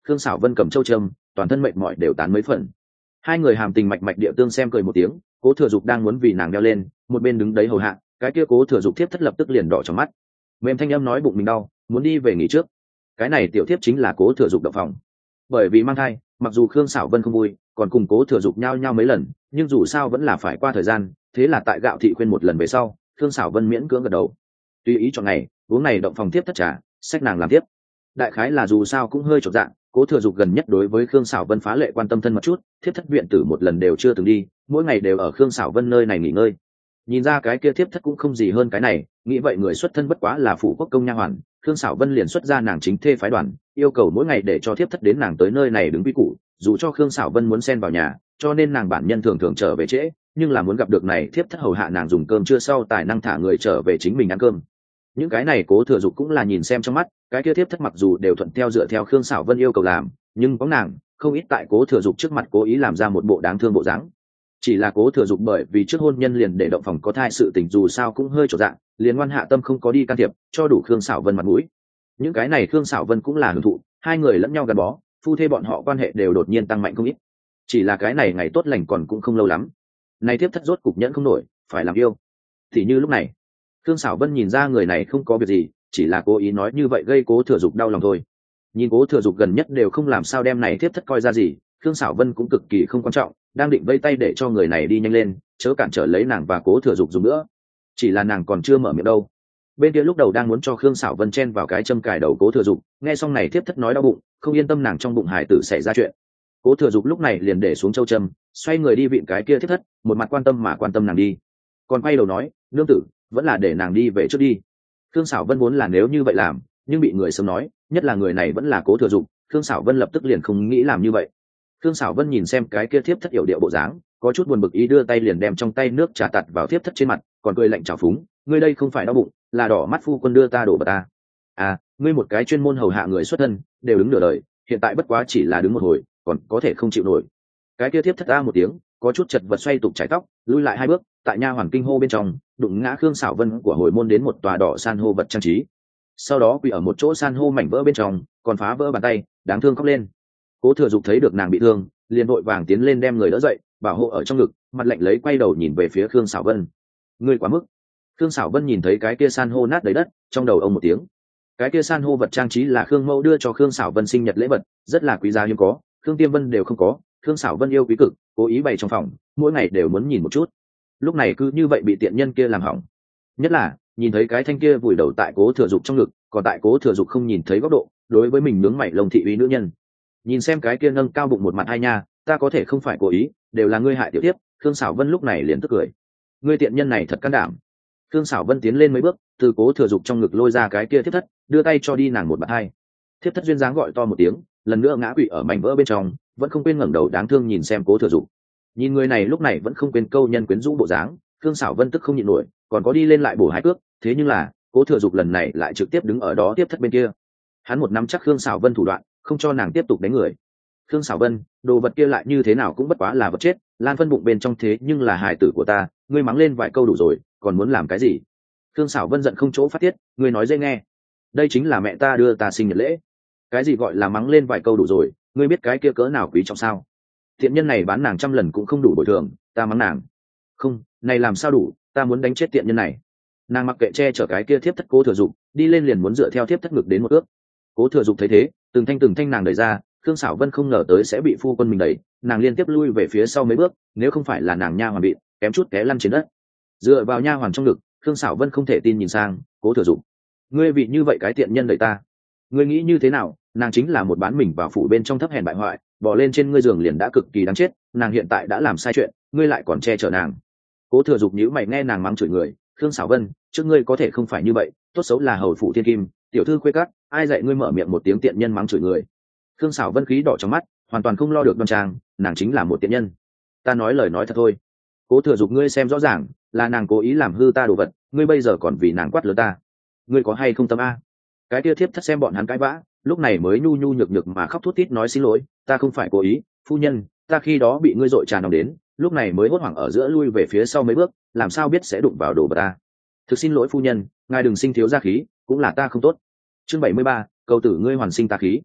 Khương Sảo Vân cầm châu trâm, toàn thân mệt mỏi đều tán mấy phần. Hai người hàm tình mạch mạch địa tương xem cười một tiếng, Cố Thừa Dục đang muốn vì nàng đeo lên, một bên đứng đấy hầu hạ, cái kia Cố Thừa Dục thiếp thất lập tức liền đỏ trong mắt. Mềm thanh âm nói bụng mình đau, muốn đi về nghỉ trước. Cái này tiểu thiếp chính là Cố Thừa Dục động phòng. Bởi vì mang thai, mặc dù Khương Sảo Vân không vui, còn cùng Cố Thừa Dục nhau nhau mấy lần, nhưng dù sao vẫn là phải qua thời gian, thế là tại Gạo thị khuyên một lần về sau, Khương Sảo Vân miễn cưỡng gật đầu. Tùy ý chọn ngày, uống này động phòng tiếp thất trà, xách nàng làm tiếp. Đại khái là dù sao cũng hơi chột dạ, Cố Thừa Dục gần nhất đối với Khương Sảo Vân phá lệ quan tâm thân một chút, thiếp thất viện tử một lần đều chưa từng đi, mỗi ngày đều ở Khương Sảo Vân nơi này nghỉ ngơi. Nhìn ra cái kia thiếp thất cũng không gì hơn cái này, nghĩ vậy người xuất thân bất quá là phụ quốc công nha hoàn, Khương Sảo Vân liền xuất ra nàng chính thê phái đoàn, yêu cầu mỗi ngày để cho thiếp thất đến nàng tới nơi này đứng quy củ, dù cho Khương Sảo Vân muốn xen vào nhà, cho nên nàng bản nhân thường thường trở về trễ, nhưng là muốn gặp được này thiếp thất hầu hạ nàng dùng cơm trưa sau tài năng thả người trở về chính mình ăn cơm. Những cái này Cố Thừa Dục cũng là nhìn xem trong mắt, cái kia thiếp thất mặc dù đều thuận theo dựa theo Khương Sảo Vân yêu cầu làm, nhưng có nàng không ít tại Cố Thừa Dục trước mặt cố ý làm ra một bộ đáng thương bộ dáng. Chỉ là Cố Thừa Dục bởi vì trước hôn nhân liền để động phòng có thai sự tình dù sao cũng hơi trột dạ, liền ngoan hạ tâm không có đi can thiệp, cho đủ Khương Sảo Vân mặt mũi. Những cái này Khương Sảo Vân cũng là hưởng thụ, hai người lẫn nhau gắn bó, phu thê bọn họ quan hệ đều đột nhiên tăng mạnh không ít. Chỉ là cái này ngày tốt lành còn cũng không lâu lắm, này tiếp thất rốt cục nhẫn không nổi, phải làm yêu. Thì như lúc này, Khương Sảo Vân nhìn ra người này không có việc gì, chỉ là cố ý nói như vậy gây Cố Thừa Dục đau lòng thôi. Nhìn Cố Thừa Dục gần nhất đều không làm sao đem này tiếp thất coi ra gì, Khương Sảo Vân cũng cực kỳ không quan trọng, đang định vây tay để cho người này đi nhanh lên, chớ cản trở lấy nàng và Cố Thừa Dục dùng nữa. Chỉ là nàng còn chưa mở miệng đâu. Bên kia lúc đầu đang muốn cho Khương Sảo Vân chen vào cái châm cài đầu Cố Thừa Dục, nghe xong này tiếp thất nói đau bụng, không yên tâm nàng trong bụng hải tử xảy ra chuyện. Cố Thừa Dục lúc này liền để xuống châu châm, xoay người đi vịn cái kia tiếp thất, một mặt quan tâm mà quan tâm nàng đi, còn quay đầu nói, nương tử, vẫn là để nàng đi về trước đi. Khương Sảo Vân muốn là nếu như vậy làm, nhưng bị người sớm nói, nhất là người này vẫn là Cố Thừa Dục, Khương Sảo Vân lập tức liền không nghĩ làm như vậy. Khương Sảo Vân nhìn xem cái kia thiếp thất yểu điệu bộ dáng, có chút buồn bực ý đưa tay liền đem trong tay nước trà tạt vào thiếp thất trên mặt, còn cười lạnh trào phúng, ngươi đây không phải đau bụng, là đỏ mắt phu quân đưa ta đổ bật ta. À, ngươi một cái chuyên môn hầu hạ người xuất thân, đều đứng nửa đời, hiện tại bất quá chỉ là đứng một hồi, còn có thể không chịu nổi. Cái kia thiếp thất a một tiếng, có chút chật vật xoay tục chải tóc, lui lại hai bước, tại nha hoàn kinh hô bên trong, đụng ngã Khương Sảo Vân của hồi môn đến một tòa đỏ san hô vật trang trí. Sau đó quỳ ở một chỗ san hô mảnh vỡ bên trong, còn phá vỡ bàn tay, đáng thương khóc lên. Cố Thừa Dục thấy được nàng bị thương, liền vội vàng tiến lên đem người đỡ dậy, bảo hộ ở trong ngực, mặt lạnh lấy quay đầu nhìn về phía Khương Sảo Vân. Ngươi quá mức. Khương Sảo Vân nhìn thấy cái kia san hô nát đầy đất, trong đầu ông một tiếng. Cái kia san hô vật trang trí là Khương Mẫu đưa cho Khương Sảo Vân sinh nhật lễ vật, rất là quý giá hiếm có, Khương Tiêm Vân đều không có, Khương Sảo Vân yêu quý cực, cố ý bày trong phòng, mỗi ngày đều muốn nhìn một chút. Lúc này cứ như vậy bị tiện nhân kia làm hỏng. Nhất là nhìn thấy cái thanh kia vùi đầu tại Cố Thừa Dục trong ngực, còn tại Cố Thừa Dục không nhìn thấy góc độ, đối với mình nướng mày lồng thị uy nữ nhân. Nhìn xem cái kia nâng cao bụng một mặt hai nha, ta có thể không phải cố ý, đều là ngươi hại tiểu tiếp. Khương Sảo Vân lúc này liền tức cười. Ngươi tiện nhân này thật can đảm. Khương Sảo Vân tiến lên mấy bước, từ Cố Thừa Dục trong ngực lôi ra cái kia thiếp thất, đưa tay cho đi nàng một bạt hai. Thiếp thất duyên dáng gọi to một tiếng, lần nữa ngã quỵ ở mảnh vỡ bên trong, vẫn không quên ngẩng đầu đáng thương nhìn xem Cố Thừa Dục. Nhìn người này lúc này vẫn không quên câu nhân quyến rũ bộ dáng, Khương Sảo Vân tức không nhịn nổi, còn có đi lên lại bổ hai cước, thế nhưng là Cố Thừa Dục lần này lại trực tiếp đứng ở đó tiếp thất bên kia. Hắn một nắm chắc Khương Sảo Vân thủ đoạn, không cho nàng tiếp tục đánh người. Khương Sảo Vân, đồ vật kia lại như thế nào cũng bất quá là vật chết, lan phân bụng bên trong thế nhưng là hài tử của ta, ngươi mắng lên vài câu đủ rồi, còn muốn làm cái gì? Khương Sảo Vân giận không chỗ phát tiết, ngươi nói dễ nghe, đây chính là mẹ ta đưa ta sinh nhật lễ. Cái gì gọi là mắng lên vài câu đủ rồi, ngươi biết cái kia cỡ nào quý trọng sao? Thiện nhân này bán nàng 100 lần cũng không đủ bồi thường, ta mắng nàng. Không, này làm sao đủ, ta muốn đánh chết tiện nhân này. Nàng mặc kệ che chở cái kia thiếp thất Cố Thừa Dục, đi lên liền muốn dựa theo thiếp thất ngực đến một ước. Cố Thừa Dục thấy thế, từng thanh nàng đẩy ra, Khương Sảo Vân không ngờ tới sẽ bị phu quân mình đẩy, nàng liên tiếp lui về phía sau mấy bước, nếu không phải là nàng nha hoàn bị kém chút té lăn trên đất. Dựa vào nha hoàn trong ngực, Khương Sảo Vân không thể tin nhìn sang Cố Thừa Dục. Ngươi vị như vậy cái tiện nhân đẩy ta, ngươi nghĩ như thế nào? Nàng chính là một bán mình vào phủ bên trong thấp hèn bại hoại, bỏ lên trên ngươi giường liền đã cực kỳ đáng chết, nàng hiện tại đã làm sai chuyện, ngươi lại còn che chở nàng. Cố Thừa Dục nhíu mày nghe nàng mắng chửi người, Khương Sảo Vân, trước ngươi có thể không phải như vậy, tốt xấu là hầu phủ thiên kim, tiểu thư khuê cát, ai dạy ngươi mở miệng một tiếng tiện nhân mắng chửi người? Khương Sảo Vân khí đỏ trong mắt, hoàn toàn không lo được đoan trang, nàng chính là một tiện nhân. Ta nói lời nói thật thôi. Cố Thừa Dục ngươi xem rõ ràng, là nàng cố ý làm hư ta đồ vật, ngươi bây giờ còn vì nàng quát lớn ta, ngươi có hay không tâm a? Cái kia thiếp thất xem bọn hắn cãi vã, lúc này mới nhu nhu nhược nhược mà khóc thút thít nói xin lỗi, ta không phải cố ý, phu nhân, ta khi đó bị ngươi dội trà nóng đến, lúc này mới hốt hoảng ở giữa lui về phía sau mấy bước, làm sao biết sẽ đụng vào đồ vật ta. Thực xin lỗi phu nhân, ngài đừng sinh thiếu gia khí, cũng là ta không tốt. Chương 73, cầu tử ngươi hoàn sinh ta khí.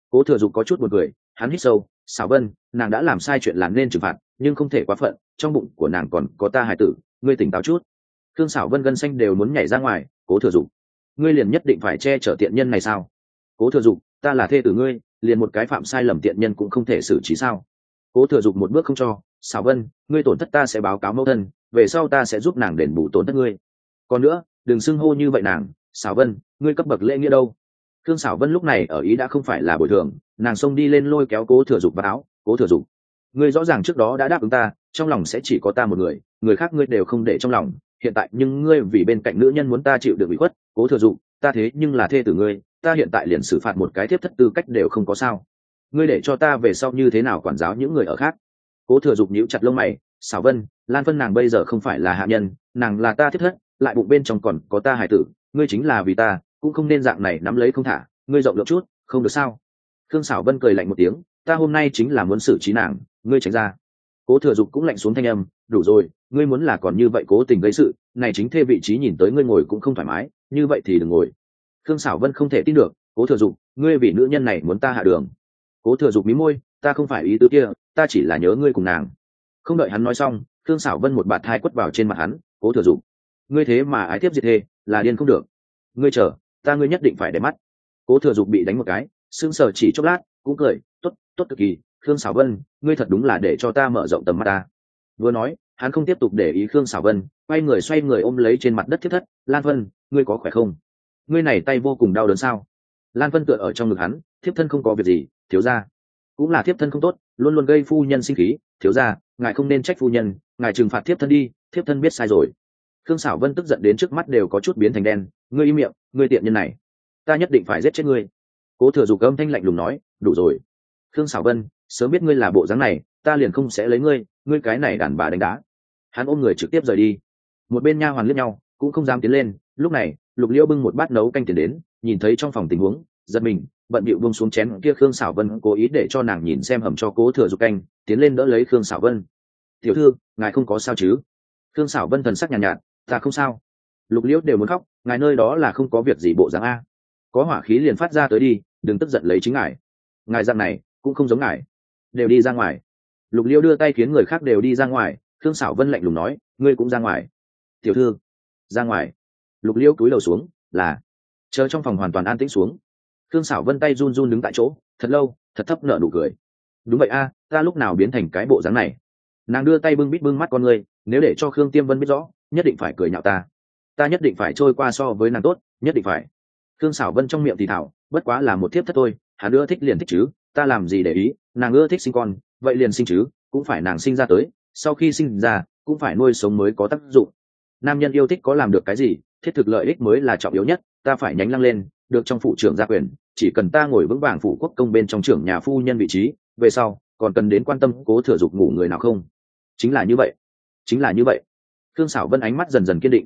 Cố Thừa Dục có chút buồn cười, hắn hít sâu, Sảo Vân, nàng đã làm sai chuyện làm nên trừng phạt, nhưng không thể quá phận, trong bụng của nàng còn có ta hài tử, ngươi tỉnh táo chút. Thương Sảo Vân gân xanh đều muốn nhảy ra ngoài. Cố Thừa Dục, ngươi liền nhất định phải che chở tiện nhân này sao? Cố Thừa Dục, ta là thê tử ngươi, liền một cái phạm sai lầm tiện nhân cũng không thể xử trí sao? Cố Thừa Dục một bước không cho. Sảo Vân, ngươi tổn thất ta sẽ báo cáo mẫu thân, về sau ta sẽ giúp nàng đền bù tổn thất ngươi. Còn nữa, đừng xưng hô như vậy nàng. Sảo Vân, ngươi cấp bậc lễ nghĩa đâu? Thương Sảo Vân lúc này ở ý đã không phải là bồi thường, nàng xông đi lên lôi kéo Cố Thừa Dục vào áo. Cố Thừa Dục, ngươi rõ ràng trước đó đã đáp ứng ta, trong lòng sẽ chỉ có ta một người, người khác ngươi đều không để trong lòng, hiện tại nhưng ngươi vì bên cạnh nữ nhân muốn ta chịu được ủy khuất. Cố Thừa Dục, ta thế nhưng là thê tử ngươi, ta hiện tại liền xử phạt một cái thiếp thất tư cách đều không có sao, ngươi để cho ta về sau như thế nào quản giáo những người ở khác? Cố Thừa Dục nhíu chặt lông mày. Sảo Vân, Lan Vân nàng bây giờ không phải là hạ nhân, nàng là ta thiếp thất, lại bụng bên trong còn có ta hài tử, ngươi chính là vì ta cũng không nên dạng này nắm lấy không thả, ngươi rộng lượng chút không được sao? Khương Sảo Vân cười lạnh một tiếng, ta hôm nay chính là muốn xử trí nàng, ngươi tránh ra. Cố Thừa Dục cũng lạnh xuống thanh âm, đủ rồi, ngươi muốn là còn như vậy cố tình gây sự, này chính thê vị trí nhìn tới ngươi ngồi cũng không thoải mái, như vậy thì đừng ngồi. Khương Sảo Vân không thể tin được, Cố Thừa Dục, ngươi vì nữ nhân này muốn ta hạ đường? Cố Thừa Dục mí môi, ta không phải ý tứ kia, ta chỉ là nhớ ngươi cùng nàng. Không đợi hắn nói xong, Khương Sảo Vân một bạt thai quất vào trên mặt hắn. Cố Thừa Dục, ngươi thế mà ái tiếp diệt thê, là điên không được. Ngươi chờ, ngươi nhất định phải để mắt. Cố Thừa Dục bị đánh một cái, sững sờ chỉ chốc lát, cũng cười, tốt, tốt cực kỳ. Khương Sảo Vân, ngươi thật đúng là để cho ta mở rộng tầm mắt ta. Vừa nói, hắn không tiếp tục để ý Khương Sảo Vân, xoay người ôm lấy trên mặt đất thiết thất. Lan Vân, ngươi có khỏe không? Ngươi này tay vô cùng đau đớn sao? Lan Vân tựa ở trong ngực hắn, thiếp thân không có việc gì, thiếu gia. Cũng là thiếp thân không tốt, luôn luôn gây phu nhân sinh khí, thiếu gia, ngài không nên trách phu nhân, ngài trừng phạt thiếp thân đi, thiếp thân biết sai rồi. Khương Sảo Vân tức giận đến trước mắt đều có chút biến thành đen, ngươi im miệng, ngươi tiện nhân này, ta nhất định phải giết chết ngươi. Cố Thừa Dục âm thanh lạnh lùng nói, đủ rồi. Khương Sảo Vân, sớm biết ngươi là bộ dáng này, ta liền không sẽ lấy ngươi, ngươi cái này đàn bà đánh đá. Hắn ôm người trực tiếp rời đi. Một bên nha hoàn liếc nhau, cũng không dám tiến lên. Lúc này, Lục Liễu bưng một bát nấu canh tiền đến, nhìn thấy trong phòng tình huống, giật mình, bận bịu buông xuống chén kia. Khương Sảo Vân cố ý để cho nàng nhìn xem hầm cho Cố Thừa Dục canh, tiến lên đỡ lấy Khương Sảo Vân. Tiểu thư, ngài không có sao chứ? Khương Sảo Vân thần sắc nhàn nhạt, ta không sao. Lục Liễu đều muốn khóc, ngài nơi đó là không có việc gì bộ dáng a. Có hỏa khí liền phát ra tới đi, đừng tức giận lấy chính ngài. Ngài dạng này cũng không giống ngài, đều đi ra ngoài. Lục Liễu đưa tay khiến người khác đều đi ra ngoài. Khương Sảo Vân lạnh lùng nói, ngươi cũng ra ngoài. Tiểu thư, ra ngoài. Lục Liễu cúi đầu xuống, là chờ trong phòng hoàn toàn an tĩnh xuống. Khương Sảo Vân tay run run đứng tại chỗ, thật lâu, thật thấp nở nụ cười. Đúng vậy a, ta lúc nào biến thành cái bộ dáng này? Nàng đưa tay bưng mắt con người, nếu để cho Khương Tiêm Vân biết rõ, nhất định phải cười nhạo ta nhất định phải trôi qua so với nàng tốt, nhất định phải. Khương Sảo Vân trong miệng thì thảo, bất quá là một thiếp thất thôi, hắn ưa thích liền thích chứ, ta làm gì để ý, nàng ưa thích sinh con, vậy liền sinh chứ, cũng phải nàng sinh ra tới, sau khi sinh ra, cũng phải nuôi sống mới có tác dụng. Nam nhân yêu thích có làm được cái gì, thiết thực lợi ích mới là trọng yếu nhất, ta phải nhánh lăng lên, được trong phủ trưởng gia quyền, chỉ cần ta ngồi vững vàng phủ quốc công bên trong trưởng nhà phu nhân vị trí, về sau còn cần đến quan tâm Cố Thừa Dục ngủ người nào không? Chính là như vậy, chính là như vậy. Khương Sảo Vân ánh mắt dần dần kiên định.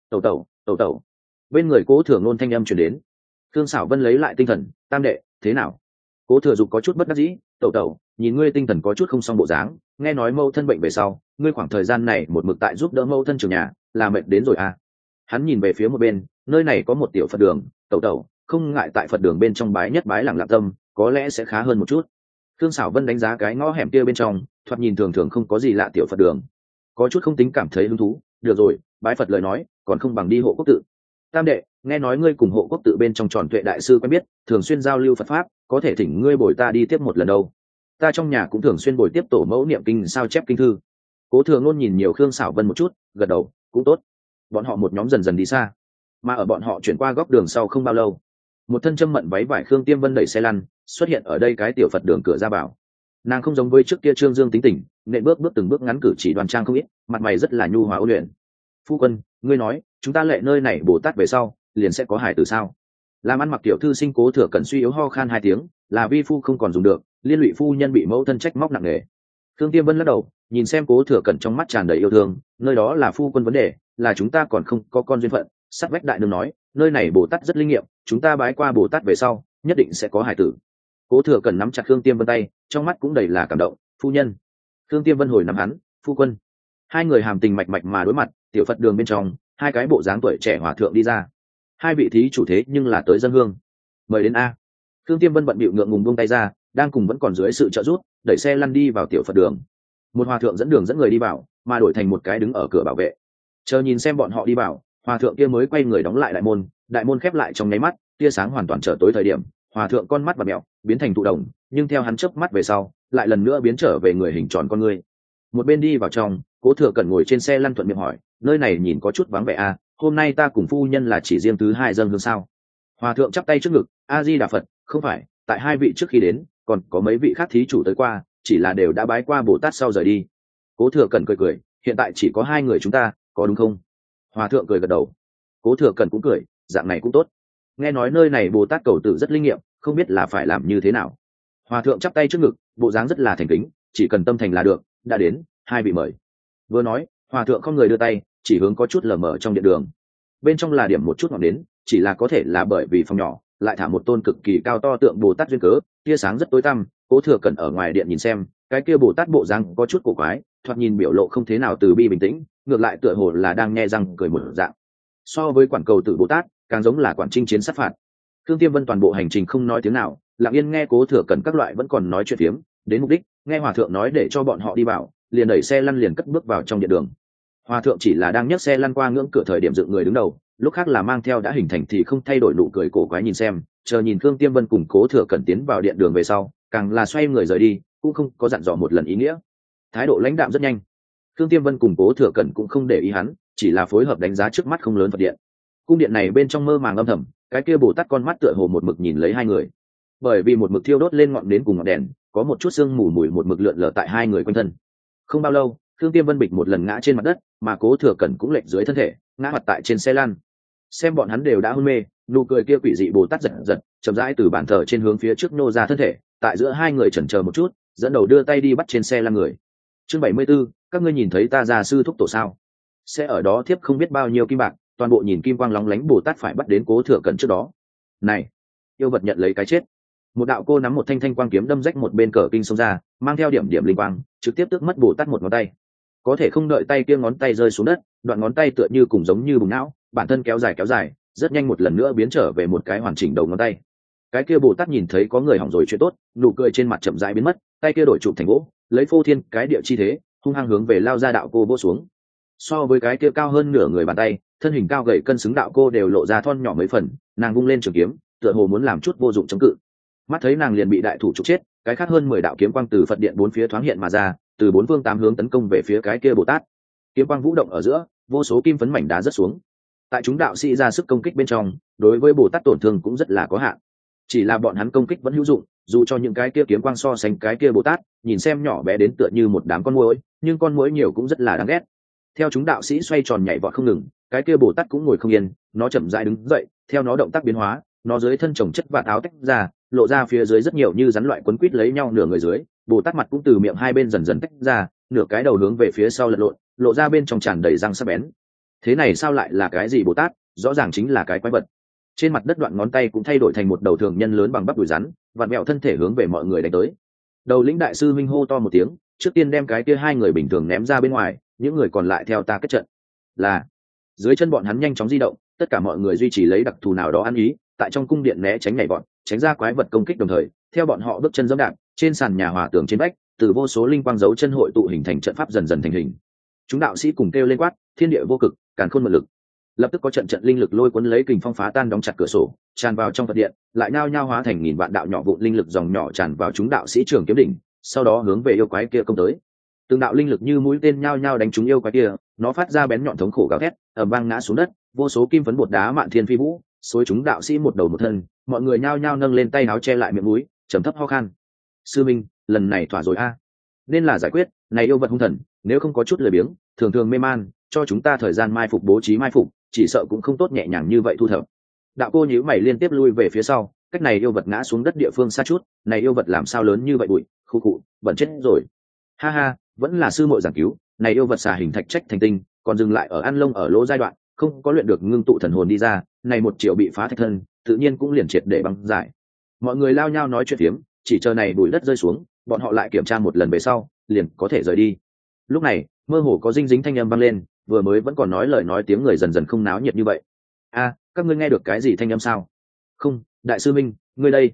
Tẩu. Bên người Cố Thừa Nôn thanh âm truyền đến. Khương Sảo Vân lấy lại tinh thần, tam đệ, thế nào? Cố Thừa Dục có chút bất đắc dĩ, tẩu, nhìn ngươi tinh thần có chút không xong bộ dáng, nghe nói mâu thân bệnh về sau, ngươi khoảng thời gian này một mực tại giúp đỡ mâu thân trưởng nhà, là mệt đến rồi à? Hắn nhìn về phía một bên, nơi này có một tiểu Phật đường, tẩu, không ngại tại Phật đường bên trong bái nhất bái lặng lặng tâm, có lẽ sẽ khá hơn một chút. Khương Sảo Vân đánh giá cái ngõ hẻm kia bên trong, thoạt nhìn thường thường không có gì lạ tiểu Phật đường, có chút không tính cảm thấy hứng thú. Được rồi, bái Phật lời nói, còn không bằng đi Hộ Quốc tự. Tam đệ, nghe nói ngươi cùng Hộ Quốc tự bên trong Tròn Tuệ đại sư quen biết, thường xuyên giao lưu Phật pháp, có thể thỉnh ngươi bồi ta đi tiếp một lần đâu. Ta trong nhà cũng thường xuyên bồi tiếp tổ mẫu niệm kinh sao chép kinh thư. Cố Thừa Nôn nhìn nhiều Khương Sảo Vân một chút, gật đầu, cũng tốt. Bọn họ một nhóm dần dần đi xa, mà ở bọn họ chuyển qua góc đường sau không bao lâu, một thân châm mận váy vải Khương Tiêm Vân đẩy xe lăn xuất hiện ở đây cái tiểu Phật đường cửa ra vào. Nàng không giống với trước kia Trương Dương tính tình, nện bước từng bước ngắn cử chỉ đoan trang không ít, mặt mày rất là nhu hòa ôn luyện. Phu quân, ngươi nói chúng ta lệ nơi này Bồ Tát về sau liền sẽ có hài tử sao? Làm ăn mặc tiểu thư sinh Cố Thừa Cẩn suy yếu ho khan 2 tiếng, là vi phu không còn dùng được, liên lụy phu nhân bị mẫu thân trách móc nặng nề. Khương Tiêm Vân lắc đầu, nhìn xem Cố Thừa Cẩn trong mắt tràn đầy yêu thương, nơi đó là phu quân vấn đề, là chúng ta còn không có con duyên phận. Sát vách đại nương nói, nơi này Bồ Tát rất linh nghiệm, chúng ta bái qua Bồ Tát về sau nhất định sẽ có hài tử. Cố Thừa Cẩn nắm chặt Khương Tiêm Vân tay, trong mắt cũng đầy là cảm động. Phu nhân. Khương Tiêm Vân hồi nắm hắn, phu quân. Hai người hàm tình mạch mạch mà đối mặt. Tiểu Phật đường bên trong, 2 cái bộ dáng tuổi trẻ hòa thượng đi ra. 2 vị thí chủ thế nhưng là tới dân hương, mời đến a. Thương Tiêm Vân bận bịu ngượng ngùng buông tay ra, đang cùng vẫn còn dưới sự trợ giúp đẩy xe lăn đi vào tiểu Phật đường. Một hòa thượng dẫn đường dẫn người đi vào, mà đổi thành một cái đứng ở cửa bảo vệ. Chờ nhìn xem bọn họ đi vào, hòa thượng kia mới quay người đóng lại đại môn khép lại trong nháy mắt, tia sáng hoàn toàn trở tối thời điểm, hòa thượng con mắt và mèo biến thành tụ đồng, nhưng theo hắn chớp mắt về sau, lại lần nữa biến trở về người hình tròn con người. Một bên đi vào trong, Cố Thừa Cẩn ngồi trên xe lăn thuận miệng hỏi, nơi này nhìn có chút vắng vẻ à, hôm nay ta cùng phu nhân là chỉ riêng thứ hai dâng hương sao? Hòa thượng chắp tay trước ngực, A Di Đà Phật, không phải, tại hai vị trước khi đến, còn có mấy vị khác thí chủ tới qua, chỉ là đều đã bái qua Bồ Tát sau rời đi. Cố Thừa Cẩn cười cười, hiện tại chỉ có hai người chúng ta, có đúng không? Hòa thượng cười gật đầu. Cố Thừa Cẩn cũng cười, dạng này cũng tốt. Nghe nói nơi này Bồ Tát cầu tử rất linh nghiệm, không biết là phải làm như thế nào. Hòa thượng chắp tay trước ngực, bộ dáng rất là thành kính, chỉ cần tâm thành là được, đã đến, hai vị mời. Vừa nói, hòa thượng không người đưa tay, chỉ hướng có chút lờ mờ trong điện đường. Bên trong là điểm một chút ngọn đến, chỉ là có thể là bởi vì phòng nhỏ, lại thả một tôn cực kỳ cao to tượng Bồ Tát duyên cớ, tia sáng rất tối tăm. Cố Thừa Cẩn ở ngoài điện nhìn xem, cái kia Bồ Tát bộ dáng có chút cổ quái, thoạt nhìn biểu lộ không thế nào từ bi bình tĩnh, ngược lại tựa hồ là đang nghe răng cười một dạng. So với quản cầu tử Bồ Tát, càng giống là quản chinh chiến sát phạt. Thương Tiêm Vân toàn bộ hành trình không nói tiếng nào, lặng yên nghe Cố Thừa Cẩn các loại vẫn còn nói chuyện phiếm, đến mục đích, nghe hòa thượng nói để cho bọn họ đi vào, liền đẩy xe lăn liền cất bước vào trong điện đường. Hòa thượng chỉ là đang nhấc xe lăn qua ngưỡng cửa thời điểm dựng người đứng đầu, lúc khác là mang theo đã hình thành thì không thay đổi nụ cười cổ quái nhìn xem, chờ nhìn Thương Tiêm Vân cùng Cố Thừa Cẩn tiến vào điện đường về sau, càng là xoay người rời đi, cũng không có dặn dò một lần ý nghĩa. Thái độ lãnh đạm rất nhanh. Thương Tiêm Vân cùng Cố Thừa Cẩn cũng không để ý hắn, chỉ là phối hợp đánh giá trước mắt không lớn Phật điện. Cung điện này bên trong mơ màng âm thầm, cái kia Bồ Tát con mắt tựa hồ một mực nhìn lấy hai người. Bởi vì một mực thiêu đốt lên ngọn nến cùng ngọn đèn, có một chút sương mù mùi một mực lượn lờ tại hai người quanh thân. Không bao lâu, Thương Tiêm Vân bịch một lần ngã trên mặt đất, mà Cố Thừa Cẩn cũng lệch dưới thân thể, ngã mặt tại trên xe lăn. Xem bọn hắn đều đã hôn mê, nụ cười kia quỷ dị Bồ Tát giật giật, chậm rãi từ bàn thờ trên hướng phía trước nô ra thân thể, tại giữa hai người chần chờ một chút, dẫn đầu đưa tay đi bắt trên xe lăn người. Chương 74, các ngươi nhìn thấy ta gia sư thúc tổ sao? Sẽ ở đó thiếp không biết bao nhiêu kim bạc, toàn bộ nhìn kim quang lóng lánh Bồ Tát phải bắt đến Cố Thừa Cẩn trước đó. Này, yêu vật nhận lấy cái chết. Một đạo cô nắm một thanh thanh quang kiếm đâm rách một bên cờ kinh xông ra, mang theo điểm điểm linh quang, trực tiếp tước mất Bồ Tát một ngón tay. Có thể không đợi tay kia ngón tay rơi xuống đất, đoạn ngón tay tựa như cùng giống như bùng não, bản thân kéo dài, rất nhanh một lần nữa biến trở về một cái hoàn chỉnh đầu ngón tay. Cái kia Bồ Tát nhìn thấy có người hỏng rồi chuyện tốt, nụ cười trên mặt chậm rãi biến mất, tay kia đổi chụp thành gỗ, lấy phô thiên cái địa chi thế, hung hăng hướng về lao ra đạo cô vỗ xuống. So với cái kia cao hơn nửa người bàn tay, thân hình cao gầy cân xứng đạo cô đều lộ ra thon nhỏ mấy phần, nàng vung lên trường kiếm, tựa hồ muốn làm chút vô dụng chống cự. Mắt thấy nàng liền bị đại thủ trục chết, cái khác hơn 10 đạo kiếm quang từ Phật điện bốn phía thoáng hiện mà ra, từ bốn phương tám hướng tấn công về phía cái kia Bồ Tát. Kiếm quang vũ động ở giữa, vô số kim phấn mảnh đá rớt xuống. Tại chúng đạo sĩ ra sức công kích bên trong, đối với Bồ Tát tổn thương cũng rất là có hạn. Chỉ là bọn hắn công kích vẫn hữu dụng, dù cho những cái kia kiếm quang so sánh cái kia Bồ Tát, nhìn xem nhỏ bé đến tựa như một đám con muỗi, nhưng con muỗi nhiều cũng rất là đáng ghét. Theo chúng đạo sĩ xoay tròn nhảy vọt không ngừng, cái kia Bồ Tát cũng ngồi không yên, nó chậm rãi đứng dậy, theo nó động tác biến hóa, nó dưới thân chồng chất vạt áo tách ra, lộ ra phía dưới rất nhiều như rắn loại quấn quít lấy nhau nửa người dưới. Bồ Tát mặt cũng từ miệng hai bên dần dần tách ra, nửa cái đầu hướng về phía sau lật lộn, lộ ra bên trong tràn đầy răng sắc bén. Thế này sao lại là cái gì Bồ Tát? Rõ ràng chính là cái quái vật. Trên mặt đất đoạn ngón tay cũng thay đổi thành một đầu thường nhân lớn bằng bắp đùi rắn, vặn mẹo thân thể hướng về mọi người đánh tới. Đầu lĩnh đại sư minh hô to một tiếng, trước tiên đem cái kia hai người bình thường ném ra bên ngoài, những người còn lại theo ta kết trận. Là dưới chân bọn hắn nhanh chóng di động, tất cả mọi người duy trì lấy đặc thù nào đó ăn ý, tại trong cung điện né tránh nhảy bọn, tránh ra quái vật công kích đồng thời, theo bọn họ bước chân giẫm đạp, trên sàn nhà hòa tường trên vách, từ vô số linh quang dấu chân hội tụ hình thành trận pháp dần dần thành hình. Chúng đạo sĩ cùng kêu lên quát, thiên địa vô cực, càn khôn mượn lực. Lập tức có trận trận linh lực lôi cuốn lấy kình phong phá tan đóng chặt cửa sổ, tràn vào trong Phật điện, lại nhao nhao hóa thành nghìn vạn đạo nhỏ vụn linh lực dòng nhỏ tràn vào chúng đạo sĩ trường kiếm đỉnh, sau đó hướng về yêu quái kia công tới. Từng đạo linh lực như mũi tên nhao nhao đánh trúng yêu quái kia, nó phát ra bén nhọn thống khổ gào thét, ầm vang ngã xuống đất, vô số kim phấn bột đá mạn thiên phi vũ, xối chúng đạo sĩ một đầu một thân, mọi người nhao nhao nâng lên tay áo che lại miệng mũi, trầm thấp ho khan. Sư minh, lần này thỏa rồi a. Nên là giải quyết, này yêu vật hung thần, nếu không có chút lười biếng, thường thường mê man, cho chúng ta thời gian mai phục bố trí mai phục, chỉ sợ cũng không tốt nhẹ nhàng như vậy thu thập. Đạo cô nhíu mày liên tiếp lui về phía sau, cách này yêu vật ngã xuống đất địa phương xa chút, này yêu vật làm sao lớn như vậy bụi, khu cụ, bẩn chết rồi. Ha ha, vẫn là sư muội giảng cứu, này yêu vật xà hình thạch trách thành tinh, còn dừng lại ở ăn lông ở lỗ giai đoạn, không có luyện được ngưng tụ thần hồn đi ra, này 1 triệu bị phá thạch thân, tự nhiên cũng liền triệt để băng giải. Mọi người lao nhau nói chuyện phiếm, chỉ chờ này bụi đất rơi xuống, bọn họ lại kiểm tra một lần về sau, liền có thể rời đi. Lúc này, mơ hồ có dinh dính thanh âm vang lên, vừa mới vẫn còn nói lời nói tiếng người dần dần không náo nhiệt như vậy. A, các ngươi nghe được cái gì thanh âm sao? Không, đại sư minh, ngươi đây.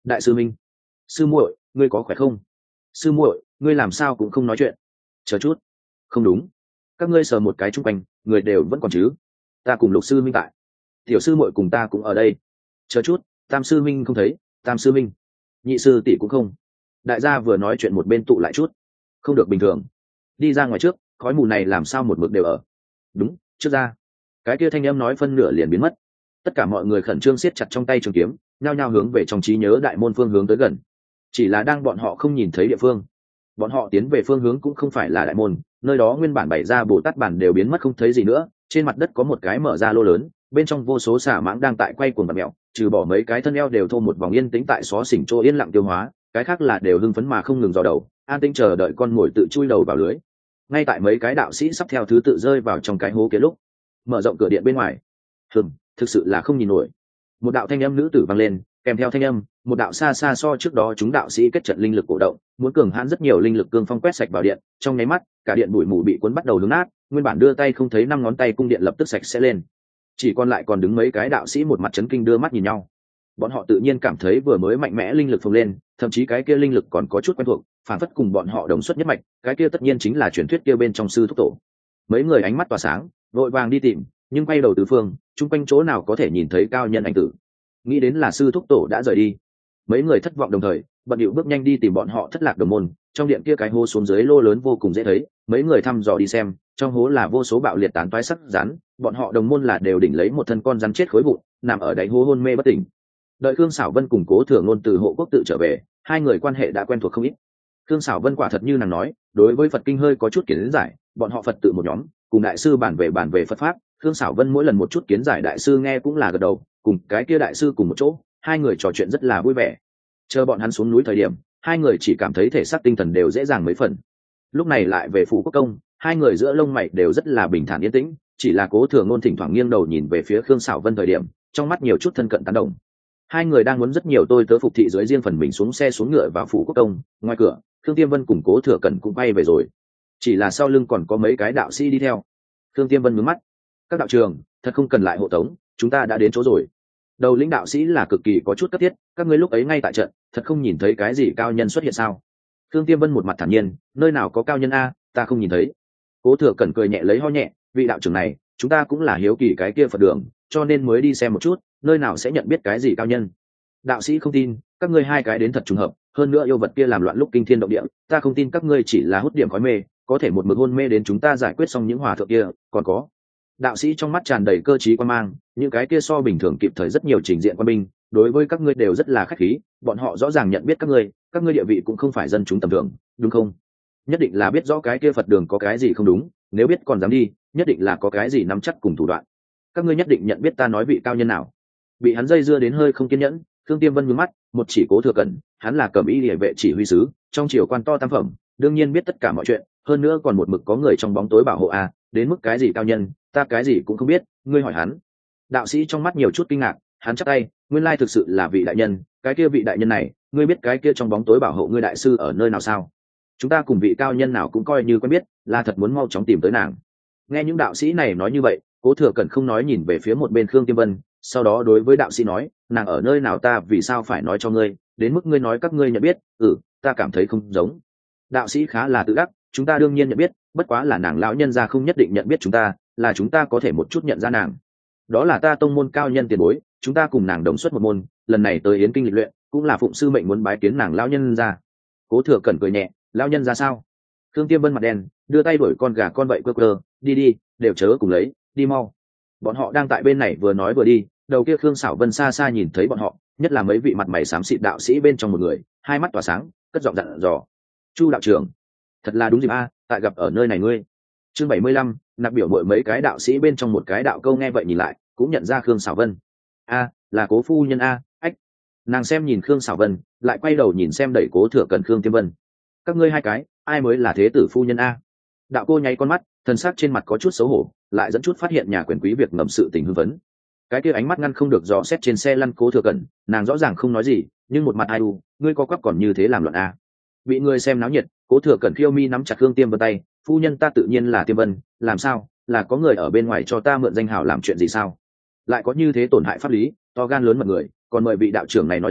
đại sư minh, sư muội ngươi có khỏe không? Sư muội ngươi làm sao cũng không nói chuyện? Chờ chút, không đúng, các ngươi sờ một cái chung quanh người đều vẫn còn chứ? Ta cùng lục sư minh tại, tiểu sư muội cùng ta cũng ở đây. Chờ chút, tam sư minh không thấy, tam sư minh, nhị sư tỷ cũng không. Đại gia vừa nói chuyện một bên tụ lại chút, không được bình thường. Đi ra ngoài trước, khói mù này làm sao một mực đều ở. Đúng, trước ra. Cái kia thanh âm nói phân nửa liền biến mất. Tất cả mọi người khẩn trương siết chặt trong tay trường kiếm, nhao nhao hướng về trong trí nhớ đại môn phương hướng tới gần. Chỉ là đang bọn họ không nhìn thấy địa phương, bọn họ tiến về phương hướng cũng không phải là đại môn, nơi đó nguyên bản bày ra bồ tát bản đều biến mất không thấy gì nữa. Trên mặt đất có một cái mở ra lô lớn, bên trong vô số xà mãng đang tại quay cuồng bạt mèo, trừ bỏ mấy cái thân eo đều thô một vòng yên tĩnh tại xó xỉnh chỗ yên lặng tiêu hóa, cái khác là đều hưng phấn mà không ngừng dò đầu, an tĩnh chờ đợi con mồi tự chui đầu vào lưới. Ngay tại mấy cái đạo sĩ sắp theo thứ tự rơi vào trong cái hố kia lúc, mở rộng cửa điện bên ngoài, thực sự là không nhìn nổi. Một đạo thanh âm nữ tử vang lên, kèm theo thanh âm, một đạo xa xa so trước đó chúng đạo sĩ kết trận linh lực cổ động, muốn cường hãn rất nhiều linh lực cương phong quét sạch vào điện, trong nháy mắt, cả điện bụi mù bị cuốn bắt đầu hướng nát, nguyên bản đưa tay không thấy năm ngón tay cung điện lập tức sạch sẽ lên. Chỉ còn lại còn đứng mấy cái đạo sĩ một mặt chấn kinh đưa mắt nhìn nhau. Bọn họ tự nhiên cảm thấy vừa mới mạnh mẽ linh lực phồng lên, thậm chí cái kia linh lực còn có chút quen thuộc, phản phất cùng bọn họ đồng xuất nhất mạch, cái kia tất nhiên chính là truyền thuyết kia bên trong sư thúc tổ. Mấy người ánh mắt tỏa sáng, vội vàng đi tìm, nhưng quay đầu tứ phương, chung quanh chỗ nào có thể nhìn thấy cao nhân ảnh tử. Nghĩ đến là sư thúc tổ đã rời đi, mấy người thất vọng đồng thời bận điệu bước nhanh đi tìm bọn họ thất lạc đồng môn. Trong điện kia cái hố xuống dưới lô lớn vô cùng dễ thấy, mấy người thăm dò đi xem, trong hố là vô số bạo liệt tán toái sắc rắn, bọn họ đồng môn là đều đỉnh lấy một thân con rắn chết khối vụn, nằm ở đáy hố hôn mê bất tỉnh. Đợi Khương Sảo Vân cùng Cố Thừa Ngôn từ hộ quốc tự trở về, hai người quan hệ đã quen thuộc không ít. Khương Sảo Vân quả thật như nàng nói, đối với Phật kinh hơi có chút kiến giải, bọn họ Phật tự một nhóm, cùng đại sư bản về Phật pháp. Khương Sảo Vân mỗi lần một chút kiến giải đại sư nghe cũng là gật đầu, cùng cái kia đại sư cùng một chỗ, hai người trò chuyện rất là vui vẻ. Chờ bọn hắn xuống núi thời điểm, hai người chỉ cảm thấy thể xác tinh thần đều dễ dàng mấy phần. Lúc này lại về Phủ Quốc Công, hai người giữa lông mày đều rất là bình thản yên tĩnh, chỉ là Cố Thừa Ngôn thỉnh thoảng nghiêng đầu nhìn về phía Khương Sảo Vân thời điểm, trong mắt nhiều chút thân cận tán đồng. Hai người đang muốn rất nhiều tôi tớ phục thị dưới riêng phần mình xuống xe xuống ngựa vào Phủ Quốc Công, ngoài cửa, Khương Tiêm Vân cùng Cố Thừa Cẩn cũng bay về rồi. Chỉ là sau lưng còn có mấy cái đạo sĩ đi theo. Khương Tiêm Vân nhướng mắt, các đạo trường, thật không cần lại hộ tống, chúng ta đã đến chỗ rồi. Đầu lĩnh đạo sĩ là cực kỳ có chút cấp thiết, các ngươi lúc ấy ngay tại trận, thật không nhìn thấy cái gì cao nhân xuất hiện sao? Khương Tiêm Vân một mặt thản nhiên, nơi nào có cao nhân a, ta không nhìn thấy. Cố Thừa Cẩn cười nhẹ lấy ho nhẹ, vị đạo trưởng này, chúng ta cũng là hiếu kỳ cái kia Phật đường, cho nên mới đi xem một chút, nơi nào sẽ nhận biết cái gì cao nhân. Đạo sĩ không tin, các ngươi hai cái đến thật trùng hợp, hơn nữa yêu vật kia làm loạn lúc kinh thiên động địa, ta không tin các ngươi chỉ là hút điểm khói mê, có thể một mực hôn mê đến chúng ta giải quyết xong những hòa thượng kia, còn có. Đạo sĩ trong mắt tràn đầy cơ trí quan mang, những cái kia so bình thường kịp thời rất nhiều trình diện quan binh, đối với các ngươi đều rất là khách khí, bọn họ rõ ràng nhận biết các ngươi địa vị cũng không phải dân chúng tầm thường, đúng không? Nhất định là biết rõ cái kia Phật đường có cái gì không đúng, nếu biết còn dám đi, nhất định là có cái gì nắm chắc cùng thủ đoạn. Các ngươi nhất định nhận biết ta nói vị cao nhân nào. Bị hắn dây dưa đến hơi không kiên nhẫn, Khương Tiêm Vân nhướng mắt, một chỉ Cố Thừa Cẩn, hắn là Cẩm Y Liề vệ chỉ huy sứ, trong triều quan to tam phẩm, đương nhiên biết tất cả mọi chuyện, hơn nữa còn một mực có người trong bóng tối bảo hộ a, đến mức cái gì cao nhân, ta cái gì cũng không biết, ngươi hỏi hắn. Đạo sĩ trong mắt nhiều chút kinh ngạc, hắn chắp tay, nguyên lai thực sự là vị đại nhân, cái kia vị đại nhân này, ngươi biết cái kia trong bóng tối bảo hộ ngươi đại sư ở nơi nào sao? Chúng ta cùng vị cao nhân nào cũng coi như quen biết, là thật muốn mau chóng tìm tới nàng. Nghe những đạo sĩ này nói như vậy, Cố Thừa Cẩn không nói nhìn về phía một bên Khương Tiêm Vân, sau đó đối với đạo sĩ nói, nàng ở nơi nào ta vì sao phải nói cho ngươi, đến mức ngươi nói các ngươi nhận biết, ta cảm thấy không giống. Đạo sĩ khá là tự đắc, chúng ta đương nhiên nhận biết, bất quá là nàng lão nhân gia không nhất định nhận biết chúng ta, là chúng ta có thể một chút nhận ra nàng. Đó là ta tông môn cao nhân tiền bối, chúng ta cùng nàng đồng xuất một môn, lần này tới yến kinh lịch luyện, cũng là phụng sư mệnh muốn bái kiến nàng lão nhân gia. Cố Thừa Cẩn cười nhẹ, lão nhân gia sao? Khương Tiêm Vân mặt đen, đưa tay đuổi con gà con vậy quơ, đi, đều chớ cùng lấy, đi mau. Bọn họ đang tại bên này vừa nói vừa đi, đầu kia Khương Sảo Vân xa xa nhìn thấy bọn họ, nhất là mấy vị mặt mày xám xịt đạo sĩ bên trong một người, hai mắt tỏa sáng, cất giọng dặn dò. Chu đạo trưởng, thật là đúng dịp a, tại gặp ở nơi này ngươi. Chương 75, nạp biểu mội mấy cái đạo sĩ bên trong một cái đạo câu nghe vậy nhìn lại, cũng nhận ra Khương Sảo Vân. A, là Cố phu nhân a, ách. Nàng xem nhìn Khương Sảo Vân, lại quay đầu nhìn xem đẩy Cố Thừa Cẩn Khương Tiêm Vân. Các ngươi hai cái, ai mới là thế tử phu nhân a? Đạo cô nháy con mắt, thần sắc trên mặt có chút xấu hổ, lại dẫn chút phát hiện nhà quyền quý việc ngầm sự tình hưng vấn. Cái kia ánh mắt ngăn không được dò xét trên xe lăn Cố Thừa Cẩn, nàng rõ ràng không nói gì, nhưng một mặt ai u, ngươi có quắp còn như thế làm loạn a? Bị người xem náo nhiệt, Cố Thừa Cẩn khiêu mi nắm chặt Khương Tiêm Vân tay, phu nhân ta tự nhiên là Tiêm Vân, làm sao, là có người ở bên ngoài cho ta mượn danh hào làm chuyện gì sao? Lại có như thế tổn hại pháp lý, to gan lớn mật người, còn mời vị đạo trưởng này nói rõ,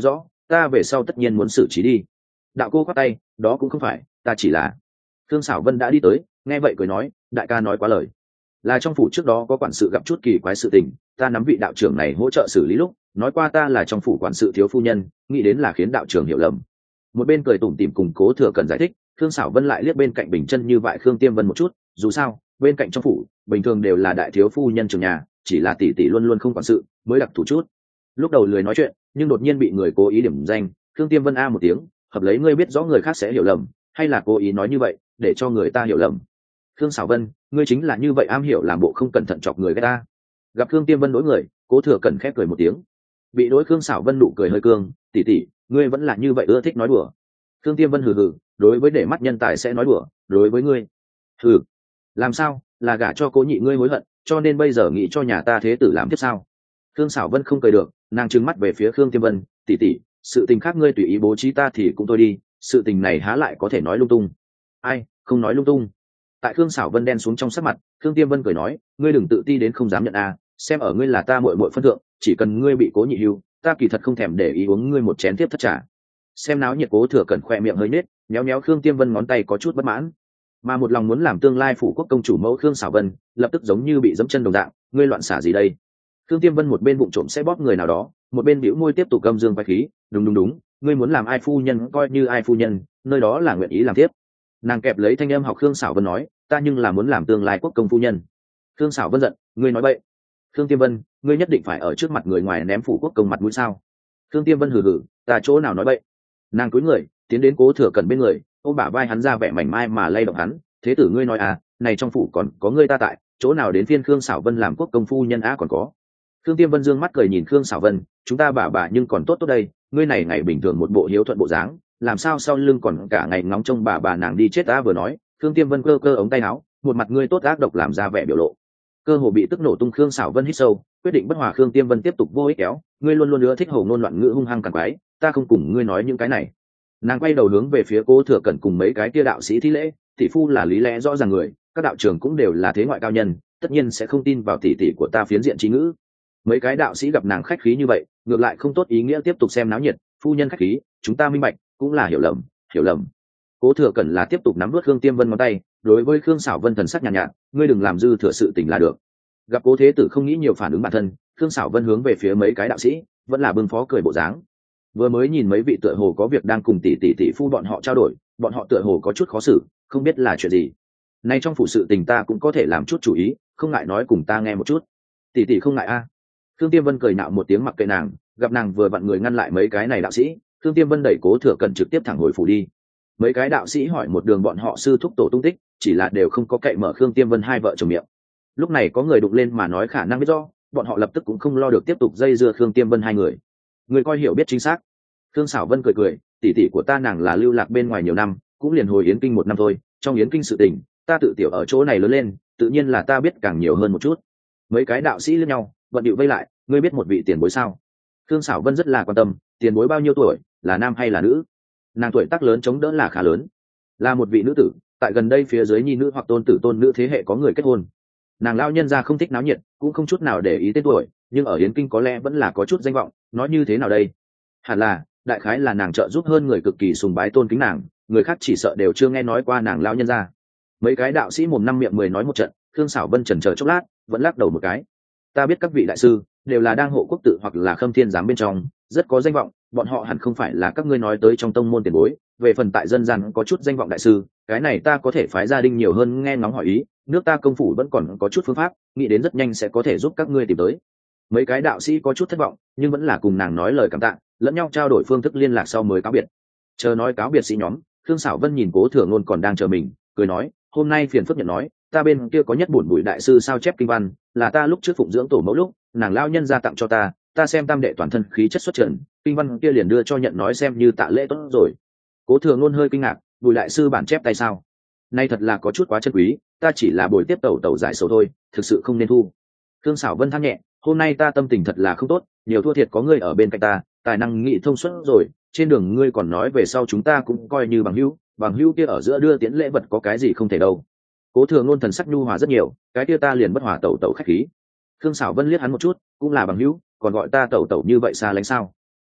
ta về sau tất nhiên muốn xử trí đi. Đạo cô khoát tay, đó cũng không phải, ta chỉ là. Thương Sảo Vân đã đi tới, nghe vậy cười nói, đại ca nói quá lời. Là trong phủ trước đó có quản sự gặp chút kỳ quái sự tình, ta nắm vị đạo trưởng này hỗ trợ xử lý lúc nói qua ta là trong phủ quản sự thiếu phu nhân, nghĩ đến là khiến đạo trưởng hiểu lầm. Một bên cười tủm tỉm cùng Cố Thừa Cẩn giải thích, Thương Sảo Vân lại liếc bên cạnh Bình Chân như vậy Khương Tiêm Vân một chút, dù sao bên cạnh trong phủ bình thường đều là đại thiếu phu nhân trưởng nhà, chỉ là tỷ tỷ luôn luôn không quản sự mới đặc thủ chút. Lúc đầu lười nói chuyện, nhưng đột nhiên bị người cố ý điểm danh, Khương Tiêm Vân a một tiếng, hợp lấy ngươi biết rõ người khác sẽ hiểu lầm, hay là cố ý nói như vậy để cho người ta hiểu lầm. Khương Sảo Vân, ngươi chính là như vậy am hiểu làm bộ không cẩn thận chọc người ghét ta. Gặp Khương Tiêm Vân đối người, Cố Thừa Cẩn khép cười một tiếng. Bị đối Khương Sảo Vân nụ cười hơi cương, tỷ tỷ, ngươi vẫn là như vậy ưa thích nói đùa. Khương Tiêm Vân hừ hừ, đối với để mắt nhân tài sẽ nói đùa, đối với ngươi, hừ, làm sao, là gả cho Cố nhị ngươi hối hận, cho nên bây giờ nghĩ cho nhà ta thế tử làm tiếp sao? Khương Sảo Vân không cười được, nàng trừng mắt về phía Khương Tiêm Vân, tỷ tỷ, sự tình khác ngươi tùy ý bố trí ta thì cũng thôi đi, sự tình này há lại có thể nói lung tung. Ai, không nói lung tung. Tại Khương Sảo Vân đen xuống trong sắc mặt, Khương Tiêm Vân cười nói, ngươi đừng tự ti đến không dám nhận a, xem ở ngươi là ta muội muội phân thượng, chỉ cần ngươi bị Cố nhị hưu, ta kỳ thật không thèm để ý uống ngươi một chén tiếp thất trà. Xem náo nhiệt Cố Thừa Cẩn khoe miệng hơi nết, méo méo Khương Tiêm Vân ngón tay có chút bất mãn, mà một lòng muốn làm tương lai phủ quốc công chủ mẫu Khương Sảo Vân lập tức giống như bị dẫm chân đồng dạng, ngươi loạn xả gì đây? Khương Tiêm Vân một bên bụng trộm sẽ bóp người nào đó, một bên bĩu môi tiếp tục gầm dương vai khí, đúng, ngươi muốn làm ai phu nhân coi như ai phu nhân, nơi đó là nguyện ý làm tiếp. Nàng kẹp lấy thanh âm học Khương Sảo Vân nói, ta nhưng là muốn làm tương lai quốc công phu nhân. Khương Sảo Vân giận, ngươi nói bậy. Khương Tiêm Vân, ngươi nhất định phải ở trước mặt người ngoài ném phủ quốc công mặt mũi sao? Khương Tiêm Vân hừ hừ, ta chỗ nào nói bậy. Nàng cúi người tiến đến Cố Thừa Cẩn bên người, ôm bả vai hắn ra vẻ mảnh mai mà lay động hắn, thế tử ngươi nói à, này trong phủ còn có ngươi ta tại, chỗ nào đến phiên Khương Sảo Vân làm quốc công phu nhân á còn có. Khương Tiêm Vân dương mắt cười nhìn Khương Sảo Vân, chúng ta bà nhưng còn tốt đây, ngươi này ngày bình thường một bộ hiếu thuận bộ dáng, làm sao sau lưng còn cả ngày ngóng trông bà nàng đi chết ta vừa nói. Khương Tiêm Vân cơ ống tay áo, một mặt ngươi tốt ác độc làm ra vẻ biểu lộ. Cơ hồ bị tức nổ tung Khương Sảo Vân hít sâu, quyết định bất hòa Khương Tiêm Vân tiếp tục vô ích kéo, ngươi luôn ưa thích hồ ngôn loạn ngữ hung hăng càng quái, ta không cùng ngươi nói những cái này. Nàng quay đầu hướng về phía Cố Thừa Cẩn cùng mấy cái kia đạo sĩ thi lễ, tỷ phu là lý lẽ rõ ràng người, các đạo trưởng cũng đều là thế ngoại cao nhân, tất nhiên sẽ không tin vào tỷ tỷ của ta phiến diện trí ngữ. Mấy cái đạo sĩ gặp nàng khách khí như vậy, ngược lại không tốt ý nghĩa tiếp tục xem náo nhiệt, phu nhân khách khí, chúng ta minh bạch, cũng là hiểu lầm. Cố Thừa Cẩn là tiếp tục nắm nuốt Khương Tiêm Vân ngón tay, đối với Khương Sảo Vân thần sắc nhàn nhạt, ngươi đừng làm dư thừa sự tình là được. Gặp Cố Thế Tử không nghĩ nhiều phản ứng bản thân, Khương Sảo Vân hướng về phía mấy cái đạo sĩ, vẫn là bưng phó cười bộ dáng. Vừa mới nhìn mấy vị tựa hồ có việc đang cùng tỷ phu bọn họ trao đổi, bọn họ tựa hồ có chút khó xử, không biết là chuyện gì. Nay trong phủ sự tình ta cũng có thể làm chút chủ ý, không ngại nói cùng ta nghe một chút. Tỷ không ngại a. Khương Tiêm Vân cười nạo một tiếng mặc kệ nàng, gặp nàng vừa vặn người ngăn lại mấy cái này đạo sĩ, Khương Tiêm Vân đẩy Cố Thừa Cẩn trực tiếp thẳng hồi phủ đi. Mấy cái đạo sĩ hỏi một đường bọn họ sư thúc tổ tung tích, chỉ là đều không có cậy mở Khương Tiêm Vân hai vợ chồng miệng. Lúc này có người đụng lên mà nói khả năng biết rõ, bọn họ lập tức cũng không lo được tiếp tục dây dưa Khương Tiêm Vân hai người. Người coi hiểu biết chính xác. Khương Sảo Vân cười, tỷ của ta nàng là lưu lạc bên ngoài nhiều năm, cũng liền hồi Yến Kinh một năm thôi, trong Yến Kinh sự tình, ta tự tiểu ở chỗ này lớn lên, tự nhiên là ta biết càng nhiều hơn một chút. Mấy cái đạo sĩ liếc nhau, vận điệu vây lại, ngươi biết một vị tiền bối sao? Khương Sảo Vân rất là quan tâm, tiền bối bao nhiêu tuổi, là nam hay là nữ? Nàng tuổi tác lớn chống đỡ là khá lớn, là một vị nữ tử, tại gần đây phía dưới nhi nữ hoặc tôn tử tôn nữ thế hệ có người kết hôn. Nàng lao nhân ra không thích náo nhiệt, cũng không chút nào để ý tên tuổi, nhưng ở Yến Kinh có lẽ vẫn là có chút danh vọng, nói như thế nào đây? Hẳn là, đại khái là nàng trợ giúp hơn người cực kỳ sùng bái tôn kính nàng, người khác chỉ sợ đều chưa nghe nói qua nàng lao nhân ra. Mấy cái đạo sĩ mồm năm miệng mười nói một trận, Khương Sảo Vân chần chờ chốc lát, vẫn lắc đầu một cái. Ta biết các vị đại sư đều là đang hộ quốc tự hoặc là Khâm Thiên giám bên trong, rất có danh vọng, bọn họ hẳn không phải là các ngươi nói tới trong tông môn tiền bối. Về phần tại dân gian có chút danh vọng đại sư, cái này ta có thể phái gia đình nhiều hơn nghe ngóng hỏi ý, nước ta công phủ vẫn còn có chút phương pháp, nghĩ đến rất nhanh sẽ có thể giúp các ngươi tìm tới. Mấy cái đạo sĩ có chút thất vọng, nhưng vẫn là cùng nàng nói lời cảm tạ, lẫn nhau trao đổi phương thức liên lạc sau mới cáo biệt. Chờ nói cáo biệt sĩ nhóm, Khương Sảo Vân nhìn Cố Thừa Ngôn còn đang chờ mình, cười nói, hôm nay phiền phức nhận nói, ta bên kia có nhất bổn bụi đại sư sao chép kinh văn, là ta lúc trước phụng dưỡng tổ mẫu lúc, nàng lao nhân ra tặng cho ta, ta xem tam đệ toàn thân khí chất xuất trần, kinh văn kia liền đưa cho nhận nói xem như tạ lễ tốt rồi. Cố Thừa Ngôn hơi kinh ngạc, bùi đại sư bản chép tay sao? Nay thật là có chút quá chân quý, ta chỉ là bồi tiếp tẩu giải sầu thôi, thực sự không nên thu. Khương Sảo Vân than nhẹ, hôm nay ta tâm tình thật là không tốt, nhiều thua thiệt có ngươi ở bên cạnh ta, tài năng nghị thông suốt rồi, trên đường ngươi còn nói về sau chúng ta cũng coi như bằng hữu kia ở giữa đưa tiễn lễ vật có cái gì không thể đâu. Cố Thừa Ngôn thần sắc nhu hòa rất nhiều, cái kia ta liền bất hòa tẩu khách khí. Khương Sảo Vân liếc hắn một chút, cũng là bằng hữu, còn gọi ta tẩu như vậy xa lánh sao?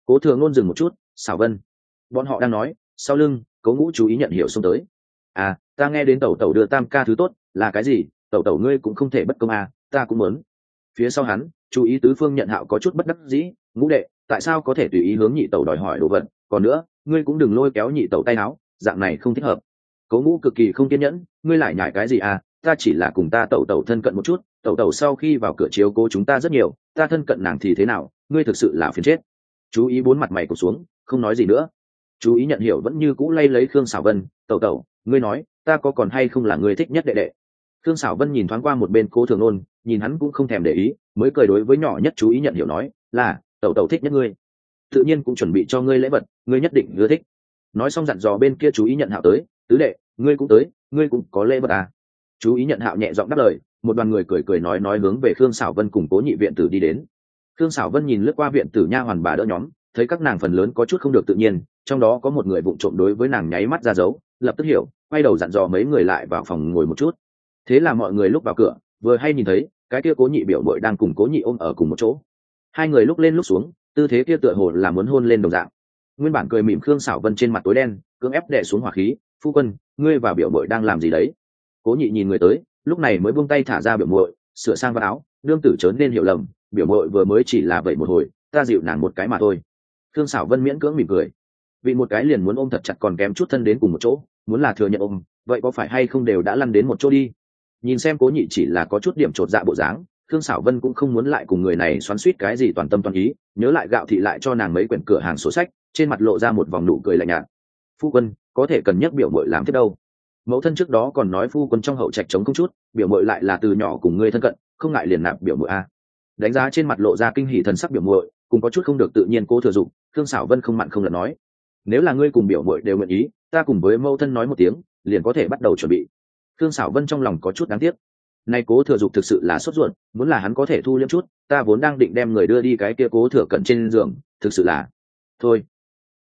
Cố Thừa Ngôn dừng một chút, Xảo Vân, bọn họ đang nói, sau lưng Cố Ngũ chú ý nhận hiểu xông tới. À, ta nghe đến tẩu tẩu đưa tam ca thứ tốt, là cái gì? Tẩu tẩu ngươi cũng không thể bất công à, ta cũng muốn. Phía sau hắn, chú ý tứ phương nhận hạo có chút bất đắc dĩ, Ngũ đệ, tại sao có thể tùy ý hướng nhị tẩu đòi hỏi đồ vật? Còn nữa, ngươi cũng đừng lôi kéo nhị tẩu tay áo, dạng này không thích hợp. Cố Ngũ cực kỳ không kiên nhẫn, ngươi lại nhải cái gì à? Ta chỉ là cùng ta tẩu tẩu thân cận một chút, tẩu tẩu sau khi vào cửa chiếu cố chúng ta rất nhiều, ta thân cận nàng thì thế nào? Ngươi thực sự là phiền chết. Chú ý bốn mặt mày cụp xuống, không nói gì nữa. Chú ý nhận hiểu vẫn như cũ lay lấy Khương Sảo Vân, tẩu tẩu, ngươi nói, ta có còn hay không là ngươi thích nhất đệ đệ? Khương Sảo Vân nhìn thoáng qua một bên Cố Thừa Ngôn, nhìn hắn cũng không thèm để ý, mới cười đối với nhỏ nhất chú ý nhận hiểu nói, là tẩu tẩu thích nhất ngươi, tự nhiên cũng chuẩn bị cho ngươi lễ vật, ngươi nhất định ưa thích. Nói xong dặn dò bên kia chú ý nhận hạo tới, tứ đệ, ngươi cũng tới, ngươi cũng có lễ vật à? Chú ý nhận hạo nhẹ giọng đáp lời, một đoàn người cười cười nói hướng về Khương Sảo Vân cùng Cố nhị viện tử đi đến. Khương Sảo Vân nhìn lướt qua viện tử nha hoàn bà đỡ nhóm, thấy các nàng phần lớn có chút không được tự nhiên, trong đó có một người vụng trộm đối với nàng nháy mắt ra dấu, lập tức hiểu, quay đầu dặn dò mấy người lại vào phòng ngồi một chút. Thế là mọi người lúc vào cửa, vừa hay nhìn thấy cái kia Cố nhị biểu muội đang cùng Cố nhị ôm ở cùng một chỗ. Hai người lúc lên lúc xuống, tư thế kia tựa hồ là muốn hôn lên đồng dạng. Nguyên bản cười mỉm Khương Sảo Vân trên mặt tối đen, cưỡng ép đè xuống hỏa khí, "Phu quân, ngươi và biểu muội đang làm gì đấy?" Cố nhị nhìn người tới, lúc này mới buông tay thả ra biểu muội, sửa sang vào áo, nương tử chớ nên hiểu lầm, biểu muội vừa mới chỉ là vậy một hồi, ta dịu nàng một cái mà thôi. Khương Sảo Vân miễn cưỡng mỉm cười, vì một cái liền muốn ôm thật chặt còn kém chút thân đến cùng một chỗ, muốn là thừa nhận ôm, vậy có phải hay không đều đã lăn đến một chỗ đi. Nhìn xem Cố nhị chỉ là có chút điểm chột dạ bộ dáng, Khương Sảo Vân cũng không muốn lại cùng người này xoắn xuýt cái gì toàn tâm toàn ý, nhớ lại Gạo thị lại cho nàng mấy quyển cửa hàng sổ sách, trên mặt lộ ra một vòng nụ cười lạnh nhạt. "Phu quân, có thể cần nhắc biểu muội làm thế đâu? Mẫu thân trước đó còn nói phu quân trong hậu trạch trống không chút, biểu muội lại là từ nhỏ cùng ngươi thân cận, không ngại liền nạp biểu muội a." Đánh giá trên mặt lộ ra kinh hỉ thần sắc biểu muội, cùng có chút không được tự nhiên Cố Thừa Dụng, Khương Sảo Vân không mặn không lật nói, "Nếu là ngươi cùng biểu muội đều nguyện ý, ta cùng với mẫu thân nói một tiếng, liền có thể bắt đầu chuẩn bị." Khương Sảo Vân trong lòng có chút đáng tiếc. Nay Cố Thừa Dục thực sự là sốt ruột, muốn là hắn có thể thu liễm chút, ta vốn đang định đem người đưa đi cái kia Cố Thừa Cận trên giường, thực sự là thôi,